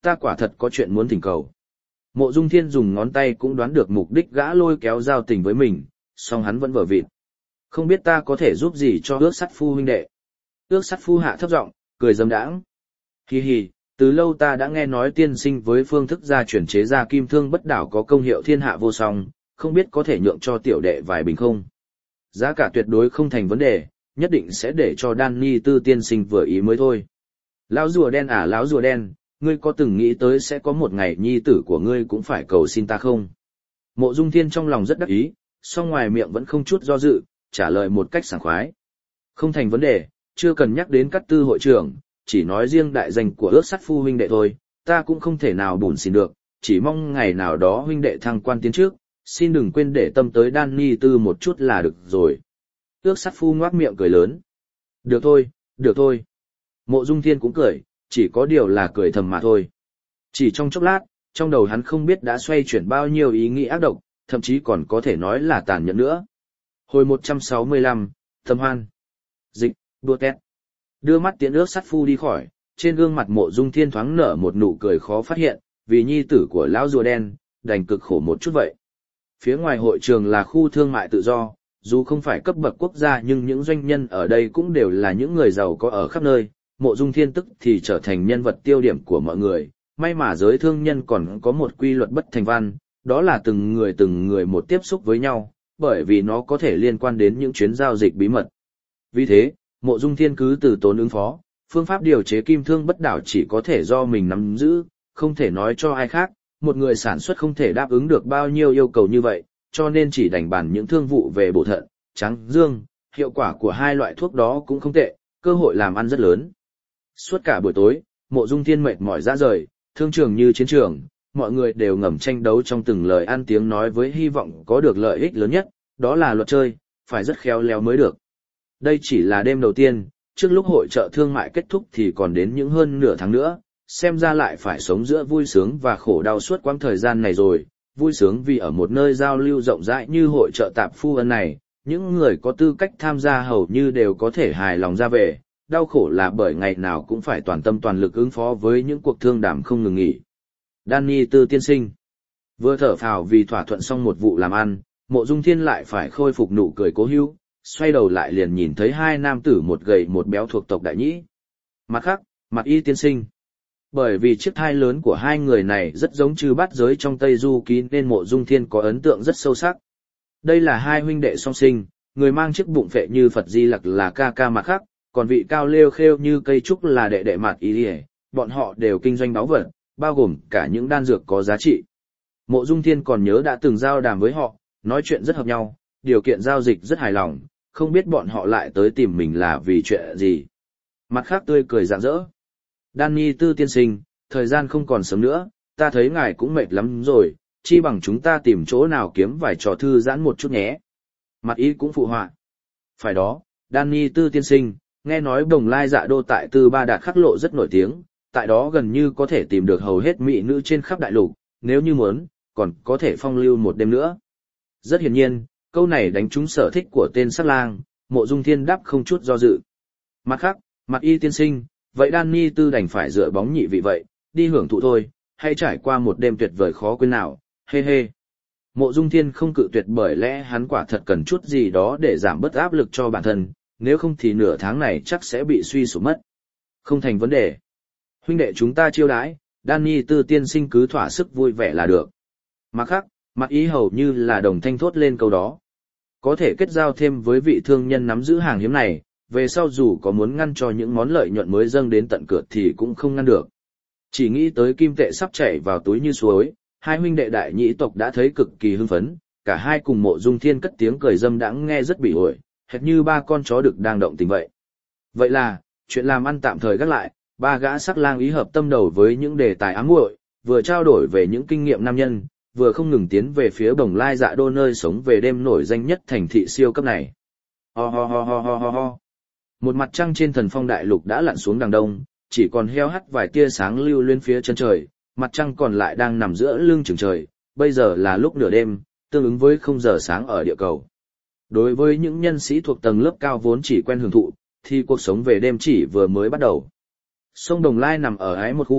ta quả thật có chuyện muốn thỉnh cầu. Mộ Dung Thiên dùng ngón tay cũng đoán được mục đích gã lôi kéo giao tình với mình, song hắn vẫn vờ vịt. Không biết ta có thể giúp gì cho ước sắt phu huynh đệ. Ước sắt phu hạ thấp giọng, cười dâm đãng. Hi hi, từ lâu ta đã nghe nói tiên sinh với phương thức gia chuyển chế ra kim thương bất đảo có công hiệu thiên hạ vô song, không biết có thể nhượng cho tiểu đệ vài bình không? Giá cả tuyệt đối không thành vấn đề, nhất định sẽ để cho Danny Tư tiên sinh vừa ý mới thôi. Lão rùa đen à lão rùa đen, ngươi có từng nghĩ tới sẽ có một ngày nhi tử của ngươi cũng phải cầu xin ta không? Mộ Dung Thiên trong lòng rất đắc ý, song ngoài miệng vẫn không chút do dự, trả lời một cách sảng khoái. Không thành vấn đề, chưa cần nhắc đến Cát Tư hội trưởng, chỉ nói riêng đại danh của ước sắt phu huynh đệ thôi, ta cũng không thể nào bùn xỉn được, chỉ mong ngày nào đó huynh đệ thăng quan tiến trước, xin đừng quên để tâm tới Danny Tư một chút là được rồi. Ước sắt phu ngoác miệng cười lớn. Được thôi, được thôi. Mộ Dung Thiên cũng cười, chỉ có điều là cười thầm mà thôi. Chỉ trong chốc lát, trong đầu hắn không biết đã xoay chuyển bao nhiêu ý nghĩ ác độc, thậm chí còn có thể nói là tàn nhẫn nữa. Hồi một trăm sáu mươi lăm, Thâm Hoan. Dịch, đua tét. Đưa mắt tiễn ước sắt phu đi khỏi, trên gương mặt Mộ Dung Thiên thoáng nở một nụ cười khó phát hiện, vì nhi tử của lão rùa đen, đành cực khổ một chút vậy. Phía ngoài hội trường là khu thương mại tự do, dù không phải cấp bậc quốc gia nhưng những doanh nhân ở đây cũng đều là những người giàu có ở khắp nơi, Mộ Dung Thiên tức thì trở thành nhân vật tiêu điểm của mọi người, may mà giới thương nhân còn có một quy luật bất thành văn, đó là từng người từng người một tiếp xúc với nhau, bởi vì nó có thể liên quan đến những chuyến giao dịch bí mật. Vì thế, Mộ Dung Thiên cứ từ tốn ứng phó, phương pháp điều chế kim thương bất đảo chỉ có thể do mình nắm giữ, không thể nói cho ai khác, một người sản xuất không thể đáp ứng được bao nhiêu yêu cầu như vậy, cho nên chỉ đành bàn những thương vụ về bổ thận, trắng, dương, hiệu quả của hai loại thuốc đó cũng không tệ, cơ hội làm ăn rất lớn. Suốt cả buổi tối, Mộ Dung Thiên mệt mỏi rã rời, thương trường như chiến trường, mọi người đều ngầm tranh đấu trong từng lời ăn tiếng nói với hy vọng có được lợi ích lớn nhất, đó là luật chơi, phải rất khéo léo mới được. Đây chỉ là đêm đầu tiên, trước lúc hội chợ thương mại kết thúc thì còn đến những hơn nửa tháng nữa, xem ra lại phải sống giữa vui sướng và khổ đau suốt quãng thời gian này rồi. Vui sướng vì ở một nơi giao lưu rộng rãi như hội chợ tạp phu ân này, những người có tư cách tham gia hầu như đều có thể hài lòng ra về, đau khổ là bởi ngày nào cũng phải toàn tâm toàn lực ứng phó với những cuộc thương đàm không ngừng nghỉ. Danny Tư tiên sinh vừa thở phào vì thỏa thuận xong một vụ làm ăn, Mộ Dung Thiên lại phải khôi phục nụ cười cố hữu, xoay đầu lại liền nhìn thấy hai nam tử một gầy một béo thuộc tộc Đại Nhĩ. Mặt khác, Mặt Y tiên sinh. Bởi vì chiếc thai lớn của hai người này rất giống Chư Bát Giới trong Tây Du Ký nên Mộ Dung Thiên có ấn tượng rất sâu sắc. Đây là hai huynh đệ song sinh, người mang chiếc bụng phệ như Phật Di Lặc là ca ca Mặt Khác, còn vị cao lêu khêu như cây trúc là đệ đệ Mạt Y. Bọn họ đều kinh doanh báu vật, bao gồm cả những đan dược có giá trị. Mộ Dung Thiên còn nhớ đã từng giao đàm với họ, nói chuyện rất hợp nhau, điều kiện giao dịch rất hài lòng, không biết bọn họ lại tới tìm mình là vì chuyện gì. Mặt Khác tươi cười rạng rỡ. Danny Tư tiên sinh, thời gian không còn sớm nữa, ta thấy ngài cũng mệt lắm rồi, chi bằng chúng ta tìm chỗ nào kiếm vài trò thư giãn một chút nhé. Mặt Y cũng phụ họa. Phải đó, Danny Tư tiên sinh, nghe nói Đồng Lai Dạ Đô tại Tư Ba Đạt khắc lộ rất nổi tiếng, tại đó gần như có thể tìm được hầu hết mỹ nữ trên khắp đại lục, nếu như muốn, còn có thể phong lưu một đêm nữa. Rất hiển nhiên, câu này đánh trúng sở thích của tên sắc lang, Mộ Dung Thiên đáp không chút do dự. Mặt khác, Mặt Y tiên sinh, vậy Danny Tư đành phải dựa bóng nhị vị vậy, đi hưởng thụ thôi, hay trải qua một đêm tuyệt vời khó quên nào, hê hê. Mộ Dung Thiên không cự tuyệt bởi lẽ hắn quả thật cần chút gì đó để giảm bớt áp lực cho bản thân, nếu không thì nửa tháng này chắc sẽ bị suy sụp mất. Không thành vấn đề. Huynh đệ chúng ta chiêu đãi, Danny Tư tiên sinh cứ thỏa sức vui vẻ là được. Mặt khác, Mặt Y hầu như là đồng thanh thốt lên câu đó. Có thể kết giao thêm với vị thương nhân nắm giữ hàng hiếm này, về sau dù có muốn ngăn cho những món lợi nhuận mới dâng đến tận cửa thì cũng không ngăn được. Chỉ nghĩ tới kim tệ sắp chảy vào túi như suối, hai huynh đệ Đại Nhĩ tộc đã thấy cực kỳ hưng phấn, cả hai cùng Mộ Dung Thiên cất tiếng cười dâm đãng nghe rất bị ổi, hệt như ba con chó đực đang động tình vậy. Vậy là, chuyện làm ăn tạm thời gác lại, ba gã sắc lang ý hợp tâm đầu với những đề tài ám muội, vừa trao đổi về những kinh nghiệm nam nhân, vừa không ngừng tiến về phía Bồng Lai Dạ Đô nơi sống về đêm nổi danh nhất thành thị siêu cấp này. Ho ho ho ho ho ho ho. Một mặt trăng trên Thần Phong đại lục đã lặn xuống đằng đông, chỉ còn heo hắt vài tia sáng lưu lên phía chân trời, mặt trăng còn lại đang nằm giữa lưng chừng trời, bây giờ là lúc nửa đêm, tương ứng với không giờ sáng ở địa cầu. Đối với những nhân sĩ thuộc tầng lớp cao vốn chỉ quen hưởng thụ, thì cuộc sống về đêm chỉ vừa mới bắt đầu. Sông Đồng Lai nằm ở ái một khu,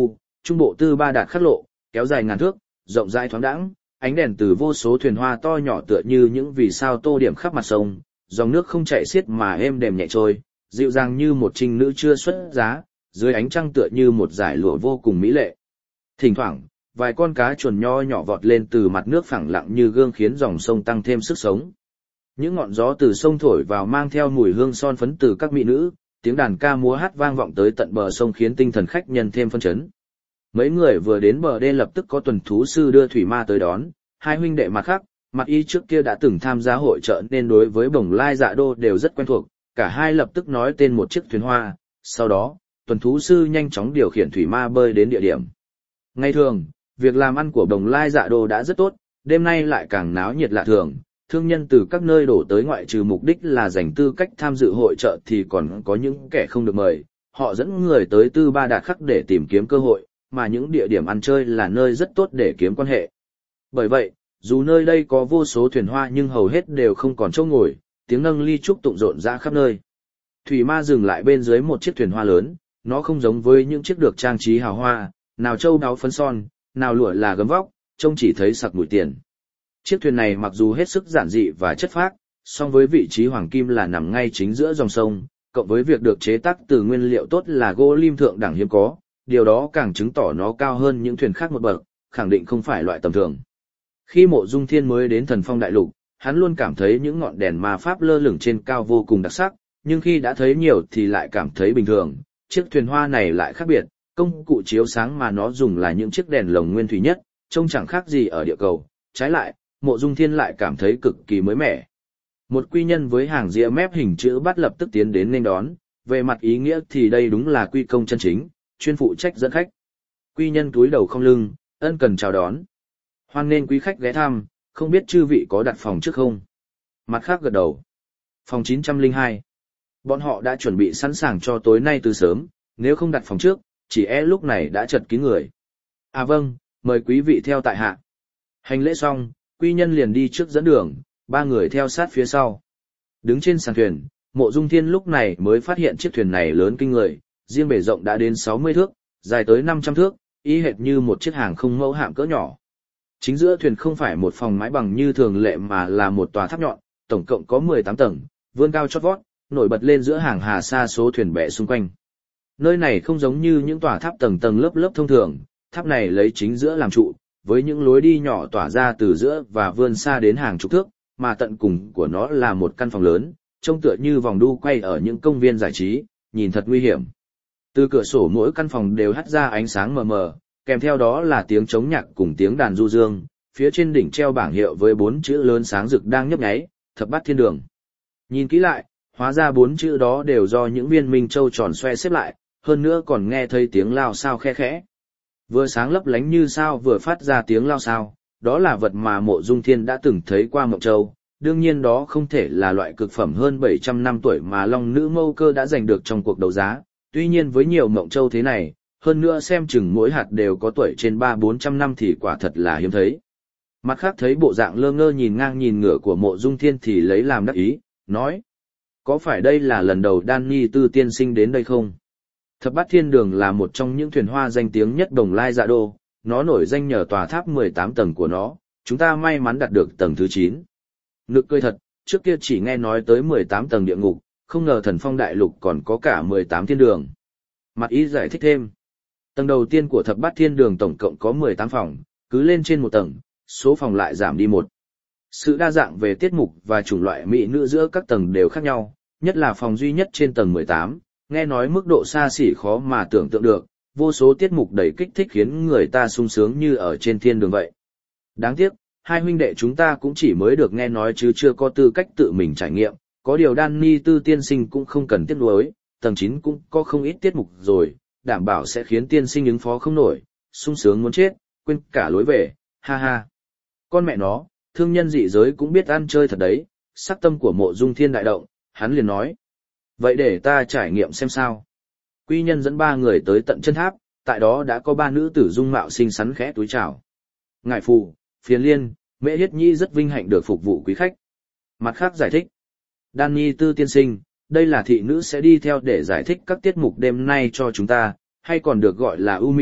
trung bộ tư ba đạt khắc lộ, kéo dài ngàn thước, rộng rãi thoáng đãng, ánh đèn từ vô số thuyền hoa to nhỏ tựa như những vì sao tô điểm khắp mặt sông, dòng nước không chảy xiết mà êm đềm nhẹ trôi, dịu dàng như một trinh nữ chưa xuất giá, dưới ánh trăng tựa như một dải lụa vô cùng mỹ lệ. Thỉnh thoảng, vài con cá chuồn nho nhỏ vọt lên từ mặt nước phẳng lặng như gương khiến dòng sông tăng thêm sức sống. Những ngọn gió từ sông thổi vào mang theo mùi hương son phấn từ các mỹ nữ, tiếng đàn ca múa hát vang vọng tới tận bờ sông khiến tinh thần khách nhân thêm phấn chấn. Mấy người vừa đến bờ đê lập tức có tuần thú sư đưa thủy ma tới đón, hai huynh đệ mặt khác, mặt y trước kia đã từng tham gia hội chợ nên đối với Bồng Lai Dạ Đô đều rất quen thuộc, cả hai lập tức nói tên một chiếc thuyền hoa, sau đó, tuần thú sư nhanh chóng điều khiển thủy ma bơi đến địa điểm. Ngày thường, việc làm ăn của Bồng Lai Dạ Đô đã rất tốt, đêm nay lại càng náo nhiệt lạ thường, thương nhân từ các nơi đổ tới ngoại trừ mục đích là giành tư cách tham dự hội chợ thì còn có những kẻ không được mời, họ dẫn người tới Tư Ba Đạt Khắc để tìm kiếm cơ hội, mà những địa điểm ăn chơi là nơi rất tốt để kiếm quan hệ. Bởi vậy, dù nơi đây có vô số thuyền hoa nhưng hầu hết đều không còn chỗ ngồi, tiếng nâng ly trúc tụng rộn rã khắp nơi. Thủy ma dừng lại bên dưới một chiếc thuyền hoa lớn, nó không giống với những chiếc được trang trí hào hoa, nào châu đáo phấn son, nào lụa là gấm vóc, trông chỉ thấy sặc mùi tiền. Chiếc thuyền này mặc dù hết sức giản dị và chất phác, song với vị trí hoàng kim là nằm ngay chính giữa dòng sông, cộng với việc được chế tác từ nguyên liệu tốt là gỗ lim thượng đẳng hiếm có, điều đó càng chứng tỏ nó cao hơn những thuyền khác một bậc, khẳng định không phải loại tầm thường. Khi Mộ Dung Thiên mới đến Thần Phong Đại Lục, hắn luôn cảm thấy những ngọn đèn ma pháp lơ lửng trên cao vô cùng đặc sắc, nhưng khi đã thấy nhiều thì lại cảm thấy bình thường. Chiếc thuyền hoa này lại khác biệt, công cụ chiếu sáng mà nó dùng là những chiếc đèn lồng nguyên thủy nhất, trông chẳng khác gì ở địa cầu. Trái lại, Mộ Dung Thiên lại cảm thấy cực kỳ mới mẻ. Một quy nhân với hàng ria mép hình chữ bát lập tức tiến đến nên đón, về mặt ý nghĩa thì đây đúng là quy công chân chính, chuyên phụ trách dẫn khách. Quy nhân cúi đầu không lưng, ân cần chào đón. Hoan nên quý khách ghé thăm, không biết chư vị có đặt phòng trước không? Mặt khác gật đầu. Phòng chín trăm lẻ hai. Bọn họ đã chuẩn bị sẵn sàng cho tối nay từ sớm, nếu không đặt phòng trước, chỉ e lúc này đã chật kín người. À vâng, mời quý vị theo tại hạ. Hành lễ xong, quy nhân liền đi trước dẫn đường, ba người theo sát phía sau. Đứng trên sàn thuyền, Mộ Dung Thiên lúc này mới phát hiện chiếc thuyền này lớn kinh người, riêng bề rộng đã đến sáu mươi thước, dài tới năm trăm thước, y hệt như một chiếc hàng không mẫu hạm cỡ nhỏ. Chính giữa thuyền không phải một phòng mái bằng như thường lệ mà là một tòa tháp nhọn, tổng cộng có mười tám tầng, vươn cao chót vót, nổi bật lên giữa hàng hà sa số thuyền bè xung quanh. Nơi này không giống như những tòa tháp tầng tầng lớp lớp thông thường, tháp này lấy chính giữa làm trụ, với những lối đi nhỏ tỏa ra từ giữa và vươn xa đến hàng chục thước, mà tận cùng của nó là một căn phòng lớn, trông tựa như vòng đu quay ở những công viên giải trí, nhìn thật nguy hiểm. Từ cửa sổ mỗi căn phòng đều hắt ra ánh sáng mờ mờ, kèm theo đó là tiếng trống nhạc cùng tiếng đàn du dương, phía trên đỉnh treo bảng hiệu với bốn chữ lớn sáng rực đang nhấp nháy, Thập Bát Thiên Đường. Nhìn kỹ lại, hóa ra bốn chữ đó đều do những viên minh châu tròn xoe xếp lại, hơn nữa còn nghe thấy tiếng lao sao khe khẽ. Vừa sáng lấp lánh như sao vừa phát ra tiếng lao sao, đó là vật mà Mộ Dung Thiên đã từng thấy qua Mộng Châu, đương nhiên đó không thể là loại cực phẩm hơn bảy trăm năm tuổi mà Long Nữ Mâu Cơ đã giành được trong cuộc đấu giá, tuy nhiên với nhiều Mộng Châu thế này, hơn nữa xem chừng mỗi hạt đều có tuổi trên ba bốn trăm năm thì quả thật là hiếm thấy. Mặt khác thấy bộ dạng lơ ngơ nhìn ngang nhìn ngửa của Mộ Dung Thiên thì lấy làm đắc ý, nói: có phải đây là lần đầu Đan Nhi Tư tiên sinh đến đây không? Thập Bát Thiên Đường là một trong những thuyền hoa danh tiếng nhất Bồng Lai Dạ Đô, nó nổi danh nhờ tòa tháp mười tám tầng của nó, chúng ta may mắn đạt được tầng thứ chín. Nực cười thật, trước kia chỉ nghe nói tới mười tám tầng địa ngục, không ngờ Thần Phong Đại Lục còn có cả mười tám thiên đường. Mặt ý giải thích thêm. Tầng đầu tiên của Thập Bát Thiên Đường tổng cộng có mười tám phòng, cứ lên trên một tầng, số phòng lại giảm đi một. Sự đa dạng về tiết mục và chủng loại mỹ nữ giữa các tầng đều khác nhau, nhất là phòng duy nhất trên tầng mười tám, nghe nói mức độ xa xỉ khó mà tưởng tượng được, vô số tiết mục đầy kích thích khiến người ta sung sướng như ở trên thiên đường vậy. Đáng tiếc, hai huynh đệ chúng ta cũng chỉ mới được nghe nói chứ chưa có tư cách tự mình trải nghiệm, có điều Đan Ni Tư tiên sinh cũng không cần tiếc nuối, tầng chín cũng có không ít tiết mục rồi, đảm bảo sẽ khiến tiên sinh ứng phó không nổi, sung sướng muốn chết, quên cả lối về, ha ha. Con mẹ nó, thương nhân dị giới cũng biết ăn chơi thật đấy, sắc tâm của Mộ Dung Thiên đại động, hắn liền nói. Vậy để ta trải nghiệm xem sao. Quy nhân dẫn ba người tới tận chân tháp, tại đó đã có ba nữ tử dung mạo xinh xắn khẽ túi chào. Ngải Phù, Phiền Liên, Mễ Hiết Nhi rất vinh hạnh được phục vụ quý khách. Mặt khác giải thích. Đan Nhi Tư tiên sinh, đây là thị nữ sẽ đi theo để giải thích các tiết mục đêm nay cho chúng ta, hay còn được gọi là ưu mị,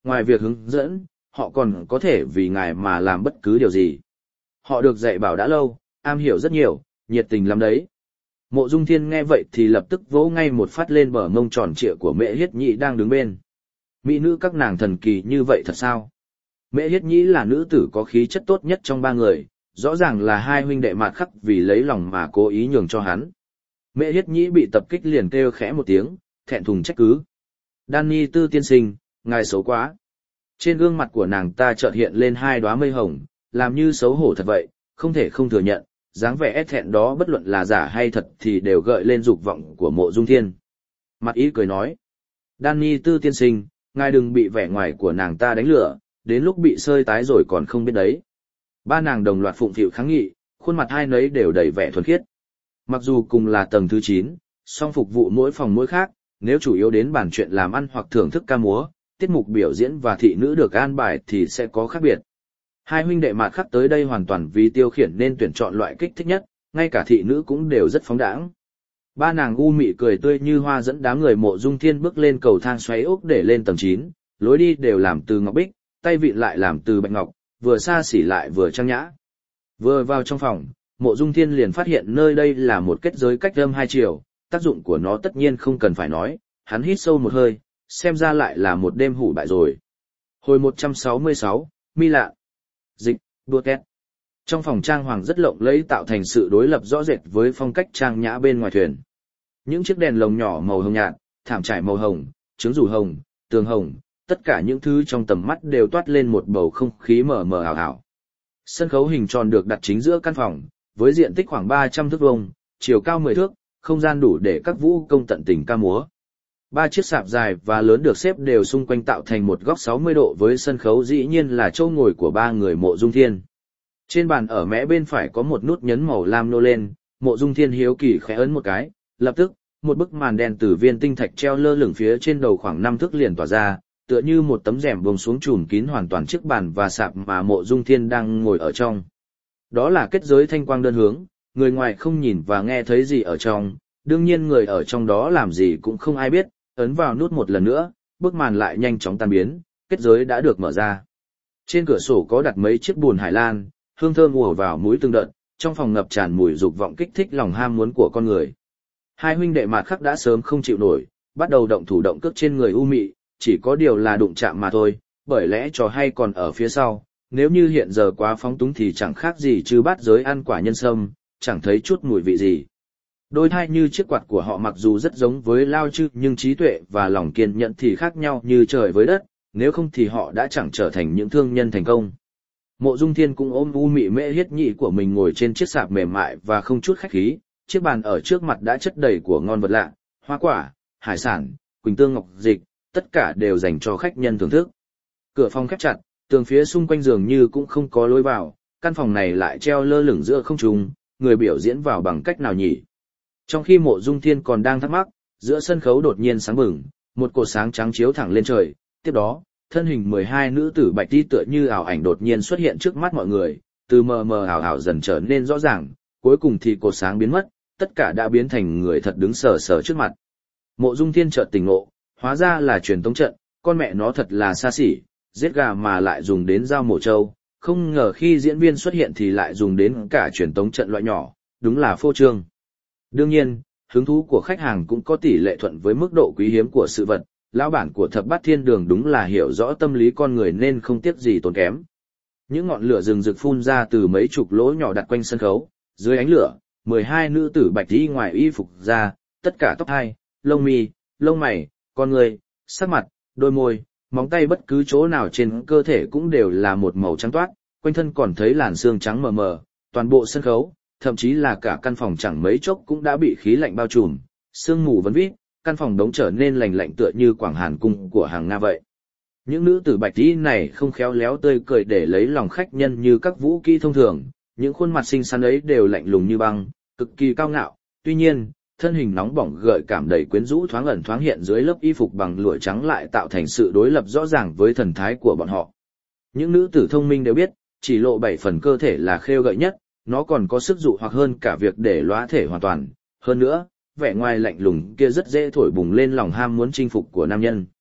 ngoài việc hướng dẫn, họ còn có thể vì ngài mà làm bất cứ điều gì. Họ được dạy bảo đã lâu, am hiểu rất nhiều, nhiệt tình lắm đấy. Mộ Dung Thiên nghe vậy thì lập tức vỗ ngay một phát lên bờ mông tròn trịa của Mễ Hiết Nhĩ đang đứng bên. Mỹ nữ các nàng thần kỳ như vậy thật sao? Mễ Hiết Nhĩ là nữ tử có khí chất tốt nhất trong ba người, rõ ràng là hai huynh đệ mạt khắc vì lấy lòng mà cố ý nhường cho hắn. Mễ Hiết Nhĩ bị tập kích liền kêu khẽ một tiếng, thẹn thùng trách cứ. Danny Tư tiên sinh, ngài xấu quá. Trên gương mặt của nàng ta chợt hiện lên hai đóa mây hồng, làm như xấu hổ thật vậy, không thể không thừa nhận, dáng vẻ e thẹn đó bất luận là giả hay thật thì đều gợi lên dục vọng của Mộ Dung Thiên. Mặt ý cười nói, Danny Tư tiên sinh, ngài đừng bị vẻ ngoài của nàng ta đánh lừa, đến lúc bị sơi tái rồi còn không biết đấy. Ba nàng đồng loạt phụng phịu kháng nghị, khuôn mặt hai nấy đều đầy vẻ thuần khiết. Mặc dù cùng là tầng thứ chín, song phục vụ mỗi phòng mỗi khác, nếu chủ yếu đến bàn chuyện làm ăn hoặc thưởng thức ca múa, tiết mục biểu diễn và thị nữ được an bài thì sẽ có khác biệt. Hai huynh đệ mạt khắc tới đây hoàn toàn vì tiêu khiển nên tuyển chọn loại kích thích nhất, ngay cả thị nữ cũng đều rất phóng đãng. Ba nàng u mị cười tươi như hoa dẫn đám người Mộ Dung Thiên bước lên cầu thang xoáy ốc để lên tầng chín, lối đi đều làm từ ngọc bích, tay vịn lại làm từ bạch ngọc, vừa xa xỉ lại vừa trang nhã. Vừa vào trong phòng, Mộ Dung Thiên liền phát hiện nơi đây là một kết giới cách âm hai chiều, tác dụng của nó tất nhiên không cần phải nói, hắn hít sâu một hơi, xem ra lại là một đêm hủ bại rồi. Hồi một trăm sáu mươi sáu, Mi Lạ. Dịch, đua két. Trong phòng trang hoàng rất lộng lẫy tạo thành sự đối lập rõ rệt với phong cách trang nhã bên ngoài thuyền. Những chiếc đèn lồng nhỏ màu hồng nhạt, thảm trải màu hồng, trứng rủ hồng, tường hồng, tất cả những thứ trong tầm mắt đều toát lên một bầu không khí mờ mờ ảo ảo. Sân khấu hình tròn được đặt chính giữa căn phòng, với diện tích khoảng ba trăm thước vuông, chiều cao mười thước, không gian đủ để các vũ công tận tình ca múa. Ba chiếc sạp dài và lớn được xếp đều xung quanh tạo thành một góc sáu mươi độ với sân khấu dĩ nhiên là chỗ ngồi của ba người Mộ Dung Thiên. Trên bàn ở mé bên phải có một nút nhấn màu lam nô lên, Mộ Dung Thiên hiếu kỳ khẽ ấn một cái, lập tức, một bức màn đen từ viên tinh thạch treo lơ lửng phía trên đầu khoảng năm thước liền tỏa ra, tựa như một tấm rèm buông xuống trùm kín hoàn toàn chiếc bàn và sạp mà Mộ Dung Thiên đang ngồi ở trong. Đó là kết giới thanh quang đơn hướng, người ngoài không nhìn và nghe thấy gì ở trong, đương nhiên người ở trong đó làm gì cũng không ai biết, ấn vào nút một lần nữa, bức màn lại nhanh chóng tan biến, kết giới đã được mở ra. Trên cửa sổ có đặt mấy chiếc bùn hải lan, hương thơm ùa vào mũi từng đợt, trong phòng ngập tràn mùi dục vọng kích thích lòng ham muốn của con người. Hai huynh đệ mạt khắc đã sớm không chịu nổi, bắt đầu động thủ động cước trên người u mị, chỉ có điều là đụng chạm mà thôi, bởi lẽ trò hay còn ở phía sau, nếu như hiện giờ quá phóng túng thì chẳng khác gì chứ bát giới ăn quả nhân sâm, chẳng thấy chút mùi vị gì. Đôi thai như chiếc quạt của họ mặc dù rất giống với Lao Chư nhưng trí tuệ và lòng kiên nhẫn thì khác nhau như trời với đất, nếu không thì họ đã chẳng trở thành những thương nhân thành công. Mộ Dung Thiên cũng ôm u mị Mễ Hiết Nhĩ của mình ngồi trên chiếc sạp mềm mại và không chút khách khí, chiếc bàn ở trước mặt đã chất đầy của ngon vật lạ, hoa quả, hải sản, quỳnh tương ngọc dịch, tất cả đều dành cho khách nhân thưởng thức. Cửa phòng khép chặt, tường phía xung quanh giường như cũng không có lối vào, căn phòng này lại treo lơ lửng giữa không trung, người biểu diễn vào bằng cách nào nhỉ? Trong khi Mộ Dung Thiên còn đang thắc mắc, giữa sân khấu đột nhiên sáng bừng, một cột sáng trắng chiếu thẳng lên trời, tiếp đó, thân hình mười hai nữ tử bạch tí tựa như ảo ảnh đột nhiên xuất hiện trước mắt mọi người, từ mờ mờ ảo ảo dần trở nên rõ ràng, cuối cùng thì cột sáng biến mất, tất cả đã biến thành người thật đứng sờ sờ trước mặt. Mộ Dung Thiên chợt tỉnh ngộ, hóa ra là truyền tống trận, con mẹ nó thật là xa xỉ, giết gà mà lại dùng đến dao mổ trâu, không ngờ khi diễn viên xuất hiện thì lại dùng đến cả truyền tống trận loại nhỏ, đúng là phô trương. Đương nhiên, hứng thú của khách hàng cũng có tỷ lệ thuận với mức độ quý hiếm của sự vật, lão bản của Thập Bát Thiên Đường đúng là hiểu rõ tâm lý con người nên không tiếc gì tốn kém. Những ngọn lửa rừng rực phun ra từ mấy chục lỗ nhỏ đặt quanh sân khấu, dưới ánh lửa, mười hai nữ tử bạch y ngoài y phục ra, tất cả tóc hai, lông mi, lông mày, con người, sắc mặt, đôi môi, móng tay bất cứ chỗ nào trên cơ thể cũng đều là một màu trắng toát, quanh thân còn thấy làn xương trắng mờ mờ, toàn bộ sân khấu, thậm chí là cả căn phòng chẳng mấy chốc cũng đã bị khí lạnh bao trùm, sương mù vấn vít, căn phòng đống trở nên lành lạnh tựa như Quảng Hàn cung của hàng Nga vậy. Những nữ tử bạch y này không khéo léo tươi cười để lấy lòng khách nhân như các vũ kỹ thông thường, những khuôn mặt xinh xắn ấy đều lạnh lùng như băng, cực kỳ cao ngạo, tuy nhiên, thân hình nóng bỏng gợi cảm đầy quyến rũ thoáng ẩn thoáng hiện dưới lớp y phục bằng lụa trắng lại tạo thành sự đối lập rõ ràng với thần thái của bọn họ. Những nữ tử thông minh đều biết, chỉ lộ bảy phần cơ thể là khêu gợi nhất, nó còn có sức dụ hoặc hơn cả việc để lóa thể hoàn toàn, hơn nữa, vẻ ngoài lạnh lùng kia rất dễ thổi bùng lên lòng ham muốn chinh phục của nam nhân.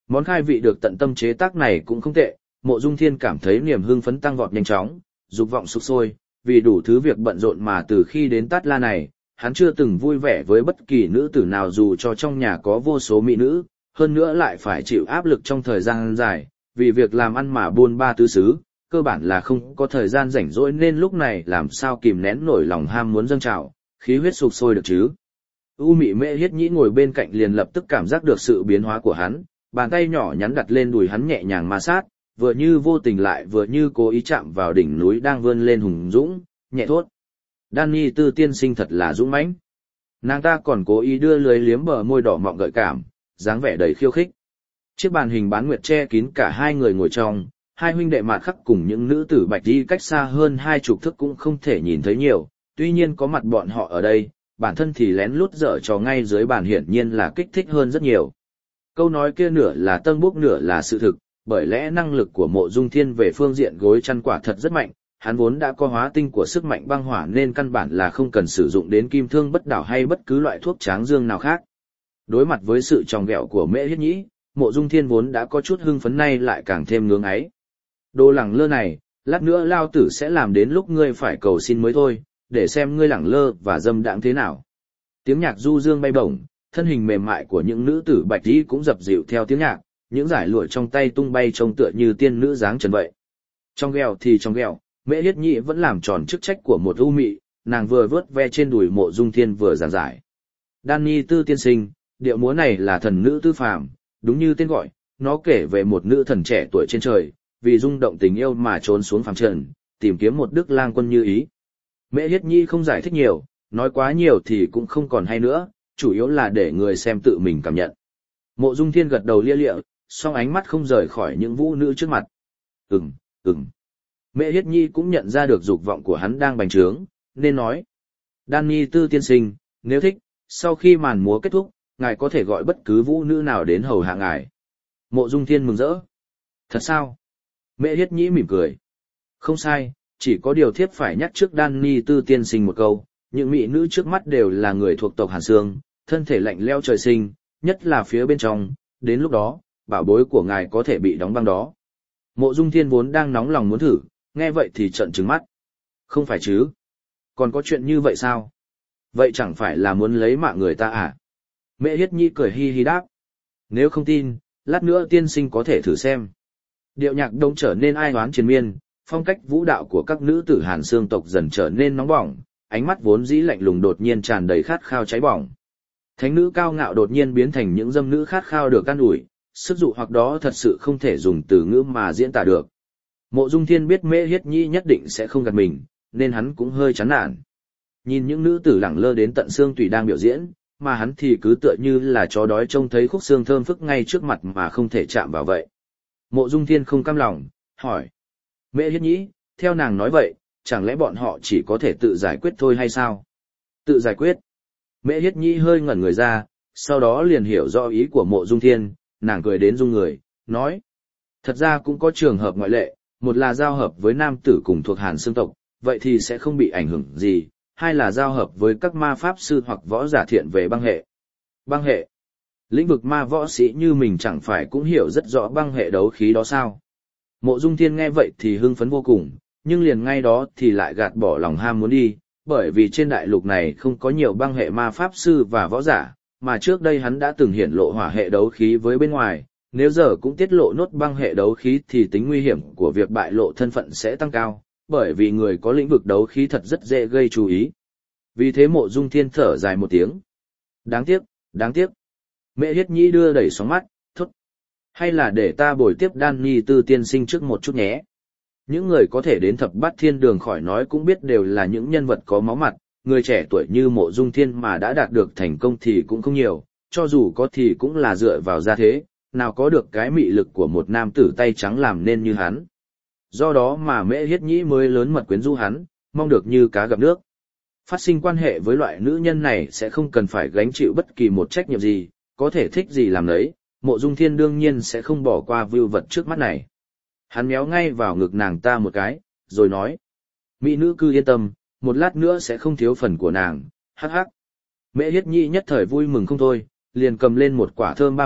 Món khai vị được tận tâm chế tác này cũng không tệ, Mộ Dung Thiên cảm thấy niềm hưng phấn tăng vọt nhanh chóng, dục vọng sục sôi, vì đủ thứ việc bận rộn mà từ khi đến Tát La này, hắn chưa từng vui vẻ với bất kỳ nữ tử nào dù cho trong nhà có vô số mỹ nữ, hơn nữa lại phải chịu áp lực trong thời gian dài, vì việc làm ăn mà buôn ba tứ xứ, cơ bản là không có thời gian rảnh rỗi nên lúc này làm sao kìm nén nổi lòng ham muốn dâng trào, khí huyết sục sôi được chứ. U Mị Mễ Hiết Nhĩ ngồi bên cạnh liền lập tức cảm giác được sự biến hóa của hắn, bàn tay nhỏ nhắn đặt lên đùi hắn nhẹ nhàng ma sát, vừa như vô tình lại vừa như cố ý chạm vào đỉnh núi đang vươn lên hùng dũng, nhẹ thốt. Danny Tư tiên sinh thật là dũng mãnh. Nàng ta còn cố ý đưa lưới liếm bờ môi đỏ mọng gợi cảm, dáng vẻ đầy khiêu khích. Chiếc bàn hình bán nguyệt che kín cả hai người ngồi trong, hai huynh đệ mạt khắc cùng những nữ tử bạch đi cách xa hơn hai chục thước cũng không thể nhìn thấy nhiều, tuy nhiên có mặt bọn họ ở đây, bản thân thì lén lút dở trò ngay dưới bàn hiển nhiên là kích thích hơn rất nhiều. Câu nói kia nửa là tân bốc nửa là sự thực, bởi lẽ năng lực của Mộ Dung Thiên về phương diện gối chăn quả thật rất mạnh, hắn vốn đã có hóa tinh của sức mạnh băng hỏa nên căn bản là không cần sử dụng đến kim thương bất đảo hay bất cứ loại thuốc tráng dương nào khác. Đối mặt với sự tròng ghẹo của Mễ Hiết Nhĩ, Mộ Dung Thiên vốn đã có chút hưng phấn nay lại càng thêm ngưỡng ấy. Đồ lẳng lơ này, lát nữa lao tử sẽ làm đến lúc ngươi phải cầu xin mới thôi, để xem ngươi lẳng lơ và dâm đãng thế nào. Tiếng nhạc du dương bay bổng, thân hình mềm mại của những nữ tử bạch y cũng dập dịu theo tiếng nhạc, những giải lụa trong tay tung bay trông tựa như tiên nữ dáng trần vậy. Trong ghẹo thì trong ghẹo, Mễ Hiết Nhĩ vẫn làm tròn chức trách của một u mị, nàng vừa vớt ve trên đùi Mộ Dung Thiên vừa giảng giải. Danny Tư tiên sinh, điệu múa này là thần nữ tư phàm, đúng như tên gọi, nó kể về một nữ thần trẻ tuổi trên trời, vì rung động tình yêu mà trốn xuống phàm trần, tìm kiếm một đức lang quân như ý. Mễ Hiết Nhĩ không giải thích nhiều, nói quá nhiều thì cũng không còn hay nữa, chủ yếu là để người xem tự mình cảm nhận. Mộ Dung Thiên gật đầu lia lịa, song ánh mắt không rời khỏi những vũ nữ trước mặt. Ừm, ừm. Mễ Hiết Nhĩ cũng nhận ra được dục vọng của hắn đang bành trướng, nên nói. Danny Tư tiên sinh, nếu thích, sau khi màn múa kết thúc, ngài có thể gọi bất cứ vũ nữ nào đến hầu hạ ngài. Mộ Dung Thiên mừng rỡ. Thật sao? Mễ Hiết Nhĩ mỉm cười. Không sai, chỉ có điều thiếp phải nhắc trước Danny Tư tiên sinh một câu, những mỹ nữ trước mắt đều là người thuộc tộc Hàn Sương, thân thể lạnh lẽo trời sinh, nhất là phía bên trong, đến lúc đó, bảo bối của ngài có thể bị đóng băng đó. Mộ Dung Thiên vốn đang nóng lòng muốn thử, nghe vậy thì trợn trừng mắt. Không phải chứ? Còn có chuyện như vậy sao? Vậy chẳng phải là muốn lấy mạng người ta à? Mễ Hiết Nhĩ cười hi hi đáp. Nếu không tin, lát nữa tiên sinh có thể thử xem. Điệu nhạc đông trở nên ai oán triền miên, phong cách vũ đạo của các nữ tử Hàn Sương tộc dần trở nên nóng bỏng, ánh mắt vốn dĩ lạnh lùng đột nhiên tràn đầy khát khao cháy bỏng. Thánh nữ cao ngạo đột nhiên biến thành những dâm nữ khát khao được can ủi, sức dụ hoặc đó thật sự không thể dùng từ ngữ mà diễn tả được. Mộ Dung Thiên biết Mễ Hiết Nhĩ nhất định sẽ không gạt mình, nên hắn cũng hơi chán nản. Nhìn những nữ tử lẳng lơ đến tận xương tùy đang biểu diễn, mà hắn thì cứ tựa như là chó đói trông thấy khúc xương thơm phức ngay trước mặt mà không thể chạm vào vậy. Mộ Dung Thiên không cam lòng, hỏi. Mễ Hiết Nhĩ, theo nàng nói vậy, chẳng lẽ bọn họ chỉ có thể tự giải quyết thôi hay sao? Tự giải quyết. Mễ Hiết Nhĩ hơi ngẩn người ra, sau đó liền hiểu rõ ý của Mộ Dung Thiên, nàng cười đến rung người, nói. Thật ra cũng có trường hợp ngoại lệ, một là giao hợp với nam tử cùng thuộc Hàn Sương tộc, vậy thì sẽ không bị ảnh hưởng gì, hai là giao hợp với các ma pháp sư hoặc võ giả thiện về băng hệ. Băng hệ. Lĩnh vực ma võ sĩ như mình chẳng phải cũng hiểu rất rõ băng hệ đấu khí đó sao? Mộ Dung Thiên nghe vậy thì hưng phấn vô cùng, nhưng liền ngay đó thì lại gạt bỏ lòng ham muốn đi, bởi vì trên đại lục này không có nhiều băng hệ ma pháp sư và võ giả, mà trước đây hắn đã từng hiển lộ hỏa hệ đấu khí với bên ngoài, nếu giờ cũng tiết lộ nốt băng hệ đấu khí thì tính nguy hiểm của việc bại lộ thân phận sẽ tăng cao, bởi vì người có lĩnh vực đấu khí thật rất dễ gây chú ý. Vì thế Mộ Dung Thiên thở dài một tiếng. Đáng tiếc, đáng tiếc. Mễ Hiết Nhĩ đưa đẩy sóng mắt, thốt. Hay là để ta bồi tiếp Danny Tư tiên sinh trước một chút nhé. Những người có thể đến thập bát thiên đường khỏi nói cũng biết đều là những nhân vật có máu mặt, người trẻ tuổi như Mộ Dung Thiên mà đã đạt được thành công thì cũng không nhiều, cho dù có thì cũng là dựa vào gia thế, nào có được cái mị lực của một nam tử tay trắng làm nên như hắn. Do đó mà Mễ Hiết Nhĩ mới lớn mật quyến rũ hắn, mong được như cá gặp nước. Phát sinh quan hệ với loại nữ nhân này sẽ không cần phải gánh chịu bất kỳ một trách nhiệm gì, có thể thích gì làm đấy, Mộ Dung Thiên đương nhiên sẽ không bỏ qua view vật trước mắt này. Hắn méo ngay vào ngực nàng ta một cái, rồi nói. Mỹ nữ cứ yên tâm, một lát nữa sẽ không thiếu phần của nàng, hắc hắc. Mễ Hiết Nhĩ nhất thời vui mừng không thôi, liền cầm lên một quả thơm ba vị,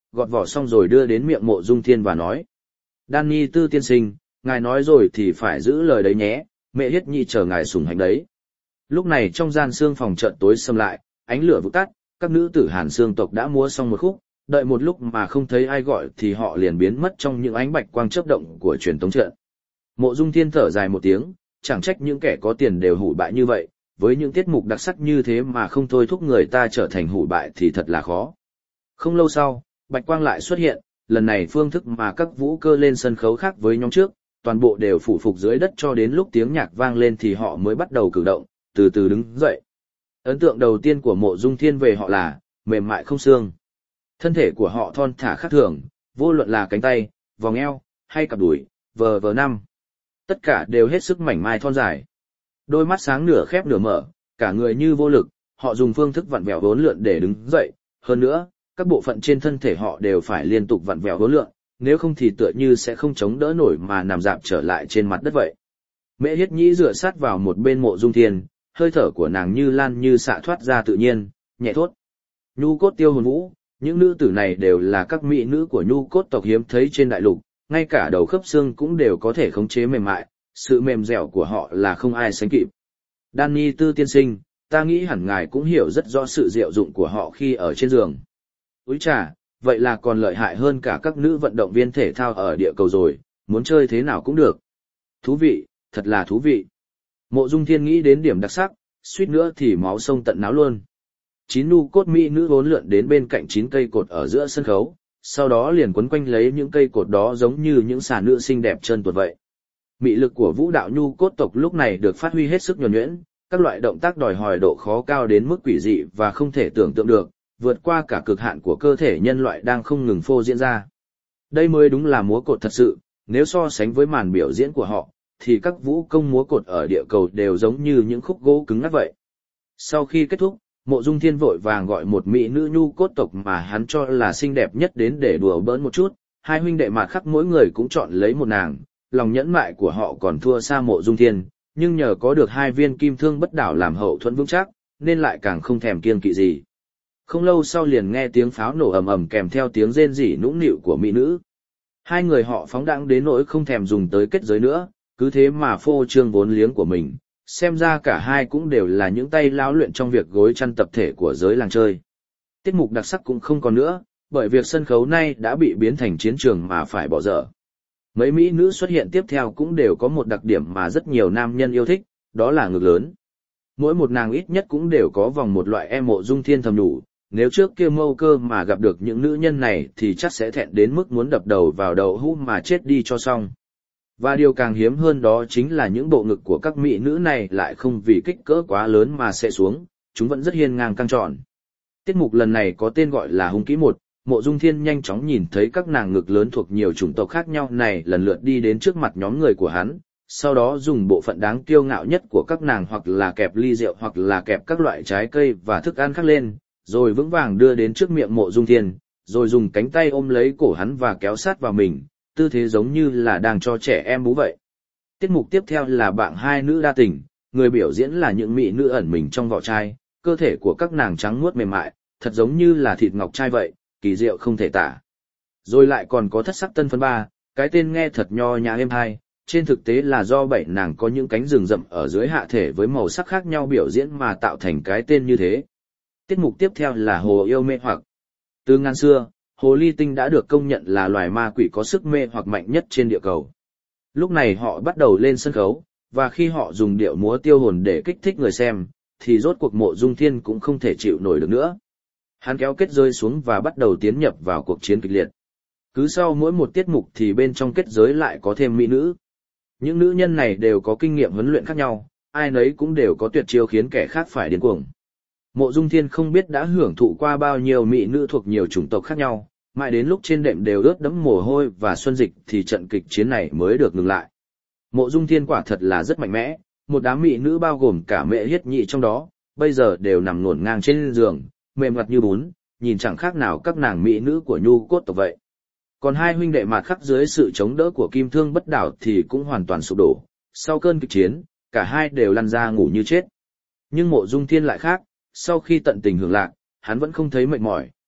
gọt vỏ xong rồi đưa đến miệng Mộ Dung Thiên và nói. Danny Tư tiên sinh, ngài nói rồi thì phải giữ lời đấy nhé, mẹ Hiết Nhi chờ ngài sủng hạnh đấy. Lúc này trong gian xương phòng chợt tối sầm lại, ánh lửa vụt tắt, các nữ tử Hàn xương tộc đã múa xong một khúc, đợi một lúc mà không thấy ai gọi thì họ liền biến mất trong những ánh bạch quang chớp động của truyền tống trận. Mộ Dung Thiên thở dài một tiếng, chẳng trách những kẻ có tiền đều hủ bại như vậy, với những tiết mục đặc sắc như thế mà không thôi thúc người ta trở thành hủ bại thì thật là khó. Không lâu sau, bạch quang lại xuất hiện, lần này phương thức mà các vũ cơ lên sân khấu khác với nhóm trước, toàn bộ đều phủ phục dưới đất cho đến lúc tiếng nhạc vang lên thì họ mới bắt đầu cử động, từ từ đứng dậy. Ấn tượng đầu tiên của Mộ Dung Thiên về họ là mềm mại không xương. Thân thể của họ thon thả khác thường, vô luận là cánh tay, vòng eo, hay cặp đùi, vờ vờ năm. Tất cả đều hết sức mảnh mai thon dài. Đôi mắt sáng nửa khép nửa mở, cả người như vô lực, họ dùng phương thức vặn vẹo vốn lượn để đứng dậy. Hơn nữa, các bộ phận trên thân thể họ đều phải liên tục vặn vẹo vốn lượn, nếu không thì tựa như sẽ không chống đỡ nổi mà nằm dạp trở lại trên mặt đất vậy. Mẹ Hiết Nhĩ dựa sát vào một bên Mộ Dung Thiên, hơi thở của nàng như lan như xạ thoát ra tự nhiên, nhẹ thốt. Nhu cốt tiêu hồn vũ, những nữ tử này đều là các mỹ nữ của nhu cốt tộc hiếm thấy trên đại lục, ngay cả đầu khớp xương cũng đều có thể khống chế mềm mại, sự mềm dẻo của họ là không ai sánh kịp. Danny Tư tiên sinh, ta nghĩ hẳn ngài cũng hiểu rất rõ sự diệu dụng của họ khi ở trên giường. Úi chà, vậy là còn lợi hại hơn cả các nữ vận động viên thể thao ở địa cầu rồi, muốn chơi thế nào cũng được. Thú vị, thật là thú vị. Mộ Dung Thiên nghĩ đến điểm đặc sắc, suýt nữa thì máu sông tận náo luôn. Chín nu cốt mỹ nữ vốn lượn đến bên cạnh chín cây cột ở giữa sân khấu, sau đó liền quấn quanh lấy những cây cột đó giống như những xà nữ xinh đẹp chân tuột vậy. Mị lực của vũ đạo nhu cốt tộc lúc này được phát huy hết sức nhuần nhuyễn, các loại động tác đòi hỏi độ khó cao đến mức quỷ dị và không thể tưởng tượng được, vượt qua cả cực hạn của cơ thể nhân loại đang không ngừng phô diễn ra. Đây mới đúng là múa cột thật sự, nếu so sánh với màn biểu diễn của họ, thì các vũ công múa cột ở địa cầu đều giống như những khúc gỗ cứng ngắc vậy. Sau khi kết thúc, Mộ Dung Thiên vội vàng gọi một mỹ nữ nhu cốt tộc mà hắn cho là xinh đẹp nhất đến để đùa bỡn một chút, hai huynh đệ mạt khắc mỗi người cũng chọn lấy một nàng, lòng nhẫn mại của họ còn thua xa Mộ Dung Thiên, nhưng nhờ có được hai viên kim thương bất đảo làm hậu thuẫn vững chắc, nên lại càng không thèm kiêng kỵ gì. Không lâu sau liền nghe tiếng pháo nổ ầm ầm kèm theo tiếng rên rỉ nũng nịu của mỹ nữ. Hai người họ phóng đãng đến nỗi không thèm dùng tới kết giới nữa, cứ thế mà phô trương vốn liếng của mình, xem ra cả hai cũng đều là những tay lão luyện trong việc gối chăn tập thể của giới làng chơi. Tiết mục đặc sắc cũng không còn nữa, bởi việc sân khấu này đã bị biến thành chiến trường mà phải bỏ dở. Mấy mỹ nữ xuất hiện tiếp theo cũng đều có một đặc điểm mà rất nhiều nam nhân yêu thích, đó là ngực lớn. Mỗi một nàng ít nhất cũng đều có vòng một loại em. Mộ Dung Thiên thầm đủ, nếu trước kia Mâu Cơ mà gặp được những nữ nhân này thì chắc sẽ thẹn đến mức muốn đập đầu vào đầu hũ mà chết đi cho xong. Và điều càng hiếm hơn đó chính là những bộ ngực của các mỹ nữ này lại không vì kích cỡ quá lớn mà sẽ xuống, chúng vẫn rất hiên ngang căng tròn. Tiết mục lần này có tên gọi là Hung Kỹ một, Mộ Dung Thiên nhanh chóng nhìn thấy các nàng ngực lớn thuộc nhiều chủng tộc khác nhau này lần lượt đi đến trước mặt nhóm người của hắn, sau đó dùng bộ phận đáng kiêu ngạo nhất của các nàng hoặc là kẹp ly rượu hoặc là kẹp các loại trái cây và thức ăn khác lên, rồi vững vàng đưa đến trước miệng Mộ Dung Thiên, rồi dùng cánh tay ôm lấy cổ hắn và kéo sát vào mình, tư thế giống như là đang cho trẻ em bú vậy. Tiết mục tiếp theo là bảng hai nữ đa tình, người biểu diễn là những mỹ nữ ẩn mình trong vỏ chai, cơ thể của các nàng trắng muốt mềm mại, thật giống như là thịt ngọc trai vậy, kỳ diệu không thể tả. Rồi lại còn có thất sắc tân phân ba, cái tên nghe thật nho nhã êm hai, trên thực tế là do bảy nàng có những cánh rừng rậm ở dưới hạ thể với màu sắc khác nhau biểu diễn mà tạo thành cái tên như thế. Tiết mục tiếp theo là hồ yêu mê hoặc. Từ ngàn xưa, hồ ly tinh đã được công nhận là loài ma quỷ có sức mê hoặc mạnh nhất trên địa cầu. Lúc này họ bắt đầu lên sân khấu, và khi họ dùng điệu múa tiêu hồn để kích thích người xem, thì rốt cuộc Mộ Dung Thiên cũng không thể chịu nổi được nữa. Hắn kéo kết giới xuống và bắt đầu tiến nhập vào cuộc chiến kịch liệt. Cứ sau mỗi một tiết mục thì bên trong kết giới lại có thêm mỹ nữ. Những nữ nhân này đều có kinh nghiệm huấn luyện khác nhau, ai nấy cũng đều có tuyệt chiêu khiến kẻ khác phải điên cuồng. Mộ Dung Thiên không biết đã hưởng thụ qua bao nhiêu mỹ nữ thuộc nhiều chủng tộc khác nhau, mãi đến lúc trên đệm đều ướt đẫm mồ hôi và xuân dịch thì trận kịch chiến này mới được ngừng lại. Mộ Dung Thiên quả thật là rất mạnh mẽ, một đám mỹ nữ bao gồm cả Mẹ Hiết Nhị trong đó, bây giờ đều nằm ngổn ngang trên giường, mềm mặt như bún, nhìn chẳng khác nào các nàng mỹ nữ của nhu cốt tộc vậy. Còn hai huynh đệ mạt khắc dưới sự chống đỡ của kim thương bất đảo thì cũng hoàn toàn sụp đổ, sau cơn kịch chiến, cả hai đều lăn ra ngủ như chết. Nhưng Mộ Dung Thiên lại khác, sau khi tận tình hưởng lạc, hắn vẫn không thấy mệt mỏi,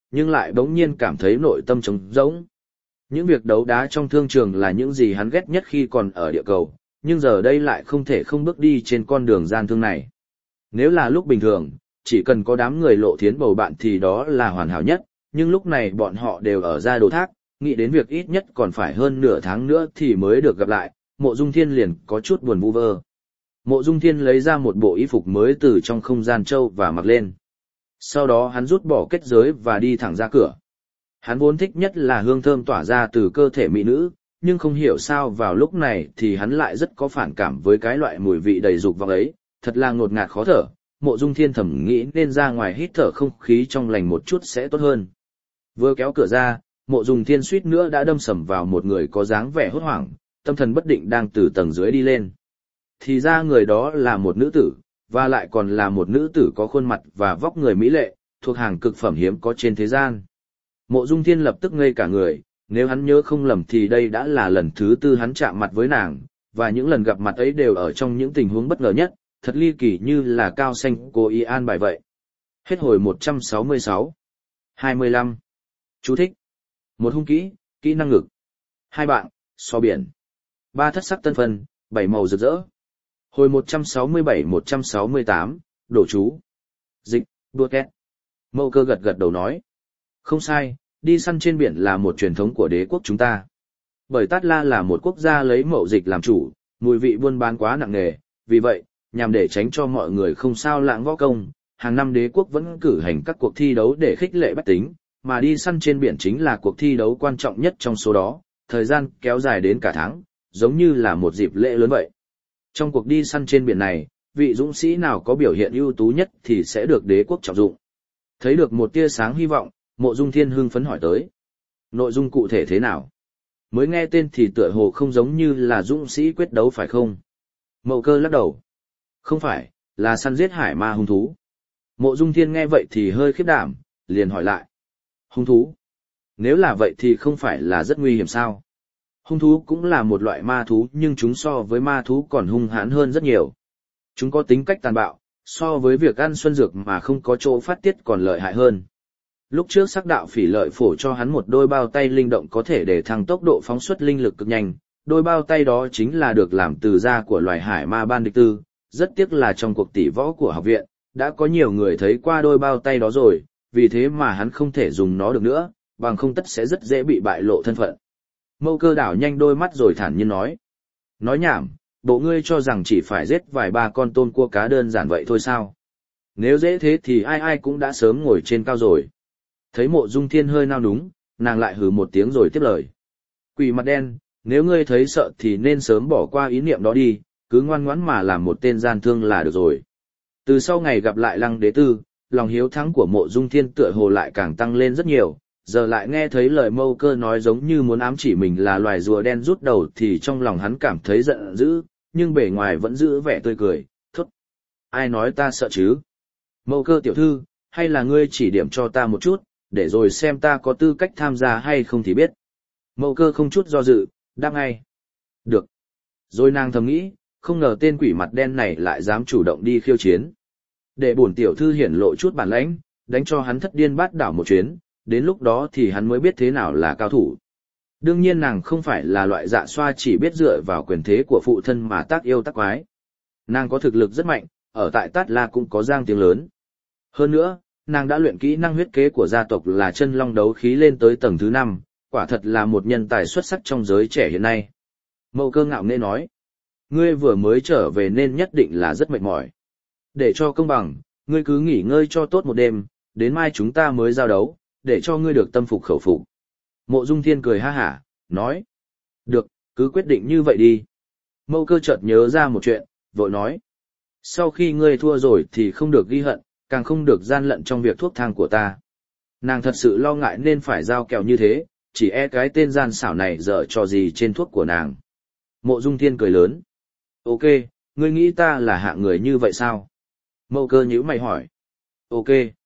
nhưng lại bỗng nhiên cảm thấy nội tâm trống rỗng. Những việc đấu đá trong thương trường là những gì hắn ghét nhất khi còn ở địa cầu, nhưng giờ đây lại không thể không bước đi trên con đường gian thương này. Nếu là lúc bình thường, chỉ cần có đám người Lộ Thiến bầu bạn thì đó là hoàn hảo nhất, nhưng lúc này bọn họ đều ở ra đồ thác, nghĩ đến việc ít nhất còn phải hơn nửa tháng nữa thì mới được gặp lại, Mộ Dung Thiên liền có chút buồn vu vơ. Mộ Dung Thiên lấy ra một bộ y phục mới từ trong không gian châu và mặc lên. Sau đó hắn rút bỏ kết giới và đi thẳng ra cửa. Hắn vốn thích nhất là hương thơm tỏa ra từ cơ thể mỹ nữ, nhưng không hiểu sao vào lúc này thì hắn lại rất có phản cảm với cái loại mùi vị đầy dục vọng ấy, thật là ngột ngạt khó thở. Mộ Dung Thiên thầm nghĩ nên ra ngoài hít thở không khí trong lành một chút sẽ tốt hơn. Vừa kéo cửa ra, Mộ Dung Thiên suýt nữa đã đâm sầm vào một người có dáng vẻ hốt hoảng, tâm thần bất định đang từ tầng dưới đi lên. Thì ra người đó là một nữ tử, và lại còn là một nữ tử có khuôn mặt và vóc người mỹ lệ, thuộc hàng cực phẩm hiếm có trên thế gian. Mộ Dung Thiên lập tức ngây cả người, nếu hắn nhớ không lầm thì đây đã là lần thứ tư hắn chạm mặt với nàng, và những lần gặp mặt ấy đều ở trong những tình huống bất ngờ nhất, thật ly kỳ như là Cao Xanh cố ý an bài vậy. Hết hồi một trăm sáu mươi sáu. hai mươi lăm. Chú thích. Một hung kỹ, kỹ năng ngực. Hai bạn, so biển. Ba thất sắc tân phân, bảy màu rực rỡ. Hồi một trăm sáu mươi bảy một trăm sáu mươi tám, đổ chú. Dịch, đua két. Mâu Cơ gật gật đầu nói. Không sai, đi săn trên biển là một truyền thống của đế quốc chúng ta. Bởi Tát La là một quốc gia lấy mậu dịch làm chủ, mùi vị buôn bán quá nặng nề, vì vậy, nhằm để tránh cho mọi người không sao lãng võ công, hàng năm đế quốc vẫn cử hành các cuộc thi đấu để khích lệ bách tính, mà đi săn trên biển chính là cuộc thi đấu quan trọng nhất trong số đó, thời gian kéo dài đến cả tháng, giống như là một dịp lễ lớn vậy. Trong cuộc đi săn trên biển này, vị dũng sĩ nào có biểu hiện ưu tú nhất thì sẽ được đế quốc trọng dụng. Thấy được một tia sáng hy vọng, Mộ Dung Thiên hưng phấn hỏi tới. Nội dung cụ thể thế nào? Mới nghe tên thì tựa hồ không giống như là dũng sĩ quyết đấu phải không? Mậu Cơ lắc đầu. Không phải, là săn giết hải ma hung thú. Mộ Dung Thiên nghe vậy thì hơi khiếp đảm, liền hỏi lại. Hung thú? Nếu là vậy thì không phải là rất nguy hiểm sao? Hung thú cũng là một loại ma thú nhưng chúng so với ma thú còn hung hãn hơn rất nhiều. Chúng có tính cách tàn bạo, so với việc ăn xuân dược mà không có chỗ phát tiết còn lợi hại hơn. Lúc trước Sắc Đạo Phỉ lợi phổ cho hắn một đôi bao tay linh động có thể để thăng tốc độ phóng xuất linh lực cực nhanh, đôi bao tay đó chính là được làm từ da của loài hải ma ban địch tư, rất tiếc là trong cuộc tỷ võ của học viện, đã có nhiều người thấy qua đôi bao tay đó rồi, vì thế mà hắn không thể dùng nó được nữa, bằng không tất sẽ rất dễ bị bại lộ thân phận. Mâu Cơ đảo nhanh đôi mắt rồi thản nhiên nói. Nói nhảm, bộ ngươi cho rằng chỉ phải giết vài ba con tôm cua cá đơn giản vậy thôi sao? Nếu dễ thế thì ai ai cũng đã sớm ngồi trên cao rồi. Thấy Mộ Dung Thiên hơi nao núng, nàng lại hừ một tiếng rồi tiếp lời. Quỷ mặt đen, nếu ngươi thấy sợ thì nên sớm bỏ qua ý niệm đó đi, cứ ngoan ngoãn mà làm một tên gian thương là được rồi. Từ sau ngày gặp lại Lăng Đế Tư, lòng hiếu thắng của Mộ Dung Thiên tựa hồ lại càng tăng lên rất nhiều, giờ lại nghe thấy lời Mâu Cơ nói giống như muốn ám chỉ mình là loài rùa đen rút đầu thì trong lòng hắn cảm thấy giận dữ, nhưng bề ngoài vẫn giữ vẻ tươi cười, thốt. Ai nói ta sợ chứ? Mâu Cơ tiểu thư, hay là ngươi chỉ điểm cho ta một chút, để rồi xem ta có tư cách tham gia hay không thì biết. Mâu Cơ không chút do dự, đáp ngay. Được. Rồi nàng thầm nghĩ, không ngờ tên quỷ mặt đen này lại dám chủ động đi khiêu chiến. Để bổn tiểu thư hiển lộ chút bản lãnh, đánh cho hắn thất điên bát đảo một chuyến, đến lúc đó thì hắn mới biết thế nào là cao thủ. Đương nhiên nàng không phải là loại dạ xoa chỉ biết dựa vào quyền thế của phụ thân mà tác yêu tác quái. Nàng có thực lực rất mạnh, ở tại Tát La cũng có giang tiếng lớn. Hơn nữa, nàng đã luyện kỹ năng huyết kế của gia tộc là chân long đấu khí lên tới tầng thứ năm, quả thật là một nhân tài xuất sắc trong giới trẻ hiện nay. Mâu Cơ ngạo nghễ nói, ngươi vừa mới trở về nên nhất định là rất mệt mỏi. Để cho công bằng, ngươi cứ nghỉ ngơi cho tốt một đêm, đến mai chúng ta mới giao đấu, để cho ngươi được tâm phục khẩu phục. Mộ Dung Thiên cười ha hả, nói, được, cứ quyết định như vậy đi. Mâu Cơ chợt nhớ ra một chuyện, vội nói, sau khi ngươi thua rồi thì không được ghi hận, càng không được gian lận trong việc thuốc thang của ta. Nàng thật sự lo ngại nên phải giao kèo như thế, chỉ e cái tên gian xảo này dở trò gì trên thuốc của nàng. Mộ Dung Thiên cười lớn. Ok, ngươi nghĩ ta là hạng người như vậy sao? Mâu Cơ nhíu mày hỏi. Ok.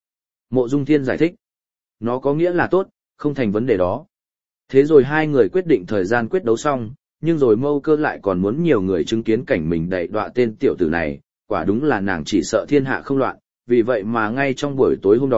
Mộ Dung Thiên giải thích. Nó có nghĩa là tốt, không thành vấn đề đó. Thế rồi hai người quyết định thời gian quyết đấu xong, nhưng rồi Mâu Cơ lại còn muốn nhiều người chứng kiến cảnh mình đậy đọa tên tiểu tử này, quả đúng là nàng chỉ sợ thiên hạ không loạn, vì vậy mà ngay trong buổi tối hôm đó,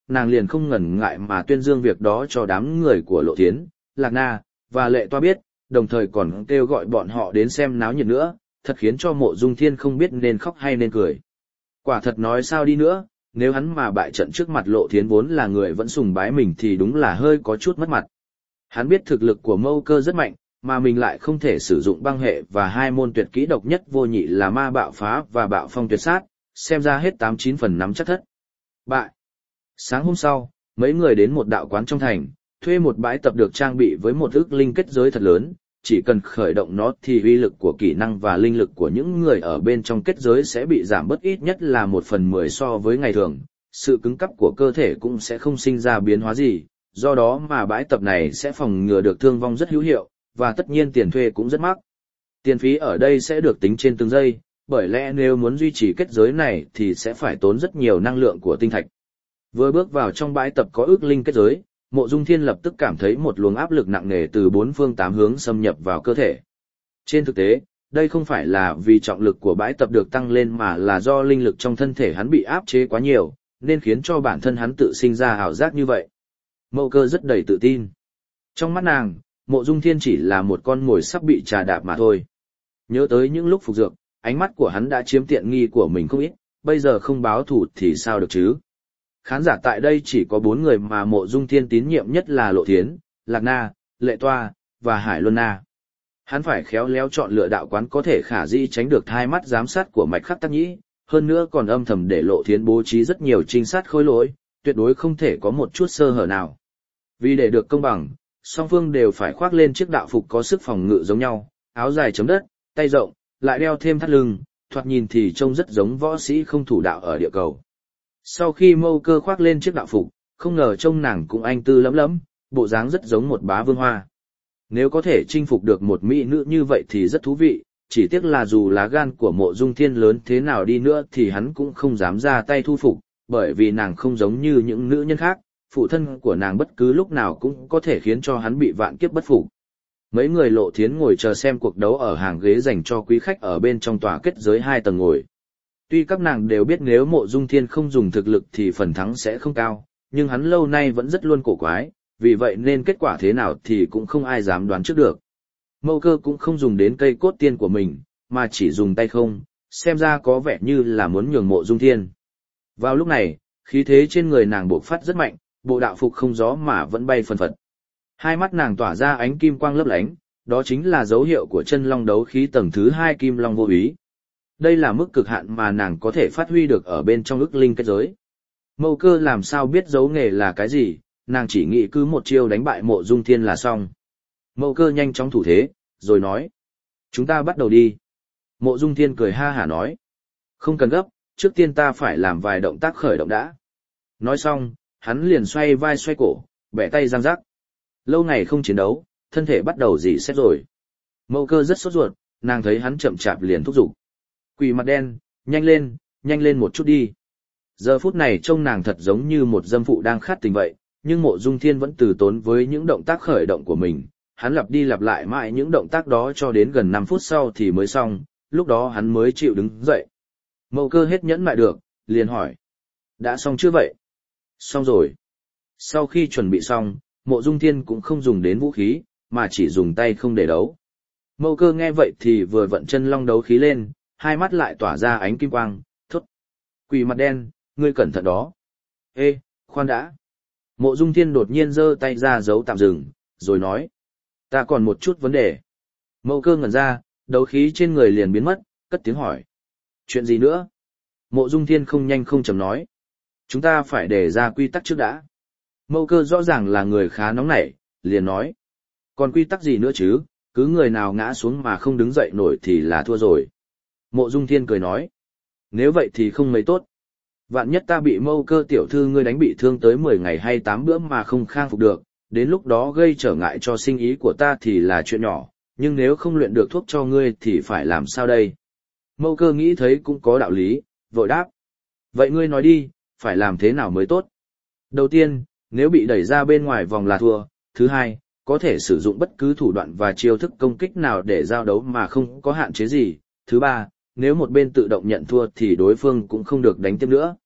nàng liền không ngần ngại mà tuyên dương việc đó cho đám người của Lộ Thiến, Lạc Na, và Lệ Toa biết, đồng thời còn kêu gọi bọn họ đến xem náo nhiệt nữa, thật khiến cho Mộ Dung Thiên không biết nên khóc hay nên cười. Quả thật nói sao đi nữa, nếu hắn mà bại trận trước mặt Lộ Thiến vốn là người vẫn sùng bái mình thì đúng là hơi có chút mất mặt. Hắn biết thực lực của Mâu Cơ rất mạnh, mà mình lại không thể sử dụng băng hệ và hai môn tuyệt kỹ độc nhất vô nhị là ma bạo phá và bạo phong tuyệt sát, xem ra hết tám chín phần nắm chắc thất. Bại. Sáng hôm sau, mấy người đến một đạo quán trong thành, thuê một bãi tập được trang bị với một ức linh kết giới thật lớn, chỉ cần khởi động nó thì uy lực của kỹ năng và linh lực của những người ở bên trong kết giới sẽ bị giảm bớt ít nhất là một phần mười so với ngày thường, sự cứng cắp của cơ thể cũng sẽ không sinh ra biến hóa gì, do đó mà bãi tập này sẽ phòng ngừa được thương vong rất hữu hiệu, và tất nhiên tiền thuê cũng rất mắc. Tiền phí ở đây sẽ được tính trên từng giây, bởi lẽ nếu muốn duy trì kết giới này thì sẽ phải tốn rất nhiều năng lượng của tinh thạch. Vừa bước vào trong bãi tập có ước linh kết giới, Mộ Dung Thiên lập tức cảm thấy một luồng áp lực nặng nề từ bốn phương tám hướng xâm nhập vào cơ thể. Trên thực tế, đây không phải là vì trọng lực của bãi tập được tăng lên mà là do linh lực trong thân thể hắn bị áp chế quá nhiều, nên khiến cho bản thân hắn tự sinh ra ảo giác như vậy. Mậu Cơ rất đầy tự tin. Trong mắt nàng, Mộ Dung Thiên chỉ là một con mồi sắp bị trà đạp mà thôi. Nhớ tới những lúc phục dược, ánh mắt của hắn đã chiếm tiện nghi của mình không ít, bây giờ không báo thù thì sao được chứ? Khán giả tại đây chỉ có bốn người mà Mộ Dung Thiên tín nhiệm nhất là Lộ Thiến, Lạc Na, Lệ Toa, và Hải Luân Na. Hắn phải khéo léo chọn lựa đạo quán có thể khả dĩ tránh được hai mắt giám sát của Mạch Khắc Tác Nhĩ, hơn nữa còn âm thầm để Lộ Thiến bố trí rất nhiều trinh sát khôi lỗi, tuyệt đối không thể có một chút sơ hở nào. Vì để được công bằng, song phương đều phải khoác lên chiếc đạo phục có sức phòng ngự giống nhau, áo dài chấm đất, tay rộng, lại đeo thêm thắt lưng, thoạt nhìn thì trông rất giống võ sĩ không thủ đạo ở địa cầu. Sau khi Mâu Cơ khoác lên chiếc đạo phục, không ngờ trông nàng cũng anh tư lẫm lẫm, bộ dáng rất giống một bá vương hoa. Nếu có thể chinh phục được một mỹ nữ như vậy thì rất thú vị, chỉ tiếc là dù lá gan của Mộ Dung Thiên lớn thế nào đi nữa thì hắn cũng không dám ra tay thu phục, bởi vì nàng không giống như những nữ nhân khác, phụ thân của nàng bất cứ lúc nào cũng có thể khiến cho hắn bị vạn kiếp bất phục. Mấy người Lộ Thiến ngồi chờ xem cuộc đấu ở hàng ghế dành cho quý khách ở bên trong tòa kết giới hai tầng ngồi. Tuy các nàng đều biết nếu Mộ Dung Thiên không dùng thực lực thì phần thắng sẽ không cao, nhưng hắn lâu nay vẫn rất luôn cổ quái, vì vậy nên kết quả thế nào thì cũng không ai dám đoán trước được. Mâu Cơ cũng không dùng đến cây cốt tiên của mình, mà chỉ dùng tay không, xem ra có vẻ như là muốn nhường Mộ Dung Thiên. Vào lúc này, khí thế trên người nàng bộc phát rất mạnh, bộ đạo phục không gió mà vẫn bay phần phật. Hai mắt nàng tỏa ra ánh kim quang lấp lánh, đó chính là dấu hiệu của chân long đấu khí tầng thứ hai kim long vô úy. Đây là mức cực hạn mà nàng có thể phát huy được ở bên trong ức linh kết giới. Mâu Cơ làm sao biết dấu nghề là cái gì, nàng chỉ nghĩ cứ một chiêu đánh bại Mộ Dung Thiên là xong. Mâu Cơ nhanh chóng thủ thế, rồi nói: "Chúng ta bắt đầu đi." Mộ Dung Thiên cười ha hả nói: "Không cần gấp, trước tiên ta phải làm vài động tác khởi động đã." Nói xong, hắn liền xoay vai xoay cổ, bẻ tay răng rắc. Lâu ngày không chiến đấu, thân thể bắt đầu rỉ sét rồi. Mâu Cơ rất sốt ruột, nàng thấy hắn chậm chạp liền thúc giục: "Quỷ mặt đen, nhanh lên, nhanh lên một chút đi." Giờ phút này trông nàng thật giống như một dâm phụ đang khát tình vậy, nhưng Mộ Dung Thiên vẫn từ tốn với những động tác khởi động của mình, hắn lặp đi lặp lại mãi những động tác đó cho đến gần năm phút sau thì mới xong, lúc đó hắn mới chịu đứng dậy. Mâu Cơ hết nhẫn lại được, liền hỏi: "Đã xong chưa vậy?" "Xong rồi." Sau khi chuẩn bị xong, Mộ Dung Thiên cũng không dùng đến vũ khí, mà chỉ dùng tay không để đấu. Mâu Cơ nghe vậy thì vừa vận chân long đấu khí lên, hai mắt lại tỏa ra ánh kim quang, thốt: "Quỷ mặt đen, ngươi cẩn thận đó." "Ê, khoan đã." Mộ Dung Thiên đột nhiên giơ tay ra dấu tạm dừng, rồi nói: "Ta còn một chút vấn đề." Mâu Cơ ngẩn ra, đấu khí trên người liền biến mất, cất tiếng hỏi: "Chuyện gì nữa?" Mộ Dung Thiên không nhanh không chậm nói: "Chúng ta phải đề ra quy tắc trước đã." Mâu Cơ rõ ràng là người khá nóng nảy, liền nói: "Còn quy tắc gì nữa chứ, cứ người nào ngã xuống mà không đứng dậy nổi thì là thua rồi." Mộ Dung Thiên cười nói: "Nếu vậy thì không mấy tốt. Vạn nhất ta bị Mâu Cơ tiểu thư ngươi đánh bị thương tới mười ngày hay tám bữa mà không khang phục được, đến lúc đó gây trở ngại cho sinh ý của ta thì là chuyện nhỏ, nhưng nếu không luyện được thuốc cho ngươi thì phải làm sao đây?" Mâu Cơ nghĩ thấy cũng có đạo lý, vội đáp: "Vậy ngươi nói đi, phải làm thế nào mới tốt?" "Đầu tiên, nếu bị đẩy ra bên ngoài vòng là thua. Thứ hai, có thể sử dụng bất cứ thủ đoạn và chiêu thức công kích nào để giao đấu mà không có hạn chế gì. Thứ ba, nếu một bên tự động nhận thua thì đối phương cũng không được đánh tiếp nữa."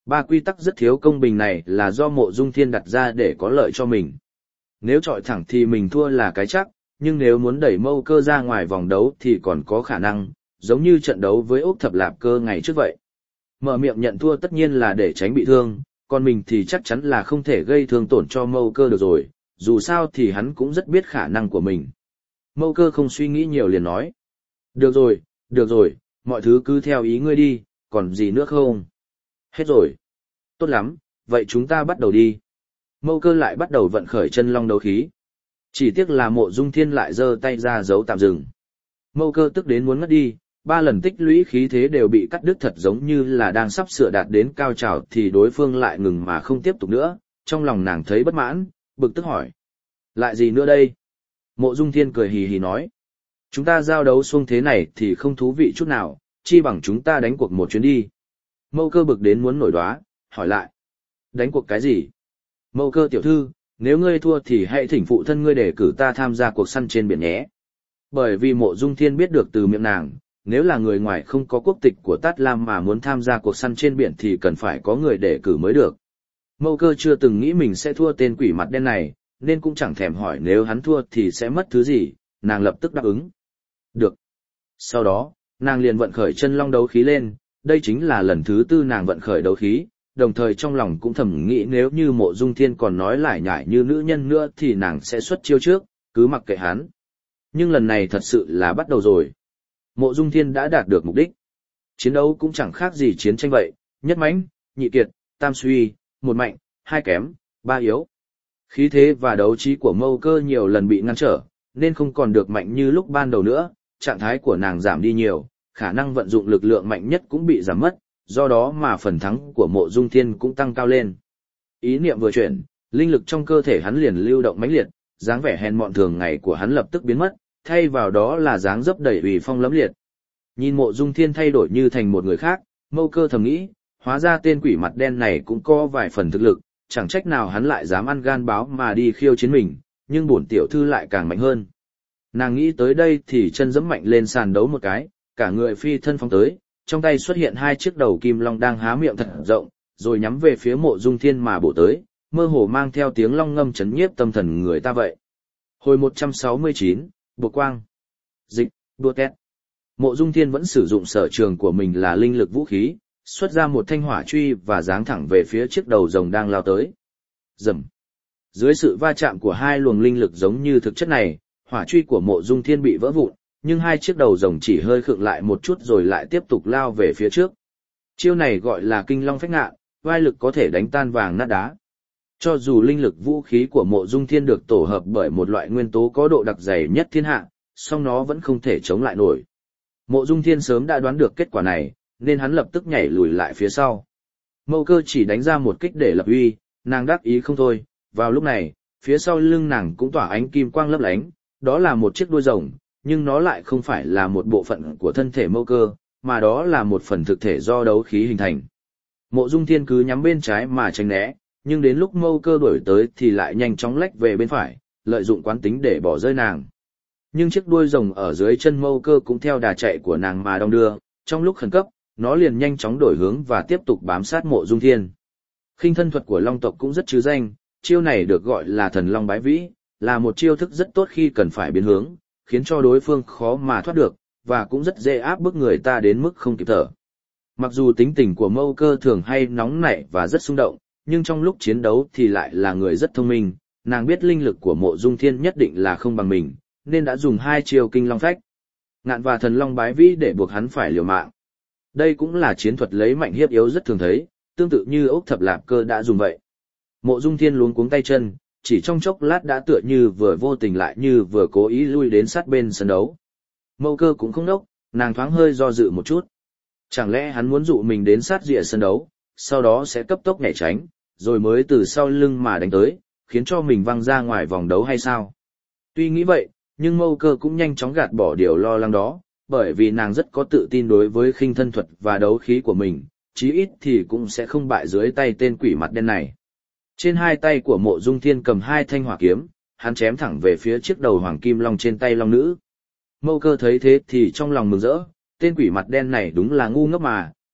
Ba quy tắc rất thiếu công bình này là do Mộ Dung Thiên đặt ra để có lợi cho mình. Nếu chọi thẳng thì mình thua là cái chắc, nhưng nếu muốn đẩy Mâu Cơ ra ngoài vòng đấu thì còn có khả năng, giống như trận đấu với Úc Thập Lạp Cơ ngày trước vậy. Mở miệng nhận thua tất nhiên là để tránh bị thương, còn mình thì chắc chắn là không thể gây thương tổn cho Mâu Cơ được rồi, dù sao thì hắn cũng rất biết khả năng của mình. Mâu Cơ không suy nghĩ nhiều liền nói. Được rồi, được rồi, mọi thứ cứ theo ý ngươi đi, còn gì nữa không? Hết rồi. Tốt lắm, vậy chúng ta bắt đầu đi. Mâu Cơ lại bắt đầu vận khởi chân long đấu khí. Chỉ tiếc là Mộ Dung Thiên lại giơ tay ra giấu tạm dừng. Mâu Cơ tức đến muốn ngất đi, ba lần tích lũy khí thế đều bị cắt đứt thật giống như là đang sắp sửa đạt đến cao trào thì đối phương lại ngừng mà không tiếp tục nữa, trong lòng nàng thấy bất mãn, bực tức hỏi. Lại gì nữa đây? Mộ Dung Thiên cười hì hì nói. Chúng ta giao đấu xuông thế này thì không thú vị chút nào, chi bằng chúng ta đánh cuộc một chuyến đi. Mâu Cơ bực đến muốn nổi đoá, hỏi lại. Đánh cuộc cái gì? Mâu Cơ tiểu thư, nếu ngươi thua thì hãy thỉnh phụ thân ngươi để cử ta tham gia cuộc săn trên biển nhé. Bởi vì Mộ Dung Thiên biết được từ miệng nàng, nếu là người ngoài không có quốc tịch của Tát Lam mà muốn tham gia cuộc săn trên biển thì cần phải có người để cử mới được. Mâu Cơ chưa từng nghĩ mình sẽ thua tên quỷ mặt đen này, nên cũng chẳng thèm hỏi nếu hắn thua thì sẽ mất thứ gì, nàng lập tức đáp ứng. Được. Sau đó, nàng liền vận khởi chân long đấu khí lên, đây chính là lần thứ tư nàng vận khởi đấu khí, đồng thời trong lòng cũng thầm nghĩ nếu như Mộ Dung Thiên còn nói lải nhải như nữ nhân nữa thì nàng sẽ xuất chiêu trước, cứ mặc kệ hắn. Nhưng lần này thật sự là bắt đầu rồi. Mộ Dung Thiên đã đạt được mục đích. Chiến đấu cũng chẳng khác gì chiến tranh vậy, nhất mãnh, nhị kiệt, tam suy, một mạnh, hai kém, ba yếu. Khí thế và đấu trí của Mâu Cơ nhiều lần bị ngăn trở, nên không còn được mạnh như lúc ban đầu nữa, trạng thái của nàng giảm đi nhiều, khả năng vận dụng lực lượng mạnh nhất cũng bị giảm mất, do đó mà phần thắng của Mộ Dung Thiên cũng tăng cao lên. Ý niệm vừa chuyển, linh lực trong cơ thể hắn liền lưu động mãnh liệt, dáng vẻ hèn mọn thường ngày của hắn lập tức biến mất, thay vào đó là dáng dấp đầy ủy phong lẫm liệt. Nhìn Mộ Dung Thiên thay đổi như thành một người khác, Mâu Cơ thầm nghĩ, hóa ra tên quỷ mặt đen này cũng có vài phần thực lực, chẳng trách nào hắn lại dám ăn gan báo mà đi khiêu chiến mình, nhưng bổn tiểu thư lại càng mạnh hơn. Nàng nghĩ tới đây thì chân giẫm mạnh lên sàn đấu một cái, cả người phi thân phóng tới, trong tay xuất hiện hai chiếc đầu kim long đang há miệng thật rộng, rồi nhắm về phía Mộ Dung Thiên mà bổ tới, mơ hồ mang theo tiếng long ngâm chấn nhiếp tâm thần người ta vậy. Hồi một trăm sáu mươi chín, Buộc Quang. Dịch, đua tét. Mộ Dung Thiên vẫn sử dụng sở trường của mình là linh lực vũ khí, xuất ra một thanh hỏa truy và giáng thẳng về phía chiếc đầu rồng đang lao tới. Rầm. Dưới sự va chạm của hai luồng linh lực giống như thực chất này, hỏa truy của Mộ Dung Thiên bị vỡ vụn, nhưng hai chiếc đầu rồng chỉ hơi khựng lại một chút rồi lại tiếp tục lao về phía trước. Chiêu này gọi là kinh long phách ngạn, vai lực có thể đánh tan vàng nát đá. Cho dù linh lực vũ khí của Mộ Dung Thiên được tổ hợp bởi một loại nguyên tố có độ đặc dày nhất thiên hạ, song nó vẫn không thể chống lại nổi. Mộ Dung Thiên sớm đã đoán được kết quả này, nên hắn lập tức nhảy lùi lại phía sau. Mâu Cơ chỉ đánh ra một kích để lập uy, nàng đắc ý không thôi. Vào lúc này, phía sau lưng nàng cũng tỏa ánh kim quang lấp lánh, đó là một chiếc đuôi rồng, nhưng nó lại không phải là một bộ phận của thân thể Mâu Cơ, mà đó là một phần thực thể do đấu khí hình thành. Mộ Dung Thiên cứ nhắm bên trái mà tránh né, nhưng đến lúc Mâu Cơ đuổi tới thì lại nhanh chóng lách về bên phải, lợi dụng quán tính để bỏ rơi nàng. Nhưng chiếc đuôi rồng ở dưới chân Mâu Cơ cũng theo đà chạy của nàng mà đong đưa, trong lúc khẩn cấp, nó liền nhanh chóng đổi hướng và tiếp tục bám sát Mộ Dung Thiên. Khinh thân thuật của Long tộc cũng rất chứ danh, chiêu này được gọi là thần long bái vĩ, là một chiêu thức rất tốt khi cần phải biến hướng, khiến cho đối phương khó mà thoát được, và cũng rất dễ áp bức người ta đến mức không kịp thở. Mặc dù tính tình của Mâu Cơ thường hay nóng nảy và rất xung động, nhưng trong lúc chiến đấu thì lại là người rất thông minh, nàng biết linh lực của Mộ Dung Thiên nhất định là không bằng mình, nên đã dùng hai chiêu kinh long phách ngạn và thần long bái vĩ để buộc hắn phải liều mạng. Đây cũng là chiến thuật lấy mạnh hiếp yếu rất thường thấy, tương tự như Ốc Thập Lạp Cơ đã dùng vậy. Mộ Dung Thiên luống cuống tay chân, chỉ trong chốc lát đã tựa như vừa vô tình lại như vừa cố ý lui đến sát bên sân đấu. Mâu Cơ cũng không đốc, nàng thoáng hơi do dự một chút. Chẳng lẽ hắn muốn dụ mình đến sát rìa sân đấu, sau đó sẽ cấp tốc nhảy tránh, rồi mới từ sau lưng mà đánh tới, khiến cho mình văng ra ngoài vòng đấu hay sao? Tuy nghĩ vậy, nhưng Mâu Cơ cũng nhanh chóng gạt bỏ điều lo lắng đó, bởi vì nàng rất có tự tin đối với khinh thân thuật và đấu khí của mình, chí ít thì cũng sẽ không bại dưới tay tên quỷ mặt đen này. Trên hai tay của Mộ Dung Thiên cầm hai thanh hỏa kiếm, hắn chém thẳng về phía chiếc đầu hoàng kim long trên tay long nữ. Mâu Cơ thấy thế thì trong lòng mừng rỡ, tên quỷ mặt đen này đúng là ngu ngốc mà,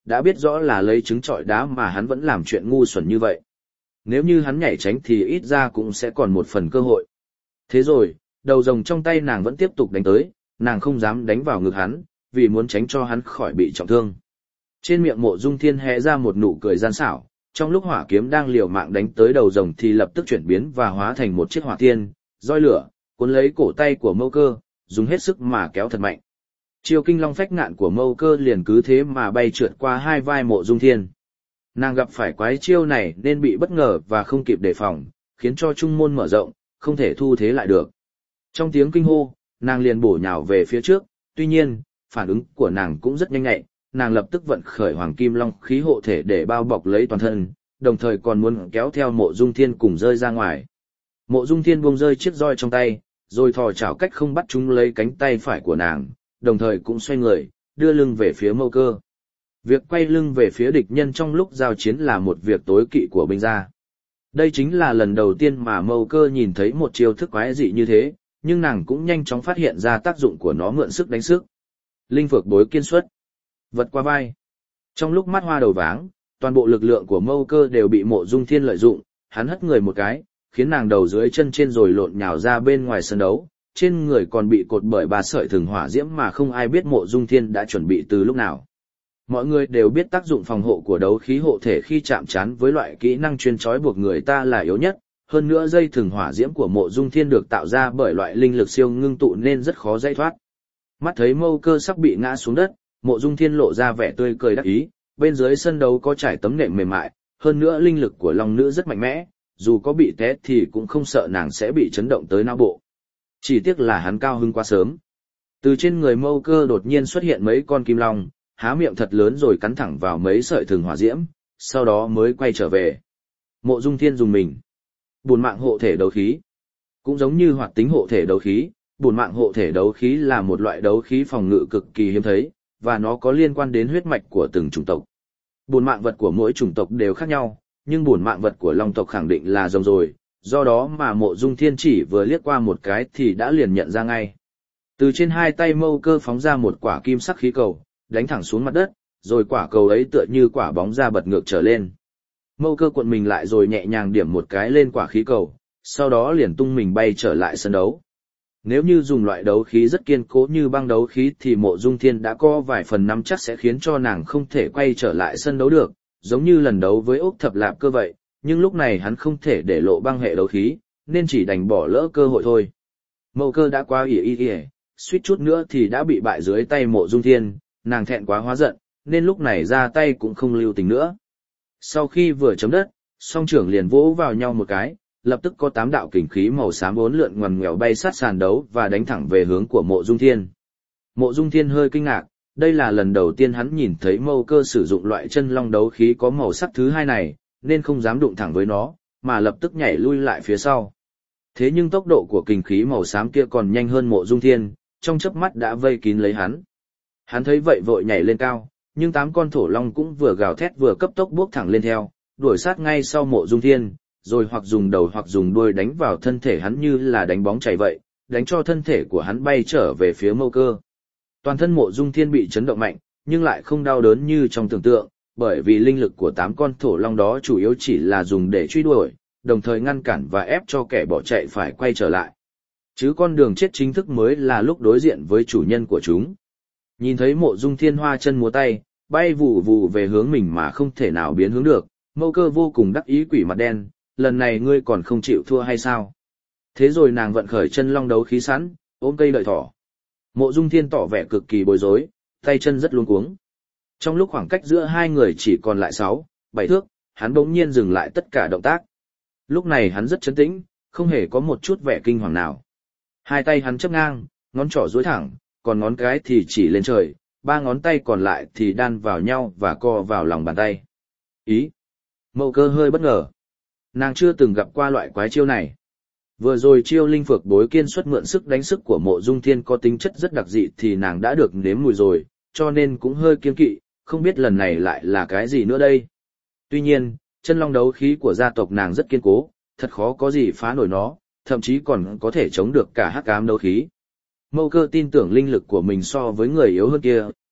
đã biết rõ là lấy trứng trọi đá mà hắn vẫn làm chuyện ngu xuẩn như vậy. Nếu như hắn nhảy tránh thì ít ra cũng sẽ còn một phần cơ hội. Thế rồi, đầu rồng trong tay nàng vẫn tiếp tục đánh tới, nàng không dám đánh vào ngực hắn, vì muốn tránh cho hắn khỏi bị trọng thương. Trên miệng Mộ Dung Thiên hé ra một nụ cười gian xảo, trong lúc hỏa kiếm đang liều mạng đánh tới đầu rồng thì lập tức chuyển biến và hóa thành một chiếc hỏa tiên, roi lửa, cuốn lấy cổ tay của Mâu Cơ, dùng hết sức mà kéo thật mạnh. Chiêu kinh long phách ngạn của Mâu Cơ liền cứ thế mà bay trượt qua hai vai Mộ Dung Thiên. Nàng gặp phải quái chiêu này nên bị bất ngờ và không kịp đề phòng, khiến cho trung môn mở rộng, không thể thu thế lại được. Trong tiếng kinh hô, nàng liền bổ nhào về phía trước, tuy nhiên, phản ứng của nàng cũng rất nhanh nhạy, nàng lập tức vận khởi Hoàng Kim Long khí hộ thể để bao bọc lấy toàn thân, đồng thời còn muốn kéo theo Mộ Dung Thiên cùng rơi ra ngoài. Mộ Dung Thiên buông rơi chiếc roi trong tay, rồi thò chảo cách không bắt chúng lấy cánh tay phải của nàng, đồng thời cũng xoay người, đưa lưng về phía Mâu Cơ. Việc quay lưng về phía địch nhân trong lúc giao chiến là một việc tối kỵ của binh gia. Đây chính là lần đầu tiên mà Mâu Cơ nhìn thấy một chiêu thức quái dị như thế, nhưng nàng cũng nhanh chóng phát hiện ra tác dụng của nó mượn sức đánh sức. Linh phược bối kiên xuất, vật qua vai. Trong lúc mắt hoa đầu váng, toàn bộ lực lượng của Mâu Cơ đều bị Mộ Dung Thiên lợi dụng, hắn hất người một cái, khiến nàng đầu dưới chân trên rồi lộn nhào ra bên ngoài sân đấu, trên người còn bị cột bởi ba sợi thừng hỏa diễm mà không ai biết Mộ Dung Thiên đã chuẩn bị từ lúc nào. Mọi người đều biết tác dụng phòng hộ của đấu khí hộ thể khi chạm trán với loại kỹ năng chuyên trói buộc người ta là yếu nhất, hơn nữa dây thừng hỏa diễm của Mộ Dung Thiên được tạo ra bởi loại linh lực siêu ngưng tụ nên rất khó dây thoát. Mắt thấy Mâu Cơ sắp bị ngã xuống đất, Mộ Dung Thiên lộ ra vẻ tươi cười đắc ý, bên dưới sân đấu có trải tấm nệm mềm mại, hơn nữa linh lực của Long Nữ rất mạnh mẽ, dù có bị té thì cũng không sợ nàng sẽ bị chấn động tới não bộ. Chỉ tiếc là hắn cao hứng quá sớm. Từ trên người Mâu Cơ đột nhiên xuất hiện mấy con kim long, há miệng thật lớn rồi cắn thẳng vào mấy sợi thừng hỏa diễm, sau đó mới quay trở về. Mộ Dung Thiên dùng mình. Bổn mạng hộ thể đấu khí. Cũng giống như hoạt tính hộ thể đấu khí, bổn mạng hộ thể đấu khí là một loại đấu khí phòng ngự cực kỳ hiếm thấy, và nó có liên quan đến huyết mạch của từng chủng tộc. Bổn mạng vật của mỗi chủng tộc đều khác nhau, nhưng bổn mạng vật của Long tộc khẳng định là rồng rồi, do đó mà Mộ Dung Thiên chỉ vừa liếc qua một cái thì đã liền nhận ra ngay. Từ trên hai tay Mâu Cơ phóng ra một quả kim sắc khí cầu, đánh thẳng xuống mặt đất, rồi quả cầu ấy tựa như quả bóng ra bật ngược trở lên. Mâu Cơ cuộn mình lại rồi nhẹ nhàng điểm một cái lên quả khí cầu, sau đó liền tung mình bay trở lại sân đấu. Nếu như dùng loại đấu khí rất kiên cố như băng đấu khí thì Mộ Dung Thiên đã có vài phần nắm chắc sẽ khiến cho nàng không thể quay trở lại sân đấu được, giống như lần đấu với Úc Thập Lạp Cơ vậy, nhưng lúc này hắn không thể để lộ băng hệ đấu khí, nên chỉ đành bỏ lỡ cơ hội thôi. Mâu Cơ đã quá ỉa ỉa, suýt chút nữa thì đã bị bại dưới tay Mộ Dung Thiên, nàng thẹn quá hóa giận, nên lúc này ra tay cũng không lưu tình nữa. Sau khi vừa chấm đất, song trưởng liền vỗ vào nhau một cái, lập tức có tám đạo kình khí màu xám bốn lượn ngoằn ngoèo bay sát sàn đấu và đánh thẳng về hướng của Mộ Dung Thiên. Mộ Dung Thiên hơi kinh ngạc, đây là lần đầu tiên hắn nhìn thấy Mâu Cơ sử dụng loại chân long đấu khí có màu sắc thứ hai này, nên không dám đụng thẳng với nó, mà lập tức nhảy lui lại phía sau. Thế nhưng tốc độ của kình khí màu xám kia còn nhanh hơn Mộ Dung Thiên, trong chớp mắt đã vây kín lấy hắn. Hắn thấy vậy vội nhảy lên cao, nhưng tám con thổ long cũng vừa gào thét vừa cấp tốc bước thẳng lên theo, đuổi sát ngay sau Mộ Dung Thiên, rồi hoặc dùng đầu hoặc dùng đuôi đánh vào thân thể hắn như là đánh bóng chày vậy, đánh cho thân thể của hắn bay trở về phía Mâu Cơ. Toàn thân Mộ Dung Thiên bị chấn động mạnh, nhưng lại không đau đớn như trong tưởng tượng, bởi vì linh lực của tám con thổ long đó chủ yếu chỉ là dùng để truy đuổi, đồng thời ngăn cản và ép cho kẻ bỏ chạy phải quay trở lại. Chứ con đường chết chính thức mới là lúc đối diện với chủ nhân của chúng. Nhìn thấy Mộ Dung Thiên hoa chân múa tay, bay vù vù về hướng mình mà không thể nào biến hướng được, Mâu Cơ vô cùng đắc ý quỷ mặt đen, lần này ngươi còn không chịu thua hay sao? Thế rồi nàng vận khởi chân long đấu khí sẵn, ôm cây đợi thỏ. Mộ Dung Thiên tỏ vẻ cực kỳ bối rối, tay chân rất luống cuống. Trong lúc khoảng cách giữa hai người chỉ còn lại sáu, bảy thước, hắn bỗng nhiên dừng lại tất cả động tác. Lúc này hắn rất trấn tĩnh, không hề có một chút vẻ kinh hoàng nào. Hai tay hắn chắp ngang, ngón trỏ duỗi thẳng, còn ngón cái thì chỉ lên trời, ba ngón tay còn lại thì đan vào nhau và co vào lòng bàn tay. Ý! Mâu Cơ hơi bất ngờ. Nàng chưa từng gặp qua loại quái chiêu này. Vừa rồi chiêu linh phược bối kiên xuất mượn sức đánh sức của Mộ Dung Thiên có tính chất rất đặc dị thì nàng đã được nếm mùi rồi, cho nên cũng hơi kiêng kỵ, không biết lần này lại là cái gì nữa đây. Tuy nhiên, chân long đấu khí của gia tộc nàng rất kiên cố, thật khó có gì phá nổi nó, thậm chí còn có thể chống được cả hắc ám đấu khí. Mâu Cơ tin tưởng linh lực của mình so với người yếu hơn kia,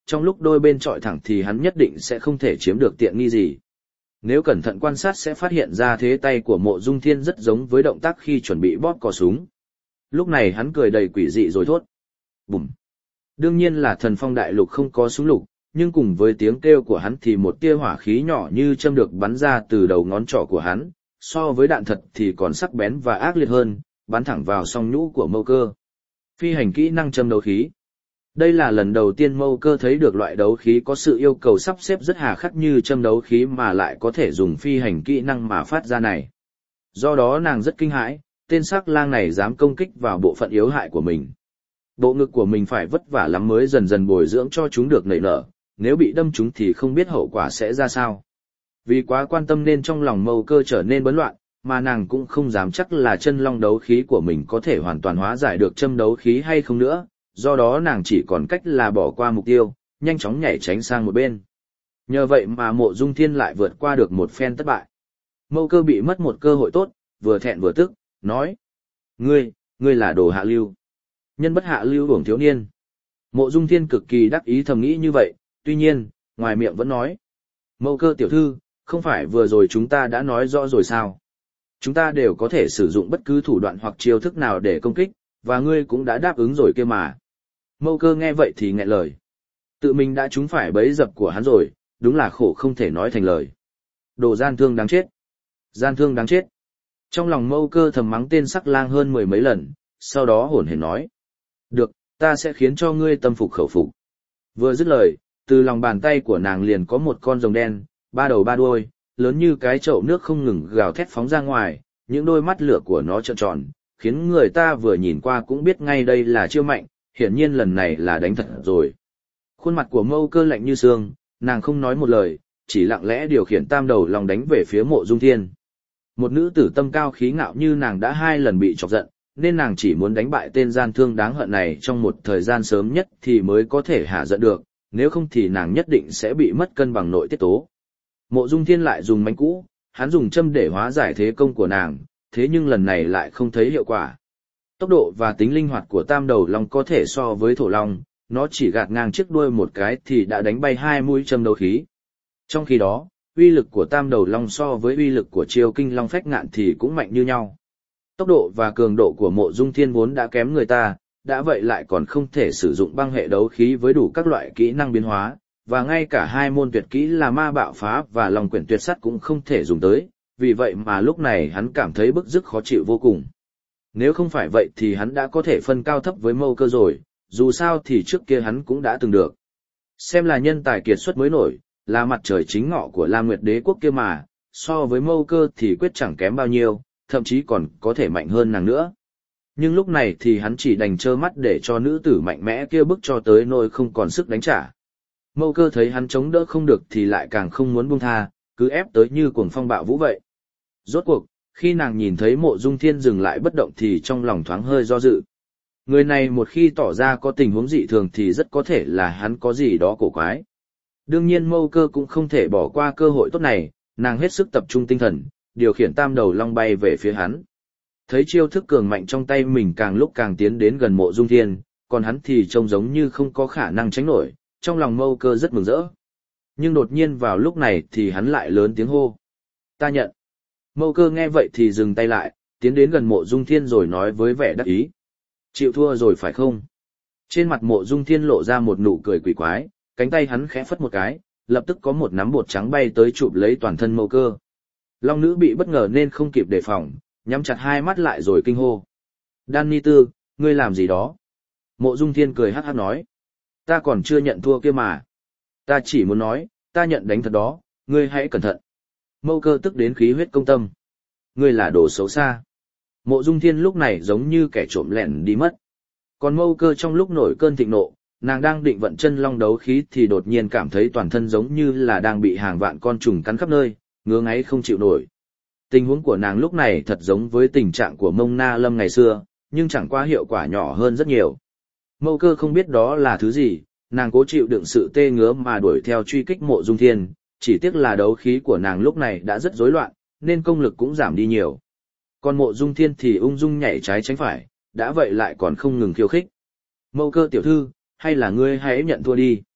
trong lúc đôi bên chọi thẳng thì hắn nhất định sẽ không thể chiếm được tiện nghi gì. Nếu cẩn thận quan sát sẽ phát hiện ra thế tay của Mộ Dung Thiên rất giống với động tác khi chuẩn bị bóp cò súng. Lúc này hắn cười đầy quỷ dị rồi thốt. Bùm. Đương nhiên là Thần Phong Đại Lục không có súng lục, nhưng cùng với tiếng kêu của hắn thì một tia hỏa khí nhỏ như châm được bắn ra từ đầu ngón trỏ của hắn, so với đạn thật thì còn sắc bén và ác liệt hơn, bắn thẳng vào song nhũ của Mâu Cơ. Phi hành kỹ năng châm đấu khí. Đây là lần đầu tiên Mâu Cơ thấy được loại đấu khí có sự yêu cầu sắp xếp rất hà khắc như châm đấu khí mà lại có thể dùng phi hành kỹ năng mà phát ra này. Do đó nàng rất kinh hãi, tên sắc lang này dám công kích vào bộ phận yếu hại của mình. Bộ ngực của mình phải vất vả lắm mới dần dần bồi dưỡng cho chúng được nảy nở, nếu bị đâm chúng thì không biết hậu quả sẽ ra sao. Vì quá quan tâm nên trong lòng Mâu Cơ trở nên bấn loạn, mà nàng cũng không dám chắc là chân long đấu khí của mình có thể hoàn toàn hóa giải được châm đấu khí hay không nữa, do đó nàng chỉ còn cách là bỏ qua mục tiêu, nhanh chóng nhảy tránh sang một bên. Nhờ vậy mà Mộ Dung Thiên lại vượt qua được một phen thất bại. Mâu Cơ bị mất một cơ hội tốt, vừa thẹn vừa tức, nói: Ngươi, ngươi là đồ hạ lưu. Nhân bất hạ lưu uổng thiếu niên. Mộ Dung Thiên cực kỳ đắc ý thầm nghĩ như vậy, tuy nhiên, ngoài miệng vẫn nói: Mâu Cơ tiểu thư, không phải vừa rồi chúng ta đã nói rõ rồi sao? Chúng ta đều có thể sử dụng bất cứ thủ đoạn hoặc chiêu thức nào để công kích, và ngươi cũng đã đáp ứng rồi kia mà. Mâu Cơ nghe vậy thì nghẹn lời. Tự mình đã trúng phải bẫy dập của hắn rồi, đúng là khổ không thể nói thành lời. Đồ gian thương đáng chết. Gian thương đáng chết. Trong lòng Mâu Cơ thầm mắng tên sắc lang hơn mười mấy lần, sau đó hổn hển nói: Được, ta sẽ khiến cho ngươi tâm phục khẩu phục. Vừa dứt lời, từ lòng bàn tay của nàng liền có một con rồng đen, ba đầu ba đuôi, lớn như cái chậu nước không ngừng gào thét phóng ra ngoài, những đôi mắt lửa của nó trợn tròn, khiến người ta vừa nhìn qua cũng biết ngay đây là chiêu mạnh, hiển nhiên lần này là đánh thật rồi. Khuôn mặt của Mâu Cơ lạnh như xương, nàng không nói một lời, chỉ lặng lẽ điều khiển tam đầu lòng đánh về phía Mộ Dung Thiên. Một nữ tử tâm cao khí ngạo như nàng đã hai lần bị chọc giận, nên nàng chỉ muốn đánh bại tên gian thương đáng hận này trong một thời gian sớm nhất thì mới có thể hạ giận được, nếu không thì nàng nhất định sẽ bị mất cân bằng nội tiết tố. Mộ Dung Thiên lại dùng mánh cũ, hắn dùng châm để hóa giải thế công của nàng, thế nhưng lần này lại không thấy hiệu quả. Tốc độ và tính linh hoạt của tam đầu long có thể so với thổ long, nó chỉ gạt ngang chiếc đuôi một cái thì đã đánh bay hai mũi châm đấu khí. Trong khi đó, uy lực của tam đầu long so với uy lực của chiêu kinh long phách ngạn thì cũng mạnh như nhau. Tốc độ và cường độ của Mộ Dung Thiên vốn đã kém người ta, đã vậy lại còn không thể sử dụng băng hệ đấu khí với đủ các loại kỹ năng biến hóa, và ngay cả hai môn tuyệt kỹ là ma bạo phá và long quyển tuyệt sắt cũng không thể dùng tới, vì vậy mà lúc này hắn cảm thấy bức rứt khó chịu vô cùng. Nếu không phải vậy thì hắn đã có thể phân cao thấp với Mâu Cơ rồi, dù sao thì trước kia hắn cũng đã từng được xem là nhân tài kiệt xuất mới nổi, là mặt trời chính ngọ của Lam Nguyệt Đế quốc kia mà, so với Mâu Cơ thì quyết chẳng kém bao nhiêu, thậm chí còn có thể mạnh hơn nàng nữa. Nhưng lúc này thì hắn chỉ đành trơ mắt để cho nữ tử mạnh mẽ kia bức cho tới nỗi không còn sức đánh trả. Mâu Cơ thấy hắn chống đỡ không được thì lại càng không muốn buông tha, cứ ép tới như cuồng phong bạo vũ vậy. Rốt cuộc, khi nàng nhìn thấy Mộ Dung Thiên dừng lại bất động thì trong lòng thoáng hơi do dự. Người này một khi tỏ ra có tình huống dị thường thì rất có thể là hắn có gì đó cổ quái. Đương nhiên Mâu Cơ cũng không thể bỏ qua cơ hội tốt này, nàng hết sức tập trung tinh thần, điều khiển tam đầu long bay về phía hắn. Thấy chiêu thức cường mạnh trong tay mình càng lúc càng tiến đến gần Mộ Dung Thiên, còn hắn thì trông giống như không có khả năng tránh nổi, trong lòng Mâu Cơ rất mừng rỡ. Nhưng đột nhiên vào lúc này thì hắn lại lớn tiếng hô: Ta nhận. Mâu Cơ nghe vậy thì dừng tay lại, tiến đến gần Mộ Dung Thiên rồi nói với vẻ đắc ý: Chịu thua rồi phải không? Trên mặt Mộ Dung Thiên lộ ra một nụ cười quỷ quái, cánh tay hắn khẽ phất một cái, lập tức có một nắm bột trắng bay tới chụp lấy toàn thân Mâu Cơ. Long nữ bị bất ngờ nên không kịp đề phòng, nhắm chặt hai mắt lại rồi kinh hô: Đan Ni Tư, ngươi làm gì đó? Mộ Dung Thiên cười hắc hắc nói: Ta còn chưa nhận thua kia mà. Ta chỉ muốn nói, ta nhận đánh thật đó, ngươi hãy cẩn thận. Mâu Cơ tức đến khí huyết công tâm. Ngươi là đồ xấu xa. Mộ Dung Thiên lúc này giống như kẻ trộm lẻn đi mất. Còn Mâu Cơ trong lúc nổi cơn thịnh nộ, nàng đang định vận chân long đấu khí thì đột nhiên cảm thấy toàn thân giống như là đang bị hàng vạn con trùng cắn khắp nơi, ngứa ngáy không chịu nổi. Tình huống của nàng lúc này thật giống với tình trạng của Mông Na Lâm ngày xưa, nhưng chẳng qua hiệu quả nhỏ hơn rất nhiều. Mâu Cơ không biết đó là thứ gì, nàng cố chịu đựng sự tê ngứa mà đuổi theo truy kích Mộ Dung Thiên, chỉ tiếc là đấu khí của nàng lúc này đã rất rối loạn, nên công lực cũng giảm đi nhiều. Còn Mộ Dung Thiên thì ung dung nhảy trái tránh phải, đã vậy lại còn không ngừng khiêu khích. Mâu Cơ tiểu thư, hay là ngươi hãy nhận thua đi.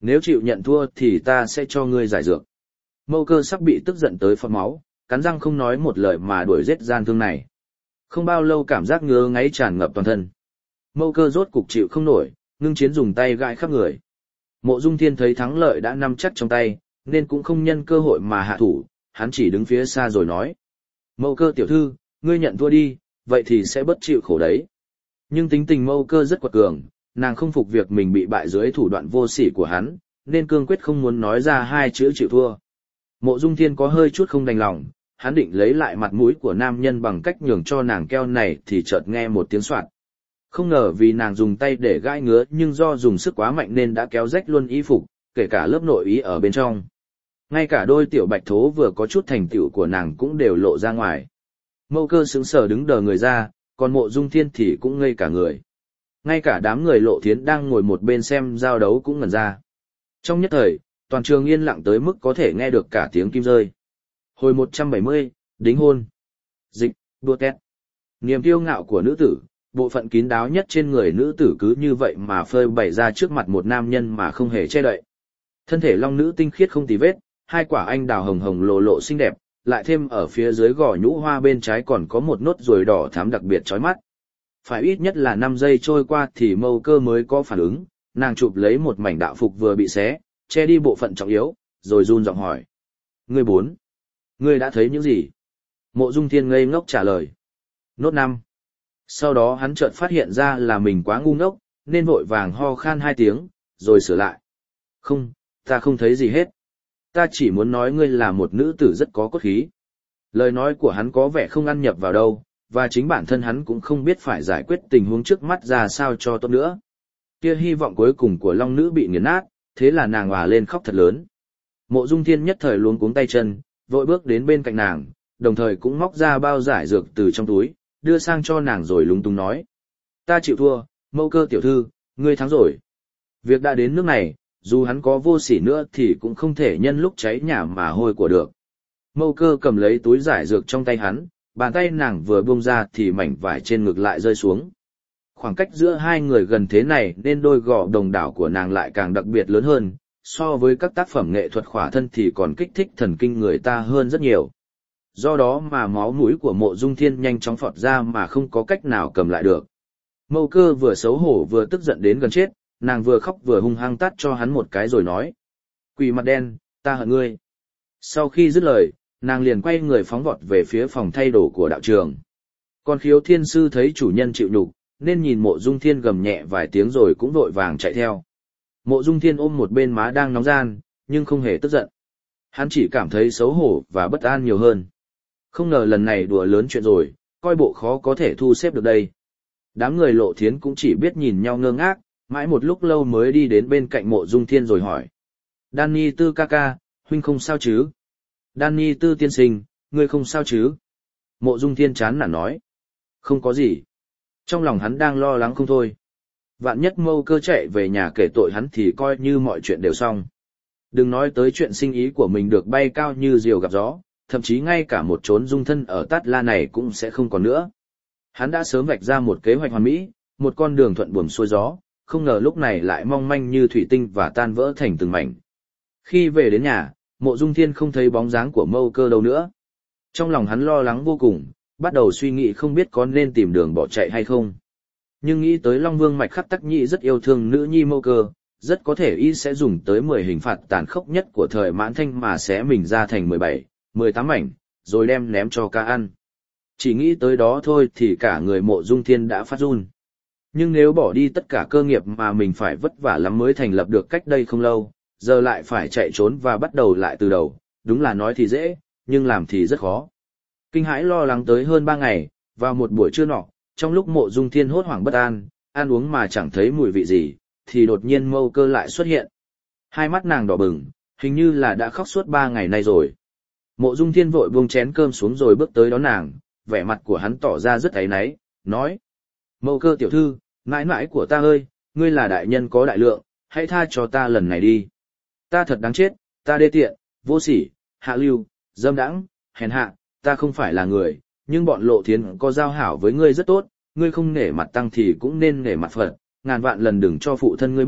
Nếu chịu nhận thua thì ta sẽ cho ngươi giải dược. Mâu Cơ sắp bị tức giận tới phun máu, cắn răng không nói một lời mà đuổi giết gian thương này. Không bao lâu cảm giác ngứa ngáy tràn ngập toàn thân. Mâu Cơ rốt cục chịu không nổi, ngưng chiến dùng tay gãi khắp người. Mộ Dung Thiên thấy thắng lợi đã nắm chắc trong tay, nên cũng không nhân cơ hội mà hạ thủ, hắn chỉ đứng phía xa rồi nói. Mâu Cơ tiểu thư, ngươi nhận thua đi, vậy thì sẽ bất chịu khổ đấy. Nhưng tính tình Mâu Cơ rất quật cường, nàng không phục việc mình bị bại dưới thủ đoạn vô sỉ của hắn, nên cương quyết không muốn nói ra hai chữ chịu thua. Mộ Dung Thiên có hơi chút không đành lòng, hắn định lấy lại mặt mũi của nam nhân bằng cách nhường cho nàng keo này thì chợt nghe một tiếng soạt. Không ngờ vì nàng dùng tay để gãi ngứa nhưng do dùng sức quá mạnh nên đã kéo rách luôn y phục, kể cả lớp nội y ở bên trong. Ngay cả đôi tiểu bạch thố vừa có chút thành tựu của nàng cũng đều lộ ra ngoài. Mâu Cơ sững sờ đứng đờ người ra, còn Mộ Dung Thiên thì cũng ngây cả người. Ngay cả đám người Lộ Thiến đang ngồi một bên xem giao đấu cũng ngẩn ra. Trong nhất thời, toàn trường yên lặng tới mức có thể nghe được cả tiếng kim rơi. Hồi một trăm bảy mươi, đính hôn. Dịch, đua tét. Niềm kiêu ngạo của nữ tử, bộ phận kín đáo nhất trên người nữ tử cứ như vậy mà phơi bày ra trước mặt một nam nhân mà không hề che đậy. Thân thể long nữ tinh khiết không tì vết, hai quả anh đào hồng hồng lộ lộ xinh đẹp, lại thêm ở phía dưới gò nhũ hoa bên trái còn có một nốt ruồi đỏ thắm đặc biệt chói mắt. Phải ít nhất là năm giây trôi qua thì Mâu Cơ mới có phản ứng, nàng chụp lấy một mảnh đạo phục vừa bị xé, che đi bộ phận trọng yếu, rồi run giọng hỏi. Ngươi bốn. Ngươi đã thấy những gì? Mộ Dung Thiên ngây ngốc trả lời. Nốt năm. Sau đó hắn chợt phát hiện ra là mình quá ngu ngốc, nên vội vàng ho khan hai tiếng, rồi sửa lại. Không, ta không thấy gì hết. Ta chỉ muốn nói ngươi là một nữ tử rất có cốt khí. Lời nói của hắn có vẻ không ăn nhập vào đâu, và chính bản thân hắn cũng không biết phải giải quyết tình huống trước mắt ra sao cho tốt nữa. Kia hy vọng cuối cùng của long nữ bị nghiền nát, thế là nàng òa lên khóc thật lớn. Mộ Dung Thiên nhất thời luống cuống tay chân, vội bước đến bên cạnh nàng, đồng thời cũng móc ra bao giải dược từ trong túi, đưa sang cho nàng rồi lúng túng nói. Ta chịu thua, Mâu Cơ tiểu thư, ngươi thắng rồi. Việc đã đến nước này, dù hắn có vô sỉ nữa thì cũng không thể nhân lúc cháy nhà mà hôi của được. Mâu Cơ cầm lấy túi giải dược trong tay hắn, bàn tay nàng vừa buông ra thì mảnh vải trên ngực lại rơi xuống. Khoảng cách giữa hai người gần thế này nên đôi gò đồng đảo của nàng lại càng đặc biệt lớn hơn, so với các tác phẩm nghệ thuật khỏa thân thì còn kích thích thần kinh người ta hơn rất nhiều. Do đó mà máu mũi của Mộ Dung Thiên nhanh chóng phọt ra mà không có cách nào cầm lại được. Mâu Cơ vừa xấu hổ vừa tức giận đến gần chết, nàng vừa khóc vừa hung hăng tát cho hắn một cái rồi nói. Quỷ mặt đen, ta hận ngươi. Sau khi dứt lời, nàng liền quay người phóng vọt về phía phòng thay đồ của đạo trường. Còn Khiếu Thiên Sư thấy chủ nhân chịu nhục, nên nhìn Mộ Dung Thiên gầm nhẹ vài tiếng rồi cũng vội vàng chạy theo. Mộ Dung Thiên ôm một bên má đang nóng ran, nhưng không hề tức giận. Hắn chỉ cảm thấy xấu hổ và bất an nhiều hơn. Không ngờ lần này đùa lớn chuyện rồi, coi bộ khó có thể thu xếp được đây. Đám người Lộ Thiến cũng chỉ biết nhìn nhau ngơ ngác, mãi một lúc lâu mới đi đến bên cạnh Mộ Dung Thiên rồi hỏi. Danny Tư ca ca, huynh không sao chứ? Danny Tư tiên sinh, ngươi không sao chứ? Mộ Dung Thiên chán nản nói. Không có gì. Trong lòng hắn đang lo lắng không thôi. Vạn nhất Mâu Cơ chạy về nhà kể tội hắn thì coi như mọi chuyện đều xong. Đừng nói tới chuyện sinh ý của mình được bay cao như diều gặp gió, thậm chí ngay cả một chốn dung thân ở Tát La này cũng sẽ không còn nữa. Hắn đã sớm vạch ra một kế hoạch hoàn mỹ, một con đường thuận buồm xuôi gió, không ngờ lúc này lại mong manh như thủy tinh và tan vỡ thành từng mảnh. Khi về đến nhà, Mộ Dung Thiên không thấy bóng dáng của Mâu Cơ đâu nữa. Trong lòng hắn lo lắng vô cùng, bắt đầu suy nghĩ không biết có nên tìm đường bỏ chạy hay không. Nhưng nghĩ tới Long Vương Mạch Khắc Tắc Nhĩ rất yêu thương nữ nhi Mâu Cơ, rất có thể y sẽ dùng tới mười hình phạt tàn khốc nhất của thời Mãn Thanh mà xé mình ra thành mười bảy, mười tám mảnh, rồi đem ném cho ca ăn. Chỉ nghĩ tới đó thôi thì cả người Mộ Dung Thiên đã phát run. Nhưng nếu bỏ đi tất cả cơ nghiệp mà mình phải vất vả lắm mới thành lập được cách đây không lâu, giờ lại phải chạy trốn và bắt đầu lại từ đầu, đúng là nói thì dễ, nhưng làm thì rất khó. Kinh hãi lo lắng tới hơn ba ngày, vào một buổi trưa nọ, trong lúc Mộ Dung Thiên hốt hoảng bất an, ăn uống mà chẳng thấy mùi vị gì, thì đột nhiên Mâu Cơ lại xuất hiện. Hai mắt nàng đỏ bừng, hình như là đã khóc suốt ba ngày nay rồi. Mộ Dung Thiên vội buông chén cơm xuống rồi bước tới đón nàng, vẻ mặt của hắn tỏ ra rất áy náy, nói. Mâu Cơ tiểu thư, mãi mãi của ta ơi, ngươi là đại nhân có đại lượng, hãy tha cho ta lần này đi. Ta thật đáng chết, ta đê tiện, vô sỉ, hạ lưu, dâm đãng, hèn hạ, ta không phải là người, nhưng bọn Lộ Thiến có giao hảo với ngươi rất tốt, ngươi không nể mặt tăng thì cũng nên nể mặt Phật, ngàn vạn lần đừng cho phụ thân ngươi biết,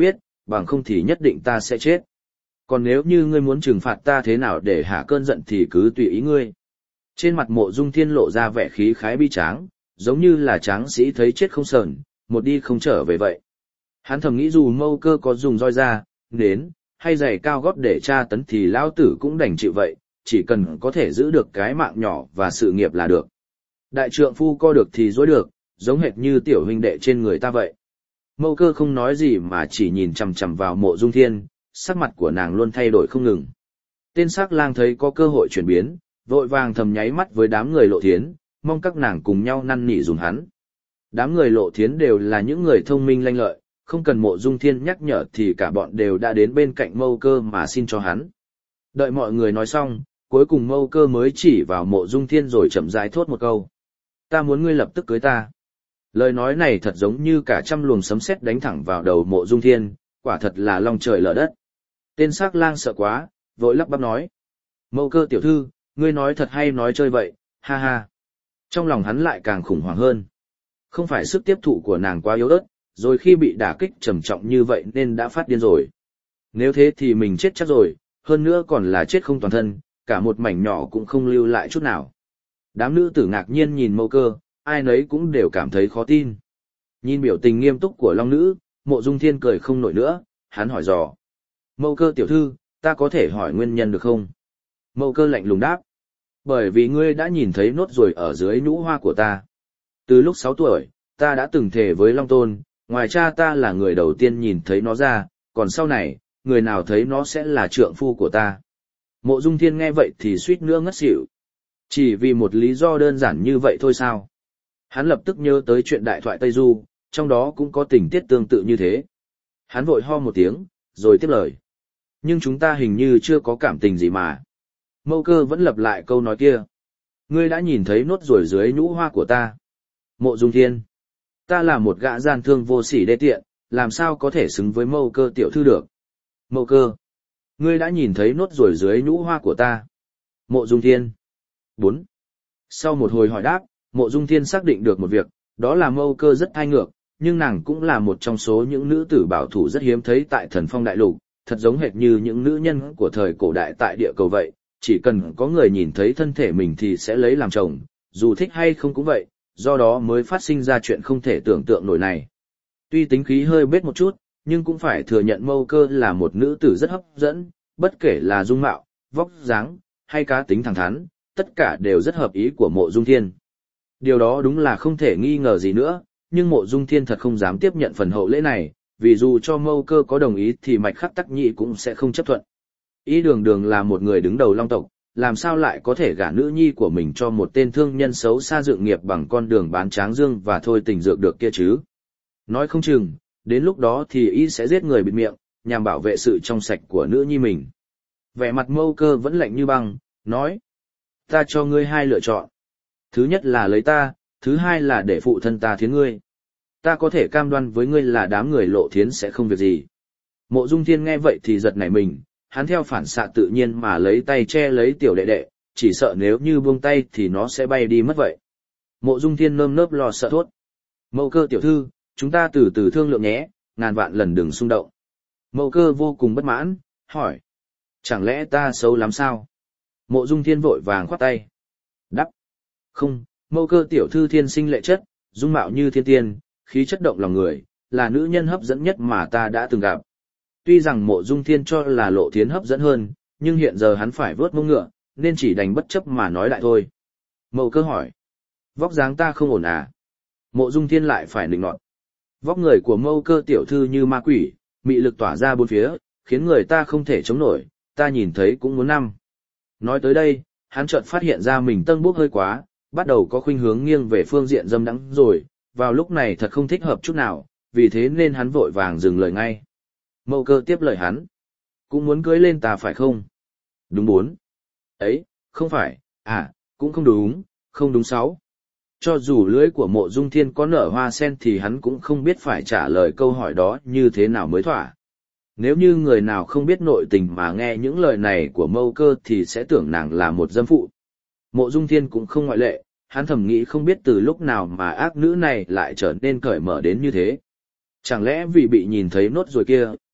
bằng không thì nhất định ta sẽ chết. Còn nếu như ngươi muốn trừng phạt ta thế nào để hạ cơn giận thì cứ tùy ý ngươi. Trên mặt Mộ Dung Thiên lộ ra vẻ khí khái bi tráng, giống như là tráng sĩ thấy chết không sờn, một đi không trở về vậy. Hắn thầm nghĩ dù Mâu Cơ có dùng roi ra, nến, hay giày cao gót để tra tấn thì lão tử cũng đành chịu vậy, chỉ cần có thể giữ được cái mạng nhỏ và sự nghiệp là được. Đại trượng phu co được thì dối được, giống hệt như tiểu huynh đệ trên người ta vậy. Mâu Cơ không nói gì mà chỉ nhìn chằm chằm vào Mộ Dung Thiên, sắc mặt của nàng luôn thay đổi không ngừng. Tên sắc lang thấy có cơ hội chuyển biến, vội vàng thầm nháy mắt với đám người Lộ Thiến, mong các nàng cùng nhau năn nỉ dùng hắn. Đám người Lộ Thiến đều là những người thông minh lanh lợi, không cần Mộ Dung Thiên nhắc nhở thì cả bọn đều đã đến bên cạnh Mâu Cơ mà xin cho hắn. Đợi mọi người nói xong, cuối cùng Mâu Cơ mới chỉ vào Mộ Dung Thiên rồi chậm rãi thốt một câu. Ta muốn ngươi lập tức cưới ta. Lời nói này thật giống như cả trăm luồng sấm sét đánh thẳng vào đầu Mộ Dung Thiên, quả thật là long trời lở đất. Tên sắc lang sợ quá, vội lắp bắp nói. Mâu Cơ tiểu thư, ngươi nói thật hay nói chơi vậy, ha ha. Trong lòng hắn lại càng khủng hoảng hơn. Không phải sức tiếp thụ của nàng quá yếu ớt, rồi khi bị đả kích trầm trọng như vậy nên đã phát điên rồi. Nếu thế thì mình chết chắc rồi, hơn nữa còn là chết không toàn thân, cả một mảnh nhỏ cũng không lưu lại chút nào. Đám nữ tử ngạc nhiên nhìn Mâu Cơ, ai nấy cũng đều cảm thấy khó tin. Nhìn biểu tình nghiêm túc của long nữ, Mộ Dung Thiên cười không nổi nữa, hắn hỏi dò. Mâu Cơ tiểu thư, ta có thể hỏi nguyên nhân được không? Mâu Cơ lạnh lùng đáp. Bởi vì ngươi đã nhìn thấy nốt ruồi ở dưới nhũ hoa của ta. Từ lúc sáu tuổi, ta đã từng thề với Long Tôn, ngoài cha ta là người đầu tiên nhìn thấy nó ra, còn sau này, người nào thấy nó sẽ là trượng phu của ta. Mộ Dung Thiên nghe vậy thì suýt nữa ngất xỉu. Chỉ vì một lý do đơn giản như vậy thôi sao? Hắn lập tức nhớ tới chuyện đại thoại Tây Du, trong đó cũng có tình tiết tương tự như thế. Hắn vội ho một tiếng, rồi tiếp lời. Nhưng chúng ta hình như chưa có cảm tình gì mà. Mâu Cơ vẫn lặp lại câu nói kia. Ngươi đã nhìn thấy nốt ruồi dưới nhũ hoa của ta. Mộ Dung Thiên. Ta là một gã gian thương vô sỉ đê tiện, làm sao có thể xứng với Mâu Cơ tiểu thư được. Mâu Cơ. Ngươi đã nhìn thấy nốt ruồi dưới nhũ hoa của ta. Mộ Dung Thiên. bốn. Sau một hồi hỏi đáp, Mộ Dung Thiên xác định được một việc, đó là Mâu Cơ rất thai ngược, nhưng nàng cũng là một trong số những nữ tử bảo thủ rất hiếm thấy tại Thần Phong Đại Lục, thật giống hệt như những nữ nhân của thời cổ đại tại địa cầu vậy, chỉ cần có người nhìn thấy thân thể mình thì sẽ lấy làm chồng, dù thích hay không cũng vậy, do đó mới phát sinh ra chuyện không thể tưởng tượng nổi này. Tuy tính khí hơi bết một chút, nhưng cũng phải thừa nhận Mâu Cơ là một nữ tử rất hấp dẫn, bất kể là dung mạo, vóc dáng, hay cá tính thẳng thắn, tất cả đều rất hợp ý của Mộ Dung Thiên. Điều đó đúng là không thể nghi ngờ gì nữa, nhưng Mộ Dung Thiên thật không dám tiếp nhận phần hậu lễ này, vì dù cho Mâu Cơ có đồng ý thì Mạch Khắc Tắc Nhị cũng sẽ không chấp thuận. Ý đường đường là một người đứng đầu Long tộc, làm sao lại có thể gả nữ nhi của mình cho một tên thương nhân xấu xa dựng nghiệp bằng con đường bán tráng dương và thôi tình dược được kia chứ. Nói không chừng, đến lúc đó thì y sẽ giết người bịt miệng, nhằm bảo vệ sự trong sạch của nữ nhi mình. Vẻ mặt Mâu Cơ vẫn lạnh như băng, nói. Ta cho ngươi hai lựa chọn. Thứ nhất là lấy ta, thứ hai là để phụ thân ta thiến ngươi. Ta có thể cam đoan với ngươi là đám người Lộ Thiến sẽ không việc gì. Mộ Dung Thiên nghe vậy thì giật nảy mình, hắn theo phản xạ tự nhiên mà lấy tay che lấy tiểu đệ đệ, chỉ sợ nếu như buông tay thì nó sẽ bay đi mất vậy. Mộ Dung Thiên nơm nớp lo sợ thốt. Mâu Cơ tiểu thư, chúng ta từ từ thương lượng nhé, ngàn vạn lần đừng xung động. Mâu Cơ vô cùng bất mãn, hỏi. Chẳng lẽ ta xấu lắm sao? Mộ Dung Thiên vội vàng khoát tay. Đắp. Không, Mâu Cơ tiểu thư thiên sinh lệ chất, dung mạo như thiên tiên, khí chất động lòng người, là nữ nhân hấp dẫn nhất mà ta đã từng gặp. Tuy rằng Mộ Dung Thiên cho là Lộ Thiến hấp dẫn hơn, nhưng hiện giờ hắn phải vớt mông ngựa, nên chỉ đành bất chấp mà nói lại thôi. Mâu Cơ hỏi. Vóc dáng ta không ổn à? Mộ Dung Thiên lại phải nịnh nọt. Vóc người của Mâu Cơ tiểu thư như ma quỷ, mị lực tỏa ra bốn phía, khiến người ta không thể chống nổi, ta nhìn thấy cũng muốn năm. Nói tới đây, hắn chợt phát hiện ra mình tâng bốc hơi quá, bắt đầu có khuynh hướng nghiêng về phương diện dâm đắng rồi, vào lúc này thật không thích hợp chút nào, vì thế nên hắn vội vàng dừng lời ngay. Mâu Cơ tiếp lời hắn. Cũng muốn cưới lên ta phải không? Đúng bốn. Ấy, không phải, à, cũng không đúng, không đúng sáu. Cho dù lưỡi của Mộ Dung Thiên có nở hoa sen thì hắn cũng không biết phải trả lời câu hỏi đó như thế nào mới thỏa. Nếu như người nào không biết nội tình mà nghe những lời này của Mâu Cơ thì sẽ tưởng nàng là một dâm phụ. Mộ Dung Thiên cũng không ngoại lệ, hắn thầm nghĩ không biết từ lúc nào mà ác nữ này lại trở nên cởi mở đến như thế. Chẳng lẽ vì bị nhìn thấy nốt ruồi kia,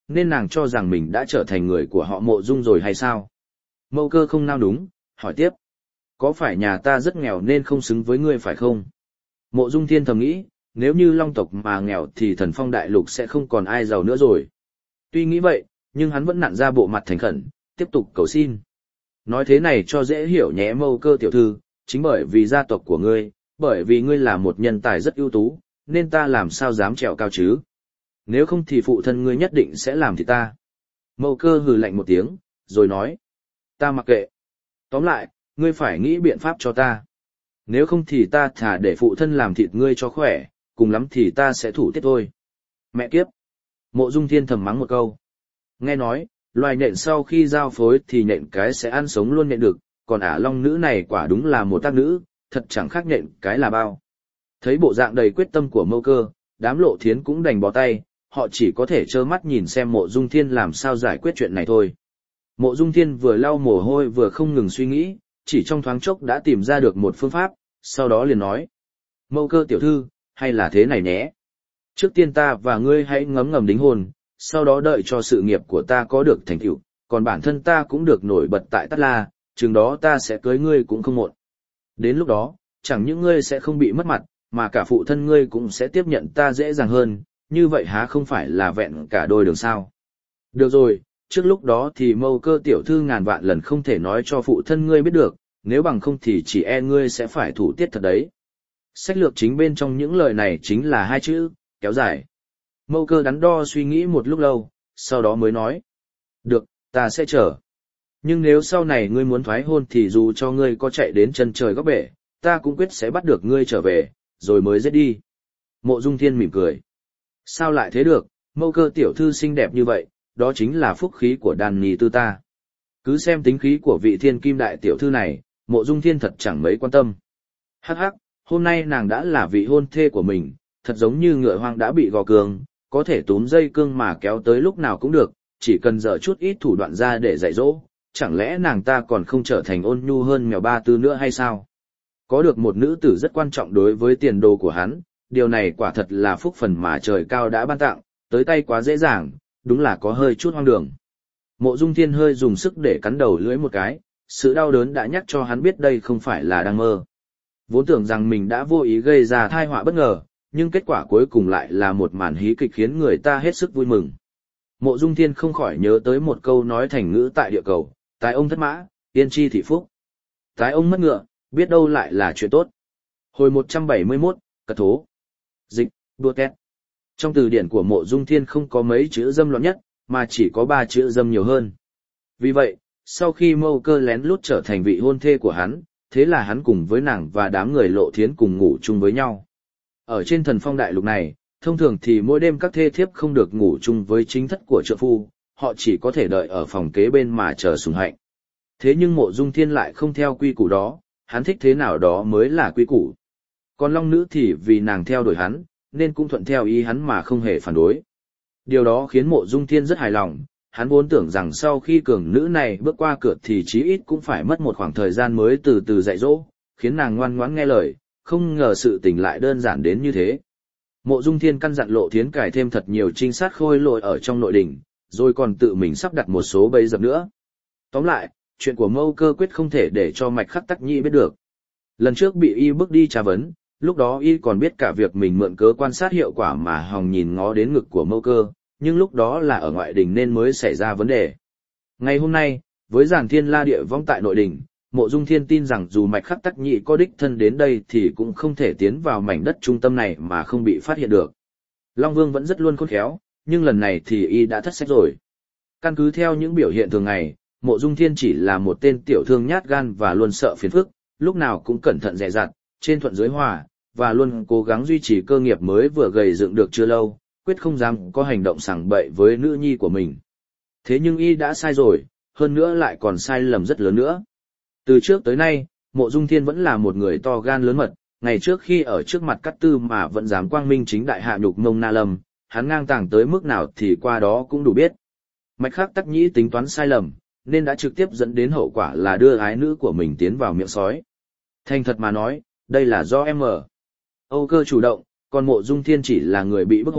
nên nàng cho rằng mình đã trở thành người của họ Mộ Dung rồi hay sao? Mâu Cơ không nao đúng, hỏi tiếp. Có phải nhà ta rất nghèo nên không xứng với ngươi phải không? Mộ Dung Thiên thầm nghĩ, nếu như Long tộc mà nghèo thì Thần Phong Đại Lục sẽ không còn ai giàu nữa rồi. Tuy nghĩ vậy, nhưng hắn vẫn nặn ra bộ mặt thành khẩn, tiếp tục cầu xin. Nói thế này cho dễ hiểu nhé Mâu Cơ tiểu thư, chính bởi vì gia tộc của ngươi, bởi vì ngươi là một nhân tài rất ưu tú, nên ta làm sao dám trèo cao chứ? Nếu không thì phụ thân ngươi nhất định sẽ làm thịt ta. Mâu Cơ hừ lạnh một tiếng, rồi nói. Ta mặc kệ. Tóm lại, ngươi phải nghĩ biện pháp cho ta. Nếu không thì ta thả để phụ thân làm thịt ngươi cho khỏe, cùng lắm thì ta sẽ thủ tiết thôi. Mẹ kiếp. Mộ Dung Thiên thầm mắng một câu. Nghe nói, loài nhện sau khi giao phối thì nhện cái sẽ ăn sống luôn nhện được, còn ả long nữ này quả đúng là một tác nữ, thật chẳng khác nhện cái là bao. Thấy bộ dạng đầy quyết tâm của Mâu Cơ, đám Lộ Thiến cũng đành bó tay, họ chỉ có thể trơ mắt nhìn xem Mộ Dung Thiên làm sao giải quyết chuyện này thôi. Mộ Dung Thiên vừa lau mồ hôi vừa không ngừng suy nghĩ, chỉ trong thoáng chốc đã tìm ra được một phương pháp, sau đó liền nói. Mâu Cơ tiểu thư, hay là thế này nhé. Trước tiên ta và ngươi hãy ngấm ngầm đính hôn, sau đó đợi cho sự nghiệp của ta có được thành tựu, còn bản thân ta cũng được nổi bật tại Tát La, chừng đó ta sẽ cưới ngươi cũng không muộn. Đến lúc đó, chẳng những ngươi sẽ không bị mất mặt, mà cả phụ thân ngươi cũng sẽ tiếp nhận ta dễ dàng hơn, như vậy há không phải là vẹn cả đôi đường sao. Được rồi, trước lúc đó thì Mâu Cơ tiểu thư ngàn vạn lần không thể nói cho phụ thân ngươi biết được, nếu bằng không thì chỉ e ngươi sẽ phải thủ tiết thật đấy. Sách lược chính bên trong những lời này chính là hai chữ, kéo dài. Mâu Cơ đắn đo suy nghĩ một lúc lâu, sau đó mới nói. Được, ta sẽ chờ. Nhưng nếu sau này ngươi muốn thoái hôn thì dù cho ngươi có chạy đến chân trời góc bể, ta cũng quyết sẽ bắt được ngươi trở về, rồi mới giết đi. Mộ Dung Thiên mỉm cười. Sao lại thế được, Mâu Cơ tiểu thư xinh đẹp như vậy, đó chính là phúc khí của đàn nì tư ta. Cứ xem tính khí của vị thiên kim đại tiểu thư này, Mộ Dung Thiên thật chẳng mấy quan tâm. Hắc hắc, hôm nay nàng đã là vị hôn thê của mình, thật giống như ngựa hoang đã bị gò cương, có thể túm dây cương mà kéo tới lúc nào cũng được, chỉ cần dở chút ít thủ đoạn ra để dạy dỗ, chẳng lẽ nàng ta còn không trở thành ôn nhu hơn mèo ba tư nữa hay sao? Có được một nữ tử rất quan trọng đối với tiền đồ của hắn, điều này quả thật là phúc phần mà trời cao đã ban tặng, tới tay quá dễ dàng, đúng là có hơi chút hoang đường. Mộ Dung Thiên hơi dùng sức để cắn đầu lưỡi một cái, sự đau đớn đã nhắc cho hắn biết đây không phải là đang mơ. Vốn tưởng rằng mình đã vô ý gây ra tai họa bất ngờ, nhưng kết quả cuối cùng lại là một màn hí kịch khiến người ta hết sức vui mừng. Mộ Dung Thiên không khỏi nhớ tới một câu nói thành ngữ tại địa cầu, tái ông thất mã, yên chi thị phúc. Tái ông mất ngựa, biết đâu lại là chuyện tốt. Hồi một trăm bảy mươi mốt, cật thố. Dịch, đua két. Trong từ điển của Mộ Dung Thiên không có mấy chữ dâm loạn nhất, mà chỉ có ba chữ dâm nhiều hơn. Vì vậy, sau khi Mâu Cơ lén lút trở thành vị hôn thê của hắn, thế là hắn cùng với nàng và đám người Lộ Thiến cùng ngủ chung với nhau. Ở trên Thần Phong Đại Lục này, thông thường thì mỗi đêm các thê thiếp không được ngủ chung với chính thất của trượng phu, họ chỉ có thể đợi ở phòng kế bên mà chờ sủng hạnh. Thế nhưng Mộ Dung Thiên lại không theo quy củ đó, hắn thích thế nào đó mới là quy củ. Còn Long Nữ thì vì nàng theo đuổi hắn, nên cũng thuận theo ý hắn mà không hề phản đối. Điều đó khiến Mộ Dung Thiên rất hài lòng, hắn vốn tưởng rằng sau khi cường nữ này bước qua cửa thì chí ít cũng phải mất một khoảng thời gian mới từ từ dạy dỗ, khiến nàng ngoan ngoãn nghe lời, không ngờ sự tình lại đơn giản đến như thế. Mộ Dung Thiên căn dặn Lộ Thiến cài thêm thật nhiều trinh sát khôi lội ở trong nội đình, rồi còn tự mình sắp đặt một số bẫy dập nữa. Tóm lại, chuyện của Mâu Cơ quyết không thể để cho Mạch Khắc Tắc Nhĩ biết được. Lần trước bị y bước đi tra vấn, lúc đó y còn biết cả việc mình mượn cớ quan sát hiệu quả mà hòng nhìn ngó đến ngực của Mâu Cơ, nhưng lúc đó là ở ngoại đình nên mới xảy ra vấn đề. Ngày hôm nay, với giản thiên la địa vong tại nội đình, Mộ Dung Thiên tin rằng dù Mạch Khắc Tắc Nhĩ có đích thân đến đây thì cũng không thể tiến vào mảnh đất trung tâm này mà không bị phát hiện được. Long Vương vẫn rất luôn khôn khéo, nhưng lần này thì y đã thất sách rồi. Căn cứ theo những biểu hiện thường ngày, Mộ Dung Thiên chỉ là một tên tiểu thương nhát gan và luôn sợ phiền phức, lúc nào cũng cẩn thận dè dặt, trên thuận dưới hòa, và luôn cố gắng duy trì cơ nghiệp mới vừa gầy dựng được chưa lâu, quyết không dám có hành động sảng bậy với nữ nhi của mình. Thế nhưng y đã sai rồi, hơn nữa lại còn sai lầm rất lớn nữa. Từ trước tới nay, Mộ Dung Thiên vẫn là một người to gan lớn mật, ngày trước khi ở trước mặt Cát Tư mà vẫn dám quang minh chính đại hạ nhục Mông Na Lâm, hắn ngang tàng tới mức nào thì qua đó cũng đủ biết. Mạch Khắc Tắc Nhĩ tính toán sai lầm, nên đã trực tiếp dẫn đến hậu quả là đưa ái nữ của mình tiến vào miệng sói. Thành thật mà nói, đây là do em ở Âu Cơ chủ động, còn Mộ Dung Thiên chỉ là người bị bức hôn,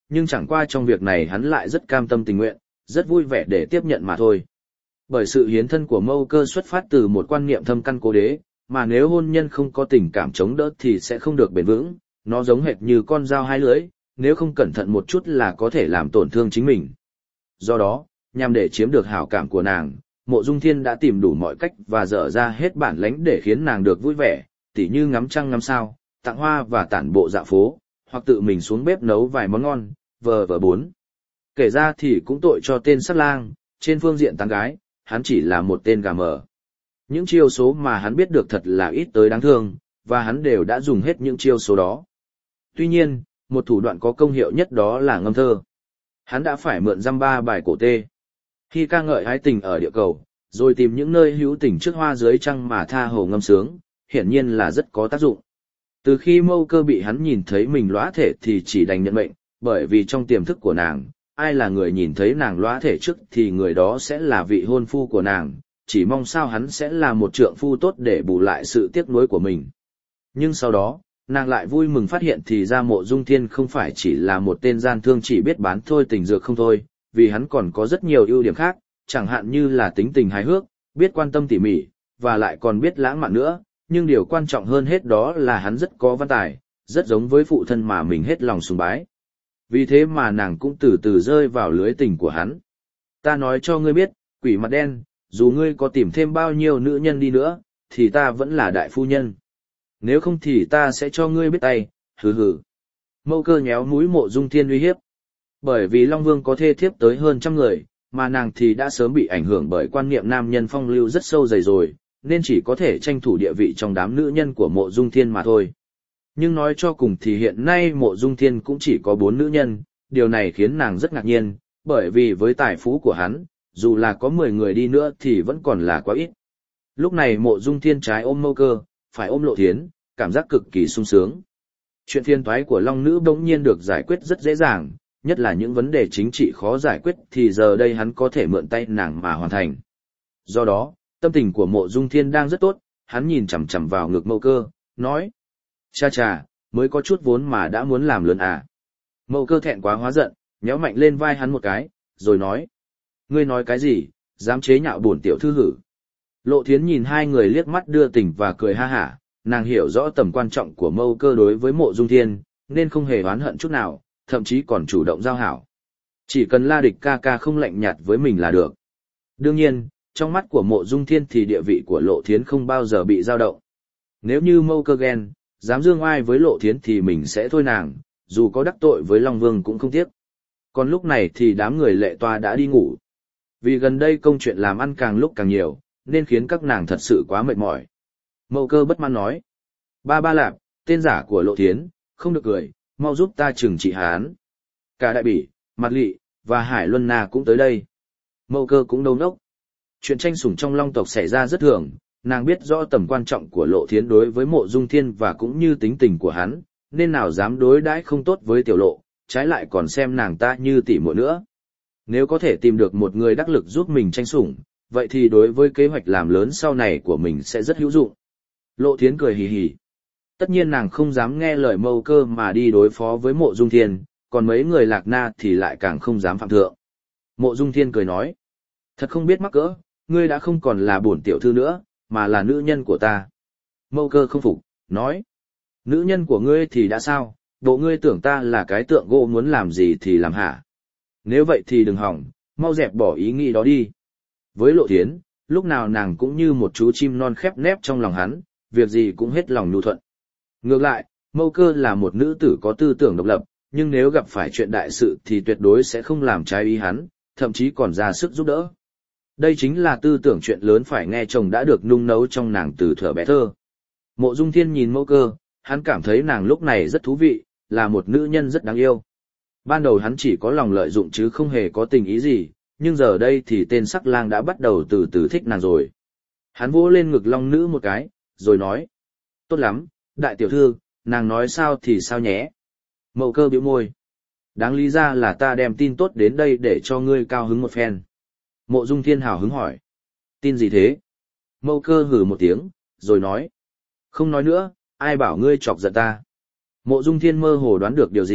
nhưng chẳng qua trong việc này hắn lại rất cam tâm tình nguyện, rất vui vẻ để tiếp nhận mà thôi. Bởi sự hiến thân của Mâu Cơ xuất phát từ một quan niệm thâm căn cố đế, mà nếu hôn nhân không có tình cảm chống đỡ thì sẽ không được bền vững, nó giống hệt như con dao hai lưỡi, nếu không cẩn thận một chút là có thể làm tổn thương chính mình. Do đó, nhằm để chiếm được hảo cảm của nàng, Mộ Dung Thiên đã tìm đủ mọi cách và dở ra hết bản lĩnh để khiến nàng được vui vẻ, tỉ như ngắm trăng ngắm sao, tặng hoa và tản bộ dạo phố, hoặc tự mình xuống bếp nấu vài món ngon, vờ vờ bốn. Kể ra thì cũng tội cho tên sát lang, trên phương diện tán gái, hắn chỉ là một tên gà mờ. Những chiêu số mà hắn biết được thật là ít tới đáng thương, và hắn đều đã dùng hết những chiêu số đó. Tuy nhiên, một thủ đoạn có công hiệu nhất đó là ngâm thơ. Hắn đã phải mượn dăm ba bài cổ tê. Khi ca ngợi ái tình ở địa cầu, rồi tìm những nơi hữu tình trước hoa dưới trăng mà tha hồ ngâm sướng, hiển nhiên là rất có tác dụng. Từ khi Mâu Cơ bị hắn nhìn thấy mình lóa thể thì chỉ đành nhận mệnh, bởi vì trong tiềm thức của nàng, ai là người nhìn thấy nàng lóa thể trước thì người đó sẽ là vị hôn phu của nàng, chỉ mong sao hắn sẽ là một trượng phu tốt để bù lại sự tiếc nuối của mình. Nhưng sau đó, nàng lại vui mừng phát hiện thì ra Mộ Dung Thiên không phải chỉ là một tên gian thương chỉ biết bán thôi tình dược không thôi, vì hắn còn có rất nhiều ưu điểm khác, chẳng hạn như là tính tình hài hước, biết quan tâm tỉ mỉ, và lại còn biết lãng mạn nữa, nhưng điều quan trọng hơn hết đó là hắn rất có văn tài, rất giống với phụ thân mà mình hết lòng sùng bái. Vì thế mà nàng cũng từ từ rơi vào lưới tình của hắn. Ta nói cho ngươi biết, quỷ mặt đen, dù ngươi có tìm thêm bao nhiêu nữ nhân đi nữa, thì ta vẫn là đại phu nhân. Nếu không thì ta sẽ cho ngươi biết tay, hừ hừ. Mâu Cơ nhéo mũi Mộ Dung Thiên uy hiếp. Bởi vì Long Vương có thê thiếp tới hơn trăm người, mà nàng thì đã sớm bị ảnh hưởng bởi quan niệm nam nhân phong lưu rất sâu dày rồi, nên chỉ có thể tranh thủ địa vị trong đám nữ nhân của Mộ Dung Thiên mà thôi. Nhưng nói cho cùng thì hiện nay Mộ Dung Thiên cũng chỉ có bốn nữ nhân, điều này khiến nàng rất ngạc nhiên, bởi vì với tài phú của hắn, dù là có mười người đi nữa thì vẫn còn là quá ít. Lúc này Mộ Dung Thiên trái ôm Mâu Cơ, phải ôm Lộ Thiến, cảm giác cực kỳ sung sướng. Chuyện phiền toái của Long Nữ bỗng nhiên được giải quyết rất dễ dàng, nhất là những vấn đề chính trị khó giải quyết thì giờ đây hắn có thể mượn tay nàng mà hoàn thành. Do đó, tâm tình của Mộ Dung Thiên đang rất tốt, hắn nhìn chằm chằm vào ngực Mâu Cơ, nói: Cha cha, mới có chút vốn mà đã muốn làm lớn à. Mâu Cơ thẹn quá hóa giận, nhéo mạnh lên vai hắn một cái, rồi nói: Ngươi nói cái gì, dám chế nhạo bổn tiểu thư hử. Lộ Thiến nhìn hai người liếc mắt đưa tình và cười ha hả, nàng hiểu rõ tầm quan trọng của Mâu Cơ đối với Mộ Dung Thiên, nên không hề oán hận chút nào, thậm chí còn chủ động giao hảo. Chỉ cần La Địch ca ca không lạnh nhạt với mình là được. Đương nhiên, trong mắt của Mộ Dung Thiên thì địa vị của Lộ Thiến không bao giờ bị dao động. Nếu như Mâu Cơ ghen, dám dương oai với Lộ Thiến thì mình sẽ thôi nàng, dù có đắc tội với Long Vương cũng không tiếc. Còn lúc này thì đám người Lệ Toa đã đi ngủ. Vì gần đây công chuyện làm ăn càng lúc càng nhiều, nên khiến các nàng thật sự quá mệt mỏi. Mâu Cơ bất mãn nói: Ba ba lạp, tên giả của Lộ Thiến, không được cười, mau giúp ta trừng trị hắn. Cả Đại Bỉ, Mặt Lị, và Hải Luân Na cũng tới đây. Mâu Cơ cũng đâu nốc. Chuyện tranh sủng trong Long tộc xảy ra rất thường, nàng biết rõ tầm quan trọng của Lộ Thiến đối với Mộ Dung Thiên và cũng như tính tình của hắn, nên nào dám đối đãi không tốt với tiểu Lộ, trái lại còn xem nàng ta như tỷ muội nữa. Nếu có thể tìm được một người đắc lực giúp mình tranh sủng, vậy thì đối với kế hoạch làm lớn sau này của mình sẽ rất hữu dụng. Lộ Thiến cười hì hì. Tất nhiên nàng không dám nghe lời Mâu Cơ mà đi đối phó với Mộ Dung Thiên, còn mấy người Lạc Na thì lại càng không dám phạm thượng. Mộ Dung Thiên cười nói: Thật không biết mắc cỡ, ngươi đã không còn là bổn tiểu thư nữa, mà là nữ nhân của ta. Mâu Cơ không phục, nói: Nữ nhân của ngươi thì đã sao, bộ ngươi tưởng ta là cái tượng gỗ muốn làm gì thì làm hả? Nếu vậy thì đừng hỏng, mau dẹp bỏ ý nghĩ đó đi. Với Lộ Thiến, lúc nào nàng cũng như một chú chim non khép nép trong lòng hắn, việc gì cũng hết lòng nhu thuận. Ngược lại, Mâu Cơ là một nữ tử có tư tưởng độc lập, nhưng nếu gặp phải chuyện đại sự thì tuyệt đối sẽ không làm trái ý hắn, thậm chí còn ra sức giúp đỡ. Đây chính là tư tưởng chuyện lớn phải nghe chồng đã được nung nấu trong nàng từ thuở bé thơ. Mộ Dung Thiên nhìn Mâu Cơ, hắn cảm thấy nàng lúc này rất thú vị, là một nữ nhân rất đáng yêu. Ban đầu hắn chỉ có lòng lợi dụng chứ không hề có tình ý gì, nhưng giờ đây thì tên sắc lang đã bắt đầu từ từ thích nàng rồi. Hắn vỗ lên ngực Long Nữ một cái, rồi nói: Tốt lắm, đại tiểu thư, nàng nói sao thì sao nhé. Mậu Cơ bĩu môi: Đáng lý ra là ta đem tin tốt đến đây để cho ngươi cao hứng một phen. Mộ Dung Thiên hào hứng hỏi: Tin gì thế? Mậu Cơ hừ một tiếng, rồi nói: Không nói nữa, ai bảo ngươi chọc giận ta. Mộ Dung Thiên mơ hồ đoán được điều gì,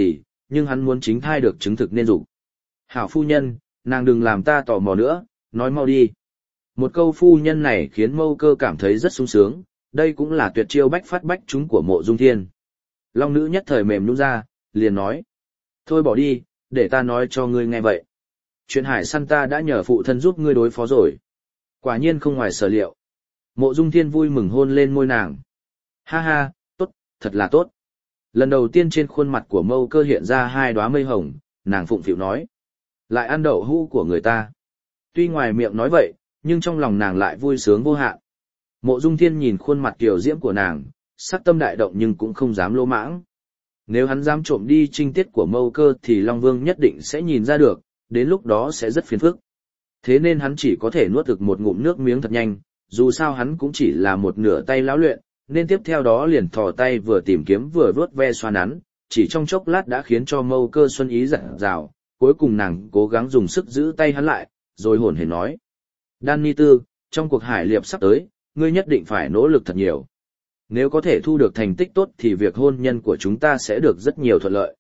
nhưng hắn muốn chính thai được chứng thực nên dục. Hảo phu nhân, nàng đừng làm ta tò mò nữa, nói mau đi. Một câu phu nhân này khiến Mâu Cơ cảm thấy rất sung sướng, đây cũng là tuyệt chiêu bách phát bách trúng của Mộ Dung Thiên. Long nữ nhất thời mềm nhũn ra, liền nói. Thôi bỏ đi, để ta nói cho ngươi nghe vậy. Chuyện hải săn ta đã nhờ phụ thân giúp ngươi đối phó rồi. Quả nhiên không ngoài sở liệu. Mộ Dung Thiên vui mừng hôn lên môi nàng. Ha ha, tốt, thật là tốt. Lần đầu tiên trên khuôn mặt của Mâu Cơ hiện ra hai đóa mây hồng, nàng phụng phịu nói. Lại ăn đậu hũ của người ta. Tuy ngoài miệng nói vậy, nhưng trong lòng nàng lại vui sướng vô hạn. Mộ Dung Thiên nhìn khuôn mặt kiều diễm của nàng, sắc tâm đại động nhưng cũng không dám lỗ mãng. Nếu hắn dám trộm đi trinh tiết của Mâu Cơ thì Long Vương nhất định sẽ nhìn ra được, đến lúc đó sẽ rất phiền phức. Thế nên hắn chỉ có thể nuốt được một ngụm nước miếng thật nhanh, dù sao hắn cũng chỉ là một nửa tay lão luyện, nên tiếp theo đó liền thò tay vừa tìm kiếm vừa vuốt ve xoa nắn, chỉ trong chốc lát đã khiến cho Mâu Cơ xuân ý dặn dào, cuối cùng nàng cố gắng dùng sức giữ tay hắn lại, rồi hồn hển nói. Đan Ni Tư, trong cuộc hải liệp sắp tới, ngươi nhất định phải nỗ lực thật nhiều. Nếu có thể thu được thành tích tốt thì việc hôn nhân của chúng ta sẽ được rất nhiều thuận lợi.